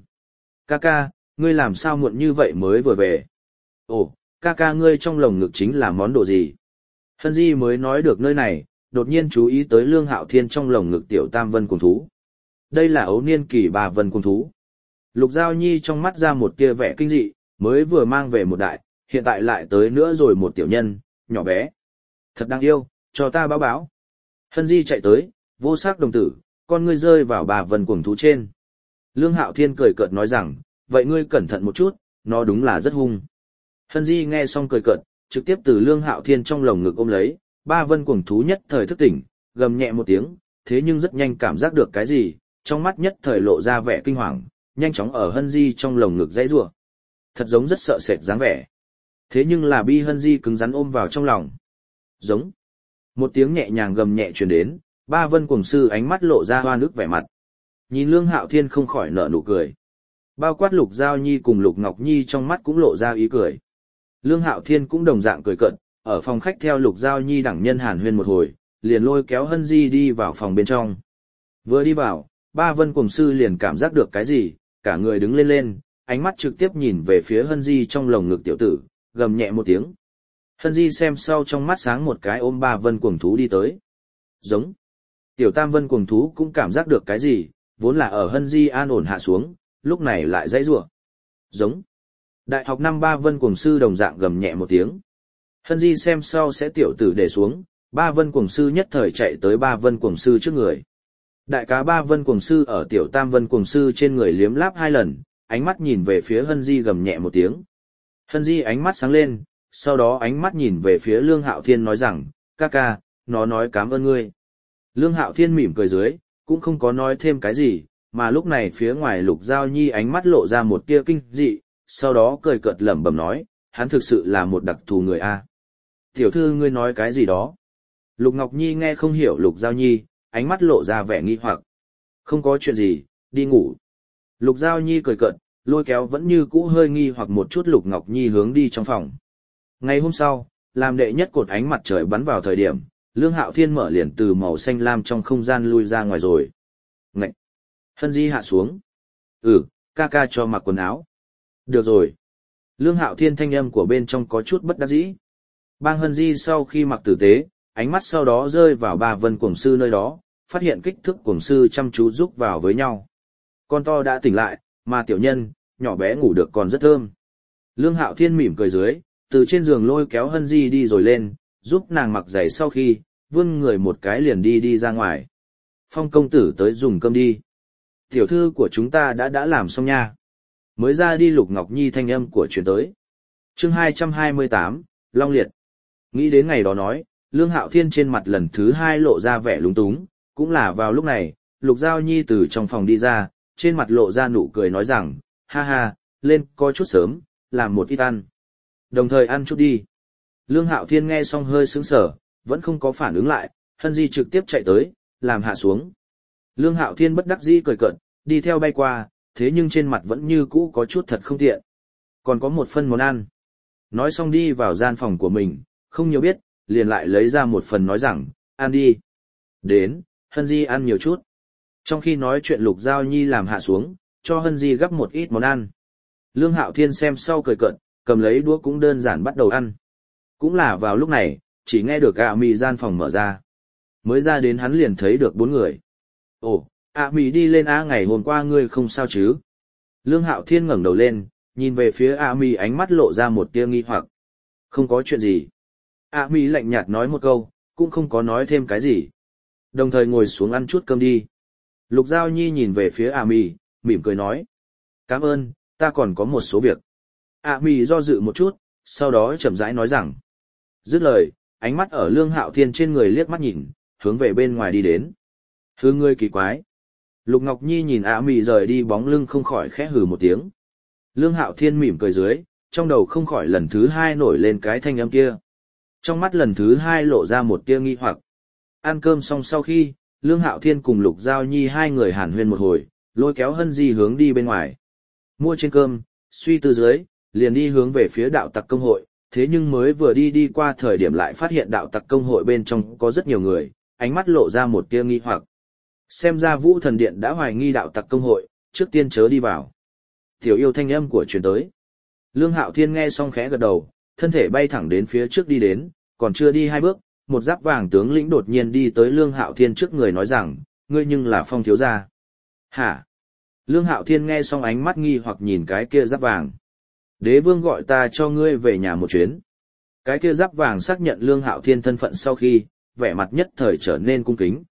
Ca, ngươi làm sao muộn như vậy mới vừa về? Ồ, ca ngươi trong lồng ngực chính là món đồ gì? Hân Di mới nói được nơi này, đột nhiên chú ý tới Lương Hạo Thiên trong lồng ngực tiểu Tam Vân Cuồng Thú. Đây là ấu niên kỳ bà Vân Cuồng Thú. Lục Giao Nhi trong mắt ra một tia vẻ kinh dị, mới vừa mang về một đại, hiện tại lại tới nữa rồi một tiểu nhân, nhỏ bé. Thật đáng yêu, cho ta báo báo. Hân Di chạy tới, vô sắc đồng tử, con ngươi rơi vào bà Vân Cuồng Thú trên. Lương Hạo Thiên cười cợt nói rằng, vậy ngươi cẩn thận một chút, nó đúng là rất hung. Hân Di nghe xong cười cợt, trực tiếp từ Lương Hạo Thiên trong lồng ngực ôm lấy, ba Vân Cuồng Thú nhất thời thức tỉnh, gầm nhẹ một tiếng, thế nhưng rất nhanh cảm giác được cái gì, trong mắt nhất thời lộ ra vẻ kinh hoàng, nhanh chóng ở Hân Di trong lồng ngực dãy rủa. Thật giống rất sợ sệt dáng vẻ. Thế nhưng là bi Hân Di cứng rắn ôm vào trong lòng. Giống. Một tiếng nhẹ nhàng gầm nhẹ truyền đến, ba Vân Cuồng Sư ánh mắt lộ ra hoa nước vẻ mặt. Nhìn Lương Hạo Thiên không khỏi nở nụ cười. Bao quát Lục Giao Nhi cùng Lục Ngọc Nhi trong mắt cũng lộ ra ý cười. Lương Hạo Thiên cũng đồng dạng cười cợt, ở phòng khách theo Lục Giao Nhi đẳng nhân hàn huyên một hồi, liền lôi kéo Hân Di đi vào phòng bên trong. Vừa đi vào, ba Vân Cuồng Sư liền cảm giác được cái gì, cả người đứng lên, ánh mắt trực tiếp nhìn về phía Hân Di trong lồng ngực tiểu tử, gầm nhẹ một tiếng. Hân Di xem sau trong mắt sáng một cái ôm ba Vân Cuồng Thú đi tới. Giống. Tiểu Tam Vân Cuồng Thú cũng cảm giác được cái gì, vốn là ở Hân Di an ổn hạ xuống, lúc này lại dãy rủa. Giống. Đại học năm ba Vân Cuồng Sư đồng dạng gầm nhẹ một tiếng. Hân Di xem sau sẽ tiểu tử để xuống, ba Vân Cuồng Sư nhất thời chạy tới ba Vân Cuồng Sư trước người. Đại cá ba Vân Cuồng Sư ở tiểu Tam Vân Cuồng Sư trên người liếm láp hai lần, ánh mắt nhìn về phía Hân Di gầm nhẹ một tiếng. Hân Di ánh mắt sáng lên, sau đó ánh mắt nhìn về phía Lương Hạo Thiên nói rằng, ca, nó nói cảm ơn ngươi. Lương Hạo Thiên mỉm cười dưới, cũng không có nói thêm cái gì, mà lúc này phía ngoài Lục Giao Nhi ánh mắt lộ ra một tia kinh dị, sau đó cười cợt lẩm bẩm nói, hắn thực sự là một đặc thù người a. Tiểu thư ngươi nói cái gì đó? Lục Ngọc Nhi nghe không hiểu Lục Giao Nhi, ánh mắt lộ ra vẻ nghi hoặc. Không có chuyện gì, đi ngủ. Lục Giao Nhi cười cợt, lôi kéo vẫn như cũ hơi nghi hoặc một chút Lục Ngọc Nhi hướng đi trong phòng. Ngày hôm sau, làm đệ nhất cột ánh mặt trời bắn vào thời điểm, Lương Hạo Thiên mở liền từ màu xanh lam trong không gian lui ra ngoài rồi. Ngậy! Hân Di hạ xuống. Ca cho mặc quần áo. Được rồi. Lương Hạo Thiên thanh âm của bên trong có chút bất đắc dĩ. Bang Hân Di sau khi mặc tử tế, ánh mắt sau đó rơi vào ba vân cuồng sư nơi đó, phát hiện kích thước cuồng sư chăm chú rúc vào với nhau. Con to đã tỉnh lại, mà tiểu nhân, nhỏ bé ngủ được còn rất thơm. Lương Hạo Thiên mỉm cười dưới, từ trên giường lôi kéo Hân Di đi rồi lên, giúp nàng mặc giày sau khi, vươn người một cái liền đi ra ngoài. Phong công tử tới dùng cơm đi. Tiểu thư của chúng ta đã làm xong nha. Mới ra đi Lục Ngọc Nhi thanh âm của truyền tới. Chương 228, Long Liệt. Nghĩ đến ngày đó nói, Lương Hạo Thiên trên mặt lần thứ hai lộ ra vẻ lúng túng, cũng là vào lúc này, Lục Giao Nhi từ trong phòng đi ra, trên mặt lộ ra nụ cười nói rằng, ha ha, lên có chút sớm, làm một ít ăn. Đồng thời ăn chút đi. Lương Hạo Thiên nghe xong hơi sững sờ, vẫn không có phản ứng lại, Hân Di trực tiếp chạy tới, làm hạ xuống. Lương Hạo Thiên bất đắc dĩ cười cợt, đi theo bay qua, thế nhưng trên mặt vẫn như cũ có chút thật không tiện. Còn có một phần món ăn. Nói xong đi vào gian phòng của mình, không nhiều biết, liền lại lấy ra một phần nói rằng, ăn đi. Đến, Hân Di ăn nhiều chút. Trong khi nói chuyện Lục Giao Nhi làm hạ xuống, cho Hân Di gắp một ít món ăn. Lương Hạo Thiên xem sau cười cợt, cầm lấy đũa cũng đơn giản bắt đầu ăn. Cũng là vào lúc này, chỉ nghe được mì gian phòng mở ra. Mới ra đến hắn liền thấy được 4 người. Ồ, mì đi lên ngày hôm qua ngươi không sao chứ? Lương Hạo Thiên ngẩng đầu lên, nhìn về phía mì ánh mắt lộ ra một tia nghi hoặc. Không có chuyện gì. Mì lạnh nhạt nói một câu, cũng không có nói thêm cái gì. Đồng thời ngồi xuống ăn chút cơm đi. Lục Giao Nhi nhìn về phía mì, mỉm cười nói. Cảm ơn, ta còn có một số việc. Mì do dự một chút, sau đó chậm rãi nói rằng. Dứt lời, ánh mắt ở Lương Hạo Thiên trên người liếc mắt nhìn, hướng về bên ngoài đi đến. Hư ngươi kỳ quái. Lục Ngọc Nhi nhìn mì rời đi bóng lưng không khỏi khẽ hừ một tiếng. Lương Hạo Thiên mỉm cười dưới, trong đầu không khỏi lần thứ hai nổi lên cái thanh âm kia. Trong mắt lần thứ hai lộ ra một tia nghi hoặc. Ăn cơm xong sau khi, Lương Hạo Thiên cùng Lục Giao Nhi hai người hàn huyên một hồi, lôi kéo Hân Di hướng đi bên ngoài. Mua trên cơm, suy tư dưới, liền đi hướng về phía đạo tặc công hội, thế nhưng mới vừa đi qua thời điểm lại phát hiện đạo tặc công hội bên trong có rất nhiều người, ánh mắt lộ ra một tia nghi hoặc. Xem ra Vũ Thần Điện đã hoài nghi đạo tặc công hội, trước tiên chớ đi vào. Tiểu yêu thanh âm của truyền tới. Lương Hạo Thiên nghe xong khẽ gật đầu, thân thể bay thẳng đến phía trước đi đến, còn chưa đi 2 bước, một giáp vàng tướng lĩnh đột nhiên đi tới Lương Hạo Thiên trước người nói rằng, ngươi nhưng là Phong thiếu gia. Hả? Lương Hạo Thiên nghe xong ánh mắt nghi hoặc nhìn cái kia giáp vàng. Đế vương gọi ta cho ngươi về nhà một chuyến. Cái kia giáp vàng xác nhận Lương Hạo Thiên thân phận sau khi, vẻ mặt nhất thời trở nên cung kính.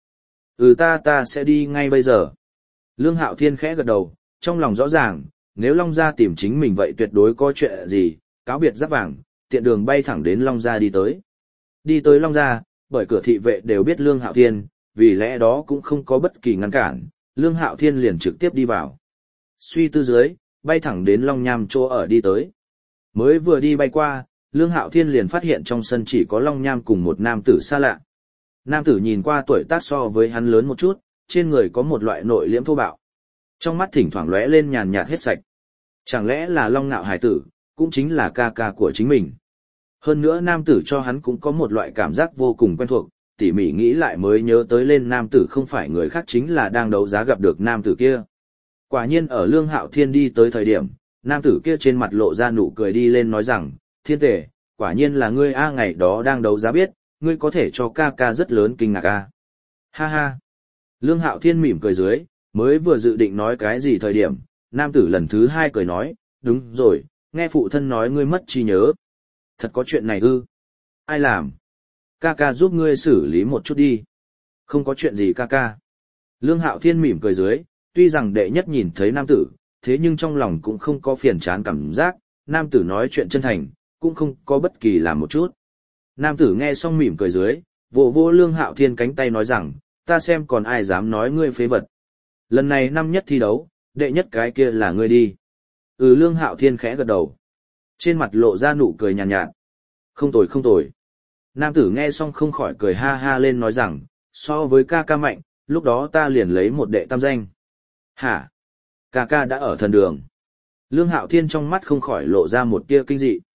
Ta sẽ đi ngay bây giờ. Lương Hạo Thiên khẽ gật đầu, trong lòng rõ ràng, nếu Long Gia tìm chính mình vậy tuyệt đối có chuyện gì, cáo biệt giáp vàng, tiện đường bay thẳng đến Long Gia đi tới. Đi tới Long Gia, bởi cửa thị vệ đều biết Lương Hạo Thiên, vì lẽ đó cũng không có bất kỳ ngăn cản, Lương Hạo Thiên liền trực tiếp đi vào. Suy tư dưới, bay thẳng đến Long Nham chỗ ở đi tới. Mới vừa đi bay qua, Lương Hạo Thiên liền phát hiện trong sân chỉ có Long Nham cùng một nam tử xa lạ. Nam tử nhìn qua tuổi tác so với hắn lớn một chút, trên người có một loại nội liễm thô bạo. Trong mắt thỉnh thoảng lóe lên nhàn nhạt hết sạch. Chẳng lẽ là Long Nạo hải tử, cũng chính là ca ca của chính mình. Hơn nữa nam tử cho hắn cũng có một loại cảm giác vô cùng quen thuộc, tỉ mỉ nghĩ lại mới nhớ tới lên nam tử không phải người khác chính là đang đấu giá gặp được nam tử kia. Quả nhiên ở Lương Hạo Thiên đi tới thời điểm, nam tử kia trên mặt lộ ra nụ cười đi lên nói rằng, Thiên Tề, quả nhiên là ngươi ngày đó đang đấu giá biết, ngươi có thể cho ca ca rất lớn kinh ngạc a. Ha ha. Lương Hạo Thiên mỉm cười dưới, mới vừa dự định nói cái gì thời điểm, nam tử lần thứ 2 cười nói, đúng rồi, nghe phụ thân nói ngươi mất trí nhớ. Thật có chuyện này ư? Ai làm? Ca ca giúp ngươi xử lý một chút đi. Không có chuyện gì ca ca. Lương Hạo Thiên mỉm cười dưới, tuy rằng đệ nhất nhìn thấy nam tử, thế nhưng trong lòng cũng không có phiền chán cảm giác, nam tử nói chuyện chân thành, cũng không có bất kỳ làm một chút. Nam tử nghe xong mỉm cười dưới, vỗ Lương Hạo Thiên cánh tay nói rằng, ta xem còn ai dám nói ngươi phế vật. Lần này năm nhất thi đấu, đệ nhất cái kia là ngươi đi. Lương Hạo Thiên khẽ gật đầu. Trên mặt lộ ra nụ cười nhàn nhạt. Không tồi không tồi. Nam tử nghe xong không khỏi cười ha ha lên nói rằng, so với ca ca mạnh, lúc đó ta liền lấy một đệ tam danh. Hả? Ca ca đã ở thần đường. Lương Hạo Thiên trong mắt không khỏi lộ ra một tia kinh dị.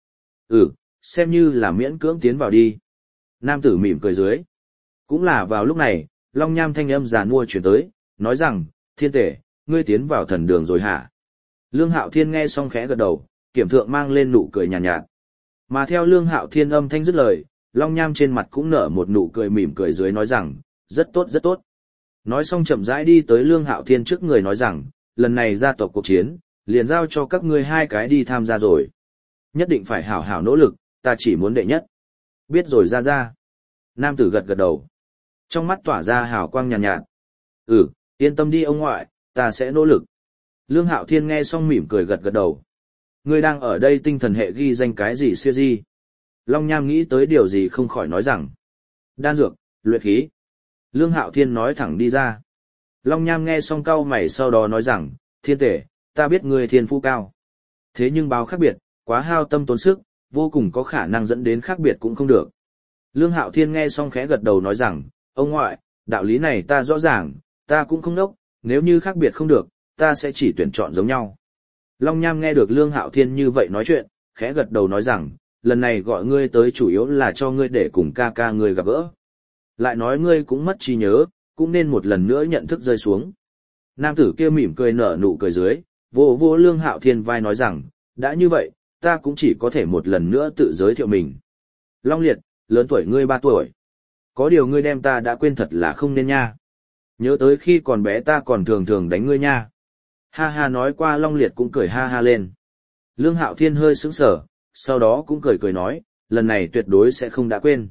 Xem như là miễn cưỡng tiến vào đi. Nam tử mỉm cười dưới. Cũng là vào lúc này, Long Nham thanh âm giàn mua chuyển tới, nói rằng, Thiên Tể, ngươi tiến vào thần đường rồi hả? Lương Hạo Thiên nghe xong khẽ gật đầu, kiểm thượng mang lên nụ cười nhàn nhạt. Mà theo Lương Hạo Thiên âm thanh dứt lời, Long Nham trên mặt cũng nở một nụ cười mỉm cười dưới nói rằng, rất tốt rất tốt. Nói xong chậm rãi đi tới Lương Hạo Thiên trước người nói rằng, lần này gia tộc cuộc chiến, liền giao cho các ngươi hai cái đi tham gia rồi. Nhất định phải hảo hảo nỗ lực, ta chỉ muốn đệ nhất. Biết rồi ra ra. Nam tử gật gật đầu. Trong mắt tỏa ra hào quang nhàn nhạt. Yên tâm đi ông ngoại, ta sẽ nỗ lực. Lương Hạo Thiên nghe xong mỉm cười gật gật đầu. Ngươi đang ở đây tinh thần hệ ghi danh cái gì siêu di? Long Nham nghĩ tới điều gì không khỏi nói rằng. Đan dược, luyện khí. Lương Hạo Thiên nói thẳng đi ra. Long Nham nghe xong cau mày sau đó nói rằng, Thiên tể, ta biết ngươi thiên phú cao. Thế nhưng báo khác biệt, quá hao tâm tốn sức, vô cùng có khả năng dẫn đến khác biệt cũng không được. Lương Hạo Thiên nghe xong khẽ gật đầu nói rằng, ông ngoại, đạo lý này ta rõ ràng, ta cũng không đốc, nếu như khác biệt không được, ta sẽ chỉ tuyển chọn giống nhau. Long Nham nghe được Lương Hạo Thiên như vậy nói chuyện, khẽ gật đầu nói rằng, lần này gọi ngươi tới chủ yếu là cho ngươi để cùng ca ca ngươi gặp gỡ. Lại nói ngươi cũng mất trí nhớ, cũng nên một lần nữa nhận thức rơi xuống. Nam tử kia mỉm cười nở nụ cười dưới, vô Lương Hạo Thiên vai nói rằng, đã như vậy, ta cũng chỉ có thể một lần nữa tự giới thiệu mình. Long Liệt, lớn tuổi ngươi 3 tuổi. Có điều ngươi đem ta đã quên thật là không nên nha. Nhớ tới khi còn bé ta còn thường thường đánh ngươi nha. Ha ha nói qua Long Liệt cũng cười ha ha lên. Lương Hạo Thiên hơi sững sờ, sau đó cũng cười nói, lần này tuyệt đối sẽ không đã quên.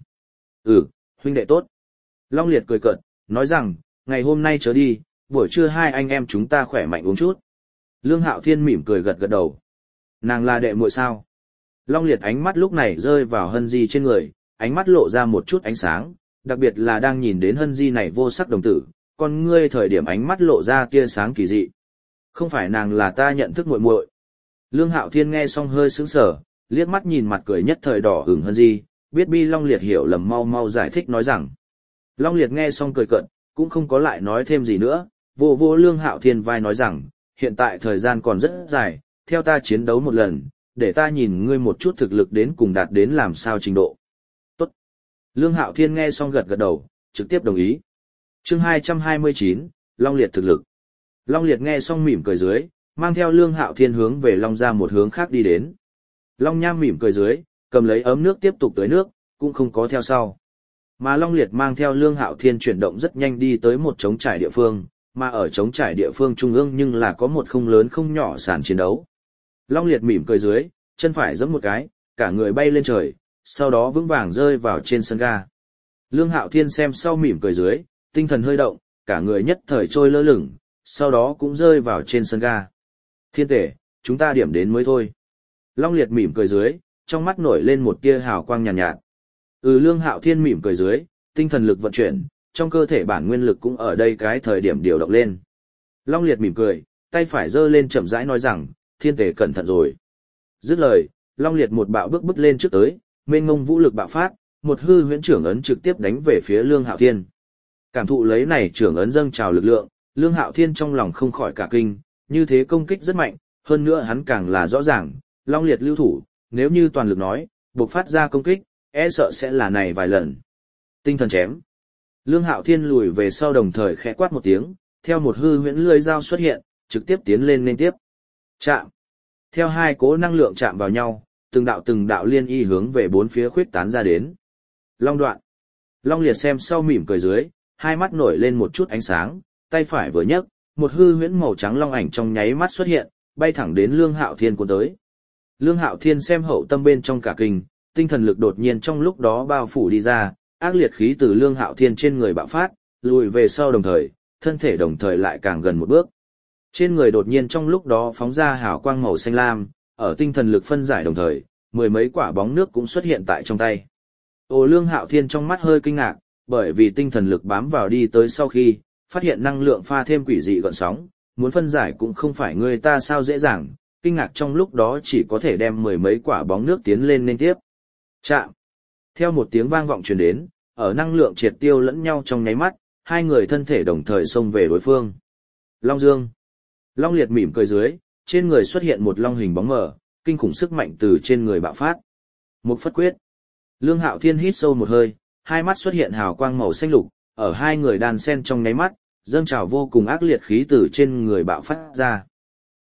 Huynh đệ tốt. Long Liệt cười cợt, nói rằng, ngày hôm nay trở đi, buổi trưa hai anh em chúng ta khỏe mạnh uống chút. Lương Hạo Thiên mỉm cười gật gật đầu. Nàng là đệ muội sao? Long Liệt ánh mắt lúc này rơi vào Hân Di trên người, ánh mắt lộ ra một chút ánh sáng, đặc biệt là đang nhìn đến Hân Di này vô sắc đồng tử, con ngươi thời điểm ánh mắt lộ ra tia sáng kỳ dị. Không phải nàng là ta nhận thức muội muội. Lương Hạo Thiên nghe xong hơi sững sờ, liếc mắt nhìn mặt cười nhất thời đỏ ửng Hân Di, biết bi Long Liệt hiểu lầm mau giải thích nói rằng. Long Liệt nghe xong cười cợt, cũng không có lại nói thêm gì nữa, vô Lương Hạo Thiên vai nói rằng, hiện tại thời gian còn rất dài, theo ta chiến đấu một lần, để ta nhìn ngươi một chút thực lực đến cùng đạt đến làm sao trình độ. Tốt. Lương Hạo Thiên nghe xong gật gật đầu, trực tiếp đồng ý. Chương 229, Long Liệt thực lực. Long Liệt nghe xong mỉm cười dưới, mang theo Lương Hạo Thiên hướng về Long ra một hướng khác đi đến. Long Nham mỉm cười dưới, cầm lấy ấm nước tiếp tục tưới nước, cũng không có theo sau. Mà Long Liệt mang theo Lương Hạo Thiên chuyển động rất nhanh đi tới một trống trải địa phương, mà ở trống trải địa phương trung ương nhưng là có một không lớn không nhỏ sàn chiến đấu. Long Liệt mỉm cười dưới, chân phải giẫm một cái, cả người bay lên trời, sau đó vững vàng rơi vào trên sân ga. Lương Hạo Thiên xem sau mỉm cười dưới, tinh thần hơi động, cả người nhất thời trôi lơ lửng, sau đó cũng rơi vào trên sân ga. Thiên tể, chúng ta điểm đến mới thôi. Long Liệt mỉm cười dưới, trong mắt nổi lên một tia hào quang nhàn nhạt. Lương Hạo Thiên mỉm cười dưới, tinh thần lực vận chuyển, trong cơ thể bản nguyên lực cũng ở đây cái thời điểm điều động lên. Long Liệt mỉm cười, tay phải giơ lên chậm rãi nói rằng, thiên tể cẩn thận rồi. Dứt lời, Long Liệt một bạo bước lên trước tới, mênh mông vũ lực bạo phát, một hư huyễn trưởng ấn trực tiếp đánh về phía Lương Hạo Thiên. Cảm thụ lấy này trưởng ấn dâng trào lực lượng, Lương Hạo Thiên trong lòng không khỏi cả kinh, như thế công kích rất mạnh, hơn nữa hắn càng là rõ ràng, Long Liệt lưu thủ, nếu như toàn lực nói, bộc phát ra công kích, e sợ sẽ là này vài lần. Tinh thần chém. Lương Hạo Thiên lùi về sau đồng thời khẽ quát một tiếng, theo một hư huyễn lưỡi dao xuất hiện, trực tiếp tiến lên nên tiếp. Chạm. Theo hai cỗ năng lượng chạm vào nhau, từng đạo liên y hướng về bốn phía khuyết tán ra đến. Long đoạn. Long Liệt xem sau mỉm cười dưới, hai mắt nổi lên một chút ánh sáng, tay phải vừa nhấc, một hư huyễn màu trắng long ảnh trong nháy mắt xuất hiện, bay thẳng đến Lương Hạo Thiên cuốn tới. Lương Hạo Thiên xem hậu tâm bên trong cả kinh, tinh thần lực đột nhiên trong lúc đó bao phủ đi ra, ác liệt khí từ Lương Hạo Thiên trên người bạo phát, lùi về sau đồng thời, thân thể đồng thời lại càng gần một bước. Trên người đột nhiên trong lúc đó phóng ra hào quang màu xanh lam, ở tinh thần lực phân giải đồng thời, mười mấy quả bóng nước cũng xuất hiện tại trong tay. Lương Hạo Thiên trong mắt hơi kinh ngạc, bởi vì tinh thần lực bám vào đi tới sau khi, phát hiện năng lượng pha thêm quỷ dị gợn sóng, muốn phân giải cũng không phải người ta sao dễ dàng, kinh ngạc trong lúc đó chỉ có thể đem mười mấy quả bóng nước tiến lên nên tiếp. Chạm. Theo một tiếng vang vọng truyền đến, ở năng lượng triệt tiêu lẫn nhau trong nháy mắt, hai người thân thể đồng thời xông về đối phương. Long Dương. Long Liệt mỉm cười dưới, trên người xuất hiện một long hình bóng mờ, kinh khủng sức mạnh từ trên người bạo phát. Một phất quyết. Lương Hạo Thiên hít sâu một hơi, hai mắt xuất hiện hào quang màu xanh lục, ở hai người đan sen trong nháy mắt, dâng trào vô cùng ác liệt khí từ trên người bạo phát ra.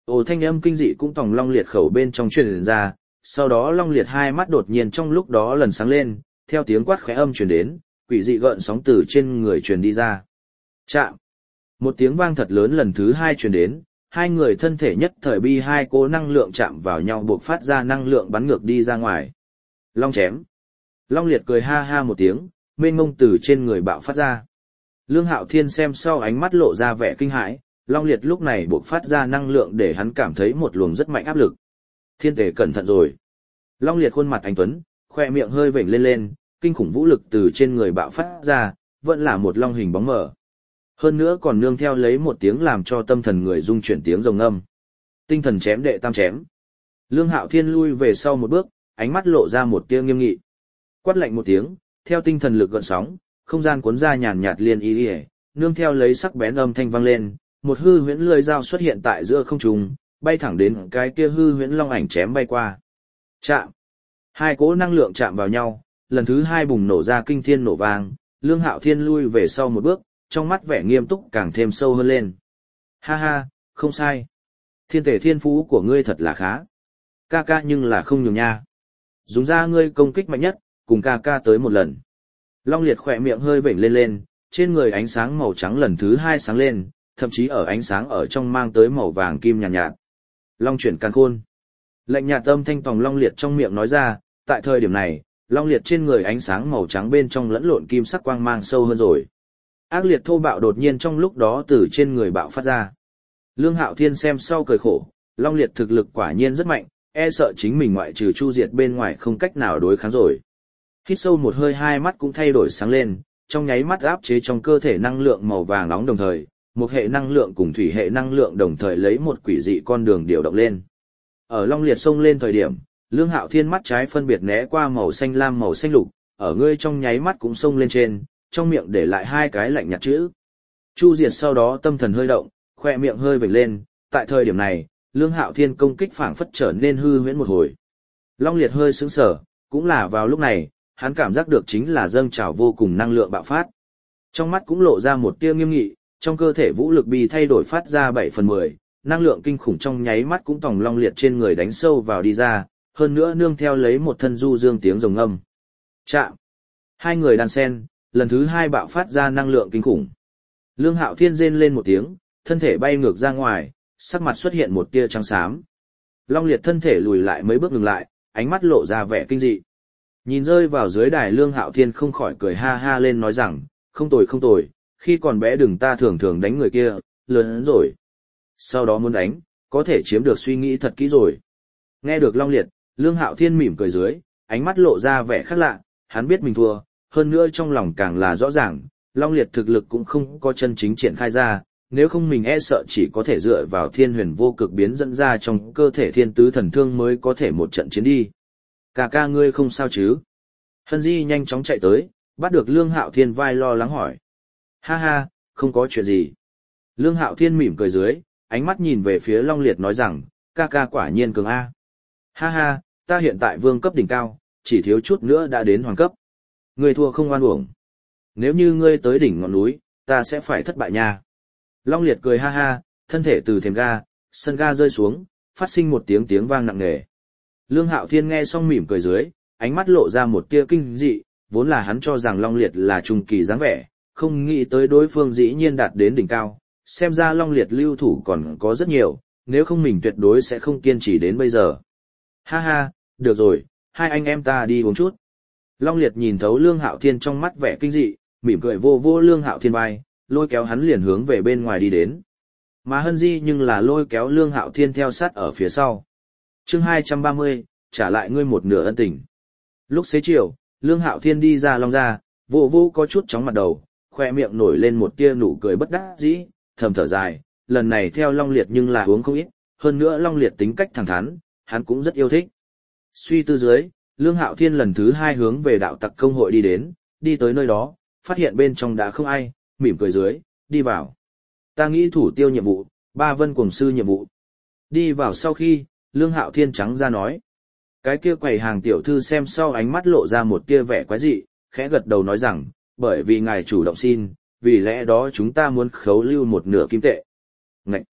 Ồ, thanh âm kinh dị cũng tòng Long Liệt khẩu bên trong truyền ra, sau đó Long Liệt hai mắt đột nhiên trong lúc đó lần sáng lên, theo tiếng quát khẽ âm truyền đến, quỷ dị gợn sóng từ trên người truyền đi ra. Chạm. Một tiếng vang thật lớn lần thứ hai truyền đến, hai người thân thể nhất thời bi hai cỗ năng lượng chạm vào nhau buộc phát ra năng lượng bắn ngược đi ra ngoài. Long chém. Long Liệt cười ha ha một tiếng, mênh mông từ trên người bạo phát ra. Lương Hạo Thiên xem sau ánh mắt lộ ra vẻ kinh hãi, Long Liệt lúc này buộc phát ra năng lượng để hắn cảm thấy một luồng rất mạnh áp lực. Thiên Tề cẩn thận rồi. Long Liệt khuôn mặt anh tuấn, khoe miệng hơi vểnh lên lên, kinh khủng vũ lực từ trên người bạo phát ra, vẫn là một long hình bóng mờ. Hơn nữa còn nương theo lấy một tiếng làm cho tâm thần người rung chuyển tiếng rồng ngâm. Tinh thần chém đệ tam chém. Lương Hạo Thiên lui về sau một bước, ánh mắt lộ ra một tia nghiêm nghị. Quát lạnh một tiếng, theo tinh thần lực gợn sóng, không gian cuốn ra nhàn nhạt liên y, nương theo lấy sắc bén âm thanh vang lên, một hư huyễn lưỡi dao xuất hiện tại giữa không trung, bay thẳng đến cái kia hư huyễn long ảnh chém bay qua. Chạm. Hai cỗ năng lượng chạm vào nhau, lần thứ hai bùng nổ ra kinh thiên nổ vang, Lương Hạo Thiên lui về sau một bước, trong mắt vẻ nghiêm túc càng thêm sâu hơn lên. Ha ha, không sai. Thiên Tề thiên phú của ngươi thật là khá. Ca ca nhưng là không nhường nha. Dùng ra ngươi công kích mạnh nhất, cùng ca ca tới một lần. Long Liệt khỏe miệng hơi vểnh lên lên, trên người ánh sáng màu trắng lần thứ hai sáng lên, thậm chí ở ánh sáng ở trong mang tới màu vàng kim nhàn nhạt. Long chuyển càn khôn. Lạnh nhạt âm thanh tòng Long Liệt trong miệng nói ra, tại thời điểm này, Long Liệt trên người ánh sáng màu trắng bên trong lẫn lộn kim sắc quang mang sâu hơn rồi. Ác liệt thô bạo đột nhiên trong lúc đó từ trên người bạo phát ra. Lương Hạo Thiên xem sau cười khổ, Long Liệt thực lực quả nhiên rất mạnh, e sợ chính mình ngoại trừ Chu Diệt bên ngoài không cách nào đối kháng rồi. Hít sâu một hơi, hai mắt cũng thay đổi sáng lên, trong nháy mắt áp chế trong cơ thể năng lượng màu vàng nóng đồng thời, một hệ năng lượng cùng thủy hệ năng lượng đồng thời lấy một quỷ dị con đường điều động lên. Ở Long Liệt xông lên thời điểm, Lương Hạo Thiên mắt trái phân biệt né qua màu xanh lam màu xanh lục, ở ngươi trong nháy mắt cũng xông lên trên, trong miệng để lại hai cái lạnh nhạt chữ. Chu Diệt sau đó tâm thần hơi động, khoe miệng hơi vểnh lên, tại thời điểm này, Lương Hạo Thiên công kích phảng phất trở nên hư huyễn một hồi. Long Liệt hơi sững sờ, cũng là vào lúc này, hắn cảm giác được chính là dâng trào vô cùng năng lượng bạo phát. Trong mắt cũng lộ ra một tia nghiêm nghị, trong cơ thể vũ lực bị thay đổi phát ra 7/10, năng lượng kinh khủng trong nháy mắt cũng tòng Long Liệt trên người đánh sâu vào đi ra, hơn nữa nương theo lấy một thân du dương tiếng rồng ngâm. Chạm. Hai người đan sen, lần thứ hai bạo phát ra năng lượng kinh khủng. Lương Hạo Thiên rên lên một tiếng, thân thể bay ngược ra ngoài, sắc mặt xuất hiện một tia trắng xám. Long Liệt thân thể lùi lại mấy bước ngừng lại, ánh mắt lộ ra vẻ kinh dị. Nhìn rơi vào dưới đài Lương Hạo Thiên không khỏi cười ha ha lên nói rằng, không tồi, khi còn bé đừng ta thường thường đánh người kia, lớn rồi. Sau đó muốn đánh, có thể chiếm được suy nghĩ thật kỹ rồi. Nghe được Long Liệt, Lương Hạo Thiên mỉm cười dưới, ánh mắt lộ ra vẻ khác lạ, hắn biết mình thua, hơn nữa trong lòng càng là rõ ràng, Long Liệt thực lực cũng không có chân chính triển khai ra, nếu không mình e sợ chỉ có thể dựa vào Thiên Huyền Vô Cực biến dẫn ra trong cơ thể Thiên Tứ Thần Thương mới có thể một trận chiến đi. Ca ca ngươi không sao chứ? Hân Di nhanh chóng chạy tới, bắt được Lương Hạo Thiên vai lo lắng hỏi. Ha ha, không có chuyện gì. Lương Hạo Thiên mỉm cười dưới, ánh mắt nhìn về phía Long Liệt nói rằng, ca ca quả nhiên cường A. Ha ha, ta hiện tại vương cấp đỉnh cao, chỉ thiếu chút nữa đã đến hoàng cấp. Ngươi thua không oan uổng. Nếu như ngươi tới đỉnh ngọn núi, ta sẽ phải thất bại nha. Long Liệt cười ha ha, thân thể từ thềm ga, sân ga rơi xuống, phát sinh một tiếng vang nặng nề. Lương Hạo Thiên nghe xong mỉm cười dưới, ánh mắt lộ ra một tia kinh dị, vốn là hắn cho rằng Long Liệt là trung kỳ dáng vẻ, không nghĩ tới đối phương dĩ nhiên đạt đến đỉnh cao, xem ra Long Liệt lưu thủ còn có rất nhiều, nếu không mình tuyệt đối sẽ không kiên trì đến bây giờ. Ha ha, được rồi, hai anh em ta đi uống chút. Long Liệt nhìn thấu Lương Hạo Thiên trong mắt vẻ kinh dị, mỉm cười vô vô Lương Hạo Thiên vai, lôi kéo hắn liền hướng về bên ngoài đi đến. Mà Hân Di nhưng là lôi kéo Lương Hạo Thiên theo sát ở phía sau. Chương 230, trả lại ngươi một nửa ân tình. Lúc xế chiều, Lương Hạo Thiên đi ra Long gia, vô vô có chút chóng mặt đầu, khoe miệng nổi lên một tia nụ cười bất đắc dĩ, thầm thở dài, lần này theo Long Liệt nhưng là uống không ít, hơn nữa Long Liệt tính cách thẳng thắn, hắn cũng rất yêu thích. Suy tư dưới, Lương Hạo Thiên lần thứ hai hướng về đạo tặc công hội đi đến, đi tới nơi đó, phát hiện bên trong đã không ai, mỉm cười dưới, đi vào. Ta nghĩ thủ tiêu nhiệm vụ, Ba Vân Cuồng Sư nhiệm vụ. Đi vào sau khi, Lương Hạo Thiên trắng ra nói. Cái kia quầy hàng tiểu thư xem sau ánh mắt lộ ra một tia vẻ quái dị, khẽ gật đầu nói rằng, bởi vì ngài chủ động xin, vì lẽ đó chúng ta muốn khấu lưu một nửa kim tệ. Ngậy!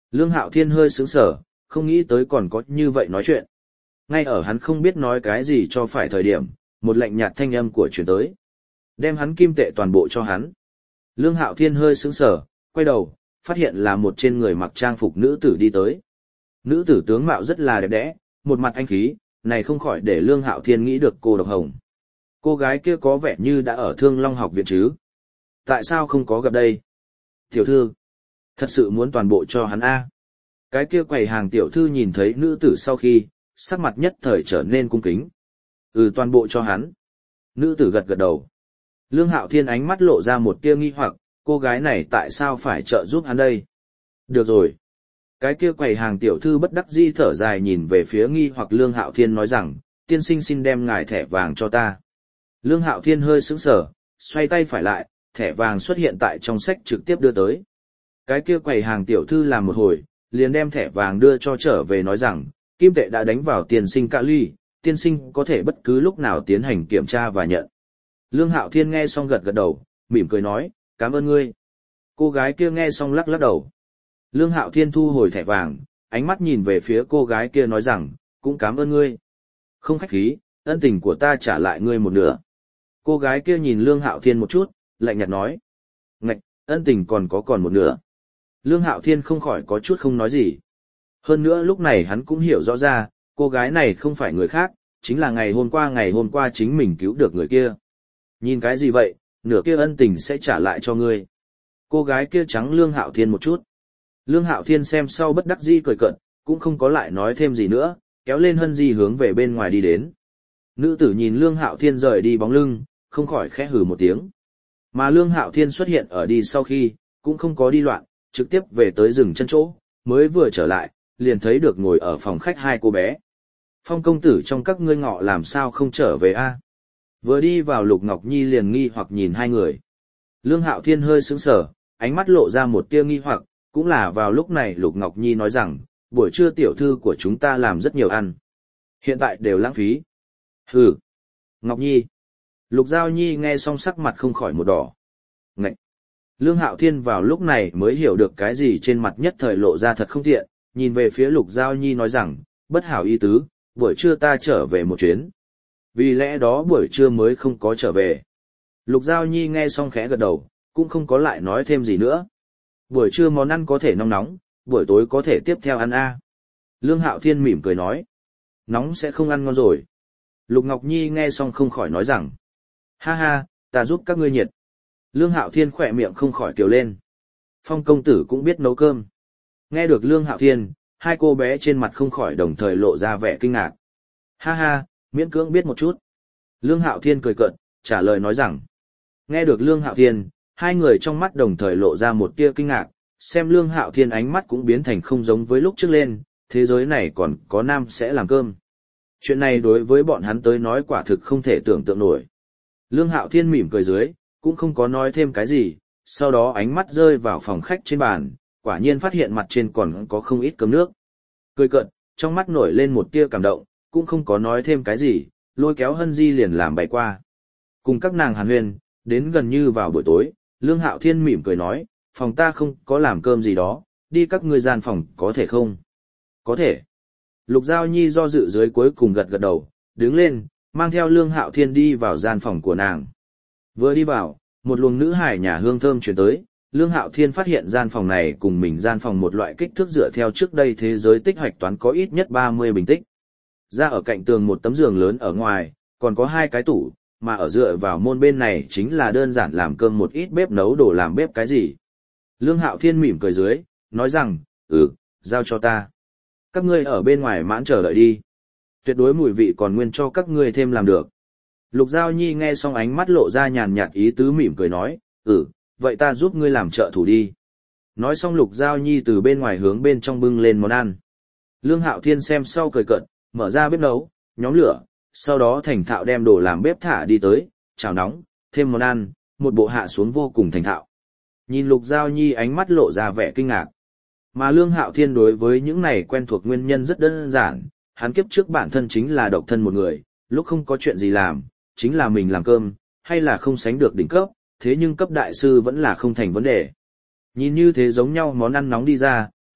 Lương Hạo Thiên hơi sững sờ, không nghĩ tới còn có như vậy nói chuyện. Ngay ở hắn không biết nói cái gì cho phải thời điểm, một lạnh nhạt thanh âm của truyền tới. Đem hắn kim tệ toàn bộ cho hắn. Lương Hạo Thiên hơi sững sờ, quay đầu, phát hiện là một trên người mặc trang phục nữ tử đi tới. Nữ tử tướng mạo rất là đẹp đẽ, một mặt anh khí, này không khỏi để Lương Hạo Thiên nghĩ được cô Độc Hồng. Cô gái kia có vẻ như đã ở Thương Long học viện chứ. Tại sao không có gặp đây? Tiểu thư, thật sự muốn toàn bộ cho hắn a. Cái kia quầy hàng tiểu thư nhìn thấy nữ tử sau khi, sắc mặt nhất thời trở nên cung kính. Toàn bộ cho hắn. Nữ tử gật gật đầu. Lương Hạo Thiên ánh mắt lộ ra một tia nghi hoặc, cô gái này tại sao phải trợ giúp hắn đây? Được rồi. Cái kia quầy hàng tiểu thư bất đắc dĩ thở dài nhìn về phía nghi hoặc Lương Hạo Thiên nói rằng, tiên sinh xin đem ngài thẻ vàng cho ta. Lương Hạo Thiên hơi sững sờ, xoay tay phải lại, thẻ vàng xuất hiện tại trong sách trực tiếp đưa tới. Cái kia quầy hàng tiểu thư làm một hồi, liền đem thẻ vàng đưa cho trở về nói rằng, kim tệ đã đánh vào tiên sinh cạ ly, tiên sinh có thể bất cứ lúc nào tiến hành kiểm tra và nhận. Lương Hạo Thiên nghe xong gật gật đầu, mỉm cười nói, cảm ơn ngươi. Cô gái kia nghe xong lắc lắc đầu. Lương Hạo Thiên thu hồi thẻ vàng, ánh mắt nhìn về phía cô gái kia nói rằng, cũng cảm ơn ngươi. Không khách khí, ân tình của ta trả lại ngươi một nửa. Cô gái kia nhìn Lương Hạo Thiên một chút, lạnh nhạt nói. Ngạch, ân tình còn một nửa. Lương Hạo Thiên không khỏi có chút không nói gì. Hơn nữa lúc này hắn cũng hiểu rõ ra, cô gái này không phải người khác, chính là ngày hôm qua chính mình cứu được người kia. Nhìn cái gì vậy, nửa kia ân tình sẽ trả lại cho ngươi. Cô gái kia trắng Lương Hạo Thiên một chút. Lương Hạo Thiên xem sau bất đắc dĩ cười cợt, cũng không có lại nói thêm gì nữa, kéo lên Hân Di hướng về bên ngoài đi đến. Nữ tử nhìn Lương Hạo Thiên rời đi bóng lưng, không khỏi khẽ hừ một tiếng. Mà Lương Hạo Thiên xuất hiện ở đi sau khi, cũng không có đi loạn, trực tiếp về tới rừng chân chỗ, mới vừa trở lại, liền thấy được ngồi ở phòng khách hai cô bé. Phong công tử trong các ngươi ngọ làm sao không trở về a? Vừa đi vào Lục Ngọc Nhi liền nghi hoặc nhìn hai người. Lương Hạo Thiên hơi sững sờ, ánh mắt lộ ra một tia nghi hoặc, cũng là vào lúc này Lục Ngọc Nhi nói rằng, buổi trưa tiểu thư của chúng ta làm rất nhiều ăn. Hiện tại đều lãng phí. Hừ. Ngọc Nhi. Lục Giao Nhi nghe xong sắc mặt không khỏi một đỏ. Ngậy. Lương Hạo Thiên vào lúc này mới hiểu được cái gì trên mặt nhất thời lộ ra thật không tiện, nhìn về phía Lục Giao Nhi nói rằng, bất hảo ý tứ, buổi trưa ta trở về một chuyến. Vì lẽ đó buổi trưa mới không có trở về. Lục Giao Nhi nghe xong khẽ gật đầu, cũng không có lại nói thêm gì nữa. Buổi trưa món ăn có thể nóng nóng, buổi tối có thể tiếp theo ăn a. Lương Hạo Thiên mỉm cười nói. Nóng sẽ không ăn ngon rồi. Lục Ngọc Nhi nghe xong không khỏi nói rằng. Ha ha, ta giúp các ngươi nhiệt. Lương Hạo Thiên khỏe miệng không khỏi kiều lên. Phong công tử cũng biết nấu cơm. Nghe được Lương Hạo Thiên, hai cô bé trên mặt không khỏi đồng thời lộ ra vẻ kinh ngạc. Ha ha, miễn cưỡng biết một chút. Lương Hạo Thiên cười cợt, trả lời nói rằng. Nghe được Lương Hạo Thiên, hai người trong mắt đồng thời lộ ra một tia kinh ngạc, xem Lương Hạo Thiên ánh mắt cũng biến thành không giống với lúc trước lên, thế giới này còn có nam sẽ làm cơm. Chuyện này đối với bọn hắn tới nói quả thực không thể tưởng tượng nổi. Lương Hạo Thiên mỉm cười dưới, cũng không có nói thêm cái gì, sau đó ánh mắt rơi vào phòng khách trên bàn, quả nhiên phát hiện mặt trên còn có không ít cơm nước. Cười cợt, trong mắt nổi lên một tia cảm động, cũng không có nói thêm cái gì, lôi kéo Hân Di liền làm bày qua. Cùng các nàng hàn huyên, đến gần như vào buổi tối, Lương Hạo Thiên mỉm cười nói, phòng ta không có làm cơm gì đó, đi các ngươi gian phòng có thể không? Có thể. Lục Giao Nhi do dự dưới cuối cùng gật gật đầu, đứng lên, mang theo Lương Hạo Thiên đi vào gian phòng của nàng. Vừa đi vào, một luồng nữ hải nhà hương thơm chuyển tới, Lương Hạo Thiên phát hiện gian phòng này cùng mình gian phòng một loại kích thước dựa theo trước đây thế giới tích hoạch toán có ít nhất 30 bình tích. Ra ở cạnh tường một tấm giường lớn ở ngoài, còn có hai cái tủ, mà ở dựa vào môn bên này chính là đơn giản làm cơm một ít bếp nấu đồ làm bếp cái gì. Lương Hạo Thiên mỉm cười dưới, nói rằng, giao cho ta. Các ngươi ở bên ngoài mãn chờ đợi đi. Tuyệt đối mùi vị còn nguyên cho các ngươi thêm làm được. Lục Giao Nhi nghe xong ánh mắt lộ ra nhàn nhạt ý tứ mỉm cười nói, vậy ta giúp ngươi làm trợ thủ đi. Nói xong Lục Giao Nhi từ bên ngoài hướng bên trong bưng lên món ăn. Lương Hạo Thiên xem sau cười cợt, mở ra bếp nấu, nhóm lửa, sau đó thành thạo đem đồ làm bếp thả đi tới, chảo nóng, thêm món ăn, một bộ hạ xuống vô cùng thành thạo. Nhìn Lục Giao Nhi ánh mắt lộ ra vẻ kinh ngạc. Mà Lương Hạo Thiên đối với những này quen thuộc nguyên nhân rất đơn giản, hắn kiếp trước bản thân chính là độc thân một người, lúc không có chuyện gì làm, chính là mình làm cơm, hay là không sánh được đỉnh cấp, thế nhưng cấp đại sư vẫn là không thành vấn đề. Nhìn như thế giống nhau món ăn nóng đi ra,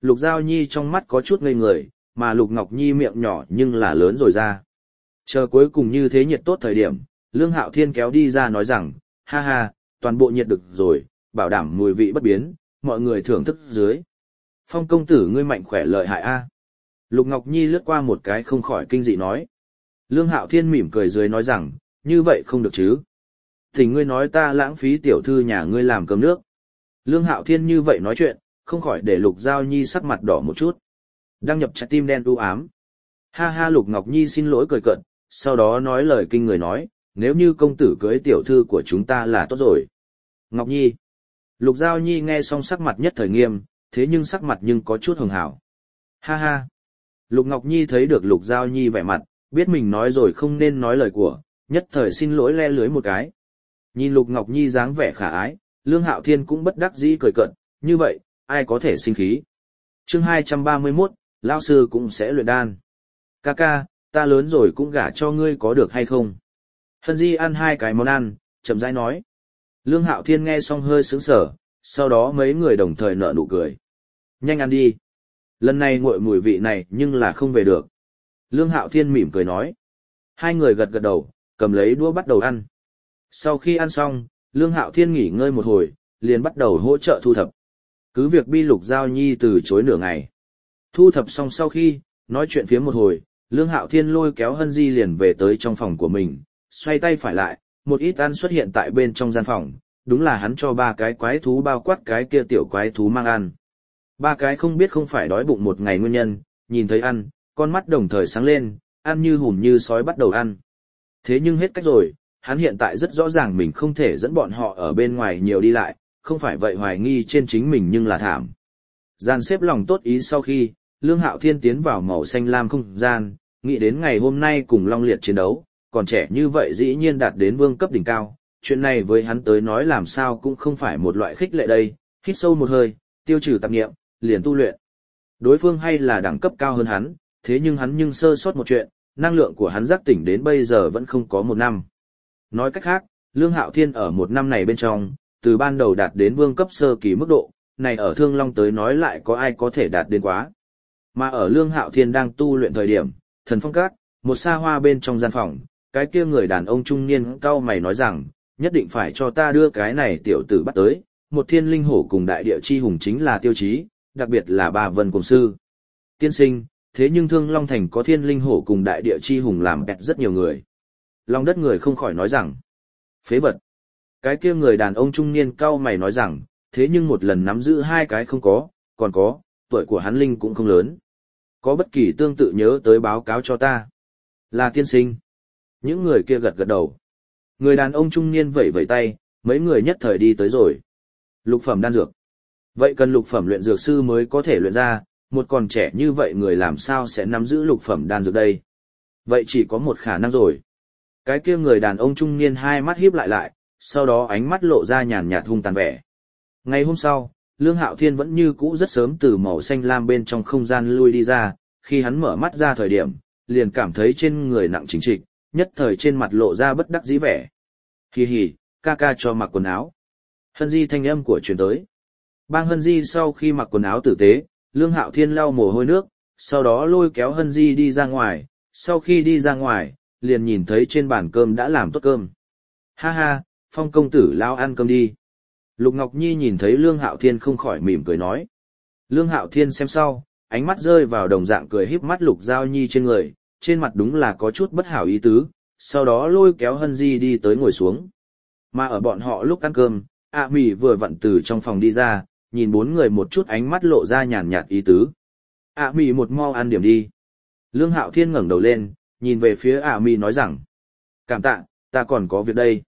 Lục Giao Nhi trong mắt có chút ngây người, mà Lục Ngọc Nhi miệng nhỏ nhưng là lớn rồi ra. Chờ cuối cùng như thế nhiệt tốt thời điểm, Lương Hạo Thiên kéo đi ra nói rằng, ha ha, toàn bộ nhiệt được rồi, bảo đảm mùi vị bất biến, mọi người thưởng thức dưới. Phong công tử ngươi mạnh khỏe lợi hại a. Lục Ngọc Nhi lướt qua một cái không khỏi kinh dị nói. Lương Hạo Thiên mỉm cười dưới nói rằng, như vậy không được chứ. Thì ngươi nói ta lãng phí tiểu thư nhà ngươi làm cơm nước. Lương Hạo Thiên như vậy nói chuyện, không khỏi để Lục Giao Nhi sắc mặt đỏ một chút. Đăng nhập trái tim đen u ám. Ha ha, Lục Ngọc Nhi xin lỗi cười cợt, sau đó nói lời kinh người nói, nếu như công tử cưới tiểu thư của chúng ta là tốt rồi. Ngọc Nhi. Lục Giao Nhi nghe xong sắc mặt nhất thời nghiêm, thế nhưng sắc mặt nhưng có chút hường hảo. Ha ha. Lục Ngọc Nhi thấy được Lục Giao Nhi vẻ mặt, biết mình nói rồi không nên nói lời của, nhất thời xin lỗi le lưới một cái. Nhìn Lục Ngọc Nhi dáng vẻ khả ái, Lương Hạo Thiên cũng bất đắc dĩ cười cợt, như vậy, ai có thể sinh khí. Chương 231, lão sư cũng sẽ luyện đan. Ca ca, ta lớn rồi cũng gả cho ngươi có được hay không? Hân Di ăn hai cái món ăn, chậm rãi nói. Lương Hạo Thiên nghe xong hơi sững sờ, sau đó mấy người đồng thời nở nụ cười. Nhanh ăn đi. Lần này nguội mùi vị này nhưng là không về được. Lương Hạo Thiên mỉm cười nói. Hai người gật gật đầu, cầm lấy đũa bắt đầu ăn. Sau khi ăn xong, Lương Hạo Thiên nghỉ ngơi một hồi, liền bắt đầu hỗ trợ thu thập. Cứ việc bi Lục Giao Nhi từ chối nửa ngày. Thu thập xong sau khi, nói chuyện phía một hồi, Lương Hạo Thiên lôi kéo Hân Di liền về tới trong phòng của mình, xoay tay phải lại, một ít ăn xuất hiện tại bên trong gian phòng, đúng là hắn cho ba cái quái thú bao quát cái kia tiểu quái thú mang ăn. Ba cái không biết không phải đói bụng một ngày nguyên nhân, nhìn thấy ăn, con mắt đồng thời sáng lên, ăn như hùm như sói bắt đầu ăn. Thế nhưng hết cách rồi, hắn hiện tại rất rõ ràng mình không thể dẫn bọn họ ở bên ngoài nhiều đi lại, không phải vậy hoài nghi trên chính mình nhưng là thảm. Gian xếp lòng tốt ý sau khi, Lương Hạo Thiên tiến vào màu xanh lam không gian, nghĩ đến ngày hôm nay cùng Long Liệt chiến đấu, còn trẻ như vậy dĩ nhiên đạt đến vương cấp đỉnh cao, chuyện này với hắn tới nói làm sao cũng không phải một loại khích lệ đây, hít sâu một hơi, tiêu trừ tạp niệm, liền tu luyện. Đối phương hay là đẳng cấp cao hơn hắn, thế nhưng hắn nhưng sơ sót một chuyện, năng lượng của hắn giác tỉnh đến bây giờ vẫn không có một năm. Nói cách khác, Lương Hạo Thiên ở một năm này bên trong, từ ban đầu đạt đến vương cấp sơ kỳ mức độ, này ở Thương Long tới nói lại có ai có thể đạt đến quá. Mà ở Lương Hạo Thiên đang tu luyện thời điểm, Thần Phong Các, một xa hoa bên trong gian phòng, cái kia người đàn ông trung niên cau mày nói rằng, nhất định phải cho ta đưa cái này tiểu tử bắt tới, một thiên linh hổ cùng đại địa chi hùng chính là tiêu chí, đặc biệt là bà Vân Cùng Sư. Tiên sinh, thế nhưng Thương Long Thành có thiên linh hổ cùng đại địa chi hùng làm bẹt rất nhiều người. Long đất người không khỏi nói rằng, phế vật. Cái kia người đàn ông trung niên cau mày nói rằng, thế nhưng một lần nắm giữ hai cái không có, còn có, tuổi của hắn linh cũng không lớn. Có bất kỳ tương tự nhớ tới báo cáo cho ta. Là tiên sinh. Những người kia gật gật đầu. Người đàn ông trung niên vẫy vẫy tay, mấy người nhất thời đi tới rồi. Lục phẩm đan dược. Vậy cần lục phẩm luyện dược sư mới có thể luyện ra, một còn trẻ như vậy người làm sao sẽ nắm giữ lục phẩm đan dược đây? Vậy chỉ có một khả năng rồi. Cái kia người đàn ông trung niên hai mắt híp lại lại, sau đó ánh mắt lộ ra nhàn nhạt hung tàn vẻ. Ngày hôm sau, Lương Hạo Thiên vẫn như cũ rất sớm từ màu xanh lam bên trong không gian lui đi ra, khi hắn mở mắt ra thời điểm, liền cảm thấy trên người nặng chính trịch, nhất thời trên mặt lộ ra bất đắc dĩ vẻ. Hì hì, ca ca cho mặc quần áo. Hân Di thanh âm của truyền tới. Bang Hân Di sau khi mặc quần áo tử tế, Lương Hạo Thiên lau mồ hôi nước, sau đó lôi kéo Hân Di đi ra ngoài, sau khi đi ra ngoài, liền nhìn thấy trên bàn cơm đã làm tốt cơm. Ha ha, Phong công tử lao ăn cơm đi. Lục Ngọc Nhi nhìn thấy Lương Hạo Thiên không khỏi mỉm cười nói. Lương Hạo Thiên xem sau, ánh mắt rơi vào đồng dạng cười híp mắt Lục Giao Nhi trên người, trên mặt đúng là có chút bất hảo ý tứ, sau đó lôi kéo Hân Di đi tới ngồi xuống. Mà ở bọn họ lúc ăn cơm, Mị vừa vặn từ trong phòng đi ra, nhìn bốn người một chút ánh mắt lộ ra nhàn nhạt ý tứ. Mị một mau ăn điểm đi. Lương Hạo Thiên ngẩng đầu lên, nhìn về phía Mị nói rằng. Cảm tạ, ta còn có việc đây.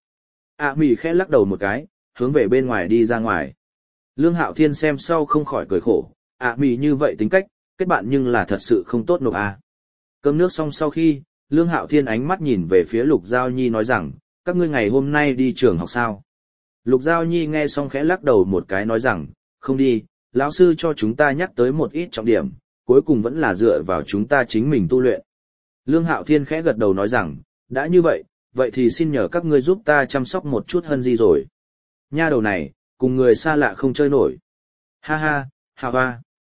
Mị khẽ lắc đầu một cái, hướng về bên ngoài đi ra ngoài. Lương Hạo Thiên xem sau không khỏi cười khổ, Mị như vậy tính cách, kết bạn nhưng là thật sự không tốt nộp à. Cơm nước xong sau khi, Lương Hạo Thiên ánh mắt nhìn về phía Lục Giao Nhi nói rằng, các ngươi ngày hôm nay đi trường học sao? Lục Giao Nhi nghe xong khẽ lắc đầu một cái nói rằng, không đi, lão sư cho chúng ta nhắc tới một ít trọng điểm, cuối cùng vẫn là dựa vào chúng ta chính mình tu luyện. Lương Hạo Thiên khẽ gật đầu nói rằng, đã như vậy, vậy thì xin nhờ các ngươi giúp ta chăm sóc một chút Hân Di rồi. Nha đầu này, cùng người xa lạ không chơi nổi. Ha ha, ha ha.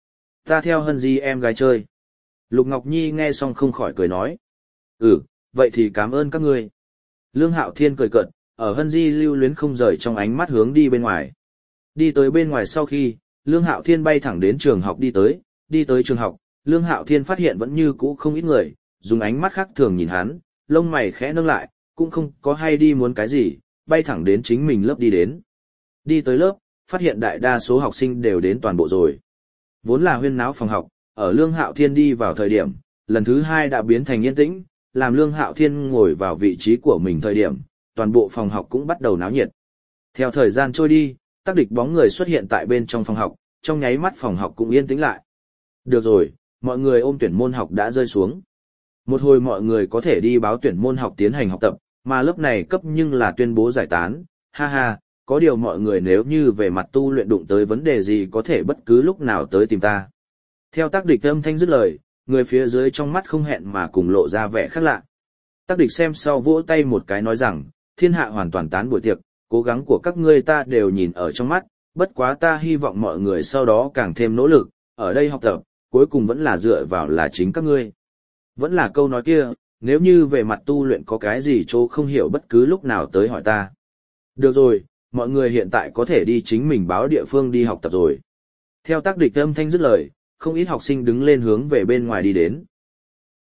ta theo Hân Di em gái chơi. Lục Ngọc Nhi nghe xong không khỏi cười nói. Vậy thì cảm ơn các ngươi. Lương Hạo Thiên cười cợt, ở Hân Di lưu luyến không rời trong ánh mắt hướng đi bên ngoài. Đi tới bên ngoài sau khi, Lương Hạo Thiên bay thẳng đến trường học đi tới trường học, Lương Hạo Thiên phát hiện vẫn như cũ không ít người, dùng ánh mắt khác thường nhìn hắn, lông mày khẽ nâng lại, cũng không có hay đi muốn cái gì, bay thẳng đến chính mình lớp đi đến. Đi tới lớp, phát hiện đại đa số học sinh đều đến toàn bộ rồi. Vốn là huyên náo phòng học, ở Lương Hạo Thiên đi vào thời điểm, lần thứ hai đã biến thành yên tĩnh, làm Lương Hạo Thiên ngồi vào vị trí của mình thời điểm, toàn bộ phòng học cũng bắt đầu náo nhiệt. Theo thời gian trôi đi, Tắc Địch bóng người xuất hiện tại bên trong phòng học, trong nháy mắt phòng học cũng yên tĩnh lại. Được rồi, mọi người ôm tuyển môn học đã rơi xuống. Một hồi mọi người có thể đi báo tuyển môn học tiến hành học tập, mà lớp này cấp nhưng là tuyên bố giải tán, ha ha, có điều mọi người nếu như về mặt tu luyện đụng tới vấn đề gì có thể bất cứ lúc nào tới tìm ta. Theo Tắc Địch âm thanh dứt lời, người phía dưới trong mắt không hẹn mà cùng lộ ra vẻ khác lạ. Tắc Địch xem sau vỗ tay một cái nói rằng, thiên hạ hoàn toàn tán buổi tiệc, cố gắng của các ngươi ta đều nhìn ở trong mắt, bất quá ta hy vọng mọi người sau đó càng thêm nỗ lực, ở đây học tập, cuối cùng vẫn là dựa vào là chính các ngươi. Vẫn là câu nói kia, nếu như về mặt tu luyện có cái gì chỗ không hiểu bất cứ lúc nào tới hỏi ta. Được rồi, mọi người hiện tại có thể đi chính mình báo địa phương đi học tập rồi. Theo Tắc Địch âm thanh dứt lời, không ít học sinh đứng lên hướng về bên ngoài đi đến.